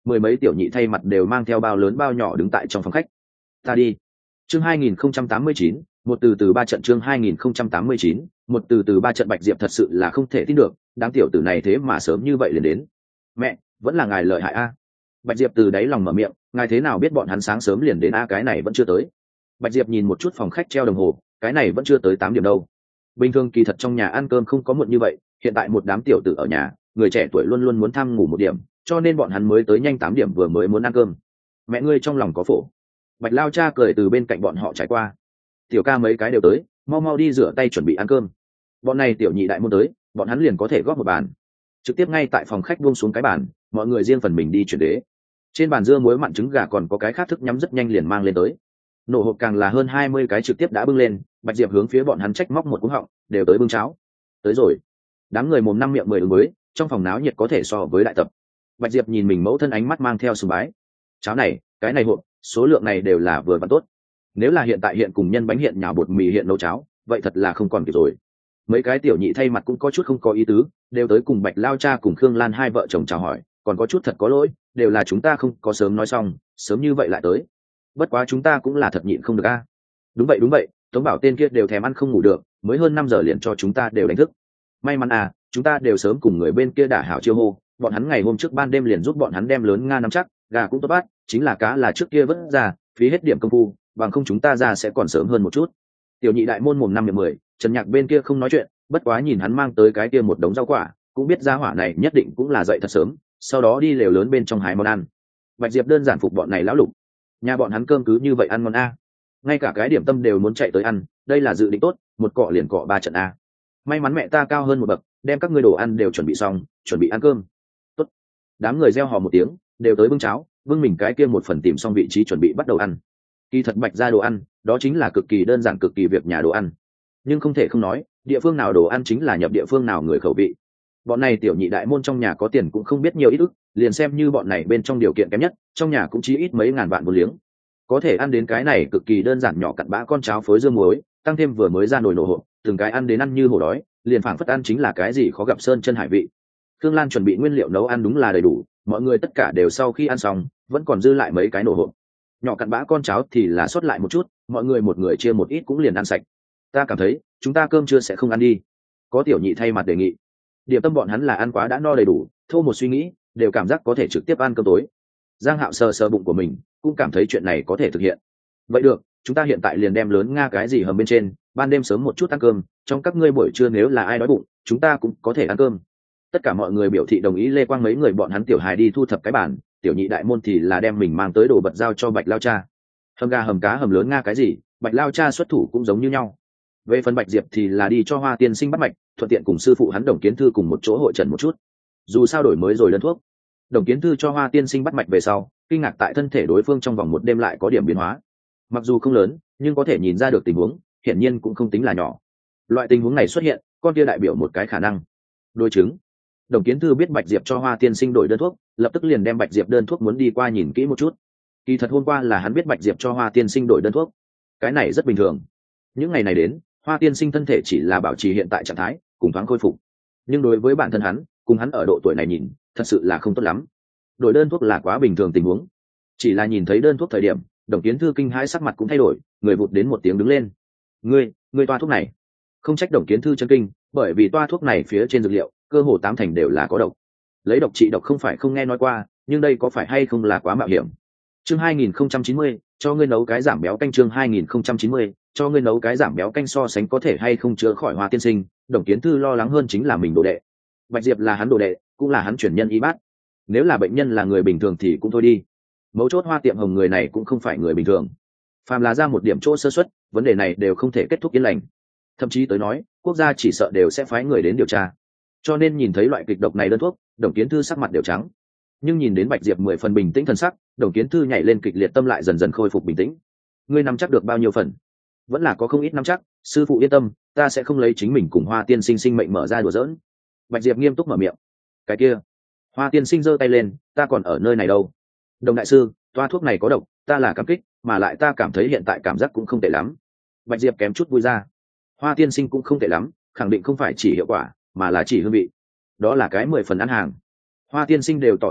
mười mấy tiểu nhị thay mặt đều mang theo bao lớn bao nhỏ đứng tại trong phòng khách. Ta đi. Chương hai nghìn không trăm tám mươi chín, một từ từ ba trận. Chương hai nghìn không trăm tám mươi chín, một từ từ ba trận. Bạch Diệp thật sự là không thể tin được, đáng tiểu tử này thế mà sớm như vậy liền đến. Mẹ, vẫn là ngài lợi hại a. Bạch Diệp từ đáy lòng mở miệng, ngài thế nào biết bọn hắn sáng sớm liền đến a? Cái này vẫn chưa tới. Bạch Diệp nhìn một chút phòng khách treo đồng hồ, cái này vẫn chưa tới tám điểm đâu. Bình thường kỳ thật trong nhà ăn cơm không có muộn như vậy, hiện tại một đám tiểu tử ở nhà, người trẻ tuổi luôn luôn muốn thăm ngủ một điểm, cho nên bọn hắn mới tới nhanh tám điểm vừa mới muốn ăn cơm. Mẹ ngươi trong lòng có phổ. Bạch Lao cha cười từ bên cạnh bọn họ trải qua. Tiểu ca mấy cái đều tới, mau mau đi rửa tay chuẩn bị ăn cơm. Bọn này tiểu nhị đại môn tới, bọn hắn liền có thể góp một bàn. Trực tiếp ngay tại phòng khách buông xuống cái bàn, mọi người riêng phần mình đi chuyển đế. Trên bàn dưa muối mặn trứng gà còn có cái khác thức nhắm rất nhanh liền mang lên tới. Nổ hộp càng là hơn hai mươi cái trực tiếp đã bưng lên. Bạch Diệp hướng phía bọn hắn trách móc một cú họng, đều tới bưng cháo. Tới rồi. Đám người mồm năm miệng mười ứng mới, trong phòng náo nhiệt có thể so với đại tập. Bạch Diệp nhìn mình mẫu thân ánh mắt mang theo sùng bái. Cháo này, cái này hộp, số lượng này đều là vừa và tốt. Nếu là hiện tại hiện cùng nhân bánh hiện nhào bột mì hiện nấu cháo, vậy thật là không còn kịp rồi. Mấy cái tiểu nhị thay mặt cũng có chút không có ý tứ, đều tới cùng Bạch Lao cha cùng Khương Lan hai vợ chồng chào hỏi, còn có chút thật có lỗi, đều là chúng ta không có sớm nói xong, sớm như vậy lại tới. Bất quá chúng ta cũng là thật nhịn không được a. Đúng vậy đúng vậy, Tống Bảo tên kia đều thèm ăn không ngủ được, mới hơn năm giờ liền cho chúng ta đều đánh thức. May mắn à, chúng ta đều sớm cùng người bên kia đả hảo chiêu hô, bọn hắn ngày hôm trước ban đêm liền giúp bọn hắn đem lớn nga nắm chắc, gà cũng tốt bát, chính là cá là trước kia vất ra, phí hết điểm công phu, bằng không chúng ta ra sẽ còn sớm hơn một chút. Tiểu nhị đại môn mồm năm miệng mười, Trần Nhạc bên kia không nói chuyện, bất quá nhìn hắn mang tới cái kia một đống rau quả, cũng biết gia hỏa này nhất định cũng là dậy thật sớm, sau đó đi lều lớn bên trong hái món ăn. Bạch Diệp đơn giản phục bọn này lão lục, nhà bọn hắn cơm cứ như vậy ăn ngon a, ngay cả cái điểm tâm đều muốn chạy tới ăn, đây là dự định tốt, một cọ liền cọ ba trận a. May mắn mẹ ta cao hơn một bậc, đem các ngươi đồ ăn đều chuẩn bị xong, chuẩn bị ăn cơm. Tốt. Đám người reo hò một tiếng, đều tới bưng cháo, bưng mình cái kia một phần tìm xong vị trí chuẩn bị bắt đầu ăn. Kỳ thật Bạch ra đồ ăn, đó chính là cực kỳ đơn giản cực kỳ việc nhà đồ ăn. Nhưng không thể không nói, địa phương nào đồ ăn chính là nhập địa phương nào người khẩu vị. Bọn này tiểu nhị đại môn trong nhà có tiền cũng không biết nhiều ít ức, liền xem như bọn này bên trong điều kiện kém nhất, trong nhà cũng chỉ ít mấy ngàn vạn một liếng. Có thể ăn đến cái này cực kỳ đơn giản nhỏ cặn bã con cháo phối dưa muối, tăng thêm vừa mới ra nồi nổ hộp, từng cái ăn đến ăn như hổ đói, liền phảng phất ăn chính là cái gì khó gặp sơn chân hải vị. Khương Lan chuẩn bị nguyên liệu nấu ăn đúng là đầy đủ, mọi người tất cả đều sau khi ăn xong, vẫn còn dư lại mấy cái nổ hộp. Nhỏ cặn bã con cháo thì là sót lại một chút, mọi người một người chia một ít cũng liền ăn sạch. Ta cảm thấy, chúng ta cơm trưa sẽ không ăn đi. Có tiểu nhị thay mặt đề nghị. Điểm tâm bọn hắn là ăn quá đã no đầy đủ, thô một suy nghĩ, đều cảm giác có thể trực tiếp ăn cơm tối. Giang Hạo sờ sờ bụng của mình, cũng cảm thấy chuyện này có thể thực hiện. Vậy được, chúng ta hiện tại liền đem lớn nga cái gì hầm bên trên, ban đêm sớm một chút ăn cơm, trong các ngươi buổi trưa nếu là ai đói bụng, chúng ta cũng có thể ăn cơm. Tất cả mọi người biểu thị đồng ý. Lê Quang mấy người bọn hắn tiểu hài đi thu thập cái bàn, tiểu nhị đại môn thì là đem mình mang tới đồ vật giao cho Bạch Lao cha. Hầm gà hầm cá hầm lớn nga cái gì, Bạch Lao cha xuất thủ cũng giống như nhau. Về phần Bạch Diệp thì là đi cho Hoa tiên sinh bắt mạch, thuận tiện cùng sư phụ hắn Đồng Kiến Thư cùng một chỗ hội trần một chút. Dù sao đổi mới rồi đơn thuốc. Đồng Kiến Thư cho Hoa tiên sinh bắt mạch về sau, kinh ngạc tại thân thể đối phương trong vòng một đêm lại có điểm biến hóa. Mặc dù không lớn, nhưng có thể nhìn ra được tình huống, hiển nhiên cũng không tính là nhỏ. Loại tình huống này xuất hiện, con kia đại biểu một cái khả năng. Đối chứng. Đồng Kiến Thư biết Bạch Diệp cho Hoa tiên sinh đổi đơn thuốc, lập tức liền đem Bạch Diệp đơn thuốc muốn đi qua nhìn kỹ một chút. Kỳ thật hôm qua là hắn biết Bạch Diệp cho Hoa tiên sinh đổi đơn thuốc. Cái này rất bình thường. Những ngày này đến, Hoa tiên sinh thân thể chỉ là bảo trì hiện tại trạng thái, cùng thoáng khôi phục. Nhưng đối với bản thân hắn, cùng hắn ở độ tuổi này nhìn, thật sự là không tốt lắm. Đổi đơn thuốc là quá bình thường tình huống. Chỉ là nhìn thấy đơn thuốc thời điểm, Đồng Kiến Thư kinh hãi sắc mặt cũng thay đổi, người vụt đến một tiếng đứng lên. Ngươi, ngươi toa thuốc này. Không trách Đồng Kiến Thư chân kinh, bởi vì toa thuốc này phía trên dược liệu, cơ hồ tám thành đều là có độc. Lấy độc trị độc không phải không nghe nói qua, nhưng đây có phải hay không là quá mạo hiểm. Chương hai nghìn không trăm chín mươi, cho ngươi nấu cái giảm béo canh. Chương hai nghìn không trăm chín mươi, cho ngươi nấu cái giảm béo canh. So sánh có thể hay không chữa khỏi Hoa tiên sinh, Đồng Kiến Thư lo lắng hơn chính là mình đồ đệ. Bạch Diệp là hắn đồ đệ, cũng là hắn chuyển nhân y bát. Nếu là bệnh nhân là người bình thường thì cũng thôi đi. Mấu chốt Hoa tiệm hồng người này cũng không phải người bình thường. Phàm là ra một điểm chỗ sơ suất, vấn đề này đều không thể kết thúc yên lành. Thậm chí tới nói, quốc gia chỉ sợ đều sẽ phái người đến điều tra. Cho nên nhìn thấy loại kịch độc này đơn thuốc, Đồng Kiến Thư sắc mặt đều trắng. Nhưng nhìn đến Bạch Diệp mười phần bình tĩnh thần sắc, Đồng Kiến Thư nhảy lên kịch liệt, tâm lại dần dần khôi phục bình tĩnh. Ngươi nắm chắc được bao nhiêu phần? Vẫn là có không ít nắm chắc, sư phụ yên tâm, ta sẽ không lấy chính mình cùng Hoa tiên sinh sinh mệnh mở ra đùa giỡn. Bạch Diệp nghiêm túc mở miệng. Cái kia, Hoa tiên sinh giơ tay lên, ta còn ở nơi này đâu. Đồng đại sư, toa thuốc này có độc, ta là cảm kích, mà lại ta cảm thấy hiện tại cảm giác cũng không tệ lắm. Bạch Diệp kém chút vui ra. Hoa tiên sinh cũng không tệ lắm, khẳng định không phải chỉ hiệu quả, mà là chỉ hương vị. Đó là cái mười phần ăn hàng. Hoa tiên sinh đều tỏ thái độ,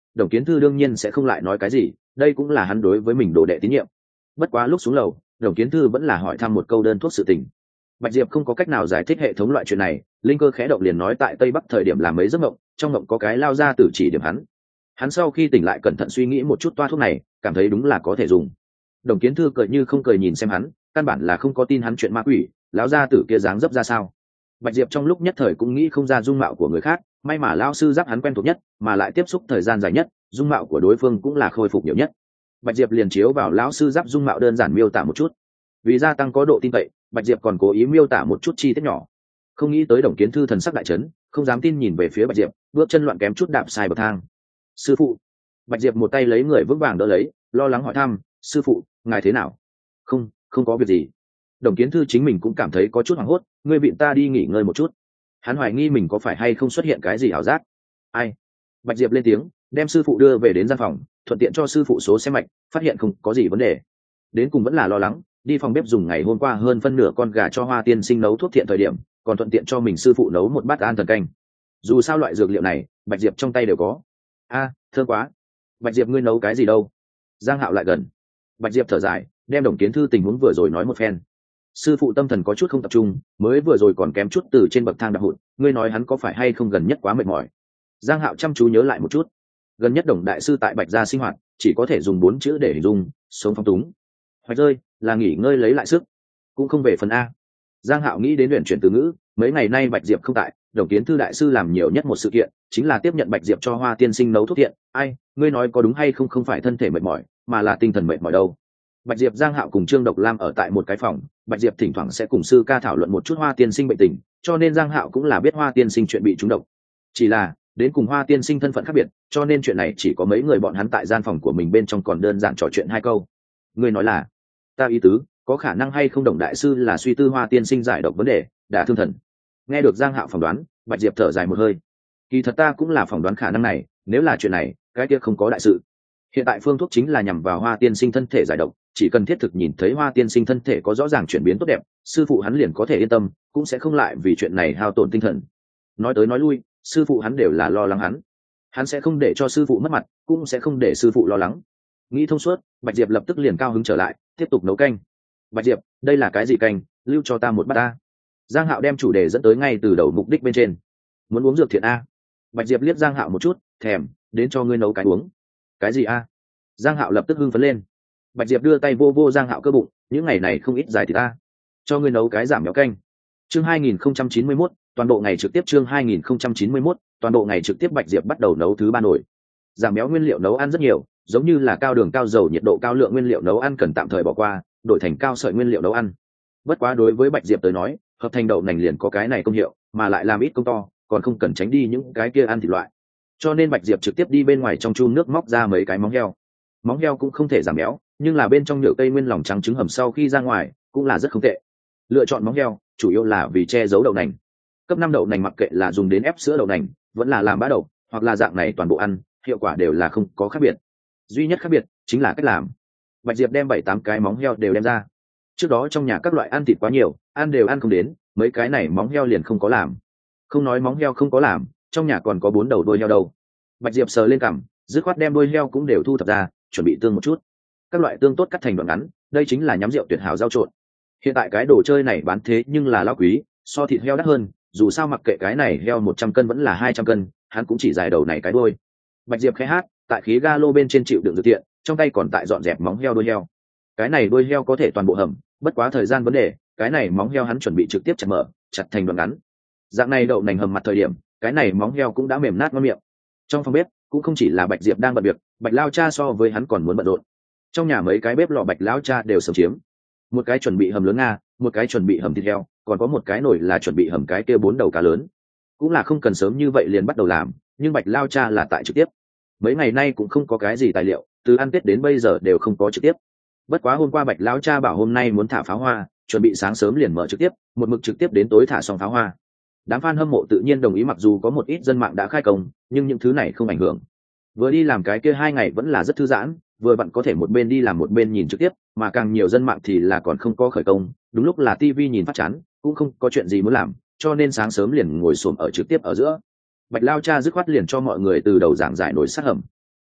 Đồng Kiến Thư đương nhiên sẽ không lại nói cái gì, đây cũng là hắn đối với mình đồ đệ tín nhiệm. Bất quá lúc xuống lầu, Đồng Kiến Thư vẫn là hỏi thăm một câu đơn thuốc sự tình. Bạch Diệp không có cách nào giải thích hệ thống loại chuyện này, linh cơ khẽ động liền nói tại Tây Bắc thời điểm làm mấy giấc mộng, trong mộng có cái lao ra tử chỉ điểm hắn. Hắn sau khi tỉnh lại cẩn thận suy nghĩ một chút toa thuốc này, cảm thấy đúng là có thể dùng. Đồng Kiến Thư cười như không cười nhìn xem hắn, căn bản là không có tin hắn chuyện ma quỷ, lão gia tử kia dáng dấp ra sao. Bạch Diệp trong lúc nhất thời cũng nghĩ không ra dung mạo của người khác, may mà lão sư giáp hắn quen thuộc nhất, mà lại tiếp xúc thời gian dài nhất, dung mạo của đối phương cũng là khôi phục nhiều nhất. Bạch Diệp liền chiếu vào lão sư giáp dung mạo đơn giản miêu tả một chút. Vì gia tăng có độ tin cậy, Bạch Diệp còn cố ý miêu tả một chút chi tiết nhỏ. Không nghĩ tới Đồng Kiến Thư thần sắc đại chấn, không dám tin nhìn về phía Bạch Diệp, bước chân loạn kém chút đạp sai bậc thang. Sư phụ. Bạch Diệp một tay lấy người vững vàng đỡ lấy, lo lắng hỏi thăm, sư phụ, ngài thế nào? Không, không có việc gì. Đồng Kiến Thư chính mình cũng cảm thấy có chút hoảng hốt, ngươi vịn ta đi nghỉ ngơi một chút. Hắn hoài nghi mình có phải hay không xuất hiện cái gì ảo giác. Ai? Bạch Diệp lên tiếng, đem sư phụ đưa về đến gian phòng, thuận tiện cho sư phụ số xem mạch, phát hiện không có gì vấn đề. Đến cùng vẫn là lo lắng, đi phòng bếp dùng ngày hôm qua hơn phân nửa con gà cho Hoa tiên sinh nấu thuốc thiện thời điểm, còn thuận tiện cho mình sư phụ nấu một bát an thần canh. Dù sao loại dược liệu này, Bạch Diệp trong tay đều có. A, à, thơm quá. Bạch Diệp ngươi nấu cái gì đâu? Giang Hạo lại gần. Bạch Diệp thở dài, đem Đồng Kiến Thư tình huống vừa rồi nói một phen. Sư phụ tâm thần có chút không tập trung, mới vừa rồi còn kém chút từ trên bậc thang đạp hụt, ngươi nói hắn có phải hay không gần nhất quá mệt mỏi. Giang Hạo chăm chú nhớ lại một chút. Gần nhất Đồng đại sư tại Bạch gia sinh hoạt, chỉ có thể dùng bốn chữ để hình dung, sống phong túng. Hoạch rơi, là nghỉ ngơi lấy lại sức, cũng không về phần a. Giang Hạo nghĩ đến luyện chuyển từ ngữ, mấy ngày nay Bạch Diệp không tại, Đồng Kiến Thư đại sư làm nhiều nhất một sự kiện, chính là tiếp nhận Bạch Diệp cho Hoa tiên sinh nấu thuốc thiện. Ai, ngươi nói có đúng hay không, không phải thân thể mệt mỏi, mà là tinh thần mệt mỏi đâu. Bạch Diệp, Giang Hạo cùng Trương Độc Lam ở tại một cái phòng, Bạch Diệp thỉnh thoảng sẽ cùng sư ca thảo luận một chút Hoa tiên sinh bệnh tình, cho nên Giang Hạo cũng là biết Hoa tiên sinh chuyện bị trúng độc. Chỉ là, đến cùng Hoa tiên sinh thân phận khác biệt, cho nên chuyện này chỉ có mấy người bọn hắn tại gian phòng của mình bên trong còn đơn giản trò chuyện hai câu. Ngươi nói là, ta ý tứ, có khả năng hay không Đồng đại sư là suy tư Hoa tiên sinh giải độc vấn đề, đả thương thần. Nghe được Giang Hạo phỏng đoán, Bạch Diệp thở dài một hơi. Kỳ thật ta cũng là phỏng đoán khả năng này, nếu là chuyện này, cái kia không có đại sự. Hiện tại phương thuốc chính là nhằm vào Hoa tiên sinh thân thể giải độc, chỉ cần thiết thực nhìn thấy Hoa tiên sinh thân thể có rõ ràng chuyển biến tốt đẹp, sư phụ hắn liền có thể yên tâm, cũng sẽ không lại vì chuyện này hao tổn tinh thần. Nói tới nói lui, sư phụ hắn đều là lo lắng hắn, hắn sẽ không để cho sư phụ mất mặt, cũng sẽ không để sư phụ lo lắng. Nghĩ thông suốt, Bạch Diệp lập tức liền cao hứng trở lại, tiếp tục nấu canh. Bạch Diệp, đây là cái gì canh, lưu cho ta một bát ta. Giang Hạo đem chủ đề dẫn tới ngay từ đầu mục đích bên trên. Muốn uống dược thiện a? Bạch Diệp liếc Giang Hạo một chút, thèm, đến cho ngươi nấu cái uống. Cái gì a? Giang Hạo lập tức hưng phấn lên. Bạch Diệp đưa tay vô vô Giang Hạo cơ bụng, những ngày này không ít dài thì ta cho ngươi nấu cái giảm béo canh. Chương hai nghìn không trăm chín mươi mốt, toàn bộ ngày trực tiếp. Chương hai nghìn không trăm chín mươi mốt, toàn bộ ngày trực tiếp. Bạch Diệp bắt đầu nấu thứ ba nồi. Giảm béo nguyên liệu nấu ăn rất nhiều, giống như là cao đường, cao dầu, nhiệt độ cao lượng nguyên liệu nấu ăn cần tạm thời bỏ qua, đổi thành cao sợi nguyên liệu nấu ăn. Bất quá đối với Bạch Diệp tới nói, hợp thành đậu nành liền có cái này công hiệu, mà lại làm ít công to, còn không cần tránh đi những cái kia ăn thịt loại. Cho nên Bạch Diệp trực tiếp đi bên ngoài trong chum nước móc ra mấy cái móng heo. Móng heo cũng không thể giảm béo, nhưng là bên trong nhựa cây nguyên lòng trắng trứng hầm sau khi ra ngoài cũng là rất không tệ. Lựa chọn móng heo chủ yếu là vì che giấu đậu nành. Cấp năm đậu nành mặc kệ là dùng đến ép sữa đậu nành, vẫn là làm bã đậu, hoặc là dạng này toàn bộ ăn, hiệu quả đều là không có khác biệt. Duy nhất khác biệt chính là cách làm. Bạch Diệp đem bảy tám cái móng heo đều đem ra. Trước đó trong nhà các loại ăn thịt quá nhiều, ăn đều ăn không đến, mấy cái này móng heo liền không có làm. Không nói móng heo không có làm, trong nhà còn có bốn đầu đuôi heo đâu. Bạch Diệp sờ lên cằm, dứt khoát đem đuôi heo cũng đều thu thập ra, chuẩn bị tương một chút. Các loại tương tốt cắt thành đoạn ngắn, đây chính là nhắm rượu tuyệt hảo giao trộn. Hiện tại cái đồ chơi này bán thế nhưng là lão quý, so thịt heo đắt hơn, dù sao mặc kệ cái này heo một trăm cân vẫn là hai trăm cân, hắn cũng chỉ dài đầu này cái đuôi. Bạch Diệp khẽ hát, tại khí ga lô bên trên chịu đựng dược tiện, trong tay còn tại dọn dẹp móng heo đuôi heo. Cái này đuôi heo có thể toàn bộ hầm, bất quá thời gian vấn đề, cái này móng heo hắn chuẩn bị trực tiếp chặt mở, chặt thành đoạn ngắn. Dạng này đậu nành hầm mặt thời điểm, cái này móng heo cũng đã mềm nát ngon miệng. Trong phòng bếp cũng không chỉ là Bạch Diệp đang bận việc, Bạch lao cha so với hắn còn muốn bận rộn. Trong nhà mấy cái bếp lò Bạch lão cha đều sớm chiếm, một cái chuẩn bị hầm lớn nga, một cái chuẩn bị hầm thịt heo, còn có một cái nồi là chuẩn bị hầm cái kia bốn đầu cá lớn. Cũng là không cần sớm như vậy liền bắt đầu làm, nhưng Bạch lao cha là tại trực tiếp. Mấy ngày nay cũng không có cái gì tài liệu, từ ăn Tết đến bây giờ đều không có trực tiếp. Bất quá hôm qua Bạch lão cha bảo hôm nay muốn thả pháo hoa, chuẩn bị sáng sớm liền mở trực tiếp, một mực trực tiếp đến tối thả xong pháo hoa. Đám fan hâm mộ tự nhiên đồng ý, mặc dù có một ít dân mạng đã khai công, nhưng những thứ này không ảnh hưởng. Vừa đi làm cái kia hai ngày vẫn là rất thư giãn, vừa bạn có thể một bên đi làm một bên nhìn trực tiếp, mà càng nhiều dân mạng thì là còn không có khởi công, đúng lúc là tivi nhìn phát chán, cũng không có chuyện gì muốn làm, cho nên sáng sớm liền ngồi xổm ở trực tiếp ở giữa. Bạch lao cha dứt khoát liền cho mọi người từ đầu giảng giải nồi sắt hầm.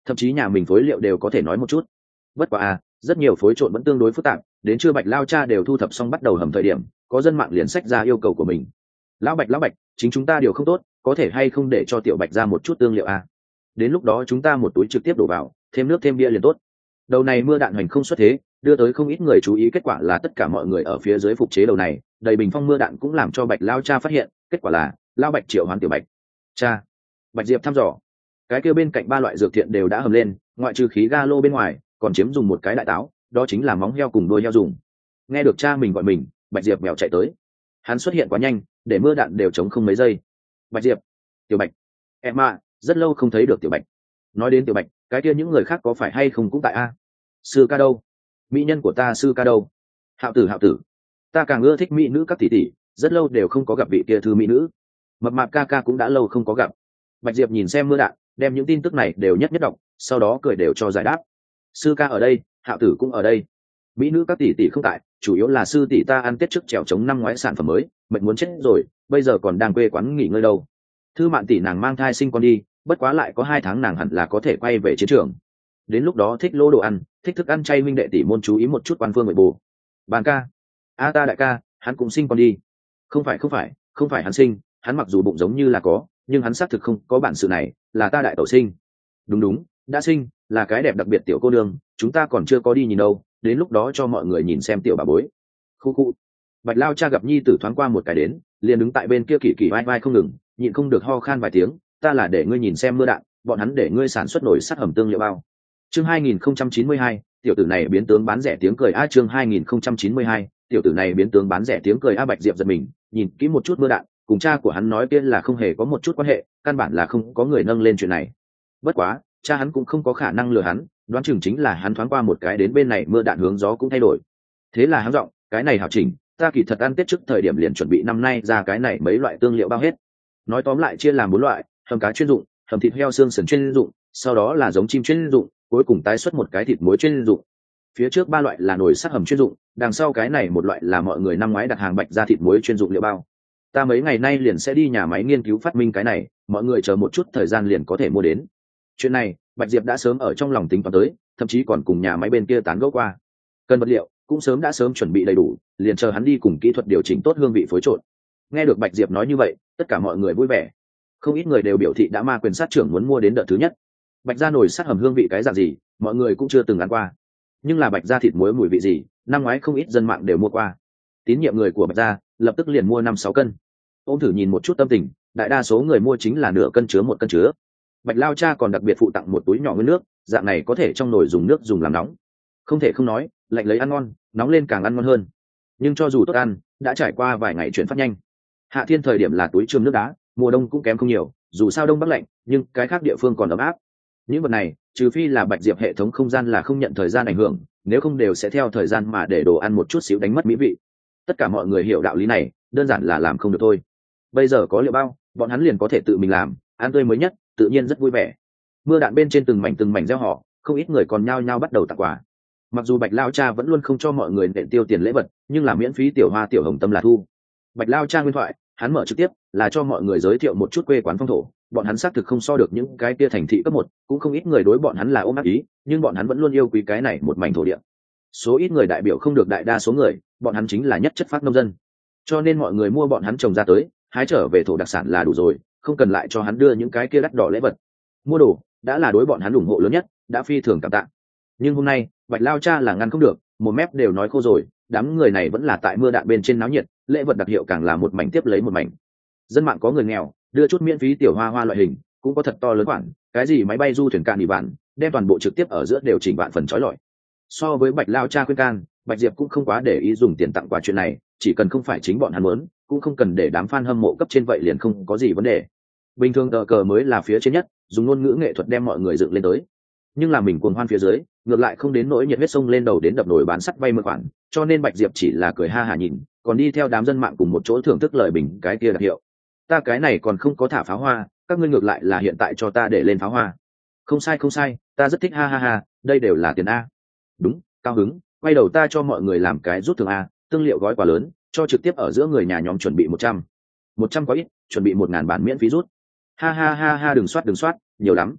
thậm chí nhà mình phối liệu đều có thể nói một chút. Bất quá à, rất nhiều phối trộn vẫn tương đối phức tạp, đến trưa Bạch Lao cha đều thu thập xong bắt đầu hầm thời điểm, có dân mạng liền xách ra yêu cầu của mình. Lão Bạch, lão Bạch, chính chúng ta điều không tốt, có thể hay không để cho tiểu Bạch ra một chút tương liệu à? Đến lúc đó chúng ta một túi trực tiếp đổ vào, thêm nước thêm bia liền tốt. Đầu này mưa đạn hoành không xuất thế, đưa tới không ít người chú ý, kết quả là tất cả mọi người ở phía dưới phục chế đầu này, đầy bình phong mưa đạn cũng làm cho Bạch Lao cha phát hiện, kết quả là Lao Bạch triệu hoán tiểu Bạch. Cha, Bạch Diệp thăm dò, cái kia bên cạnh ba loại dược thiện đều đã hầm lên, ngoại trừ khí ga lô bên ngoài, còn chiếm dùng một cái đại táo, đó chính là móng heo cùng đuôi heo dùng. Nghe được cha mình gọi mình, Bạch Diệp mèo chạy tới. Hắn xuất hiện quá nhanh, để mưa đạn đều chống không mấy giây. Bạch Diệp, tiểu Bạch, em à, rất lâu không thấy được tiểu Bạch. Nói đến tiểu Bạch, cái kia những người khác có phải hay không cũng tại a? Sư ca đâu? Mỹ nhân của ta sư ca đâu? Hạo tử, hạo tử, ta càng ưa thích mỹ nữ các tỷ tỷ, rất lâu đều không có gặp vị kia thư mỹ nữ. Mập mạp ca ca cũng đã lâu không có gặp. Bạch Diệp nhìn xem mưa đạn, đem những tin tức này đều nhất nhất đọc, sau đó cười đều cho giải đáp. Sư ca ở đây, hạo tử cũng ở đây. Mỹ nữ các tỷ tỷ không tại, chủ yếu là sư tỷ ta ăn tết trước trèo chống năm ngoái sản phẩm mới, mệt muốn chết rồi, bây giờ còn đang quê quán nghỉ ngơi đâu. Thư Mạn tỷ nàng mang thai sinh con đi, bất quá lại có hai tháng nàng hẳn là có thể quay về chiến trường. Đến lúc đó thích lô đồ ăn, thích thức ăn chay, minh đệ tỷ môn chú ý một chút quan phương nội bộ. Bàn ca, a ta đại ca, hắn cũng sinh con đi. Không phải không phải, không phải hắn sinh, hắn mặc dù bụng giống như là có, nhưng hắn xác thực không có bản sự này, là ta đại tẩu sinh. Đúng đúng, đã sinh, là cái đẹp đặc biệt tiểu cô nương, chúng ta còn chưa có đi nhìn đâu, đến lúc đó cho mọi người nhìn xem tiểu bà bối. Khu khu. Bạch Lao cha gặp nhi tử thoáng qua một cái đến, liền đứng tại bên kia kỳ kỳ vai vai không ngừng, nhịn không được ho khan vài tiếng, ta là để ngươi nhìn xem mưa đạn, bọn hắn để ngươi sản xuất nổi sắt hầm tương liệu bao. Chương hai nghìn không trăm chín mươi hai, tiểu tử này biến tướng bán rẻ tiếng cười a. Chương hai nghìn không trăm chín mươi hai, tiểu tử này biến tướng bán rẻ tiếng cười a. Bạch Diệp giật mình, nhìn kỹ một chút mưa đạn, cùng cha của hắn nói kia là không hề có một chút quan hệ, căn bản là không có người nâng lên chuyện này. Bất quá, cha hắn cũng không có khả năng lừa hắn, đoán chừng chính là hắn thoáng qua một cái đến bên này mưa đạn hướng gió cũng thay đổi. Thế là hắn giọng, cái này hảo chỉnh, ta kỳ thật ăn tết trước thời điểm liền chuẩn bị năm nay ra cái này mấy loại tương liệu bao hết. Nói tóm lại chia làm bốn loại, hầm cá chuyên dụng, hầm thịt heo xương sườn chuyên dụng, sau đó là giống chim chuyên dụng, cuối cùng tái xuất một cái thịt muối chuyên dụng. Phía trước ba loại là nồi sắt hầm chuyên dụng, đằng sau cái này một loại là mọi người năm ngoái đặt hàng Bạch ra thịt muối chuyên dụng liệu bao. Ta mấy ngày nay liền sẽ đi nhà máy nghiên cứu phát minh cái này, mọi người chờ một chút thời gian liền có thể mua đến. Chuyện này Bạch Diệp đã sớm ở trong lòng tính toán tới, thậm chí còn cùng nhà máy bên kia tán gẫu qua. Cần vật liệu cũng sớm đã sớm chuẩn bị đầy đủ, liền chờ hắn đi cùng kỹ thuật điều chỉnh tốt hương vị phối trộn. Nghe được Bạch Diệp nói như vậy, tất cả mọi người vui vẻ. Không ít người đều biểu thị đã ma quyền sát trưởng muốn mua đến đợt thứ nhất. Bạch gia nồi sắt hầm hương vị cái dạng gì, mọi người cũng chưa từng ăn qua. Nhưng là Bạch gia thịt muối mùi vị gì, năm ngoái không ít dân mạng đều mua qua. Tín nhiệm người của Bạch gia lập tức liền mua năm sáu cân. Ôm thử nhìn một chút tâm tình, đại đa số người mua chính là nửa cân chứa một cân chứa. Bạch Lao cha còn đặc biệt phụ tặng một túi nhỏ nguyên nước, dạng này có thể trong nồi dùng nước dùng làm nóng. Không thể không nói, lạnh lấy ăn ngon, nóng lên càng ăn ngon hơn. Nhưng cho dù tốt ăn, đã trải qua vài ngày chuyển phát nhanh. Hạ thiên thời điểm là túi chườm nước đá, mùa đông cũng kém không nhiều, dù sao đông bắc lạnh, nhưng cái khác địa phương còn ấm áp. Những vật này, trừ phi là Bạch Diệp hệ thống không gian là không nhận thời gian ảnh hưởng, nếu không đều sẽ theo thời gian mà để đồ ăn một chút xíu đánh mất mỹ vị. Tất cả mọi người hiểu đạo lý này, đơn giản là làm không được thôi. Bây giờ có liệu bao, bọn hắn liền có thể tự mình làm, ăn tươi mới nhất, tự nhiên rất vui vẻ. Mưa đạn bên trên từng mảnh từng mảnh gieo họ, không ít người còn nhao nhao bắt đầu tặng quà. Mặc dù Bạch Lao cha vẫn luôn không cho mọi người nện tiêu tiền lễ vật, nhưng là miễn phí tiểu hoa tiểu hồng tâm là thu. Bạch Lao cha nguyên thoại, hắn mở trực tiếp là cho mọi người giới thiệu một chút quê quán phong thổ, bọn hắn xác thực không so được những cái kia thành thị cấp một, cũng không ít người đối bọn hắn là ôm áp ý, nhưng bọn hắn vẫn luôn yêu quý cái này một mảnh thổ địa. Số ít người đại biểu không được đại đa số người, bọn hắn chính là nhất chất phác nông dân, cho nên mọi người mua bọn hắn trồng ra tới, hái trở về thổ đặc sản là đủ rồi, không cần lại cho hắn đưa những cái kia đắt đỏ lễ vật. Mua đồ đã là đối bọn hắn ủng hộ lớn nhất, đã phi thường cảm tạ. Nhưng hôm nay Bạch Lao cha là ngăn không được, một mép đều nói khô rồi, đám người này vẫn là tại mưa đạn bên trên náo nhiệt, lễ vật đặc hiệu càng là một mảnh tiếp lấy một mảnh. Dân mạng có người nghèo đưa chút miễn phí tiểu hoa hoa loại hình, cũng có thật to lớn khoản, cái gì máy bay du thuyền cạn đi bạn, đem toàn bộ trực tiếp ở giữa đều chỉnh vạn phần chói lọi. So với Bạch Lao cha khuyên can, Bạch Diệp cũng không quá để ý dùng tiền tặng quà chuyện này, chỉ cần không phải chính bọn hắn muốn, cũng không cần để đám fan hâm mộ cấp trên vậy liền không có gì vấn đề. Bình thường tờ cờ mới là phía trên nhất, dùng ngôn ngữ nghệ thuật đem mọi người dựng lên tới. Nhưng là mình cuồng hoan phía dưới, ngược lại không đến nỗi nhiệt huyết sông lên đầu đến đập nồi bán sắt vay mượn khoản, cho nên Bạch Diệp chỉ là cười ha hả nhìn, còn đi theo đám dân mạng cùng một chỗ thưởng thức lời bình cái kia đặc hiệu. Ta cái này còn không có thả pháo hoa, các ngươi ngược lại là hiện tại cho ta để lên pháo hoa. Không sai không sai, ta rất thích ha ha ha, đây đều là tiền a. Đúng, cao hứng, quay đầu ta cho mọi người làm cái rút thưởng a, tương liệu gói quá lớn, cho trực tiếp ở giữa người nhà nhóm chuẩn bị một trăm. một trăm quá ít, chuẩn bị một ngàn bản miễn phí rút. Ha ha ha ha, đừng soát đừng soát, nhiều lắm.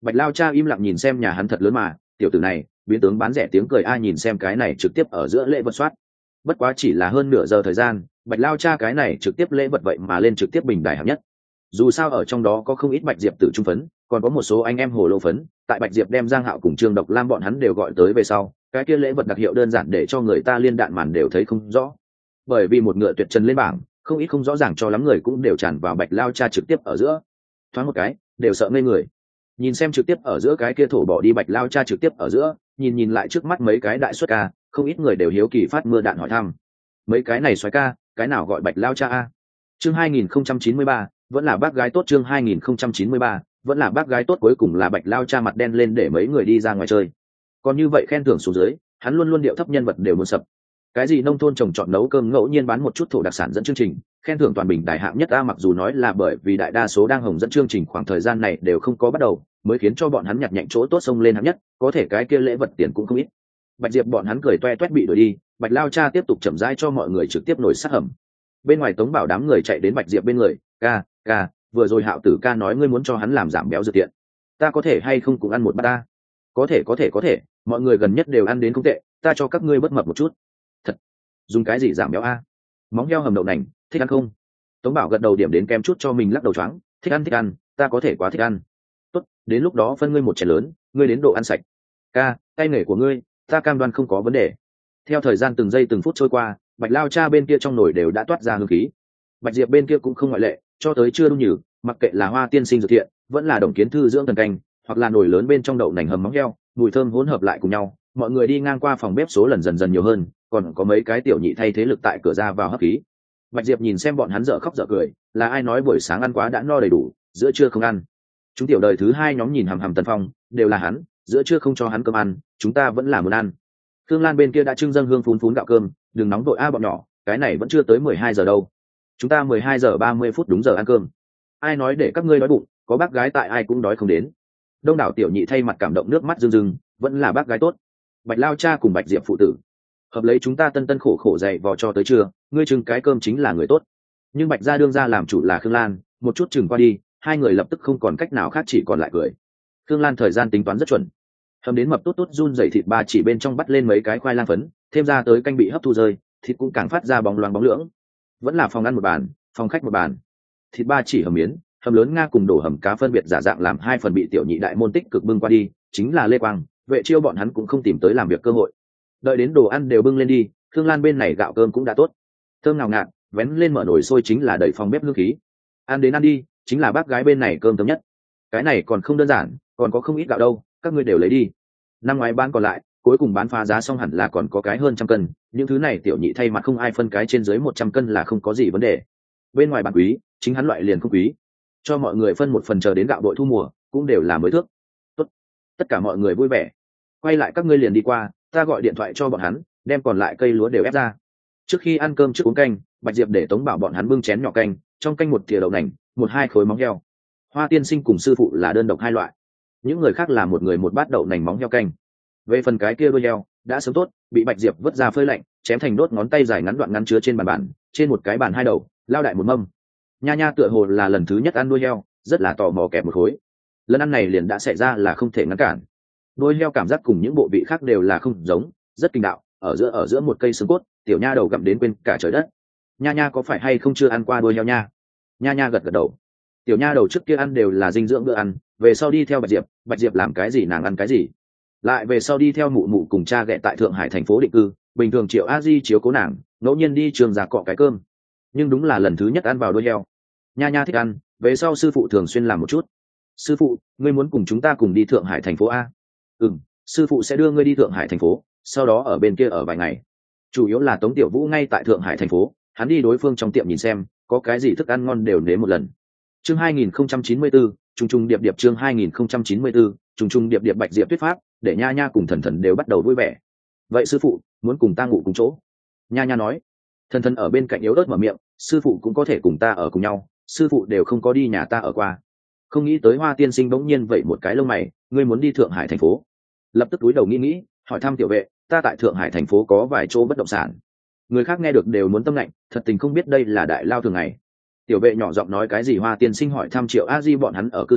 Bạch lao cha im lặng nhìn xem nhà hắn thật lớn mà, tiểu tử này biến tướng bán rẻ tiếng cười ai nhìn xem cái này trực tiếp ở giữa lễ vật soát. Bất quá chỉ là hơn nửa giờ thời gian, Bạch lao cha cái này trực tiếp lễ vật vậy mà lên trực tiếp bình đài hạng nhất. Dù sao ở trong đó có không ít Bạch Diệp tử trung phấn, còn có một số anh em hồ lô phấn, tại Bạch Diệp đem Giang Hạo cùng Trương Độc Lam bọn hắn đều gọi tới về sau, cái kia lễ vật đặc hiệu đơn giản để cho người ta liên đạn màn đều thấy không rõ. Bởi vì một ngựa tuyệt trần lên bảng, không ít không rõ ràng cho lắm người cũng đều tràn vào Bạch lao cha trực tiếp ở giữa. Thoáng một cái, đều sợ ngây người. Nhìn xem trực tiếp ở giữa cái kia thổ bỏ đi Bạch lao cha trực tiếp ở giữa, nhìn nhìn lại trước mắt mấy cái đại xuất ca, không ít người đều hiếu kỳ phát mưa đạn hỏi thăm. Mấy cái này xoáy ca, cái nào gọi Bạch lao cha a? Chương hai nghìn không trăm chín mươi ba, vẫn là bác gái tốt. Chương hai nghìn không trăm chín mươi ba, vẫn là bác gái tốt. Cuối cùng là Bạch lao cha mặt đen lên để mấy người đi ra ngoài chơi. Còn như vậy khen thưởng xuống dưới, hắn luôn luôn điệu thấp nhân vật đều muốn sập. Cái gì nông thôn trồng trọt nấu cơm ngẫu nhiên bán một chút thổ đặc sản dẫn chương trình, khen thưởng toàn bình đại hạng nhất a, mặc dù nói là bởi vì đại đa số đang hồng dẫn chương trình khoảng thời gian này đều không có bắt đầu, mới khiến cho bọn hắn nhặt nhạnh chỗ tốt xông lên hạng nhất, có thể cái kia lễ vật tiền cũng không ít. Bạch Diệp bọn hắn cười toe toét bị đuổi đi, Bạch lao cha tiếp tục chậm rãi cho mọi người trực tiếp nổi sát hầm. Bên ngoài Tống Bảo đám người chạy đến Bạch Diệp bên người, ca ca, vừa rồi Hạo tử ca nói ngươi muốn cho hắn làm giảm béo dược tiện, ta có thể hay không cũng ăn một bát ta? Có thể có thể có thể, mọi người gần nhất đều ăn đến không tệ, ta cho các ngươi bất mập một chút. Thật? Dùng cái gì giảm béo a? Móng heo hầm đậu nành, thích ăn không? Tống Bảo gật đầu điểm đến kem chút cho mình lắc đầu choáng, thích ăn thích ăn, ta có thể quá thích ăn. Tốt, đến lúc đó phân ngươi một chén lớn, ngươi đến độ ăn sạch. Ca, tay nghề của ngươi, ta cam đoan không có vấn đề. Theo thời gian từng giây từng phút trôi qua, Bạch lao cha bên kia trong nồi đều đã toát ra hương khí. Bạch Diệp bên kia cũng không ngoại lệ, cho tới chưa đun nhừ, mặc kệ là hoa tiên sinh dược thiện, vẫn là đồng kiến thư dưỡng thần canh, hoặc là nồi lớn bên trong đậu nành hầm móng heo, mùi thơm hỗn hợp lại cùng nhau, mọi người đi ngang qua phòng bếp số lần dần dần nhiều hơn, còn có mấy cái tiểu nhị thay thế lực tại cửa ra vào hấp khí. Bạch Diệp nhìn xem bọn hắn dở khóc dở cười, là ai nói buổi sáng ăn quá đã no đầy đủ, giữa trưa không ăn. Chúng tiểu đời thứ hai nhóm nhìn hằm hằm Tần Phong, đều là hắn, giữa trưa không cho hắn cơm ăn, chúng ta vẫn là muốn ăn. Thương Lan bên kia đã trưng dâng hương phún phún gạo cơm, đừng nóng vội a bọn nhỏ, cái này vẫn chưa tới mười hai giờ đâu. Chúng ta mười hai giờ ba mươi phút đúng giờ ăn cơm. Ai nói để các ngươi đói bụng, có bác gái tại ai cũng đói không đến. Đông đảo tiểu nhị thay mặt cảm động nước mắt rưng rưng, vẫn là bác gái tốt. Bạch lao cha cùng Bạch Diệp phụ tử, hợp lấy chúng ta tân tân khổ khổ dày vò cho tới trưa, ngươi chừng cái cơm chính là người tốt. Nhưng Bạch gia đương gia làm chủ là Khương Lan, một chút chừng qua đi, hai người lập tức không còn cách nào khác chỉ còn lại cười. Khương Lan thời gian tính toán rất chuẩn, hầm đến mập tốt tốt run dày thịt ba chỉ bên trong bắt lên mấy cái khoai lang phấn, thêm ra tới canh bị hấp thu rơi, thịt cũng càng phát ra bóng loáng bóng lưỡng. Vẫn là phòng ăn một bàn, phòng khách một bàn. Thịt ba chỉ hầm miến, hầm lớn nga cùng đổ hầm cá phân biệt giả dạng làm hai phần bị tiểu nhị đại môn tích cực bưng qua đi, chính là Lê Quang, Vệ Chiêu bọn hắn cũng không tìm tới làm việc cơ hội. Đợi đến đồ ăn đều bưng lên đi, Khương Lan bên này gạo cơm cũng đã tốt, thơm ngào ngạt, vén lên mở nồi sôi chính là đẩy phòng bếp hương khí. Ăn đến ăn đi, chính là bác gái bên này cơm thơm nhất. Cái này còn không đơn giản, còn có không ít gạo đâu, các ngươi đều lấy đi. Năm ngoái bán còn lại, cuối cùng bán phá giá xong hẳn là còn có cái hơn trăm cân, những thứ này tiểu nhị thay mặt không ai phân cái trên dưới một trăm cân là không có gì vấn đề. Bên ngoài bản quý, chính hắn loại liền không quý, cho mọi người phân một phần chờ đến gạo đội thu mùa, cũng đều là mới thước. Tốt, tất cả mọi người vui vẻ. Quay lại các ngươi liền đi qua, ta gọi điện thoại cho bọn hắn, đem còn lại cây lúa đều ép ra. Trước khi ăn cơm trước uống canh, Bạch Diệp để Tống Bảo bọn hắn bưng chén nhỏ canh, trong canh một thìa đậu nành, một hai khối móng heo. Hoa tiên sinh cùng sư phụ là đơn độc hai loại, những người khác là một người một bát đậu nành móng heo canh. Về phần cái kia đuôi heo đã sớm tốt, bị Bạch Diệp vứt ra phơi lạnh, chém thành đốt ngón tay dài ngắn đoạn ngắn chứa trên bàn bàn, trên một cái bàn hai đầu, lao đại một mâm. Nha nha tựa hồ là lần thứ nhất ăn đuôi heo, rất là tò mò kẹp một khối. Lần ăn này liền đã xảy ra là không thể ngăn cản. Đuôi heo cảm giác cùng những bộ vị khác đều là không giống, rất kinh đạo, ở giữa ở giữa một cây xương cốt, tiểu nha đầu gặm đến quên cả trời đất. Nha nha có phải hay không chưa ăn qua đuôi heo nha? Nha nha gật gật đầu. Tiểu nha đầu trước kia ăn đều là dinh dưỡng bữa ăn, về sau đi theo Bạch Diệp, Bạch Diệp làm cái gì nàng ăn cái gì. Lại về sau đi theo mụ mụ cùng cha ghẹ tại Thượng Hải thành phố định cư, bình thường Triệu A Di chiếu cố nàng, ngẫu nhiên đi trường già cọ cái cơm. Nhưng đúng là lần thứ nhất ăn vào đuôi heo. Nha nha thích ăn, về sau sư phụ thường xuyên làm một chút. Sư phụ, ngươi muốn cùng chúng ta cùng đi Thượng Hải thành phố a? Ừm, sư phụ sẽ đưa ngươi đi Thượng Hải thành phố, sau đó ở bên kia ở vài ngày. Chủ yếu là Tống Tiểu Vũ ngay tại Thượng Hải thành phố, hắn đi đối phương trong tiệm nhìn xem, có cái gì thức ăn ngon đều nếm một lần. Chương hai nghìn không trăm chín mươi tư, trùng trùng điệp điệp. Chương hai nghìn không trăm chín mươi tư, trùng trùng điệp điệp. Bạch Diệp thuyết pháp, để Nha Nha cùng Thần Thần đều bắt đầu vui vẻ. Vậy sư phụ muốn cùng ta ngủ cùng chỗ? Nha Nha nói. Thần Thần ở bên cạnh yếu ớt mở miệng, sư phụ cũng có thể cùng ta ở cùng nhau, sư phụ đều không có đi nhà ta ở qua. Không nghĩ tới Hoa tiên sinh bỗng nhiên vậy một cái lông mày, ngươi muốn đi Thượng Hải thành phố? Lập tức túi đầu nghĩ nghĩ, hỏi thăm tiểu vệ, ta tại Thượng Hải thành phố có vài chỗ bất động sản. Người khác nghe được đều muốn tâm lạnh, thật tình không biết đây là đại lao thường ngày. Tiểu vệ nhỏ giọng nói cái gì Hoa tiên sinh hỏi thăm Triệu A Di bọn hắn ở cư xá,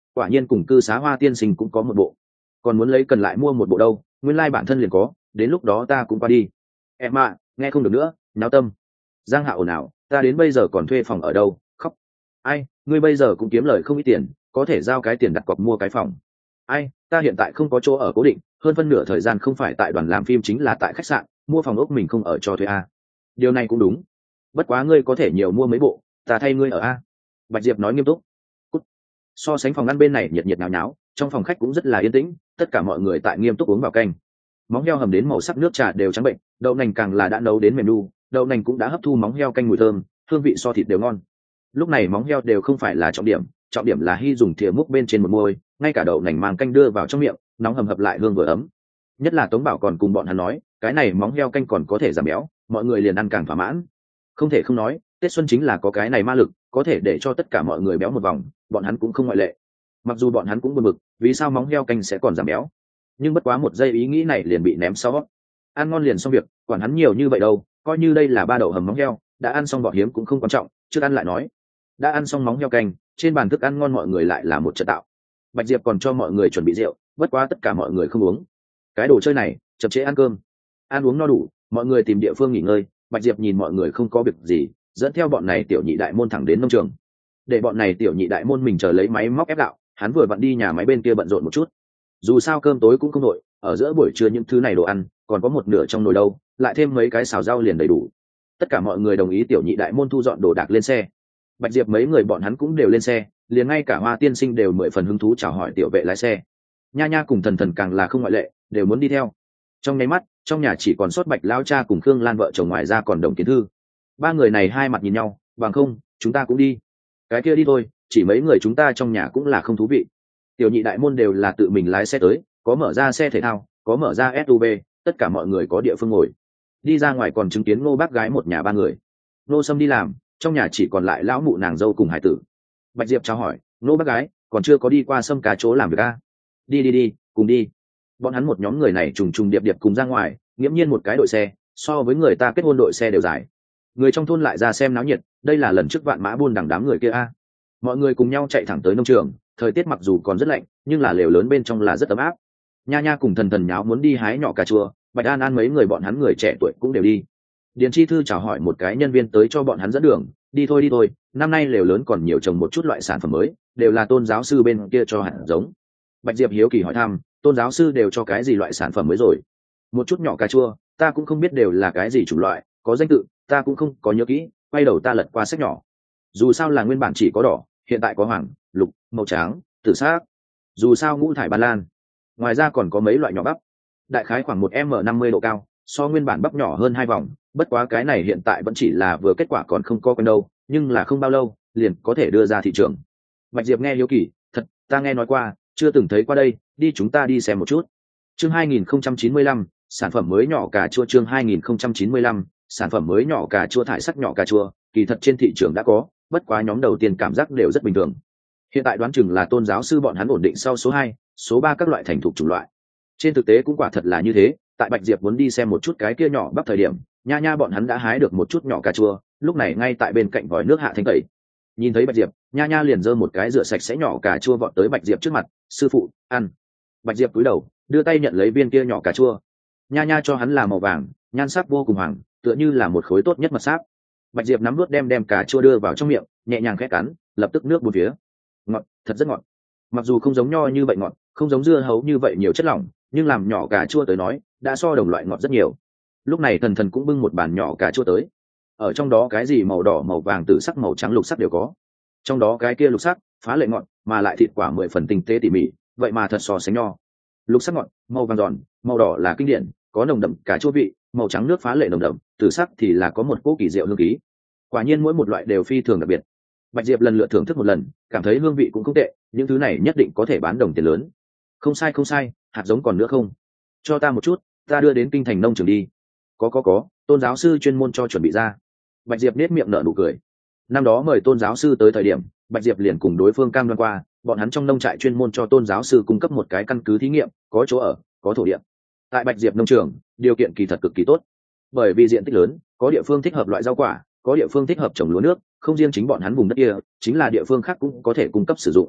quả nhiên cùng cư xá Hoa tiên sinh cũng có một bộ, còn muốn lấy cần lại mua một bộ đâu, nguyên lai bản thân liền có, đến lúc đó ta cũng qua đi. Em ạ, nghe không được nữa, náo tâm. Giang Hạ ồn ào, ta đến bây giờ còn thuê phòng ở đâu, khóc. Ai, ngươi bây giờ cũng kiếm lời không ít tiền, có thể giao cái tiền đặt cọc mua cái phòng. Ai, ta hiện tại không có chỗ ở cố định, hơn phân nửa thời gian không phải tại đoàn làm phim chính là tại khách sạn, mua phòng ốc mình không ở cho thuê a. Điều này cũng đúng, bất quá ngươi có thể nhiều mua mấy bộ, ta thay ngươi ở a. Bạch Diệp nói nghiêm túc. Cút. So sánh phòng ăn bên này nhiệt nhiệt náo náo, trong phòng khách cũng rất là yên tĩnh, tất cả mọi người tại nghiêm túc uống vào canh. Móng heo hầm đến màu sắc nước trà đều trắng bệnh, đậu nành càng là đã nấu đến mềm nu, đậu nành cũng đã hấp thu móng heo canh mùi thơm, hương vị so thịt đều ngon. Lúc này móng heo đều không phải là trọng điểm, trọng điểm là Hy dùng thìa múc bên trên một môi, ngay cả đậu nành mang canh đưa vào trong miệng, nóng hầm hập lại hương vừa ấm. Nhất là Tống Bảo còn cùng bọn hắn nói, cái này móng heo canh còn có thể giảm béo, mọi người liền ăn càng thỏa mãn. Không thể không nói, Tết Xuân chính là có cái này ma lực, có thể để cho tất cả mọi người béo một vòng, bọn hắn cũng không ngoại lệ. Mặc dù bọn hắn cũng buồn bực, vì sao móng heo canh sẽ còn giảm béo, nhưng bất quá một giây ý nghĩ này liền bị ném sau. Ăn ngon liền xong việc, quản hắn nhiều như vậy đâu, coi như đây là ba đậu hầm móng heo, đã ăn xong bọ hiếm cũng không quan trọng, trước ăn lại nói. Đã ăn xong móng heo canh, trên bàn thức ăn ngon mọi người lại là một trận tạo. Bạch Diệp còn cho mọi người chuẩn bị rượu, bất quá tất cả mọi người không uống. Cái đồ chơi này, chậm trễ ăn cơm. Ăn uống no đủ, mọi người tìm địa phương nghỉ ngơi, Bạch Diệp nhìn mọi người không có việc gì, dẫn theo bọn này tiểu nhị đại môn thẳng đến nông trường. Để bọn này tiểu nhị đại môn mình chờ lấy máy móc ép gạo, hắn vừa vặn đi nhà máy bên kia bận rộn một chút. Dù sao cơm tối cũng không nội, ở giữa buổi trưa những thứ này đồ ăn, còn có một nửa trong nồi đâu, lại thêm mấy cái xào rau liền đầy đủ. Tất cả mọi người đồng ý tiểu nhị đại môn thu dọn đồ đạc lên xe. Bạch Diệp mấy người bọn hắn cũng đều lên xe, liền ngay cả Hoa tiên sinh đều mười phần hứng thú chào hỏi tiểu vệ lái xe. Nha Nha cùng Thần Thần càng là không ngoại lệ, đều muốn đi theo. Trong nháy mắt, trong nhà chỉ còn sót Bạch lão cha cùng Khương Lan vợ chồng, ngoài ra còn Đồng Kiến Thư. Ba người này hai mặt nhìn nhau, bằng không, chúng ta cũng đi. Cái kia đi thôi, chỉ mấy người chúng ta trong nhà cũng là không thú vị. Tiểu nhị đại môn đều là tự mình lái xe tới, có mở ra xe thể thao, có mở ra ét u vê, tất cả mọi người có địa phương ngồi. Đi ra ngoài còn chứng kiến Ngô bác gái một nhà ba người. Ngô Sâm đi làm, trong nhà chỉ còn lại lão mụ nàng dâu cùng hải tử. Bạch Diệp chào hỏi, Ngô bác gái, còn chưa có đi qua Sâm cá chỗ làm việc a? Đi đi đi, cùng đi. Bọn hắn một nhóm người này trùng trùng điệp điệp cùng ra ngoài, nghiễm nhiên một cái đội xe, so với người ta kết hôn đội xe đều dài. Người trong thôn lại ra xem náo nhiệt, đây là lần trước vạn mã buôn đằng đám người kia a. Mọi người cùng nhau chạy thẳng tới nông trường, thời tiết mặc dù còn rất lạnh, nhưng là lều lớn bên trong là rất ấm áp. Nha Nha cùng Thần Thần nháo muốn đi hái nhỏ cà chua, Bạch An An mấy người bọn hắn người trẻ tuổi cũng đều đi. Điền Chi Thư chào hỏi một cái nhân viên tới cho bọn hắn dẫn đường, đi thôi đi thôi, năm nay lều lớn còn nhiều trồng một chút loại sản phẩm mới, đều là Tôn giáo sư bên kia cho hạt giống. Bạch Diệp hiếu kỳ hỏi thăm, Tôn giáo sư đều cho cái gì loại sản phẩm mới rồi? Một chút nhỏ cà chua, ta cũng không biết đều là cái gì chủng loại, có danh tự, ta cũng không có nhớ kỹ, quay đầu ta lật qua sách nhỏ. Dù sao là nguyên bản chỉ có đỏ, hiện tại có hoàng, lục, màu trắng, tử sắc. Dù sao ngũ thải ban lan. Ngoài ra còn có mấy loại nhỏ bắp, đại khái khoảng một m năm mươi độ cao, so nguyên bản bắp nhỏ hơn hai vòng, bất quá cái này hiện tại vẫn chỉ là vừa kết quả còn không có quen đâu, nhưng là không bao lâu liền có thể đưa ra thị trường. Bạch Diệp nghe hiếu kỳ, thật, ta nghe nói qua, chưa từng thấy qua đây, đi chúng ta đi xem một chút. Chương hai nghìn không trăm chín mươi lăm, sản phẩm mới nhỏ cà chua. Chương hai nghìn không trăm chín mươi lăm, sản phẩm mới nhỏ cà chua. Thải sắc nhỏ cà chua, kỳ thật trên thị trường đã có, bất quá nhóm đầu tiên cảm giác đều rất bình thường. Hiện tại đoán chừng là Tôn giáo sư bọn hắn ổn định sau số hai, số ba các loại thành thục chủng loại. Trên thực tế cũng quả thật là như thế, tại Bạch Diệp muốn đi xem một chút cái kia nhỏ bắp thời điểm, Nha Nha bọn hắn đã hái được một chút nhỏ cà chua, lúc này ngay tại bên cạnh vòi nước hạ thanh tẩy. Nhìn thấy Bạch Diệp, Nha Nha liền giơ một cái rửa sạch sẽ nhỏ cà chua vọt tới Bạch Diệp trước mặt, "Sư phụ, ăn." Bạch Diệp cúi đầu, đưa tay nhận lấy viên kia nhỏ cà chua. Nha Nha cho hắn là màu vàng, nhan sắc vô cùng hoàng, tựa như là một khối tốt nhất mật sáp. Bạch Diệp nắm nuốt đem đem cà chua đưa vào trong miệng, nhẹ nhàng khẽ cắn, lập tức nước bốn phía. Ngọt, thật rất ngọt. Mặc dù không giống nho như vậy ngọt, không giống dưa hấu như vậy nhiều chất lỏng, nhưng làm nhỏ cà chua tới nói, đã so đồng loại ngọt rất nhiều. Lúc này Thần Thần cũng bưng một bàn nhỏ cà chua tới. Ở trong đó cái gì màu đỏ, màu vàng, tử sắc, màu trắng, lục sắc đều có. Trong đó cái kia lục sắc, phá lệ ngọt, mà lại thịt quả mười phần tinh tế tỉ mỉ, vậy mà thật so sánh nho. Lục sắc ngọt, màu vàng giòn, màu đỏ là kinh điển, có nồng đậm cà chua vị, màu trắng nước phá lệ nồng đậm, tử sắc thì là có một cỗ kỳ diệu hương khí. Quả nhiên mỗi một loại đều phi thường đặc biệt. Bạch Diệp lần lượt thưởng thức một lần, cảm thấy hương vị cũng không tệ, những thứ này nhất định có thể bán đồng tiền lớn. Không sai không sai, hạt giống còn nữa không? Cho ta một chút, ta đưa đến kinh thành nông trường đi. Có có có, Tôn giáo sư chuyên môn cho chuẩn bị ra. Bạch Diệp nét miệng nở nụ cười. Năm đó mời Tôn giáo sư tới thời điểm, Bạch Diệp liền cùng đối phương cam đoan qua, bọn hắn trong nông trại chuyên môn cho Tôn giáo sư cung cấp một cái căn cứ thí nghiệm, có chỗ ở, có thổ địa. Tại Bạch Diệp nông trường, điều kiện kỳ thật cực kỳ tốt. Bởi vì diện tích lớn, có địa phương thích hợp loại rau quả, có địa phương thích hợp trồng lúa nước, không riêng chính bọn hắn vùng đất kia, chính là địa phương khác cũng có thể cung cấp sử dụng.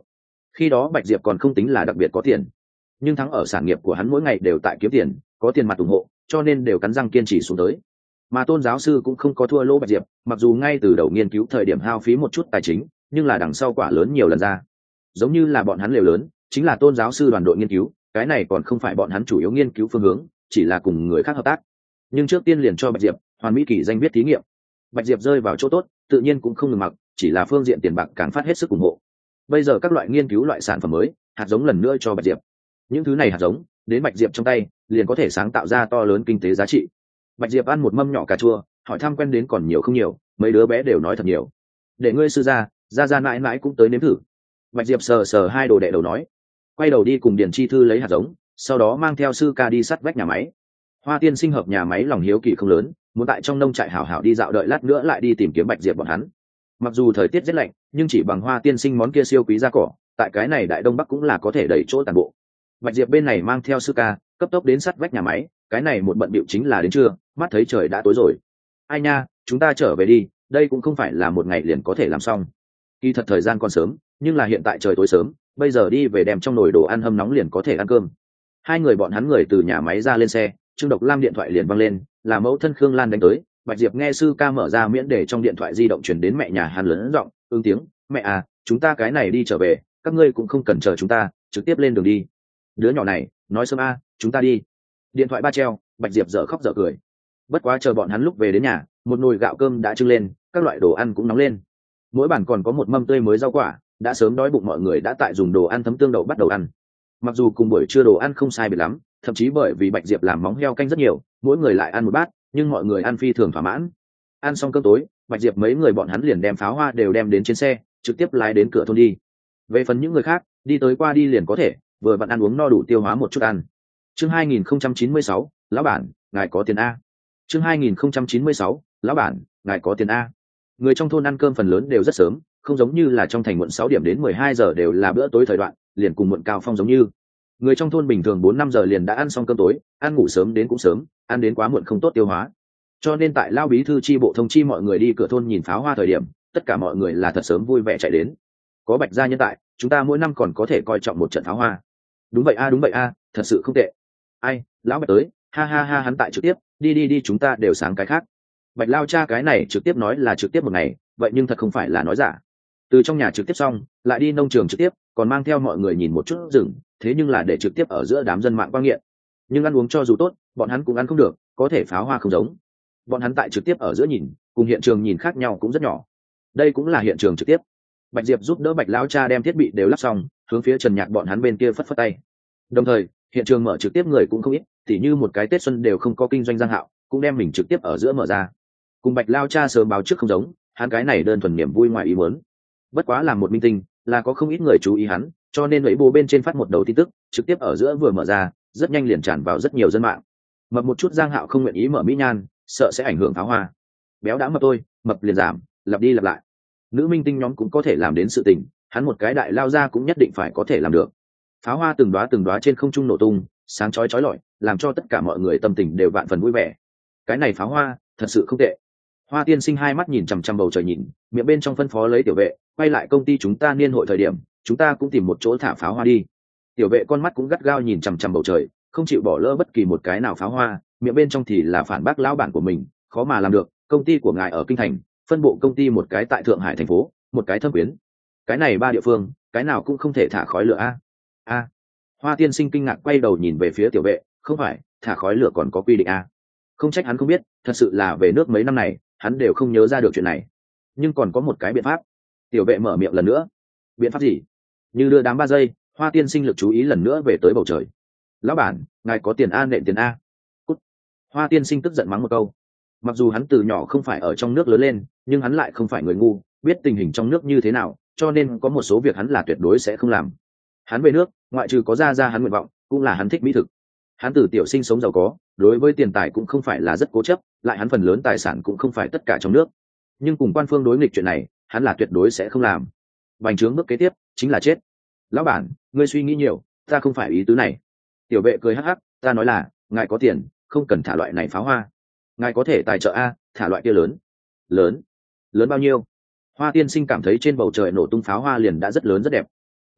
Khi đó Bạch Diệp còn không tính là đặc biệt có tiền, nhưng thắng ở sản nghiệp của hắn mỗi ngày đều tại kiếm tiền, có tiền mặt ủng hộ, cho nên đều cắn răng kiên trì xuống tới. Mà Tôn giáo sư cũng không có thua lỗ Bạch Diệp, mặc dù ngay từ đầu nghiên cứu thời điểm hao phí một chút tài chính, nhưng là đằng sau quả lớn nhiều lần ra. Giống như là bọn hắn lều lớn, chính là Tôn giáo sư đoàn đội nghiên cứu, cái này còn không phải bọn hắn chủ yếu nghiên cứu phương hướng, chỉ là cùng người khác hợp tác. Nhưng trước tiên liền cho Bạch Diệp hoàn mỹ kỳ danh viết thí nghiệm. Bạch Diệp rơi vào chỗ tốt, tự nhiên cũng không ngừng mặc, chỉ là phương diện tiền bạc càng phát hết sức ủng hộ. Bây giờ các loại nghiên cứu loại sản phẩm mới, hạt giống lần nữa cho Bạch Diệp. Những thứ này hạt giống đến Bạch Diệp trong tay, liền có thể sáng tạo ra to lớn kinh tế giá trị. Bạch Diệp ăn một mâm nhỏ cà chua, hỏi thăm quen đến còn nhiều không nhiều, mấy đứa bé đều nói thật nhiều. Để ngươi sư gia, gia gia mãi mãi cũng tới nếm thử. Bạch Diệp sờ sờ hai đồ đệ đầu nói, quay đầu đi cùng Điền Chi Thư lấy hạt giống, sau đó mang theo sư ca đi sắt vách nhà máy. Hoa Tiên Sinh hợp nhà máy lòng hiếu kỳ không lớn, muốn tại trong nông trại hảo hảo đi dạo đợi lát nữa lại đi tìm kiếm Bạch Diệp bọn hắn. Mặc dù thời tiết rất lạnh, nhưng chỉ bằng Hoa Tiên Sinh món kia siêu quý da cỏ, tại cái này đại đông bắc cũng là có thể đẩy chỗ toàn bộ. Bạch Diệp bên này mang theo sư ca, cấp tốc đến sắt vách nhà máy, cái này một bận bịu chính là đến trưa, mắt thấy trời đã tối rồi. Ai nha, chúng ta trở về đi, đây cũng không phải là một ngày liền có thể làm xong. Kỳ thật thời gian còn sớm, nhưng là hiện tại trời tối sớm, bây giờ đi về đem trong nồi đồ ăn hâm nóng liền có thể ăn cơm. Hai người bọn hắn người từ nhà máy ra lên xe, Trương Độc Lam điện thoại liền văng lên, là mẫu thân Khương Lan đánh tới. Bạch Diệp nghe sư ca mở ra miễn để trong điện thoại di động truyền đến mẹ nhà hắn lớn giọng, ứng tiếng, mẹ à, chúng ta cái này đi trở về, các ngươi cũng không cần chờ chúng ta, trực tiếp lên đường đi. Đứa nhỏ này nói sớm a, chúng ta đi. Điện thoại ba treo, Bạch Diệp dở khóc dở cười. Bất quá chờ bọn hắn lúc về đến nhà, một nồi gạo cơm đã trưng lên, các loại đồ ăn cũng nóng lên. Mỗi bàn còn có một mâm tươi mới rau quả, đã sớm đói bụng mọi người đã tại dùng đồ ăn thấm tương đậu bắt đầu ăn. Mặc dù cùng buổi trưa đồ ăn không sai biệt lắm, thậm chí bởi vì Bạch Diệp làm móng heo canh rất nhiều, mỗi người lại ăn một bát, nhưng mọi người ăn phi thường thỏa mãn. Ăn xong cơm tối, Bạch Diệp mấy người bọn hắn liền đem pháo hoa đều đem đến trên xe, trực tiếp lái đến cửa thôn đi. Về phần những người khác, đi tới qua đi liền có thể, vừa vặn ăn uống no đủ tiêu hóa một chút ăn. Chương hai nghìn không trăm chín mươi sáu, lão bản, ngài có tiền a. Chương hai nghìn không trăm chín mươi sáu, lão bản, ngài có tiền a. Người trong thôn ăn cơm phần lớn đều rất sớm, không giống như là trong thành muộn sáu điểm đến mười hai giờ đều là bữa tối thời đoạn, liền cùng muộn cao phong giống như. Người trong thôn bình thường bốn năm giờ liền đã ăn xong cơm tối, ăn ngủ sớm đến cũng sớm, ăn đến quá muộn không tốt tiêu hóa. Cho nên tại Lao Bí thư chi bộ thông chi mọi người đi cửa thôn nhìn pháo hoa thời điểm, tất cả mọi người là thật sớm vui vẻ chạy đến. Có Bạch gia nhân tại, chúng ta mỗi năm còn có thể coi trọng một trận pháo hoa. Đúng vậy a, đúng vậy a, thật sự không tệ. Ai, lão Bạch tới, ha ha ha, hắn tại trực tiếp, đi đi đi, chúng ta đều sáng cái khác. Bạch Lao cha cái này trực tiếp nói là trực tiếp một ngày, vậy nhưng thật không phải là nói giả. Từ trong nhà trực tiếp xong, lại đi nông trường trực tiếp, còn mang theo mọi người nhìn một chút rừng, thế nhưng là để trực tiếp ở giữa đám dân mạng quan nghiện. Nhưng ăn uống cho dù tốt, bọn hắn cũng ăn không được, có thể pháo hoa không giống. Bọn hắn tại trực tiếp ở giữa nhìn, cùng hiện trường nhìn khác nhau cũng rất nhỏ. Đây cũng là hiện trường trực tiếp. Bạch Diệp giúp đỡ Bạch Lão cha đem thiết bị đều lắp xong, hướng phía Trần Nhạc bọn hắn bên kia phất phất tay. Đồng thời, hiện trường mở trực tiếp người cũng không ít, tỉ như một cái Tết xuân đều không có kinh doanh Giang Hạo, cũng đem mình trực tiếp ở giữa mở ra. Cùng Bạch Lão cha sớm báo trước không giống, hắn cái này đơn thuần niềm vui ngoài ý muốn. Bất quá làm một minh tinh, là có không ít người chú ý hắn, cho nên lấy bố bên trên phát một đầu tin tức, trực tiếp ở giữa vừa mở ra, rất nhanh liền tràn vào rất nhiều dân mạng. Mập một chút Giang Hạo không nguyện ý mở mỹ nhan, sợ sẽ ảnh hưởng pháo hoa. Béo đã mập tôi, mập liền giảm, lặp đi lặp lại. Nữ minh tinh nhóm cũng có thể làm đến sự tình, hắn một cái đại lao ra cũng nhất định phải có thể làm được. Pháo hoa từng đóa từng đóa trên không trung nổ tung, sáng chói chói lọi, làm cho tất cả mọi người tâm tình đều vạn phần vui vẻ. Cái này pháo hoa, thật sự không tệ. Hoa Tiên Sinh hai mắt nhìn chằm chằm bầu trời nhìn, miệng bên trong phân phó lấy tiểu vệ, quay lại công ty chúng ta niên hội thời điểm, chúng ta cũng tìm một chỗ thả pháo hoa đi. Tiểu vệ con mắt cũng gắt gao nhìn chằm chằm bầu trời, không chịu bỏ lỡ bất kỳ một cái nào pháo hoa, miệng bên trong thì là phản bác lão bản của mình, khó mà làm được, công ty của ngài ở kinh thành, phân bộ công ty một cái tại Thượng Hải thành phố, một cái Thâm Quyến. Cái này ba địa phương, cái nào cũng không thể thả khói lửa a. A. Hoa Tiên Sinh kinh ngạc quay đầu nhìn về phía tiểu vệ, không phải, thả khói lửa còn có quy định a. Không trách hắn không biết, thật sự là về nước mấy năm này, hắn đều không nhớ ra được chuyện này. Nhưng còn có một cái biện pháp. Tiểu vệ mở miệng lần nữa. Biện pháp gì? Như đưa đám ba giây, Hoa Tiên Sinh lực chú ý lần nữa về tới bầu trời. Lão bản, ngài có tiền a, nện tiền a. Cút. Hoa Tiên Sinh tức giận mắng một câu. Mặc dù hắn từ nhỏ không phải ở trong nước lớn lên, nhưng hắn lại không phải người ngu, biết tình hình trong nước như thế nào, cho nên có một số việc hắn là tuyệt đối sẽ không làm. Hắn về nước, ngoại trừ có ra ra hắn nguyện vọng, cũng là hắn thích mỹ thực. Hắn từ tiểu sinh sống giàu có, đối với tiền tài cũng không phải là rất cố chấp, lại hắn phần lớn tài sản cũng không phải tất cả trong nước. Nhưng cùng quan phương đối nghịch chuyện này, hắn là tuyệt đối sẽ không làm. Bành trướng bước kế tiếp chính là chết. Lão bản, ngươi suy nghĩ nhiều, ta không phải ý tứ này. Tiểu vệ cười hắc hắc, ta nói là, ngài có tiền, không cần thả loại này pháo hoa. Ngài có thể tài trợ a, thả loại kia lớn. Lớn? Lớn bao nhiêu? Hoa Tiên Sinh cảm thấy trên bầu trời nổ tung pháo hoa liền đã rất lớn rất đẹp.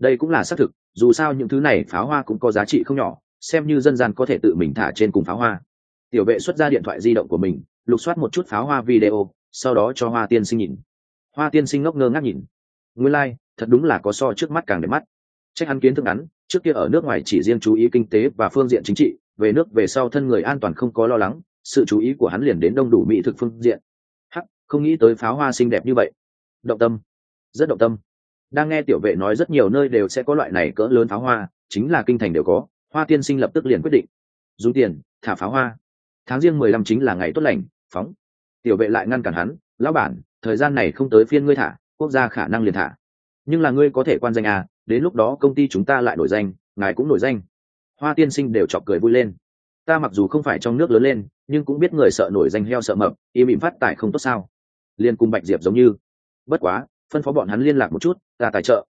Đây cũng là xác thực, dù sao những thứ này pháo hoa cũng có giá trị không nhỏ, xem như dân gian có thể tự mình thả trên cùng pháo hoa. Tiểu vệ xuất ra điện thoại di động của mình, lục soát một chút pháo hoa video, sau đó cho Hoa tiên sinh nhìn. Hoa tiên sinh ngốc ngơ ngác nhìn. Nguyên lai, like, thật đúng là có so trước mắt càng đẹp mắt. Trách hắn kiến thức ngắn, trước kia ở nước ngoài chỉ riêng chú ý kinh tế và phương diện chính trị, về nước về sau thân người an toàn không có lo lắng, sự chú ý của hắn liền đến đông đủ mỹ thực phương diện. Hắc, không nghĩ tới pháo hoa xinh đẹp như vậy. Động tâm, rất động tâm. Đang nghe tiểu vệ nói rất nhiều nơi đều sẽ có loại này cỡ lớn pháo hoa, chính là kinh thành đều có. Hoa tiên sinh lập tức liền quyết định dùng tiền thả pháo hoa. Tháng riêng mười lăm chính là ngày tốt lành, phóng. Tiểu vệ lại ngăn cản hắn, lão bản, thời gian này không tới phiên ngươi thả, quốc gia khả năng liền thả. Nhưng là ngươi có thể quan danh à, đến lúc đó công ty chúng ta lại nổi danh, ngài cũng nổi danh. Hoa tiên sinh đều chọc cười vui lên. Ta mặc dù không phải trong nước lớn lên, nhưng cũng biết người sợ nổi danh heo sợ mập, im ỉm phát tài không tốt sao? Liên cùng Bạch Diệp giống như. Bất quá, phân phó bọn hắn liên lạc một chút, ta tài trợ.